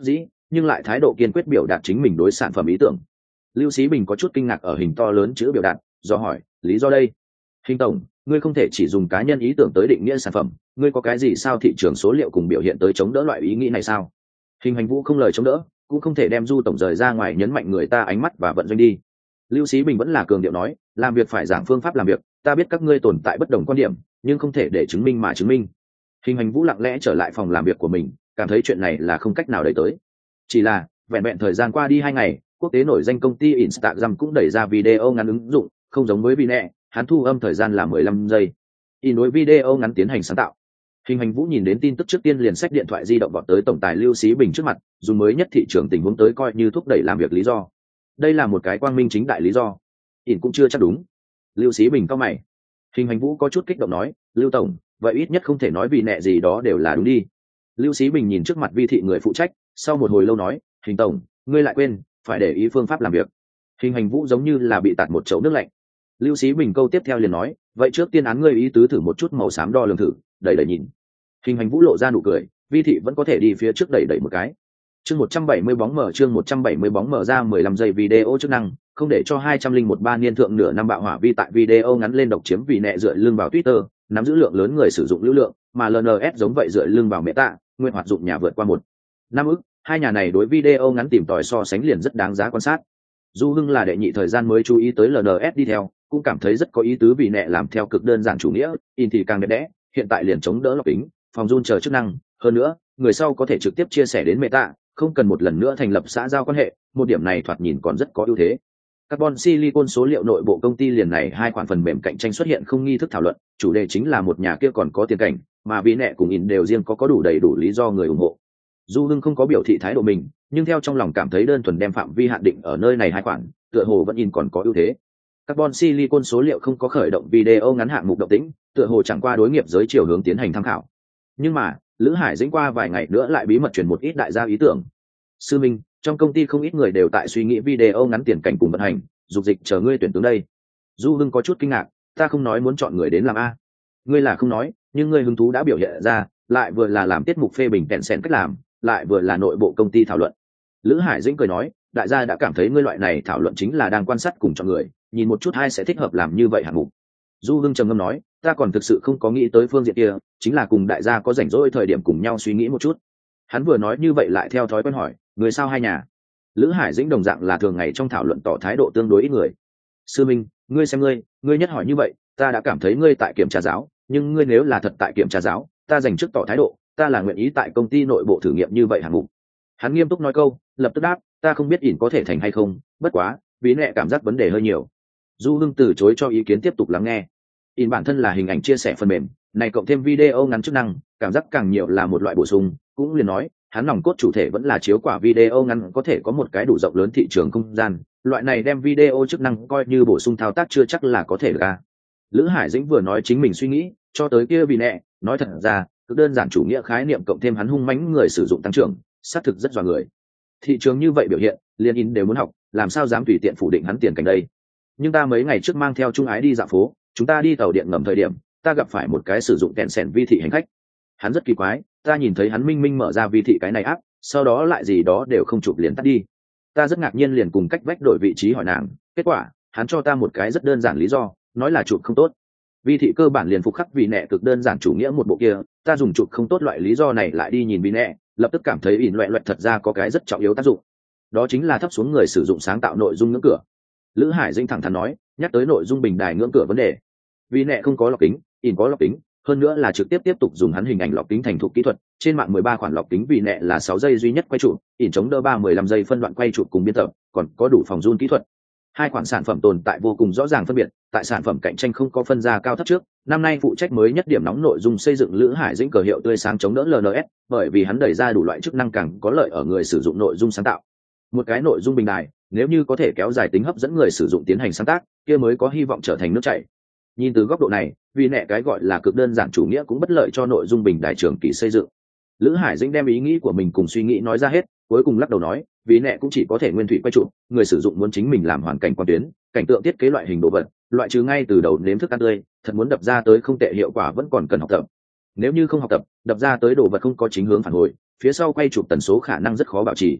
nhưng lại thái độ kiên quyết biểu đạt chính mình đối sản phẩm ý tưởng. Lưu Sĩ Bình có chút kinh ngạc ở hình to lớn chữ biểu đạt, do hỏi lý do đây. Hình tổng, ngươi không thể chỉ dùng cá nhân ý tưởng tới định nghĩa sản phẩm, ngươi có cái gì sao thị trường số liệu cùng biểu hiện tới chống đỡ loại ý nghĩ này sao? Hình Hành Vũ không lời chống đỡ, cũng không thể đem Du tổng rời ra ngoài nhấn mạnh người ta ánh mắt và vận doanh đi. Lưu Sĩ Bình vẫn là cường điệu nói, làm việc phải giảng phương pháp làm việc, ta biết các ngươi tồn tại bất đồng quan điểm, nhưng không thể để chứng minh mà chứng minh. Hình Hành Vũ lặng lẽ trở lại phòng làm việc của mình, cảm thấy chuyện này là không cách nào đẩy tới. Chỉ là vẹn vẹn thời gian qua đi hai ngày, quốc tế nổi danh công ty Instagram cũng đẩy ra video ngắn ứng dụng, không giống với Vine, hắn thu âm thời gian là mười lăm giây. In đối video ngắn tiến hành sáng tạo. Hình Hành Vũ nhìn đến tin tức trước tiên liền xách điện thoại di động vọt tới tổng tài Lưu Sĩ Bình trước mặt, dùng mới nhất thị trường tình huống tới coi như thúc đẩy làm việc lý do. Đây là một cái quang minh chính đại lý do. In cũng chưa chắc đúng. Lưu Sĩ Bình cau mày. Hình Hành Vũ có chút kích động nói, Lưu tổng, vậy ít nhất không thể nói vì nẹ gì đó đều là đúng đi. Lưu Sĩ Bình nhìn trước mặt vi thị người phụ trách, sau một hồi lâu nói, Hình tổng, ngươi lại quên, phải để ý phương pháp làm việc. Hình Hành Vũ giống như là bị tạt một chậu nước lạnh. Lưu Sĩ Bình câu tiếp theo liền nói, vậy trước tiên án ngươi ý tứ thử một chút màu xám đo lường thử, đẩy đẩy nhìn. Hình Hành Vũ lộ ra nụ cười, vi thị vẫn có thể đi phía trước đẩy đẩy một cái. Chương một trăm bảy mươi bóng mở chương một trăm bảy mươi bóng mở ra mười lăm giây video chức năng, không để cho hai trăm lẻ một ba niên thượng nửa năm bạo hỏa vi tại video ngắn lên độc chiếm vì nẹ dựa lưng vào Twitter, nắm giữ lượng lớn người sử dụng lưu lượng, mà lờ en ét giống vậy dựa lưng vào Meta, nguyên hoạt dụng nhà vượt qua một năm ức, hai nhà này đối video ngắn tìm tòi so sánh liền rất đáng giá quan sát. Du Hưng là đệ nhị thời gian mới chú ý tới lờ en ét đi theo, cũng cảm thấy rất có ý tứ vì nẹ làm theo cực đơn giản chủ nghĩa, in thì càng đẹp đẽ, hiện tại liền chống đỡ lọc kính, phòng run chờ chức năng, hơn nữa, người sau có thể trực tiếp chia sẻ đến Meta, không cần một lần nữa thành lập xã giao quan hệ, một điểm này thoạt nhìn còn rất có ưu thế. Carbon Silicon số liệu nội bộ công ty liền này hai khoản phần mềm cạnh tranh xuất hiện không nghi thức thảo luận, chủ đề chính là một nhà kia còn có tiền cảnh, mà vì nẹ cùng in đều riêng có có đủ đầy đủ lý do người ủng hộ. Du Hưng không có biểu thị thái độ mình, nhưng theo trong lòng cảm thấy đơn thuần đem phạm vi hạn định ở nơi này hai khoản, tựa hồ vẫn in còn có ưu thế. Carbon Silicon số liệu không có khởi động video ngắn hạng mục động tĩnh, tựa hồ chẳng qua đối nghiệp giới chiều hướng tiến hành tham khảo. Nhưng mà, Lữ Hải Dĩnh qua vài ngày nữa lại bí mật truyền một ít đại gia ý tưởng. Sư Minh, trong công ty không ít người đều tại suy nghĩ video ngắn tiền cảnh cùng vận hành, dục dịch chờ ngươi tuyển tướng đây. Du Hưng có chút kinh ngạc, ta không nói muốn chọn người đến làm a. Ngươi là không nói, nhưng ngươi hứng thú đã biểu hiện ra, lại vừa là làm tiết mục phê bình tẹn xen cách làm, lại vừa là nội bộ công ty thảo luận. Lữ Hải Dĩnh cười nói, đại gia đã cảm thấy ngươi loại này thảo luận chính là đang quan sát cùng chọn người, nhìn một chút ai sẽ thích hợp làm như vậy hạng mục. Du Hưng trầm ngâm nói, ta còn thực sự không có nghĩ tới phương diện kia, chính là cùng đại gia có rảnh rỗi thời điểm cùng nhau suy nghĩ một chút. Hắn vừa nói như vậy lại theo thói quen hỏi, người sao hai nhà? Lữ Hải Dĩnh đồng dạng là thường ngày trong thảo luận tỏ thái độ tương đối ít người. Sư Minh, ngươi xem ngươi, ngươi nhất hỏi như vậy, ta đã cảm thấy ngươi tại kiểm tra giáo, nhưng ngươi nếu là thật tại kiểm tra giáo, ta dành trước tỏ thái độ, ta là nguyện ý tại công ty nội bộ thử nghiệm như vậy hạng mục. Hắn nghiêm túc nói câu, lập tức đáp, ta không biết ỉn có thể thành hay không, bất quá, vì nẹ cảm giác vấn đề hơi nhiều. Du Hưng từ chối cho ý kiến tiếp tục lắng nghe. In bản thân là hình ảnh chia sẻ phần mềm, này cộng thêm video ngắn chức năng, cảm giác càng nhiều là một loại bổ sung, cũng liền nói, hắn nòng cốt chủ thể vẫn là chiếu quả video ngắn có thể có một cái đủ rộng lớn thị trường không gian, loại này đem video chức năng coi như bổ sung thao tác chưa chắc là có thể được ra. Lữ Hải Dĩnh vừa nói chính mình suy nghĩ, cho tới kia vì nẹ, nói thật ra, cứ đơn giản chủ nghĩa khái niệm cộng thêm hắn hung mãnh người sử dụng tăng trưởng, xác thực rất dọa người. Thị trường như vậy biểu hiện, liên in đều muốn học, làm sao dám tùy tiện phủ định hắn tiền cảnh đây. Nhưng ta mấy ngày trước mang theo Trung Ái đi dạo phố, chúng ta đi tàu điện ngầm thời điểm, ta gặp phải một cái sử dụng kẹn sẻn vi thị hành khách. Hắn rất kỳ quái, ta nhìn thấy hắn minh minh mở ra vi thị cái này áp, sau đó lại gì đó đều không chụp liền tắt đi. Ta rất ngạc nhiên liền cùng cách vách đổi vị trí hỏi nàng, kết quả, hắn cho ta một cái rất đơn giản lý do, nói là chụp không tốt. Vi thị cơ bản liền phục khắc vì nẹ cực đơn giản chủ nghĩa một bộ kia, ta dùng chụp không tốt loại lý do này lại đi nhìn vi nẹ, lập tức cảm thấy ỉn loẹ loẹt thật ra có cái rất trọng yếu tác dụng. Đó chính là thấp xuống người sử dụng sáng tạo nội dung ngưỡng cửa. Lữ Hải Dĩnh thẳng thắn nói, nhắc tới nội dung bình đài ngưỡng cửa vấn đề. Vì nẹ không có lọc kính, ỉn có lọc kính, hơn nữa là trực tiếp tiếp tục dùng hắn hình ảnh lọc kính thành thục kỹ thuật, trên mạng mười ba khoản lọc kính vì nẹ là sáu giây duy nhất quay chụp, ỉn chống đỡ ba mười lăm giây phân đoạn quay chụp cùng biên tập, còn có đủ phòng run kỹ thuật. Hai khoản sản phẩm tồn tại vô cùng rõ ràng phân biệt, tại sản phẩm cạnh tranh không có phân ra cao thấp trước, năm nay phụ trách mới nhất điểm nóng nội dung xây dựng Lữ Hải Dĩnh cờ hiệu tươi sáng chống đỡ lờ en ét, bởi vì hắn đẩy ra đủ loại chức năng càng có lợi ở người sử dụng nội dung sáng tạo. Một cái nội dung bình đài, nếu như có thể kéo dài tính hấp dẫn người sử dụng tiến hành sáng tác, kia mới có hy vọng trở thành nước chảy. Nhìn từ góc độ này, vì nẹ cái gọi là cực đơn giản chủ nghĩa cũng bất lợi cho nội dung bình đài trường kỳ xây dựng. Lữ Hải Dĩnh đem ý nghĩ của mình cùng suy nghĩ nói ra hết, cuối cùng lắc đầu nói, vì nẹ cũng chỉ có thể nguyên thủy quay trụ, người sử dụng muốn chính mình làm hoàn cảnh quan tuyến, cảnh tượng thiết kế loại hình đồ vật, loại trừ ngay từ đầu nếm thức ăn tươi, thật muốn đập ra tới không tệ hiệu quả vẫn còn cần học tập. Nếu như không học tập, đập ra tới đồ vật không có chính hướng phản hồi, phía sau quay chụp tần số khả năng rất khó bảo trì.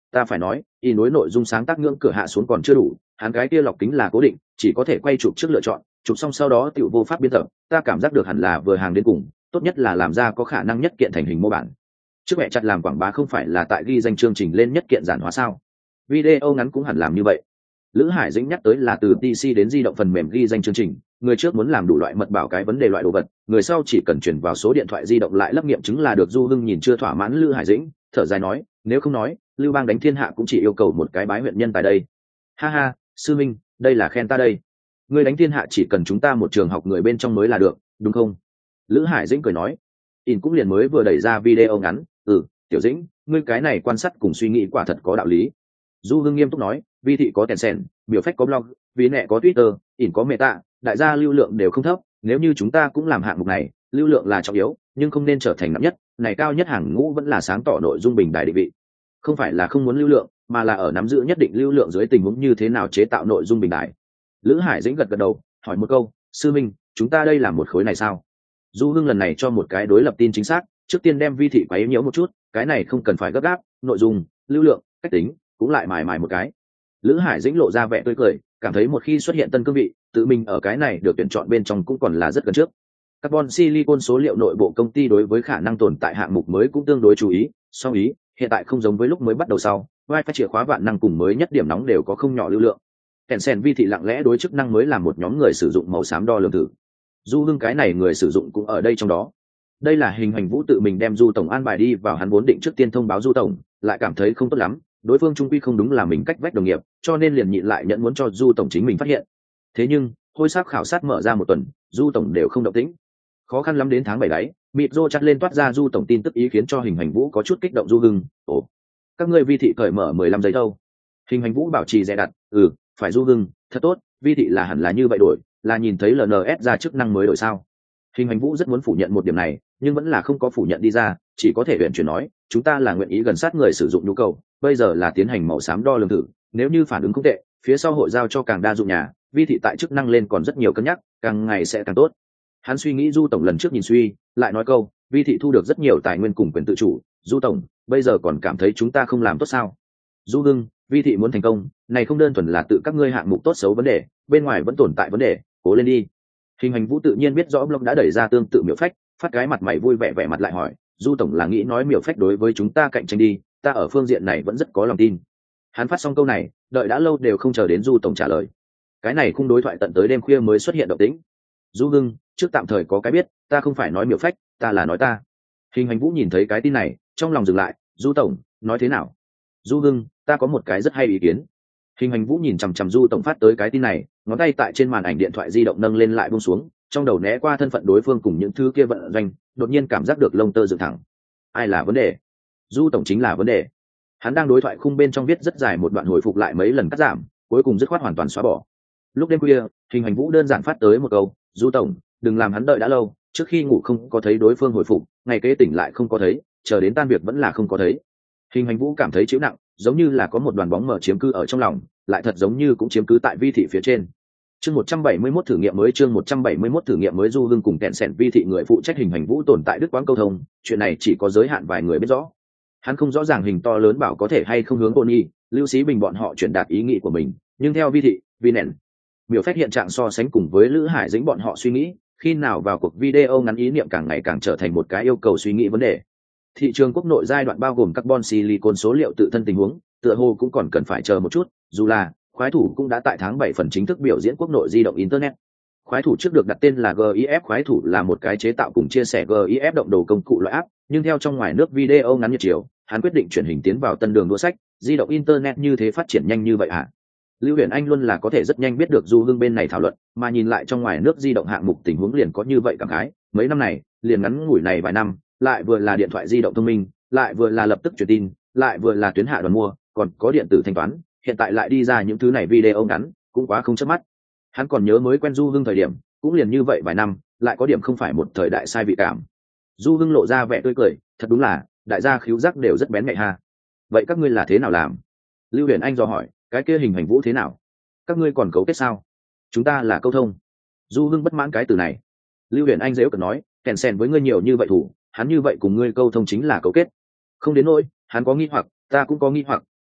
ta phải nói y nối nội dung sáng tác ngưỡng cửa hạ xuống còn chưa đủ, hắn cái kia lọc kính là cố định, chỉ có thể quay chụp trước lựa chọn, chụp xong sau đó tiểu vô pháp biên tập, ta cảm giác được hẳn là vừa hàng đến cùng, tốt nhất là làm ra có khả năng nhất kiện thành hình mô bản. Trước mẹ chặt làm quảng bá không phải là tại ghi danh chương trình lên nhất kiện giản hóa sao? Video ngắn cũng hẳn làm như vậy. Lữ Hải Dĩnh nhắc tới là từ pê xê đến di động phần mềm ghi danh chương trình, người trước muốn làm đủ loại mật bảo cái vấn đề loại đồ vật, người sau chỉ cần chuyển vào số điện thoại di động lại lấp nghiệm chứng là được. Du Hưng nhìn chưa thỏa mãn Lữ Hải Dĩnh, thở dài nói, nếu không nói, Lưu Bang đánh thiên hạ cũng chỉ yêu cầu một cái bái huyện nhân tại đây. Ha ha, sư minh, đây là khen ta đây. Người đánh thiên hạ chỉ cần chúng ta một trường học người bên trong mới là được, đúng không? Lữ Hải Dĩnh cười nói. In cũng liền mới vừa đẩy ra video ngắn, ừ, Tiểu Dĩnh, ngươi cái này quan sát cùng suy nghĩ quả thật có đạo lý. Du Hưng nghiêm túc nói, vi thị có Tencent, biểu phách có blog, ví nẹ có Twitter, ỉn có Meta, đại gia lưu lượng đều không thấp, nếu như chúng ta cũng làm hạng mục này, lưu lượng là trọng yếu, nhưng không nên trở thành nặng nhất, này cao nhất hàng ngũ vẫn là sáng tỏ nội dung bình đại định vị. Không phải là không muốn lưu lượng, mà là ở nắm giữ nhất định lưu lượng dưới tình huống như thế nào chế tạo nội dung bình đại. Lữ Hải Dĩnh gật gật đầu, hỏi một câu, sư minh, chúng ta đây làm một khối này sao? Du Hưng lần này cho một cái đối lập tin chính xác, trước tiên đem vi thị quấy nhiễu một chút, cái này không cần phải gấp gáp, nội dung, lưu lượng, cách tính, cũng lại mài mài một cái. Lữ Hải Dĩnh lộ ra vẻ tươi cười, cảm thấy một khi xuất hiện tân cương vị, tự mình ở cái này được tuyển chọn bên trong cũng còn là rất gần trước. Carbon Silicon số liệu nội bộ công ty đối với khả năng tồn tại hạng mục mới cũng tương đối chú ý, song ý, hiện tại không giống với lúc mới bắt đầu sau, Wi-Fi chìa khóa vạn năng cùng mới nhất điểm nóng đều có không nhỏ lưu lượng. Tencent vi thị lặng lẽ đối chức năng mới làm một nhóm người sử dụng màu xám đo lường thử. Du Hưng cái này người sử dụng cũng ở đây trong đó. Đây là Hình Hành Vũ tự mình đem Du tổng an bài đi vào hắn vốn định trước tiên thông báo Du tổng, lại cảm thấy không tốt lắm, đối phương trung quy không đúng là mình cách vách đồng nghiệp, cho nên liền nhịn lại nhận muốn cho Du tổng chính mình phát hiện. Thế nhưng hôi sắc khảo sát mở ra một tuần, Du tổng đều không động tĩnh. Khó khăn lắm đến tháng bảy đấy, mịt rô chặt lên toát ra Du tổng tin tức ý khiến cho Hình Hành Vũ có chút kích động. Du Hưng, ồ, các ngươi vi thị cởi mở mười lăm giây đâu? Hình Hành Vũ bảo trì dè đặt, ừ, phải. Du Hưng, thật tốt, vi thị là hẳn là như vậy đổi, là nhìn thấy lờ en ét ra chức năng mới đổi sao? Hình Hành Vũ rất muốn phủ nhận một điểm này, nhưng vẫn là không có phủ nhận đi ra, chỉ có thể huyền chuyển nói, chúng ta là nguyện ý gần sát người sử dụng nhu cầu, bây giờ là tiến hành màu xám đo lường thử, nếu như phản ứng không tệ, phía sau hội giao cho càng đa dụng nhà, vi thị tại chức năng lên còn rất nhiều cân nhắc, càng ngày sẽ càng tốt. Hắn suy nghĩ Du tổng lần trước nhìn suy, lại nói câu, vi thị thu được rất nhiều tài nguyên cùng quyền tự chủ, Du tổng, bây giờ còn cảm thấy chúng ta không làm tốt sao? Du Hưng, vi thị muốn thành công, này không đơn thuần là tự các ngươi hạng mục tốt xấu vấn đề, bên ngoài vẫn tồn tại vấn đề, cố lên đi. Hình Hành Vũ tự nhiên biết rõ blog đã đẩy ra tương tự miểu phách, phát cái mặt mày vui vẻ vẻ mặt lại hỏi, Du tổng là nghĩ nói miểu phách đối với chúng ta cạnh tranh đi, ta ở phương diện này vẫn rất có lòng tin. Hắn phát xong câu này, đợi đã lâu đều không chờ đến Du tổng trả lời. Cái này khung đối thoại tận tới đêm khuya mới xuất hiện động tĩnh. Du Hưng, trước tạm thời có cái biết, ta không phải nói miểu phách, ta là nói ta. Hình Hành Vũ nhìn thấy cái tin này, trong lòng dừng lại, Du tổng, nói thế nào? Du Hưng, ta có một cái rất hay ý kiến. Hình Hành Vũ nhìn chằm chằm Du tổng phát tới cái tin này, ngón tay tại trên màn ảnh điện thoại di động nâng lên lại buông xuống, trong đầu né qua thân phận đối phương cùng những thứ kia vận doanh, đột nhiên cảm giác được lông tơ dựng thẳng. Ai là vấn đề? Du tổng chính là vấn đề. Hắn đang đối thoại khung bên trong viết rất dài một đoạn hồi phục lại mấy lần cắt giảm, cuối cùng dứt khoát hoàn toàn xóa bỏ. Lúc đêm khuya, Hình Hành Vũ đơn giản phát tới một câu, Du tổng, đừng làm hắn đợi đã lâu, trước khi ngủ không có thấy đối phương hồi phục, ngày kế tỉnh lại không có thấy, chờ đến tan việc vẫn là không có thấy. Hình Hành Vũ cảm thấy chịu nặng, giống như là có một đoàn bóng mờ chiếm cứ ở trong lòng, lại thật giống như cũng chiếm cứ tại vi thị phía trên. Chương một trăm bảy mươi mốt thử nghiệm mới chương một trăm bảy mươi mốt thử nghiệm mới Du Hưng cùng Tencent vi thị người phụ trách Hình Hành Vũ tồn tại đứt quãng câu thông, chuyện này chỉ có giới hạn vài người biết rõ. Hắn không rõ ràng hình to lớn bảo có thể hay không hướng Tony, Lưu Sĩ Bình bọn họ truyền đạt ý nghĩ của mình, nhưng theo vi thị, Vinen, miểu phách hiện trạng so sánh cùng với Lữ Hải Dĩnh bọn họ suy nghĩ, khi nào vào cuộc video ngắn ý niệm càng ngày càng trở thành một cái yêu cầu suy nghĩ vấn đề. Thị trường quốc nội giai đoạn bao gồm carbon silicon số liệu tự thân tình huống, tựa hồ cũng còn cần phải chờ một chút, dù là khoái thủ cũng đã tại tháng bảy phần chính thức biểu diễn quốc nội di động internet. Khoái thủ trước được đặt tên là giê i ép, khoái thủ là một cái chế tạo cùng chia sẻ giê i ép động đồ công cụ loại app, nhưng theo trong ngoài nước video ngắn nhiệt chiều, hắn quyết định chuyển hình tiến vào tân đường đua sách, di động internet như thế phát triển nhanh như vậy hả? Lưu Huyền Anh luôn là có thể rất nhanh biết được Du Hưng bên này thảo luận, mà nhìn lại trong ngoài nước di động hạng mục tình huống liền có như vậy cảm khái, mấy năm này, liền ngắn ngủi này vài năm, lại vừa là điện thoại di động thông minh, lại vừa là lập tức truyền tin, lại vừa là tuyến hạ đoàn mua, còn có điện tử thanh toán, hiện tại lại đi ra những thứ này video ngắn, cũng quá không chớp mắt. Hắn còn nhớ mới quen Du Hưng thời điểm, cũng liền như vậy vài năm, lại có điểm không phải một thời đại sai vị cảm. Du Hưng lộ ra vẻ tươi cười, thật đúng là, đại gia khứu giác đều rất bén nhạy ha. Vậy các ngươi là thế nào làm? Lưu Huyền Anh dò hỏi, cái kia Hình Hành Vũ thế nào? Các ngươi còn cấu kết sao? Chúng ta là câu thông. Du Hưng bất mãn cái từ này. Lưu Huyền Anh dễu cợt nói, kèn sen với ngươi nhiều như vậy thủ, hắn như vậy cùng ngươi câu thông chính là cấu kết. Không đến nỗi, hắn có nghi hoặc, ta cũng có nghi hoặc,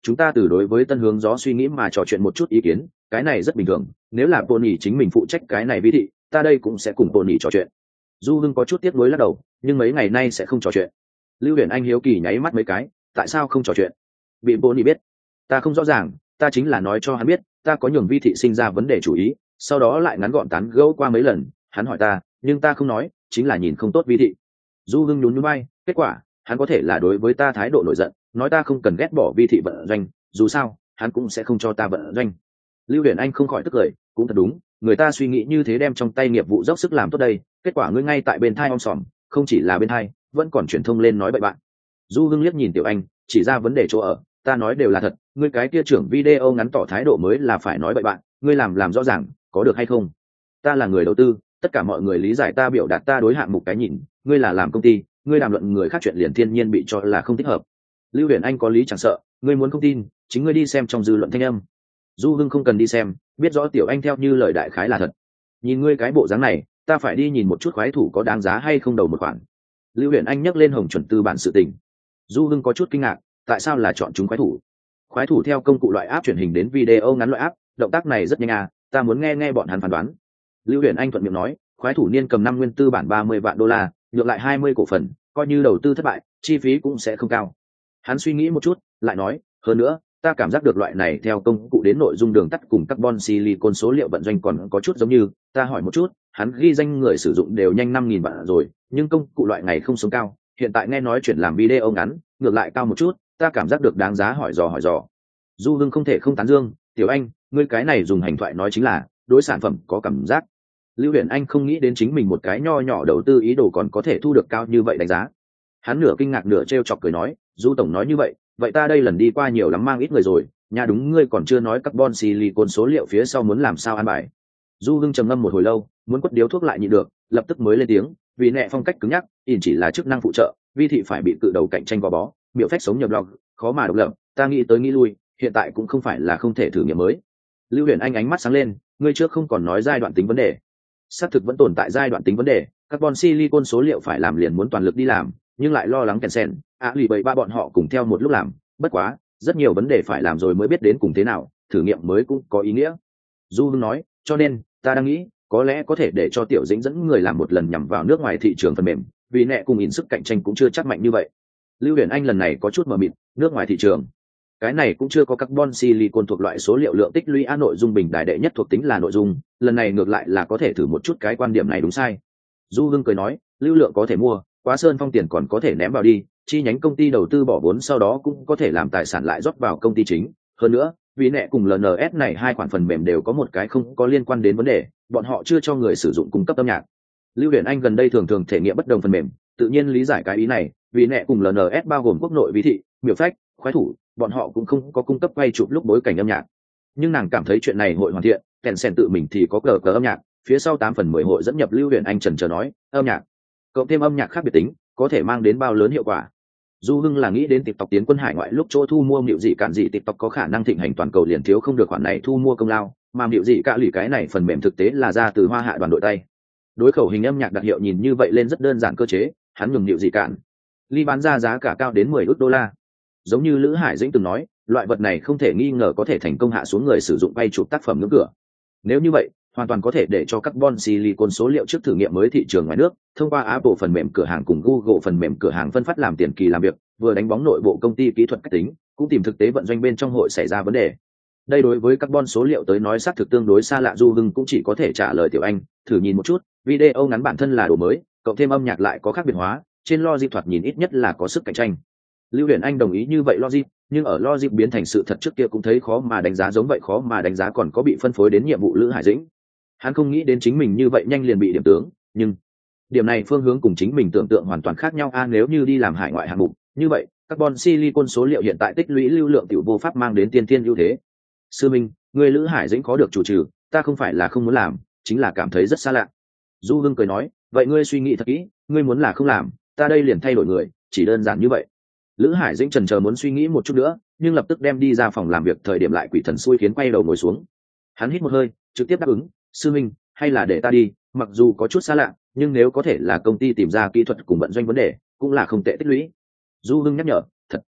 chúng ta từ đối với tân hướng gió suy nghĩ mà trò chuyện một chút ý kiến, cái này rất bình thường. Nếu là Pony chính mình phụ trách cái này vi thị, ta đây cũng sẽ cùng Pony trò chuyện. Du Hưng có chút tiếc nuối lắc đầu, nhưng mấy ngày nay sẽ không trò chuyện. Lưu Huyền Anh hiếu kỳ nháy mắt mấy cái, tại sao không trò chuyện? Bị Pony biết. Ta không rõ ràng, ta chính là nói cho hắn biết, ta có nhường vi thị sinh ra vấn đề chủ ý, sau đó lại ngắn gọn tán gẫu qua mấy lần, hắn hỏi ta, nhưng ta không nói, chính là nhìn không tốt vi thị. Du Hưng nhún nhún vai, kết quả, hắn có thể là đối với ta thái độ nổi giận, nói ta không cần ghét bỏ vi thị vận doanh, dù sao, hắn cũng sẽ không cho ta vận doanh. Lưu Huyền Anh không khỏi tức cười, cũng thật đúng, người ta suy nghĩ như thế đem trong tay nghiệp vụ dốc sức làm tốt đây, kết quả ngươi ngay tại bên thai om sòm, không chỉ là bên thai, vẫn còn truyền thông lên nói bậy bạn. Du Hưng liếc nhìn Tiểu Anh, chỉ ra vấn đề chỗ ở, ta nói đều là thật, ngươi cái kia trưởng video ngắn tỏ thái độ mới là phải nói bậy bạn, ngươi làm làm rõ ràng, có được hay không? Ta là người đầu tư, tất cả mọi người lý giải ta biểu đạt ta đối hạng mục cái nhìn, ngươi là làm công ty, ngươi đàm luận người khác chuyện liền thiên nhiên bị cho là không thích hợp. Lưu Huyền Anh có lý chẳng sợ, ngươi muốn không tin, chính ngươi đi xem trong dư luận thanh âm. Du Hưng không cần đi xem, biết rõ Tiểu Anh theo như lời đại khái là thật. Nhìn ngươi cái bộ dáng này, ta phải đi nhìn một chút khoái thủ có đáng giá hay không đầu một khoản. Lưu Huyền Anh nhắc lên Hồng Chuẩn Tư bản sự tình. Du Hưng có chút kinh ngạc, tại sao là chọn chúng khoái thủ? Khoái thủ theo công cụ loại áp truyền hình đến video ngắn loại áp, động tác này rất nhanh à, ta muốn nghe nghe bọn hắn phán đoán. Lưu Huyền Anh thuận miệng nói, khoái thủ niên cầm năm nguyên tư bản ba mươi vạn đô la, nhượng lại hai mươi cổ phần, coi như đầu tư thất bại, chi phí cũng sẽ không cao. Hắn suy nghĩ một chút, lại nói, hơn nữa, ta cảm giác được loại này theo công cụ đến nội dung đường tắt cùng carbon silicon số liệu vận doanh còn có chút giống như, ta hỏi một chút, hắn ghi danh người sử dụng đều nhanh năm nghìn vạn rồi, nhưng công cụ loại này không sống cao, hiện tại nghe nói chuyển làm video ngắn, ngược lại cao một chút, ta cảm giác được đáng giá hỏi dò hỏi dò. Du Hưng không thể không tán dương, Tiểu Anh, ngươi cái này dùng hành thoại nói chính là đối sản phẩm có cảm giác. Lưu Huyền Anh không nghĩ đến chính mình một cái nho nhỏ đầu tư ý đồ còn có thể thu được cao như vậy đánh giá. Hắn nửa kinh ngạc nửa trêu chọc cười nói, Du tổng nói như vậy, vậy ta đây lần đi qua nhiều lắm mang ít người rồi, nhà đúng ngươi còn chưa nói carbon silicon số liệu phía sau muốn làm sao an bài. Du Hưng trầm ngâm một hồi lâu, muốn quất điếu thuốc lại nhịn được, lập tức mới lên tiếng, vì nệ phong cách cứng nhắc, ỉn chỉ là chức năng phụ trợ, vi thị phải bị cự đầu cạnh tranh gò bó, miệu phách sống nhập log, khó mà độc lập, ta nghĩ tới nghĩ lui, hiện tại cũng không phải là không thể thử nghiệm mới. Lưu Huyền Anh ánh mắt sáng lên, ngươi trước không còn nói giai đoạn tính vấn đề, xác thực vẫn tồn tại giai đoạn tính vấn đề, carbon silicon số liệu phải làm liền muốn toàn lực đi làm, nhưng lại lo lắng kèn sen, ạ lì bảy ba bọn họ cùng theo một lúc làm, bất quá, rất nhiều vấn đề phải làm rồi mới biết đến cùng thế nào, thử nghiệm mới cũng có ý nghĩa. Du Hưng nói, cho nên, ta đang nghĩ, có lẽ có thể để cho Tiểu Dĩnh dẫn người làm một lần nhằm vào nước ngoài thị trường phần mềm, vì nẹ cùng in sức cạnh tranh cũng chưa chắc mạnh như vậy. Lưu Huyền Anh lần này có chút mờ mịt, nước ngoài thị trường, cái này cũng chưa có carbon silicon thuộc loại số liệu lượng tích lũy a nội dung bình đại đệ nhất thuộc tính là nội dung, lần này ngược lại là có thể thử một chút cái quan điểm này đúng sai. Du Hưng cười nói, lưu lượng có thể mua, quá sơn phong tiền còn có thể ném vào đi, chi nhánh công ty đầu tư bỏ vốn sau đó cũng có thể làm tài sản lại rót vào công ty chính. Hơn nữa, vì nẹ cùng lờ en ét này hai khoản phần mềm đều có một cái không có liên quan đến vấn đề, bọn họ chưa cho người sử dụng cung cấp âm nhạc. Lưu Huyền Anh gần đây thường thường thể nghiệm bất đồng phần mềm, tự nhiên lý giải cái ý này, vì nẹ cùng lờ en ét bao gồm quốc nội ví thị, miểu phách, khoái thủ, bọn họ cũng không có cung cấp quay chụp lúc bối cảnh âm nhạc. Nhưng nàng cảm thấy chuyện này hội hoàn thiện, kèn sen tự mình thì có cờ cờ âm nhạc, phía sau tám phần mười hội dẫn nhập. Lưu Huyền Anh trần chờ nói, âm nhạc cộng thêm âm nhạc khác biệt tính có thể mang đến bao lớn hiệu quả. Du Hưng là nghĩ đến TikTok tiến quân hải ngoại lúc chỗ thu mua Miệu Dị Cạn Dị TikTok có khả năng thịnh hành toàn cầu liền thiếu không được khoản này thu mua công lao, mà Miệu Dị Cạn lì cái này phần mềm thực tế là ra từ Hoa Hạ đoàn đội tay. Đối khẩu hình âm nhạc đặc hiệu nhìn như vậy lên rất đơn giản cơ chế, hắn nhường Miệu Dị Cạn ly bán ra giá cả cao đến mười ức đô la. Giống như Lữ Hải Dĩnh từng nói, loại vật này không thể nghi ngờ có thể thành công hạ xuống người sử dụng bay chụp tác phẩm ngưỡng cửa. Nếu như vậy, hoàn toàn có thể để cho carbon silicon số liệu trước thử nghiệm mới thị trường ngoài nước, thông qua Apple phần mềm cửa hàng cùng Google phần mềm cửa hàng phân phát làm tiền kỳ làm việc, vừa đánh bóng nội bộ công ty kỹ thuật cách tính, cũng tìm thực tế vận doanh bên trong hội xảy ra vấn đề. Đây đối với carbon số liệu tới nói xác thực tương đối xa lạ. Du Hưng cũng chỉ có thể trả lời Tiểu Anh, thử nhìn một chút, video ngắn bản thân là đồ mới, cộng thêm âm nhạc lại có khác biệt hóa, trên logic thoạt nhìn ít nhất là có sức cạnh tranh. Lưu Huyền Anh đồng ý như vậy logic, nhưng ở logic biến thành sự thật trước kia cũng thấy khó mà đánh giá, giống vậy khó mà đánh giá còn có bị phân phối đến nhiệm vụ Lữ Hải Dĩnh. Hắn không nghĩ đến chính mình như vậy nhanh liền bị điểm tướng, nhưng điểm này phương hướng cùng chính mình tưởng tượng hoàn toàn khác nhau a. Nếu như đi làm hải ngoại hạng mục, như vậy carbon silicon số liệu hiện tại tích lũy lưu lượng tiểu vô pháp mang đến tiên tiên ưu thế. Sư Minh, người Lữ Hải Dĩnh có được chủ trừ, ta không phải là không muốn làm, chính là cảm thấy rất xa lạ. Du Hưng cười nói, vậy ngươi suy nghĩ thật kỹ, ngươi muốn là không làm, ta đây liền thay đổi người, chỉ đơn giản như vậy. Lữ Hải Dĩnh chần chờ muốn suy nghĩ một chút nữa, nhưng lập tức đem đi ra phòng làm việc, thời điểm lại quỷ thần xui khiến quay đầu ngồi xuống. Hắn hít một hơi, trực tiếp đáp ứng, sư minh, hay là để ta đi, mặc dù có chút xa lạ, nhưng nếu có thể là công ty tìm ra kỹ thuật cùng vận doanh vấn đề, cũng là không tệ tích lũy. Du Hưng nhắc nhở, thật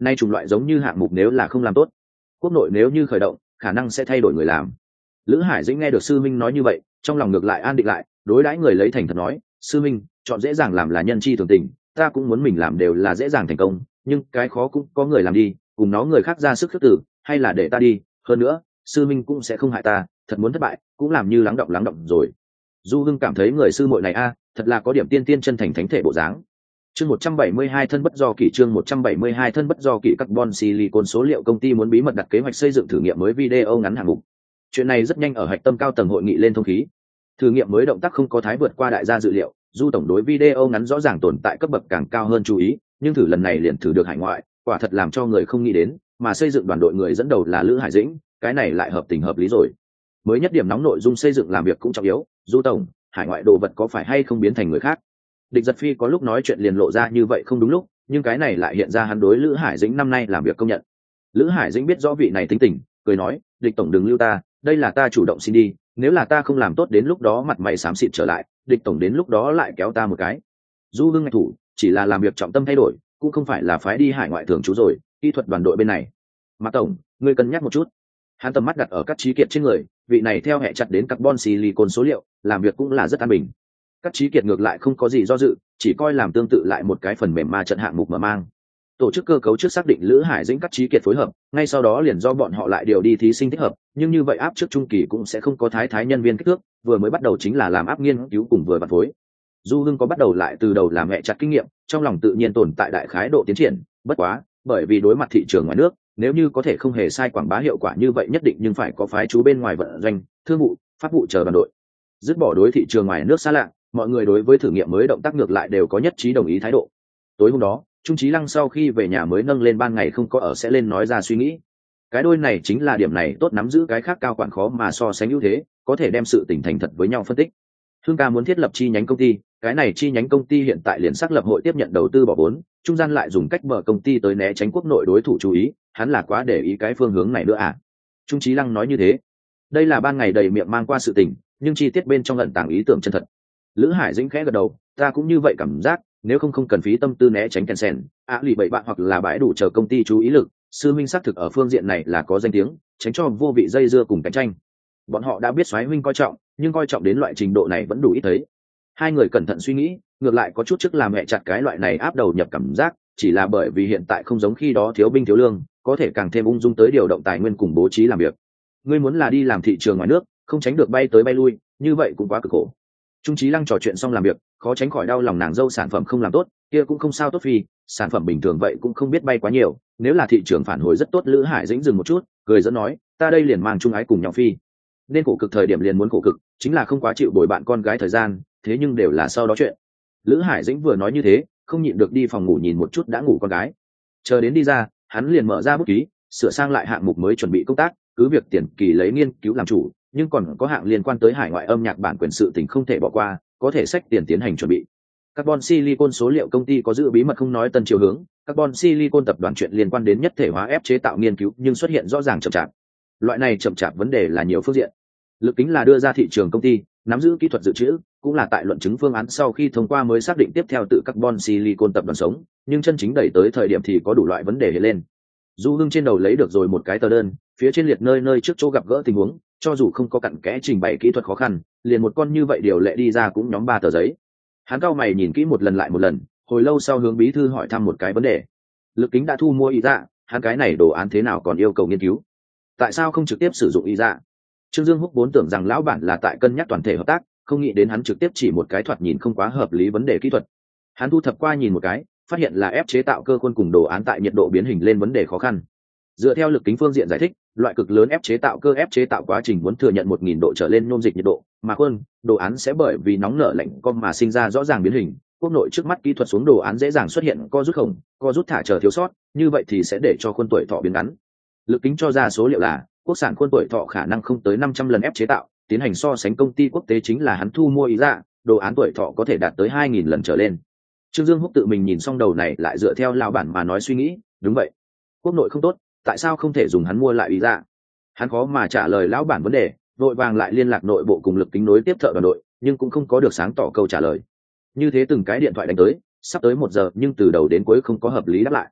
nay chủng loại giống như hạng mục nếu là không làm tốt, quốc nội nếu như khởi động khả năng sẽ thay đổi người làm. Lữ Hải Dĩnh nghe được sư minh nói như vậy, trong lòng ngược lại an định lại, đối đãi người lấy thành thật nói, sư minh chọn dễ dàng làm là nhân chi thường tình, ta cũng muốn mình làm đều là dễ dàng thành công, nhưng cái khó cũng có người làm đi, cùng nó người khác ra sức khước tử, hay là để ta đi, hơn nữa sư minh cũng sẽ không hại ta, thật muốn thất bại cũng làm như lắng động lắng động rồi. Du Hưng cảm thấy người sư muội này a thật là có điểm tiên tiên chân thành thánh thể bộ dáng. Chương một trăm bảy mươi hai thân bất do kỷ chương một trăm bảy mươi hai thân bất do kỷ Carbon Silicon số liệu công ty muốn bí mật đặt kế hoạch xây dựng thử nghiệm mới video ngắn hạng mục. Chuyện này rất nhanh ở hạch tâm cao tầng hội nghị lên thông khí. Thử nghiệm mới động tác không có thái vượt qua đại gia dự liệu, Du tổng đối video ngắn rõ ràng tồn tại cấp bậc càng cao hơn chú ý, nhưng thử lần này liền thử được hải ngoại, quả thật làm cho người không nghĩ đến, mà xây dựng đoàn đội người dẫn đầu là Lữ Hải Dĩnh, cái này lại hợp tình hợp lý rồi. Mới nhất điểm nóng nội dung xây dựng làm việc cũng trọng yếu, Du tổng, hải ngoại đồ vật có phải hay không biến thành người khác? Địch Giật Phi có lúc nói chuyện liền lộ ra như vậy không đúng lúc, nhưng cái này lại hiện ra hắn đối Lữ Hải Dĩnh năm nay làm việc công nhận. Lữ Hải Dĩnh biết rõ vị này tính tình, cười nói, Địch tổng đừng lưu ta, đây là ta chủ động xin đi, nếu là ta không làm tốt đến lúc đó mặt mày xám xịt trở lại, Địch tổng đến lúc đó lại kéo ta một cái. Du Hưng ngạch thủ, chỉ là làm việc trọng tâm thay đổi, cũng không phải là phái đi hải ngoại thường trú rồi, kỹ thuật đoàn đội bên này. Mạc tổng, ngươi cân nhắc một chút. Hắn tầm mắt đặt ở các trí kiệt trên người, vị này theo hệ chặt đến Carbon Silicon số liệu, làm việc cũng là rất an bình. Các trí kiệt ngược lại không có gì do dự, chỉ coi làm tương tự lại một cái phần mềm ma trận hạng mục mở mang. Tổ chức cơ cấu trước xác định Lữ Hải Dĩnh các trí kiệt phối hợp, ngay sau đó liền do bọn họ lại điều đi thí sinh thích hợp, nhưng như vậy áp trước trung kỳ cũng sẽ không có thái thái nhân viên kích thước, vừa mới bắt đầu chính là làm áp nghiên cứu cùng vừa bắt phối. Du Hưng có bắt đầu lại từ đầu làm hệ chặt kinh nghiệm, trong lòng tự nhiên tồn tại đại khái độ tiến triển, bất quá, bởi vì đối mặt thị trường ngoài nước, nếu như có thể không hề sai quảng bá hiệu quả như vậy nhất định nhưng phải có phái chú bên ngoài vận doanh, thương vụ, pháp vụ chờ đoàn đội. Dứt bỏ đối thị trường ngoài nước xa lạ, mọi người đối với thử nghiệm mới động tác ngược lại đều có nhất trí đồng ý thái độ. Tối hôm đó, Trung Chí Lăng sau khi về nhà mới nâng lên ban ngày không có ở sẽ lên nói ra suy nghĩ. Cái đôi này chính là điểm này tốt nắm giữ cái khác cao quản khó mà so sánh ưu thế, có thể đem sự tình thành thật với nhau phân tích. Hương ca muốn thiết lập chi nhánh công ty, cái này chi nhánh công ty hiện tại liền xác lập hội tiếp nhận đầu tư bỏ vốn, trung gian lại dùng cách mở công ty tới né tránh quốc nội đối thủ chú ý, hắn là quá để ý cái phương hướng này nữa à? Trung Chí Lăng nói như thế. Đây là ban ngày đầy miệng mang qua sự tình, nhưng chi tiết bên trong ẩn tàng ý tưởng chân thật. Lữ Hải Dĩnh khẽ gật đầu, ta cũng như vậy cảm giác, nếu không không cần phí tâm tư né tránh Tencent, á lì bảy bạn hoặc là bãi đủ chờ công ty chú ý lực, sư minh xác thực ở phương diện này là có danh tiếng, tránh cho vô vị dây dưa cùng cạnh tranh. Bọn họ đã biết soái huynh coi trọng, nhưng coi trọng đến loại trình độ này vẫn đủ ít thấy. Hai người cẩn thận suy nghĩ, ngược lại có chút trước làm mẹ chặt cái loại này áp đầu nhập cảm giác, chỉ là bởi vì hiện tại không giống khi đó thiếu binh thiếu lương, có thể càng thêm ung dung tới điều động tài nguyên cùng bố trí làm việc. Ngươi muốn là đi làm thị trường ngoài nước, không tránh được bay tới bay lui, như vậy cũng quá cực khổ. Trung Chí Lăng trò chuyện xong làm việc, khó tránh khỏi đau lòng nàng dâu sản phẩm không làm tốt, kia cũng không sao tốt phi, sản phẩm bình thường vậy cũng không biết bay quá nhiều, nếu là thị trường phản hồi rất tốt. Lữ Hải Dĩnh dừng một chút, cười dẫn nói, ta đây liền mang chung ái cùng nhau phi. Nên khổ cực thời điểm liền muốn khổ cực, chính là không quá chịu bồi bạn con gái thời gian, thế nhưng đều là sau đó chuyện. Lữ Hải Dĩnh vừa nói như thế, không nhịn được đi phòng ngủ nhìn một chút đã ngủ con gái. Chờ đến đi ra, hắn liền mở ra bút ký, sửa sang lại hạng mục mới chuẩn bị công tác, cứ việc tiền kỳ lấy nghiên cứu làm chủ, nhưng còn có hạng liên quan tới hải ngoại âm nhạc bản quyền sự tình không thể bỏ qua, có thể sách tiền tiến hành chuẩn bị. Carbon Silicon số liệu công ty có giữ bí mật không nói tân chiều hướng, Carbon Silicon tập đoàn chuyện liên quan đến nhất thể hóa ép chế tạo nghiên cứu nhưng xuất hiện rõ ràng chậm chạp. Loại này chậm chạp vấn đề là nhiều phương diện. Lực tính là đưa ra thị trường công ty, nắm giữ kỹ thuật dự trữ, cũng là tại luận chứng phương án sau khi thông qua mới xác định tiếp theo tự Carbon Silicon tập đoàn sống, nhưng chân chính đẩy tới thời điểm thì có đủ loại vấn đề hiện lên. Du Hưng trên đầu lấy được rồi một cái tờ đơn, phía trên liệt nơi nơi trước chỗ gặp gỡ tình huống, cho dù không có cặn kẽ trình bày kỹ thuật khó khăn, liền một con như vậy điều lệ đi ra cũng nhóm ba tờ giấy. Hắn cao mày nhìn kỹ một lần lại một lần, hồi lâu sau hướng bí thư hỏi thăm một cái vấn đề. Lực kính đã thu mua ý dạ, hắn cái này đồ án thế nào còn yêu cầu nghiên cứu? Tại sao không trực tiếp sử dụng ý dạ? Trương Dương Húc vốn tưởng rằng lão bản là tại cân nhắc toàn thể hợp tác, không nghĩ đến hắn trực tiếp chỉ một cái thoạt nhìn không quá hợp lý vấn đề kỹ thuật. Hắn thu thập qua nhìn một cái, phát hiện là ép chế tạo cơ khuôn cùng đồ án tại nhiệt độ biến hình lên vấn đề khó khăn. Dựa theo lực kính phương diện giải thích, loại cực lớn ép chế tạo cơ ép chế tạo quá trình muốn thừa nhận một nghìn độ trở lên nhôm dịch nhiệt độ, mà khuôn, đồ án sẽ bởi vì nóng nở lạnh com mà sinh ra rõ ràng biến hình. Quốc nội trước mắt kỹ thuật xuống đồ án dễ dàng xuất hiện co rút khổng, co rút thả chờ thiếu sót, như vậy thì sẽ để cho khuôn tuổi thọ biến ngắn. Lực kính cho ra số liệu là quốc sản khuôn tuổi thọ khả năng không tới năm trăm lần ép chế tạo, tiến hành so sánh công ty quốc tế chính là hắn thu mua ý dạ, đồ án tuổi thọ có thể đạt tới hai nghìn lần trở lên. Trương Dương Húc tự mình nhìn xong đầu này lại dựa theo lão bản mà nói suy nghĩ, đúng vậy, quốc nội không tốt, tại sao không thể dùng hắn mua lại ý dạ? Hắn khó mà trả lời lão bản vấn đề, vội vàng lại liên lạc nội bộ cùng lực kính nối tiếp thợ đoàn đội, nhưng cũng không có được sáng tỏ câu trả lời. Như thế từng cái điện thoại đánh tới, sắp tới một giờ nhưng từ đầu đến cuối không có hợp lý đáp lại.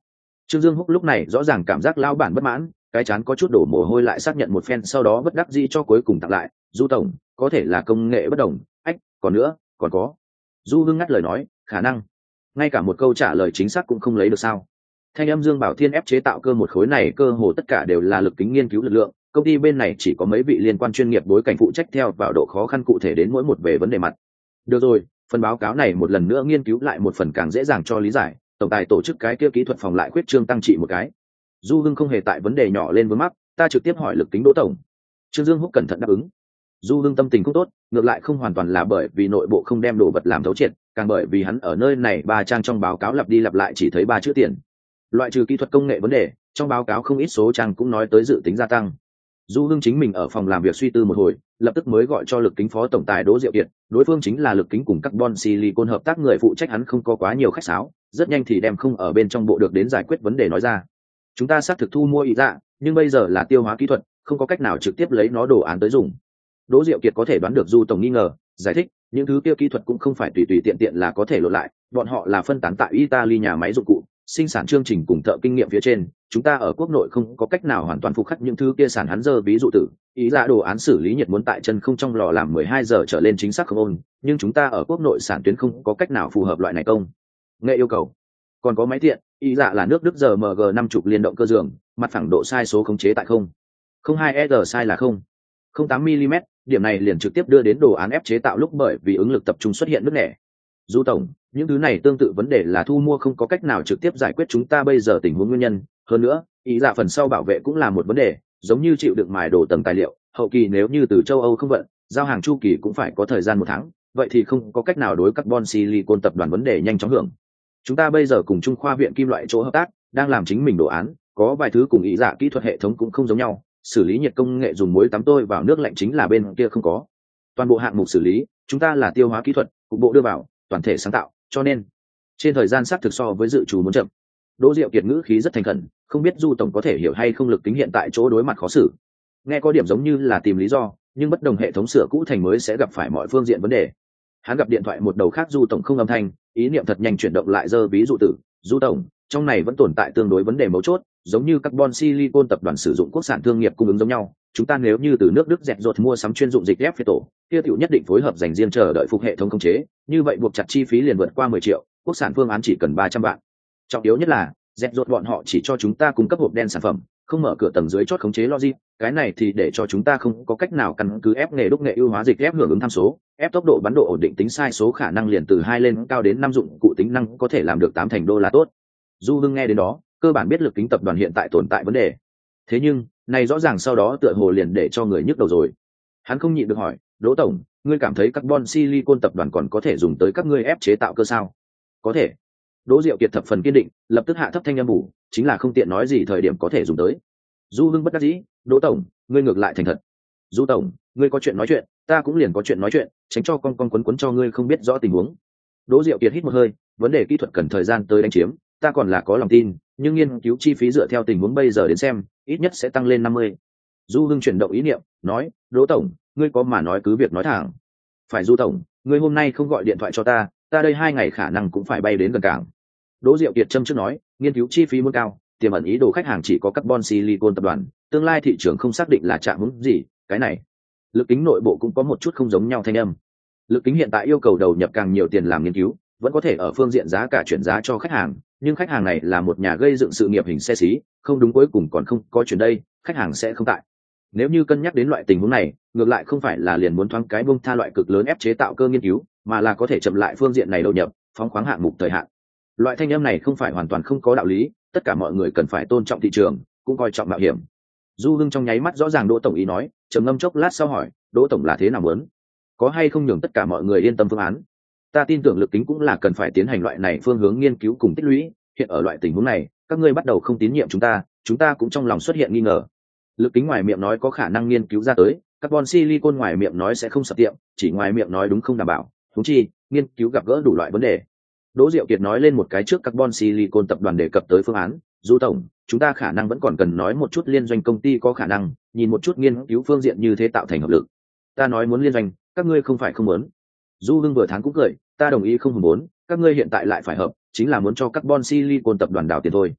Trương Dương Húc lúc này rõ ràng cảm giác lao bản bất mãn, cái chán có chút đổ mồ hôi lại xác nhận một phen, sau đó bất đắc dĩ cho cuối cùng tặng lại, Du tổng, có thể là công nghệ bất đồng, ách, còn nữa, còn có. Du Hưng ngắt lời nói, khả năng, ngay cả một câu trả lời chính xác cũng không lấy được sao? Thanh âm Dương Bảo Thiên ép chế tạo cơ một khối này cơ hồ tất cả đều là lực kính nghiên cứu lực lượng, công ty bên này chỉ có mấy vị liên quan chuyên nghiệp bối cảnh phụ trách theo vào độ khó khăn cụ thể đến mỗi một về vấn đề mặt. Được rồi, phần báo cáo này một lần nữa nghiên cứu lại một phần càng dễ dàng cho lý giải, tổng tài tổ chức cái kia kỹ thuật phòng lại khuyết trương tăng trị một cái. Du Hưng không hề tại vấn đề nhỏ lên vướng mắc, ta trực tiếp hỏi lực kính Đỗ tổng. Trương Dương Húc cẩn thận đáp ứng. Du Hưng tâm tình cũng tốt, ngược lại không hoàn toàn là bởi vì nội bộ không đem đồ vật làm thấu triệt, càng bởi vì hắn ở nơi này ba trang trong báo cáo lặp đi lặp lại chỉ thấy ba chữ tiền. Loại trừ kỹ thuật công nghệ vấn đề, trong báo cáo không ít số trang cũng nói tới dự tính gia tăng. Du Hưng chính mình ở phòng làm việc suy tư một hồi, lập tức mới gọi cho lực kính phó tổng tài Đỗ Diệu Kiệt, đối phương chính là lực kính cùng carbon silicon hợp tác người phụ trách, hắn không có quá nhiều khách sáo, rất nhanh thì đem không ở bên trong bộ được đến giải quyết vấn đề nói ra. Chúng ta xác thực thu mua ý dạ, nhưng bây giờ là tiêu hóa kỹ thuật, không có cách nào trực tiếp lấy nó đồ án tới dùng. Đỗ Diệu Kiệt có thể đoán được Du tổng nghi ngờ, giải thích, những thứ kia kỹ thuật cũng không phải tùy tùy tiện tiện là có thể lột lại, bọn họ là phân tán tại Italy nhà máy dụng cụ, sinh sản chương trình cùng thợ kinh nghiệm phía trên, chúng ta ở quốc nội không có cách nào hoàn toàn phục khắc những thứ kia sản hắn dơ ví dụ tử, ý ra đồ án xử lý nhiệt muốn tại chân không trong lò làm mười hai giờ trở lên chính xác không ôn, nhưng chúng ta ở quốc nội sản tuyến không có cách nào phù hợp loại này công nghệ yêu cầu. Còn có máy tiện, ý dạ là nước Đức giờ em giê năm mươi liên động cơ giường, mặt phẳng độ sai số khống chế tại không không hai R sai là không không tám mi-li-mét, điểm này liền trực tiếp đưa đến đồ án ép chế tạo lúc bởi vì ứng lực tập trung xuất hiện nứt nẻ. Du tổng, những thứ này tương tự vấn đề là thu mua không có cách nào trực tiếp giải quyết chúng ta bây giờ tình huống nguyên nhân, hơn nữa ý dạ phần sau bảo vệ cũng là một vấn đề, giống như chịu đựng mài đồ tầng tài liệu hậu kỳ nếu như từ châu Âu không vận giao hàng chu kỳ cũng phải có thời gian một tháng, vậy thì không có cách nào đối carbon silicon tập đoàn vấn đề nhanh chóng hưởng. Chúng ta bây giờ cùng Trung khoa viện kim loại chỗ hợp tác đang làm chính mình đồ án, có vài thứ cùng ý dạ kỹ thuật hệ thống cũng không giống nhau, xử lý nhiệt công nghệ dùng muối tắm tôi vào nước lạnh chính là bên kia không có. Toàn bộ hạng mục xử lý chúng ta là tiêu hóa kỹ thuật cục bộ đưa vào toàn thể sáng tạo, cho nên trên thời gian xác thực so với dự trù muốn chậm. Đỗ Diệu Kiệt ngữ khí rất thành khẩn, không biết Du tổng có thể hiểu hay không lực kính hiện tại chỗ đối mặt khó xử. Nghe có điểm giống như là tìm lý do, nhưng bất đồng hệ thống sửa cũ thành mới sẽ gặp phải mọi phương diện vấn đề. Hắn gặp điện thoại một đầu khác Du tổng không âm thanh, ý niệm thật nhanh chuyển động lại dơ ví dụ tử, Du tổng, trong này vẫn tồn tại tương đối vấn đề mấu chốt, giống như carbon silicon tập đoàn sử dụng quốc sản thương nghiệp cung ứng giống nhau, chúng ta nếu như từ nước Đức dẹt dột mua sắm chuyên dụng dịch ghép phế tổ, kia tiểu nhất định phối hợp dành riêng chờ đợi phục hệ thống khống chế, như vậy buộc chặt chi phí liền vượt qua mười triệu, quốc sản phương án chỉ cần ba trăm vạn. Trọng yếu nhất là dẹt dột bọn họ chỉ cho chúng ta cung cấp hộp đen sản phẩm, không mở cửa tầng dưới chốt khống chế logic, cái này thì để cho chúng ta không có cách nào căn cứ ép nghề đúc nghệ ưu hóa dịch ghép hưởng ứng tham số, ép tốc độ bắn độ ổn định tính sai số khả năng liền từ hai lên cao đến năm dụng cụ tính năng có thể làm được tám thành đô là tốt. Du Hưng nghe đến đó, cơ bản biết lực kính tập đoàn hiện tại tồn tại vấn đề. Thế nhưng, này rõ ràng sau đó tựa hồ liền để cho người nhức đầu rồi. Hắn không nhịn được hỏi, Đỗ tổng, ngươi cảm thấy carbon silicon tập đoàn còn có thể dùng tới các ngươi ép chế tạo cơ sao? Có thể. Đỗ Diệu Kiệt thập phần kiên định, lập tức hạ thấp thanh âm bù, chính là không tiện nói gì thời điểm có thể dùng tới. Du Hưng bất đắc dĩ, Đỗ tổng, ngươi ngược lại thành thật. Du tổng, ngươi có chuyện nói chuyện, ta cũng liền có chuyện nói chuyện, tránh cho con con quấn quấn cho ngươi không biết rõ tình huống. Đỗ Diệu Kiệt hít một hơi, vấn đề kỹ thuật cần thời gian tới đánh chiếm, ta còn là có lòng tin, nhưng nghiên cứu chi phí dựa theo tình huống bây giờ đến xem, ít nhất sẽ tăng lên năm mươi. Du Hưng chuyển động ý niệm, nói, Đỗ tổng, ngươi có mà nói cứ việc nói thẳng. Phải Du tổng, ngươi hôm nay không gọi điện thoại cho ta, ta đây hai ngày khả năng cũng phải bay đến gần cảng. Đỗ Diệu Kiệt châm trước nói, nghiên cứu chi phí muốn cao, tiềm ẩn ý đồ khách hàng chỉ có carbon silicon tập đoàn, tương lai thị trường không xác định là trạng huống gì, cái này. Lực kính nội bộ cũng có một chút không giống nhau thanh âm. Lực kính hiện tại yêu cầu đầu nhập càng nhiều tiền làm nghiên cứu, vẫn có thể ở phương diện giá cả chuyển giá cho khách hàng, nhưng khách hàng này là một nhà gây dựng sự nghiệp hình xe xí, không đúng cuối cùng còn không có chuyện đây, khách hàng sẽ không tại. Nếu như cân nhắc đến loại tình huống này, ngược lại không phải là liền muốn thoáng cái buông tha loại cực lớn ép chế tạo cơ nghiên cứu, mà là có thể chậm lại phương diện này đầu nhập, phóng khoáng hạng mục thời hạn. Loại thanh âm này không phải hoàn toàn không có đạo lý, tất cả mọi người cần phải tôn trọng thị trường, cũng coi trọng mạo hiểm. Du Hưng trong nháy mắt rõ ràng Đỗ tổng ý nói, trầm ngâm chốc lát sau hỏi, Đỗ tổng là thế nào muốn? Có hay không nhường tất cả mọi người yên tâm phương án? Ta tin tưởng lực kính cũng là cần phải tiến hành loại này phương hướng nghiên cứu cùng tích lũy, hiện ở loại tình huống này, các ngươi bắt đầu không tín nhiệm chúng ta, chúng ta cũng trong lòng xuất hiện nghi ngờ. Lực kính ngoài miệng nói có khả năng nghiên cứu ra tới, carbon silicon ngoài miệng nói sẽ không sập tiệm, chỉ ngoài miệng nói đúng không đảm bảo, huống chi, nghiên cứu gặp gỡ đủ loại vấn đề. Đỗ Diệu Kiệt nói lên một cái trước carbon silicon tập đoàn đề cập tới phương án, Du tổng, chúng ta khả năng vẫn còn cần nói một chút liên doanh công ty có khả năng, nhìn một chút nghiên cứu phương diện như thế tạo thành hợp lực. Ta nói muốn liên doanh, các ngươi không phải không muốn. Du Hưng vừa tháng cũng cười, ta đồng ý không muốn, các ngươi hiện tại lại phải hợp, chính là muốn cho carbon silicon tập đoàn đào tiền thôi.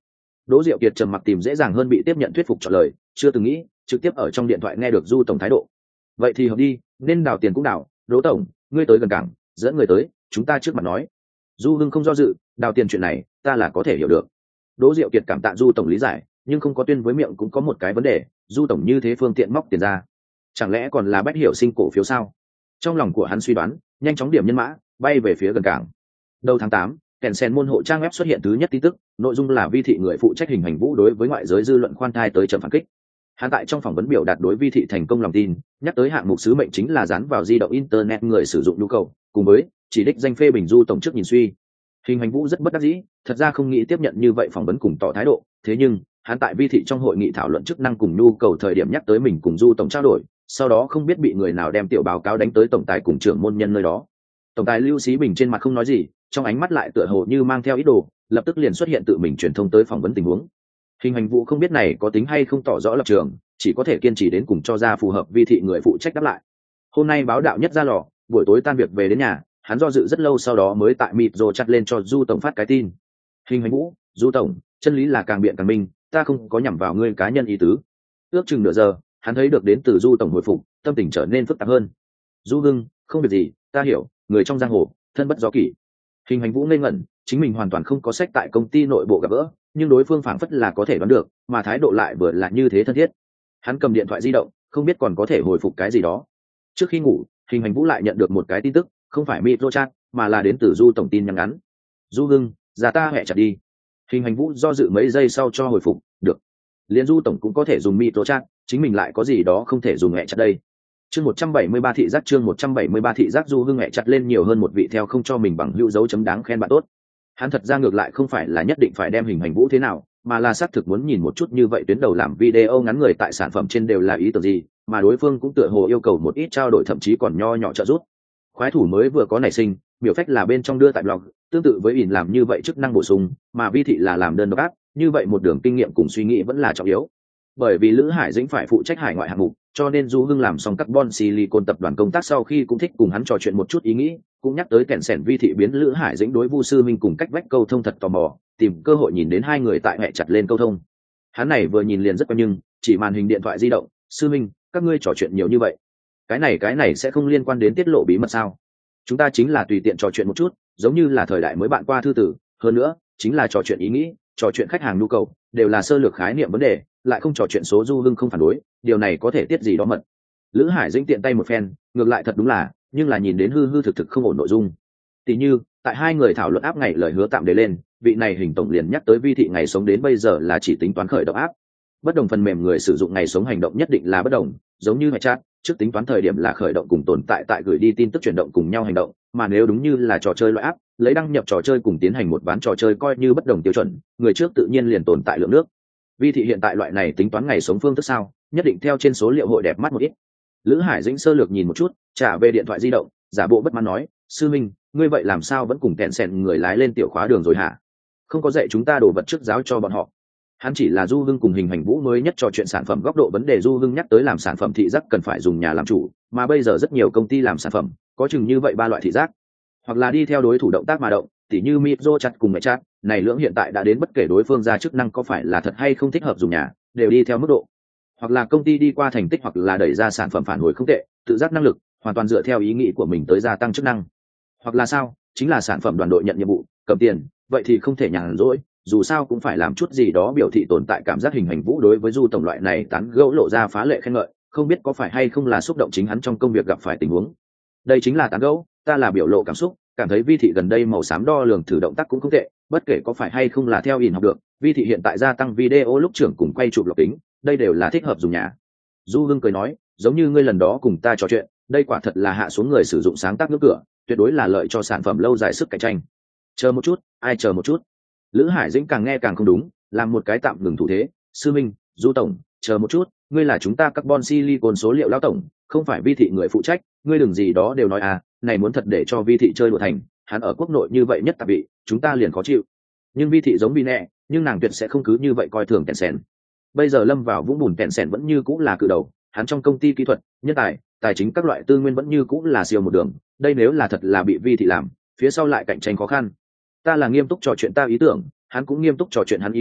Đỗ Diệu Kiệt trầm mặc tìm dễ dàng hơn bị tiếp nhận thuyết phục trả lời, chưa từng nghĩ trực tiếp ở trong điện thoại nghe được Du tổng thái độ. Vậy thì hợp đi, nên đào tiền cũng đào, Đỗ tổng, ngươi tới gần cảng, dẫn người tới, chúng ta trước mặt nói. Du Hưng không do dự, đào tiền chuyện này, ta là có thể hiểu được. Đỗ Diệu Kiệt cảm tạ Du tổng lý giải, nhưng không có tuyên với miệng cũng có một cái vấn đề, Du tổng như thế phương tiện móc tiền ra, chẳng lẽ còn là Bách Hiểu Sinh cổ phiếu sao? Trong lòng của hắn suy đoán, nhanh chóng điểm nhân mã, bay về phía gần cảng. Đầu tháng tám, kèn sen môn hộ trang web xuất hiện thứ nhất tin tức, nội dung là Vi thị người phụ trách hình hành vũ đối với ngoại giới dư luận khoan thai tới chậm phản kích. Hắn tại trong phỏng vấn biểu đạt đối Vi thị thành công lòng tin, nhắc tới hạng mục sứ mệnh chính là dán vào di động internet người sử dụng nhu cầu, cùng với chỉ đích danh phê bình Du tổng trước nhìn suy. Hình hành vũ rất bất đắc dĩ, thật ra không nghĩ tiếp nhận như vậy phỏng vấn cùng tỏ thái độ, thế nhưng hắn tại Vi thị trong hội nghị thảo luận chức năng cùng nhu cầu thời điểm nhắc tới mình cùng Du tổng trao đổi, sau đó không biết bị người nào đem tiểu báo cáo đánh tới tổng tài cùng trưởng môn nhân nơi đó. Tổng tài Lưu Xí Bình trên mặt không nói gì, trong ánh mắt lại tựa hồ như mang theo ý đồ, lập tức liền xuất hiện tự mình truyền thông tới phỏng vấn tình huống. Hình hành vụ không biết này có tính hay không tỏ rõ lập trường, chỉ có thể kiên trì đến cùng cho ra phù hợp Vi thị người phụ trách đáp lại. Hôm nay báo đạo nhất ra lò, buổi tối tan việc về đến nhà, hắn do dự rất lâu sau đó mới tại mịt rồi chặt lên cho Du tổng phát cái tin. Hình hành vũ, Du tổng, chân lý là càng biện càng minh, ta không có nhằm vào ngươi cá nhân ý tứ. Ước chừng nửa giờ, hắn thấy được đến từ Du tổng hồi phục, tâm tình trở nên phức tạp hơn. Du Hưng, không việc gì, ta hiểu, người trong giang hồ, thân bất do kỷ. Hình hành vũ ngây ngẩn, chính mình hoàn toàn không có sách tại công ty nội bộ gặp gỡ, nhưng đối phương phảng phất là có thể đoán được, mà thái độ lại vừa là như thế thân thiết. Hắn cầm điện thoại di động, không biết còn có thể hồi phục cái gì đó. Trước khi ngủ, hình hành vũ lại nhận được một cái tin tức, không phải micro chat, mà là đến từ Du tổng tin nhắn ngắn. Du Hưng, ra ta hẹ chặt đi. Hình hành vũ do dự mấy giây sau cho hồi phục, được. Liên Du tổng cũng có thể dùng micro chat, chính mình lại có gì đó không thể dùng hẹ chặt đây. Chương một trăm bảy mươi ba thị giác chương một trăm bảy mươi ba thị giác Du Hưng hẹ chặt lên nhiều hơn một vị theo không cho mình bằng hữu dấu chấm đáng khen bạn tốt. Hắn thật ra ngược lại không phải là nhất định phải đem hình hành vũ thế nào, mà là xác thực muốn nhìn một chút như vậy tuyến đầu làm video ngắn người tại sản phẩm trên đều là ý tưởng gì, mà đối phương cũng tựa hồ yêu cầu một ít trao đổi thậm chí còn nho nhỏ trợ giúp. Khoái thủ mới vừa có nảy sinh, biểu phách là bên trong đưa tại blog, tương tự với ỉn làm như vậy chức năng bổ sung, mà Vi thị là làm đơn độc áp, như vậy một đường kinh nghiệm cùng suy nghĩ vẫn là trọng yếu. Bởi vì Lữ Hải Dĩnh phải phụ trách hải ngoại hạng mục, cho nên Du Hưng làm xong carbon silicon tập đoàn công tác sau khi cũng thích cùng hắn trò chuyện một chút ý nghĩ, cũng nhắc tới kèn sẻn Vi thị biến Lữ Hải Dĩnh đối Vu Sư Minh cùng cách vách câu thông thật tò mò, tìm cơ hội nhìn đến hai người tại mẹ chặt lên câu thông. Hắn này vừa nhìn liền rất quen nhưng chỉ màn hình điện thoại di động, Sư Minh, các ngươi trò chuyện nhiều như vậy, cái này cái này sẽ không liên quan đến tiết lộ bí mật sao? Chúng ta chính là tùy tiện trò chuyện một chút, giống như là thời đại mới bạn qua thư tử, hơn nữa chính là trò chuyện ý nghĩ, trò chuyện khách hàng nhu cầu, đều là sơ lược khái niệm vấn đề, lại không trò chuyện số. Du Hưng không phản đối, điều này có thể tiết gì đó mật. Lữ Hải Dĩnh tiện tay một phen, ngược lại thật đúng là, nhưng là nhìn đến hư hư thực thực không ổn nội dung. Tỷ như tại hai người thảo luận áp ngày lời hứa tạm đề lên, vị này hình tổng liền nhắc tới Vi thị ngày sống đến bây giờ là chỉ tính toán khởi động áp, bất đồng phần mềm người sử dụng ngày sống hành động nhất định là bất đồng, giống như chat trước tính toán thời điểm là khởi động cùng tồn tại tại gửi đi tin tức chuyển động cùng nhau hành động, mà nếu đúng như là trò chơi loại áp, lấy đăng nhập trò chơi cùng tiến hành một ván trò chơi coi như bất đồng tiêu chuẩn, người trước tự nhiên liền tồn tại lượng nước. Vi thị hiện tại loại này tính toán ngày sống phương thức sao, nhất định theo trên số liệu hội đẹp mắt một ít. Lữ Hải Dĩnh sơ lược nhìn một chút, trả về điện thoại di động, giả bộ bất mãn nói, Sư Minh, ngươi vậy làm sao vẫn cùng kẹn sẹn người lái lên tiểu khóa đường rồi hả? Không có dạy chúng ta đồ vật trước giáo cho bọn họ. Hắn chỉ là Du Hưng cùng hình hành vũ mới nhất trò chuyện sản phẩm góc độ vấn đề. Du Hưng nhắc tới làm sản phẩm thị giác cần phải dùng nhà làm chủ, mà bây giờ rất nhiều công ty làm sản phẩm có chừng như vậy ba loại thị giác, hoặc là đi theo đối thủ động tác mà động, tỉ như micro chat cùng mẹ chat này lưỡng hiện tại đã đến bất kể đối phương ra chức năng có phải là thật hay không thích hợp dùng nhà, đều đi theo mức độ, hoặc là công ty đi qua thành tích hoặc là đẩy ra sản phẩm phản hồi không tệ, tự giác năng lực hoàn toàn dựa theo ý nghĩ của mình tới gia tăng chức năng, hoặc là sao chính là sản phẩm đoàn đội nhận nhiệm vụ cầm tiền, vậy thì không thể nhàn rỗi, dù sao cũng phải làm chút gì đó biểu thị tồn tại cảm giác. Hình hành vũ đối với Du tổng loại này tán gẫu lộ ra phá lệ khen ngợi, không biết có phải hay không là xúc động chính hắn trong công việc gặp phải tình huống. Đây chính là tán gẫu, ta là biểu lộ cảm xúc, cảm thấy Vi thị gần đây màu xám đo lường thử động tác cũng không tệ, bất kể có phải hay không là theo ỉn học được, Vi thị hiện tại gia tăng video lúc trưởng cùng quay chụp lọc tính, đây đều là thích hợp dùng nhà. Du Hưng cười nói, giống như ngươi lần đó cùng ta trò chuyện, đây quả thật là hạ xuống người sử dụng sáng tác nước cửa, tuyệt đối là lợi cho sản phẩm lâu dài sức cạnh tranh. Chờ một chút, ai chờ một chút? Lữ Hải Dĩnh càng nghe càng không đúng, làm một cái tạm ngừng thủ thế. Sư Minh, Du tổng, chờ một chút, ngươi là chúng ta carbon silicon số liệu lão tổng, không phải Vi thị người phụ trách, ngươi đừng gì đó đều nói à, này muốn thật để cho Vi thị chơi đùa thành, hắn ở quốc nội như vậy nhất tạp vị, chúng ta liền khó chịu. Nhưng Vi thị giống Vi nè, nhưng nàng tuyệt sẽ không cứ như vậy coi thường kẹn sèn. Bây giờ lâm vào vũng bùn kẹn sèn vẫn như cũng là cự đầu, hắn trong công ty kỹ thuật, nhân tài, tài chính các loại tư nguyên vẫn như cũng là siêu một đường, đây nếu là thật là bị Vi thị làm, phía sau lại cạnh tranh khó khăn. Ta là nghiêm túc trò chuyện ta ý tưởng, hắn cũng nghiêm túc trò chuyện hắn ý tưởng,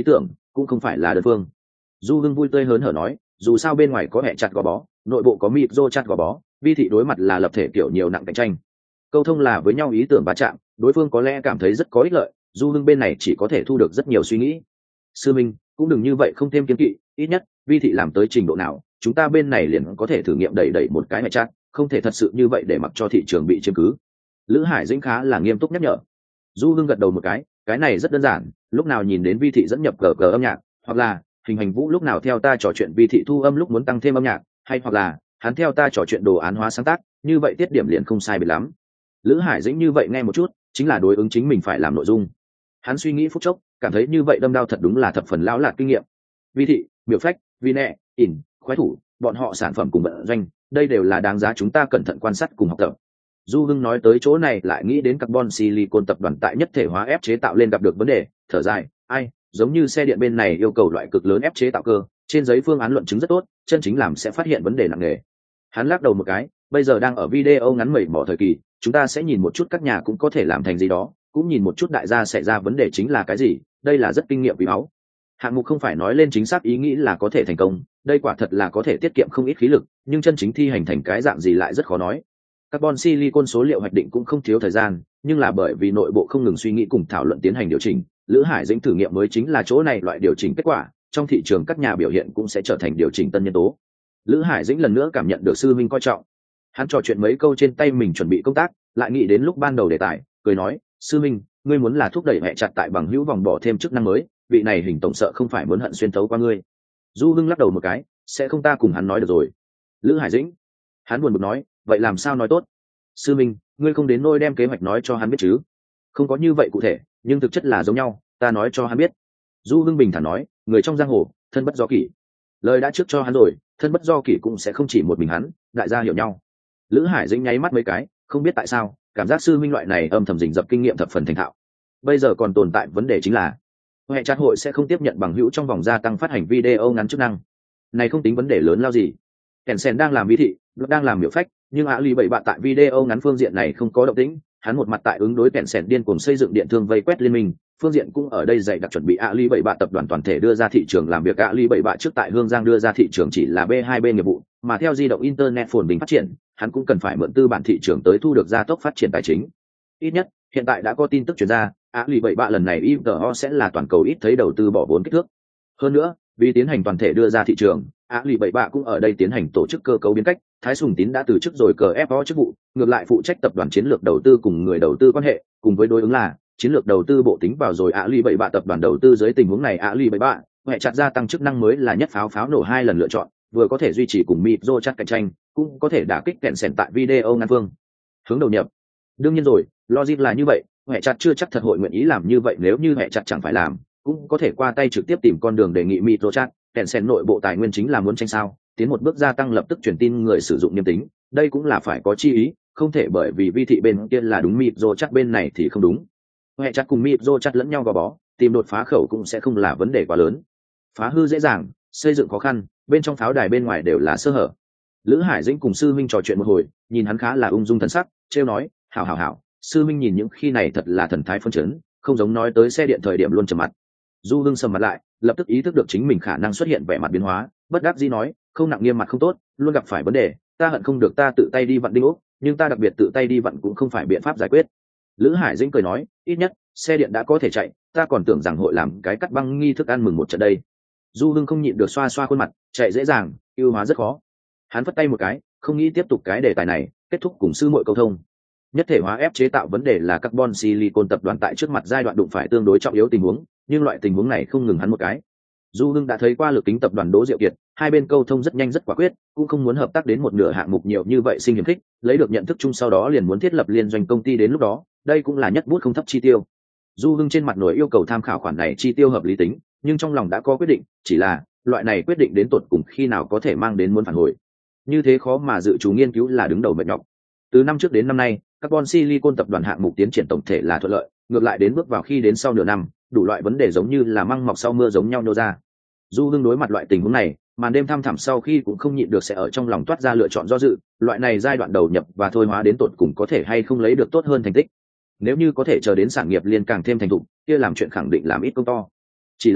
cũng không phải là đơn phương. Du Hưng vui tươi hớn hở nói, dù sao bên ngoài có hệ chặt gò bó, nội bộ có mịp rô chặt gò bó, vi thị đối mặt là lập thể kiểu nhiều nặng cạnh tranh, câu thông là với nhau ý tưởng va chạm, đối phương có lẽ cảm thấy rất có ích lợi, Du Hưng bên này chỉ có thể thu được rất nhiều suy nghĩ. Sư minh cũng đừng như vậy, không thêm kiến kỵ, ít nhất vi thị làm tới trình độ nào, chúng ta bên này liền có thể thử nghiệm đẩy đẩy một cái hệ chặt, không thể thật sự như vậy để mặc cho thị trường bị chiếm cứ. Lữ Hải Dĩnh khá là nghiêm túc nhắc nhở. Du Hưng gật đầu một cái, cái này rất đơn giản, lúc nào nhìn đến vi thị dẫn nhập cờ cờ âm nhạc, hoặc là hình hành vũ lúc nào theo ta trò chuyện vi thị thu âm lúc muốn tăng thêm âm nhạc, hay hoặc là hắn theo ta trò chuyện đồ án hóa sáng tác, như vậy tiết điểm liền không sai biệt lắm. Lữ Hải Dĩnh như vậy nghe một chút, chính là đối ứng chính mình phải làm nội dung. Hắn suy nghĩ phút chốc, cảm thấy như vậy đâm đao thật đúng là thập phần lão lạc kinh nghiệm. Vi thị, miểu phách, vi nẹ, ỉn, khoái thủ, bọn họ sản phẩm cùng vận doanh, đây đều là đáng giá chúng ta cẩn thận quan sát cùng học tập. Du Hưng nói tới chỗ này lại nghĩ đến carbon silicon tập đoàn tại nhất thể hóa ép chế tạo lên gặp được vấn đề, thở dài, ai, giống như xe điện bên này yêu cầu loại cực lớn ép chế tạo cơ, trên giấy phương án luận chứng rất tốt, chân chính làm sẽ phát hiện vấn đề nặng nề. Hắn lắc đầu một cái, bây giờ đang ở video ngắn mẩy mỏ thời kỳ, chúng ta sẽ nhìn một chút các nhà cũng có thể làm thành gì đó, cũng nhìn một chút đại gia sẽ ra vấn đề chính là cái gì, đây là rất kinh nghiệm quý báu. Hạng mục không phải nói lên chính xác ý nghĩ là có thể thành công, đây quả thật là có thể tiết kiệm không ít khí lực, nhưng chân chính thi hành thành cái dạng gì lại rất khó nói. Carbon silicon số liệu hoạch định cũng không thiếu thời gian, nhưng là bởi vì nội bộ không ngừng suy nghĩ cùng thảo luận tiến hành điều chỉnh, Lữ Hải Dĩnh thử nghiệm mới chính là chỗ này loại điều chỉnh kết quả, trong thị trường các nhà biểu hiện cũng sẽ trở thành điều chỉnh tân nhân tố. Lữ Hải Dĩnh lần nữa cảm nhận được sư minh coi trọng. Hắn trò chuyện mấy câu trên tay mình chuẩn bị công tác, lại nghĩ đến lúc ban đầu đề tài, cười nói, sư minh, ngươi muốn là thúc đẩy mẹ chặt tại bằng hữu vòng bỏ thêm chức năng mới, vị này hình tổng sợ không phải muốn hận xuyên thấu qua ngươi. Du Hưng lắc đầu một cái, sẽ không, ta cùng hắn nói được rồi. Lữ Hải Dĩnh, hắn buồn bực nói, vậy làm sao nói tốt? Sư minh, ngươi không đến nôi đem kế hoạch nói cho hắn biết chứ? Không có như vậy cụ thể, nhưng thực chất là giống nhau, ta nói cho hắn biết. Du Hưng bình thản nói, người trong giang hồ, thân bất do kỷ. Lời đã trước cho hắn rồi, thân bất do kỷ cũng sẽ không chỉ một mình hắn, đại gia hiểu nhau. Lữ Hải Dĩnh nháy mắt mấy cái, không biết tại sao, cảm giác sư minh loại này âm thầm rình rập kinh nghiệm thập phần thành thạo. Bây giờ còn tồn tại vấn đề chính là, hệ chat hội sẽ không tiếp nhận bằng hữu trong vòng gia tăng phát hành video ngắn chức năng. Này không tính vấn đề lớn lao gì. Tencent đang làm vi thị, đang làm miểu phách, nhưng Ali bảy bạn tại video ngắn phương diện này không có động tĩnh, hắn một mặt tại ứng đối Tencent điên cuồng xây dựng điện thương vây quét liên minh, phương diện cũng ở đây dạy đặc chuẩn bị Ali bảy bạn tập đoàn toàn thể đưa ra thị trường làm việc. Ali bảy bạn trước tại Hương Giang đưa ra thị trường chỉ là B hai B nghiệp vụ, mà theo di động internet phồn bình phát triển, hắn cũng cần phải mượn tư bản thị trường tới thu được gia tốc phát triển tài chính. Ít nhất, hiện tại đã có tin tức truyền ra, Ali bảy bạn lần này i tê o sẽ là toàn cầu ít thấy đầu tư bỏ vốn kích thước. Hơn nữa, vì tiến hành toàn thể đưa ra thị trường, Ali bảy bạn cũng ở đây tiến hành tổ chức cơ cấu biến cách, Thái Sùng Tín đã từ chức rồi cờ ép o chức vụ, ngược lại phụ trách tập đoàn chiến lược đầu tư cùng người đầu tư quan hệ, cùng với đối ứng là chiến lược đầu tư bộ tính vào rồi Ali bảy bạn tập đoàn đầu tư. Dưới tình huống này Ali bảy bạn hệ chặt gia tăng chức năng mới là nhất pháo pháo nổ hai lần lựa chọn, vừa có thể duy trì cùng Micro chat cạnh tranh, cũng có thể đả kích kẹn sèn tại video ngắn phương hướng đầu nhập. Đương nhiên rồi, logic là như vậy, hệ chặt chưa chắc thật hội nguyện ý làm như vậy, nếu như hệ chặt chẳng phải làm, cũng có thể qua tay trực tiếp tìm con đường đề nghị Micro chat, kẹn sèn nội bộ tài nguyên chính là muốn tranh sao, tiến một bước gia tăng lập tức truyền tin người sử dụng niềm tính, đây cũng là phải có chi ý, không thể bởi vì vi thị bên kia là đúng Micro chat bên này thì không đúng. Hệ chặt cùng Micro chat lẫn nhau gò bó, tìm đột phá khẩu cũng sẽ không là vấn đề quá lớn. Phá hư dễ dàng, xây dựng khó khăn, bên trong pháo đài bên ngoài đều là sơ hở. Lữ Hải Dĩnh cùng sư minh trò chuyện một hồi, nhìn hắn khá là ung dung thần sắc, trêu nói, hảo hảo hảo, sư minh nhìn những khi này thật là thần thái phân chấn, không giống nói tới xe điện thời điểm luôn trầm mặt. Du Hưng sầm mặt lại, lập tức ý thức được chính mình khả năng xuất hiện vẻ mặt biến hóa, bất đắc dĩ nói, không nặng nghiêm mặt không tốt, luôn gặp phải vấn đề, ta hận không được ta tự tay đi vặn đinh ốc, nhưng ta đặc biệt tự tay đi vặn cũng không phải biện pháp giải quyết. Lữ Hải Dĩnh cười nói, ít nhất xe điện đã có thể chạy, ta còn tưởng rằng hội làm cái cắt băng nghi thức ăn mừng một trận đây. Du Hưng không nhịn được xoa xoa khuôn mặt, chạy dễ dàng, ưu hóa rất khó. Hắn phất tay một cái, không nghĩ tiếp tục cái đề tài này, kết thúc cùng sư muội câu thông. Nhất thể hóa ép chế tạo vấn đề là carbon silicon tập đoàn tại trước mặt giai đoạn đụng phải tương đối trọng yếu tình huống, nhưng loại tình huống này không ngừng hắn một cái. Du Hưng đã thấy qua lực kính tập đoàn Đỗ Diệu Kiệt, hai bên câu thông rất nhanh rất quả quyết, cũng không muốn hợp tác đến một nửa hạng mục nhiều như vậy sinh hiểm khích, lấy được nhận thức chung sau đó liền muốn thiết lập liên doanh công ty đến lúc đó, đây cũng là nhất bút không thấp chi tiêu. Du Hưng trên mặt nổi yêu cầu tham khảo khoản này chi tiêu hợp lý tính, nhưng trong lòng đã có quyết định, chỉ là loại này quyết định đến tột cùng khi nào có thể mang đến muốn phản hồi. Như thế khó mà dự trù nghiên cứu là đứng đầu mệt nhọc. Từ năm trước đến năm nay, carbon silicon tập đoàn hạng mục tiến triển tổng thể là thuận lợi, ngược lại đến bước vào khi đến sau nửa năm, đủ loại vấn đề giống như là măng mọc sau mưa giống nhau nô ra. Du Hưng đối mặt loại tình huống này, màn đêm thăm thẳm sau khi cũng không nhịn được sẽ ở trong lòng toát ra lựa chọn do dự, loại này giai đoạn đầu nhập và thôi hóa đến tột cùng có thể hay không lấy được tốt hơn thành tích. Nếu như có thể chờ đến sản nghiệp liên càng thêm thành thục, kia làm chuyện khẳng định làm ít công to. Chỉ là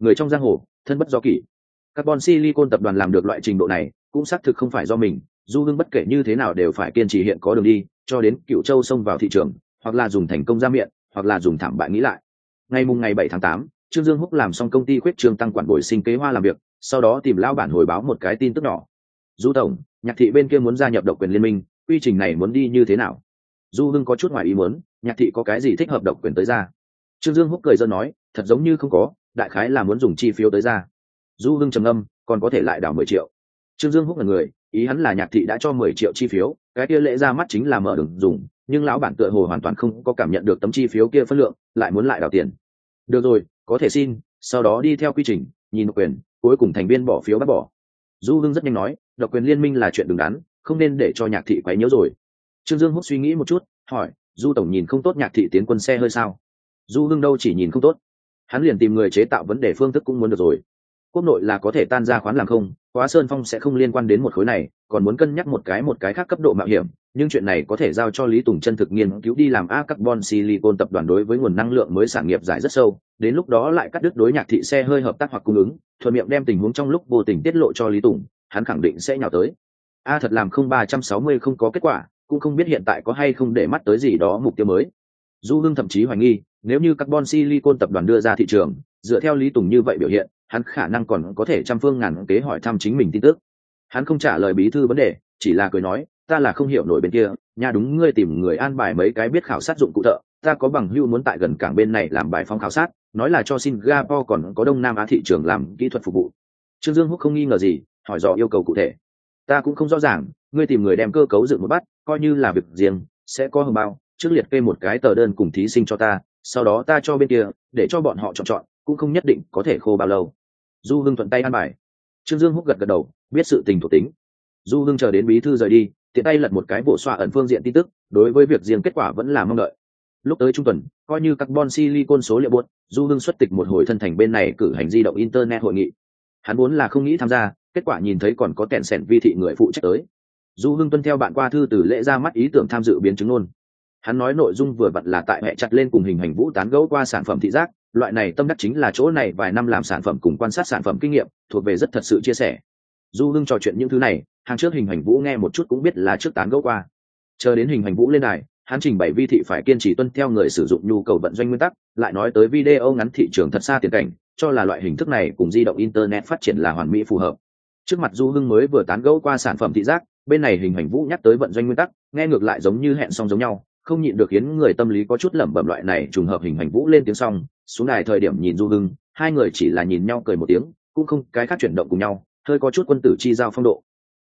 người trong giang hồ thân bất do kỷ. Carbon Silicon tập đoàn làm được loại trình độ này cũng xác thực không phải do mình, Du Hưng bất kể như thế nào đều phải kiên trì hiện có đường đi, cho đến Cựu Châu xông vào thị trường, hoặc là dùng thành công ra miệng, hoặc là dùng thảm bại nghĩ lại. Ngày mùng ngày bảy tháng tám, Trương Dương Húc làm xong công ty khuyết trương tăng quản bồi sinh kế hoa làm việc, sau đó tìm lao bản hồi báo một cái tin tức nhỏ. Du tổng, Nhạc thị bên kia muốn gia nhập độc quyền liên minh, quy trình này muốn đi như thế nào? Du Hưng có chút ngoài ý muốn, Nhạc thị có cái gì thích hợp độc quyền tới ra? Trương Dương Húc cười giỡn nói, thật giống như không có, đại khái là muốn dùng chi phiếu tới ra. Du Hưng trầm ngâm, còn có thể lại đảo mười triệu. Trương Dương Húc là người, ý hắn là Nhạc thị đã cho mười triệu chi phiếu, cái kia lễ ra mắt chính là mở đường dùng, nhưng lão bản tựa hồ hoàn toàn không có cảm nhận được tấm chi phiếu kia phân lượng, lại muốn lại đảo tiền. Được rồi, có thể xin, sau đó đi theo quy trình, nhìn độc quyền, cuối cùng thành viên bỏ phiếu bắt bỏ. Du Hưng rất nhanh nói, độc quyền liên minh là chuyện đứng đắn, không nên để cho Nhạc thị quấy nhiễu rồi. Trương Dương Húc suy nghĩ một chút, hỏi, Du tổng nhìn không tốt Nhạc thị tiến quân xe hơi sao? Du Hưng đâu chỉ nhìn không tốt, hắn liền tìm người chế tạo vấn đề phương thức cũng muốn được rồi. Quốc nội là có thể tan ra khoán làm không, Quá Sơn Phong sẽ không liên quan đến một khối này, còn muốn cân nhắc một cái một cái khác cấp độ mạo hiểm, nhưng chuyện này có thể giao cho Lý Tùng chân thực nghiên cứu đi làm. A Carbon Silicon tập đoàn đối với nguồn năng lượng mới sản nghiệp giải rất sâu, đến lúc đó lại cắt đứt đối Nhạc thị xe hơi hợp tác hoặc cung ứng, thuận miệng đem tình huống trong lúc vô tình tiết lộ cho Lý Tùng, hắn khẳng định sẽ nhào tới. A thật làm không ba trăm sáu mươi không có kết quả, cũng không biết hiện tại có hay không để mắt tới gì đó mục tiêu mới. Du Hưng thậm chí hoài nghi, nếu như Carbon Silicon tập đoàn đưa ra thị trường, dựa theo Lý Tùng như vậy biểu hiện, hắn khả năng còn có thể trăm phương ngàn kế hỏi thăm chính mình tin tức. Hắn không trả lời bí thư vấn đề, chỉ là cười nói, ta là không hiểu nổi bên kia, nhà đúng ngươi tìm người an bài mấy cái biết khảo sát dụng cụ thợ, ta có bằng hữu muốn tại gần cảng bên này làm bài phóng khảo sát, nói là cho Singapore còn có Đông Nam Á thị trường làm kỹ thuật phục vụ. Trương Dương Húc không nghi ngờ gì, hỏi dò yêu cầu cụ thể. Ta cũng không rõ ràng, ngươi tìm người đem cơ cấu dựng một bắt, coi như là việc riêng, sẽ có hồng bao, trước liệt kê một cái tờ đơn cùng thí sinh cho ta, sau đó ta cho bên kia, để cho bọn họ chọn chọn, cũng không nhất định có thể khô bao lâu. Du Hưng thuận tay an bài. Trương Dương Húc gật gật đầu, biết sự tình thuộc tính. Du Hưng chờ đến bí thư rời đi, tiện tay lật một cái bộ xoa ẩn phương diện tin tức, đối với việc riêng kết quả vẫn là mong đợi. Lúc tới trung tuần, coi như Carbon Silicon số liệu buốt, Du Hưng xuất tịch một hồi thân thành bên này cử hành di động internet hội nghị. Hắn vốn là không nghĩ tham gia, kết quả nhìn thấy còn có kẹn sẻn vi thị người phụ trách tới. Du Hưng tuân theo bạn qua thư từ lễ ra mắt ý tưởng tham dự biến chứng luôn. Hắn nói nội dung vừa vặn là tại hệ chặt lên cùng hình hành vũ tán gẫu qua sản phẩm thị giác, loại này tâm đắc chính là chỗ này vài năm làm sản phẩm cùng quan sát sản phẩm kinh nghiệm, thuộc về rất thật sự chia sẻ. Du Hưng trò chuyện những thứ này, hàng trước hình hành vũ nghe một chút cũng biết là trước tán gẫu qua. Chờ đến hình hành vũ lên đài, hắn trình bày vi thị phải kiên trì tuân theo người sử dụng nhu cầu vận doanh nguyên tắc, lại nói tới video ngắn thị trường thật xa tiền cảnh, cho là loại hình thức này cùng di động internet phát triển là hoàn mỹ phù hợp. Trước mặt Du Hưng mới vừa tán gẫu qua sản phẩm thị giác, bên này hình hành vũ nhắc tới vận doanh nguyên tắc, nghe ngược lại giống như hẹn xong giống nhau, không nhịn được khiến người tâm lý có chút lẩm bẩm. Loại này trùng hợp hình hành vũ lên tiếng xong, xuống đài thời điểm nhìn Du Hưng, hai người chỉ là nhìn nhau cười một tiếng, cũng không cái khác chuyển động cùng nhau, hơi có chút quân tử chi giao phong độ,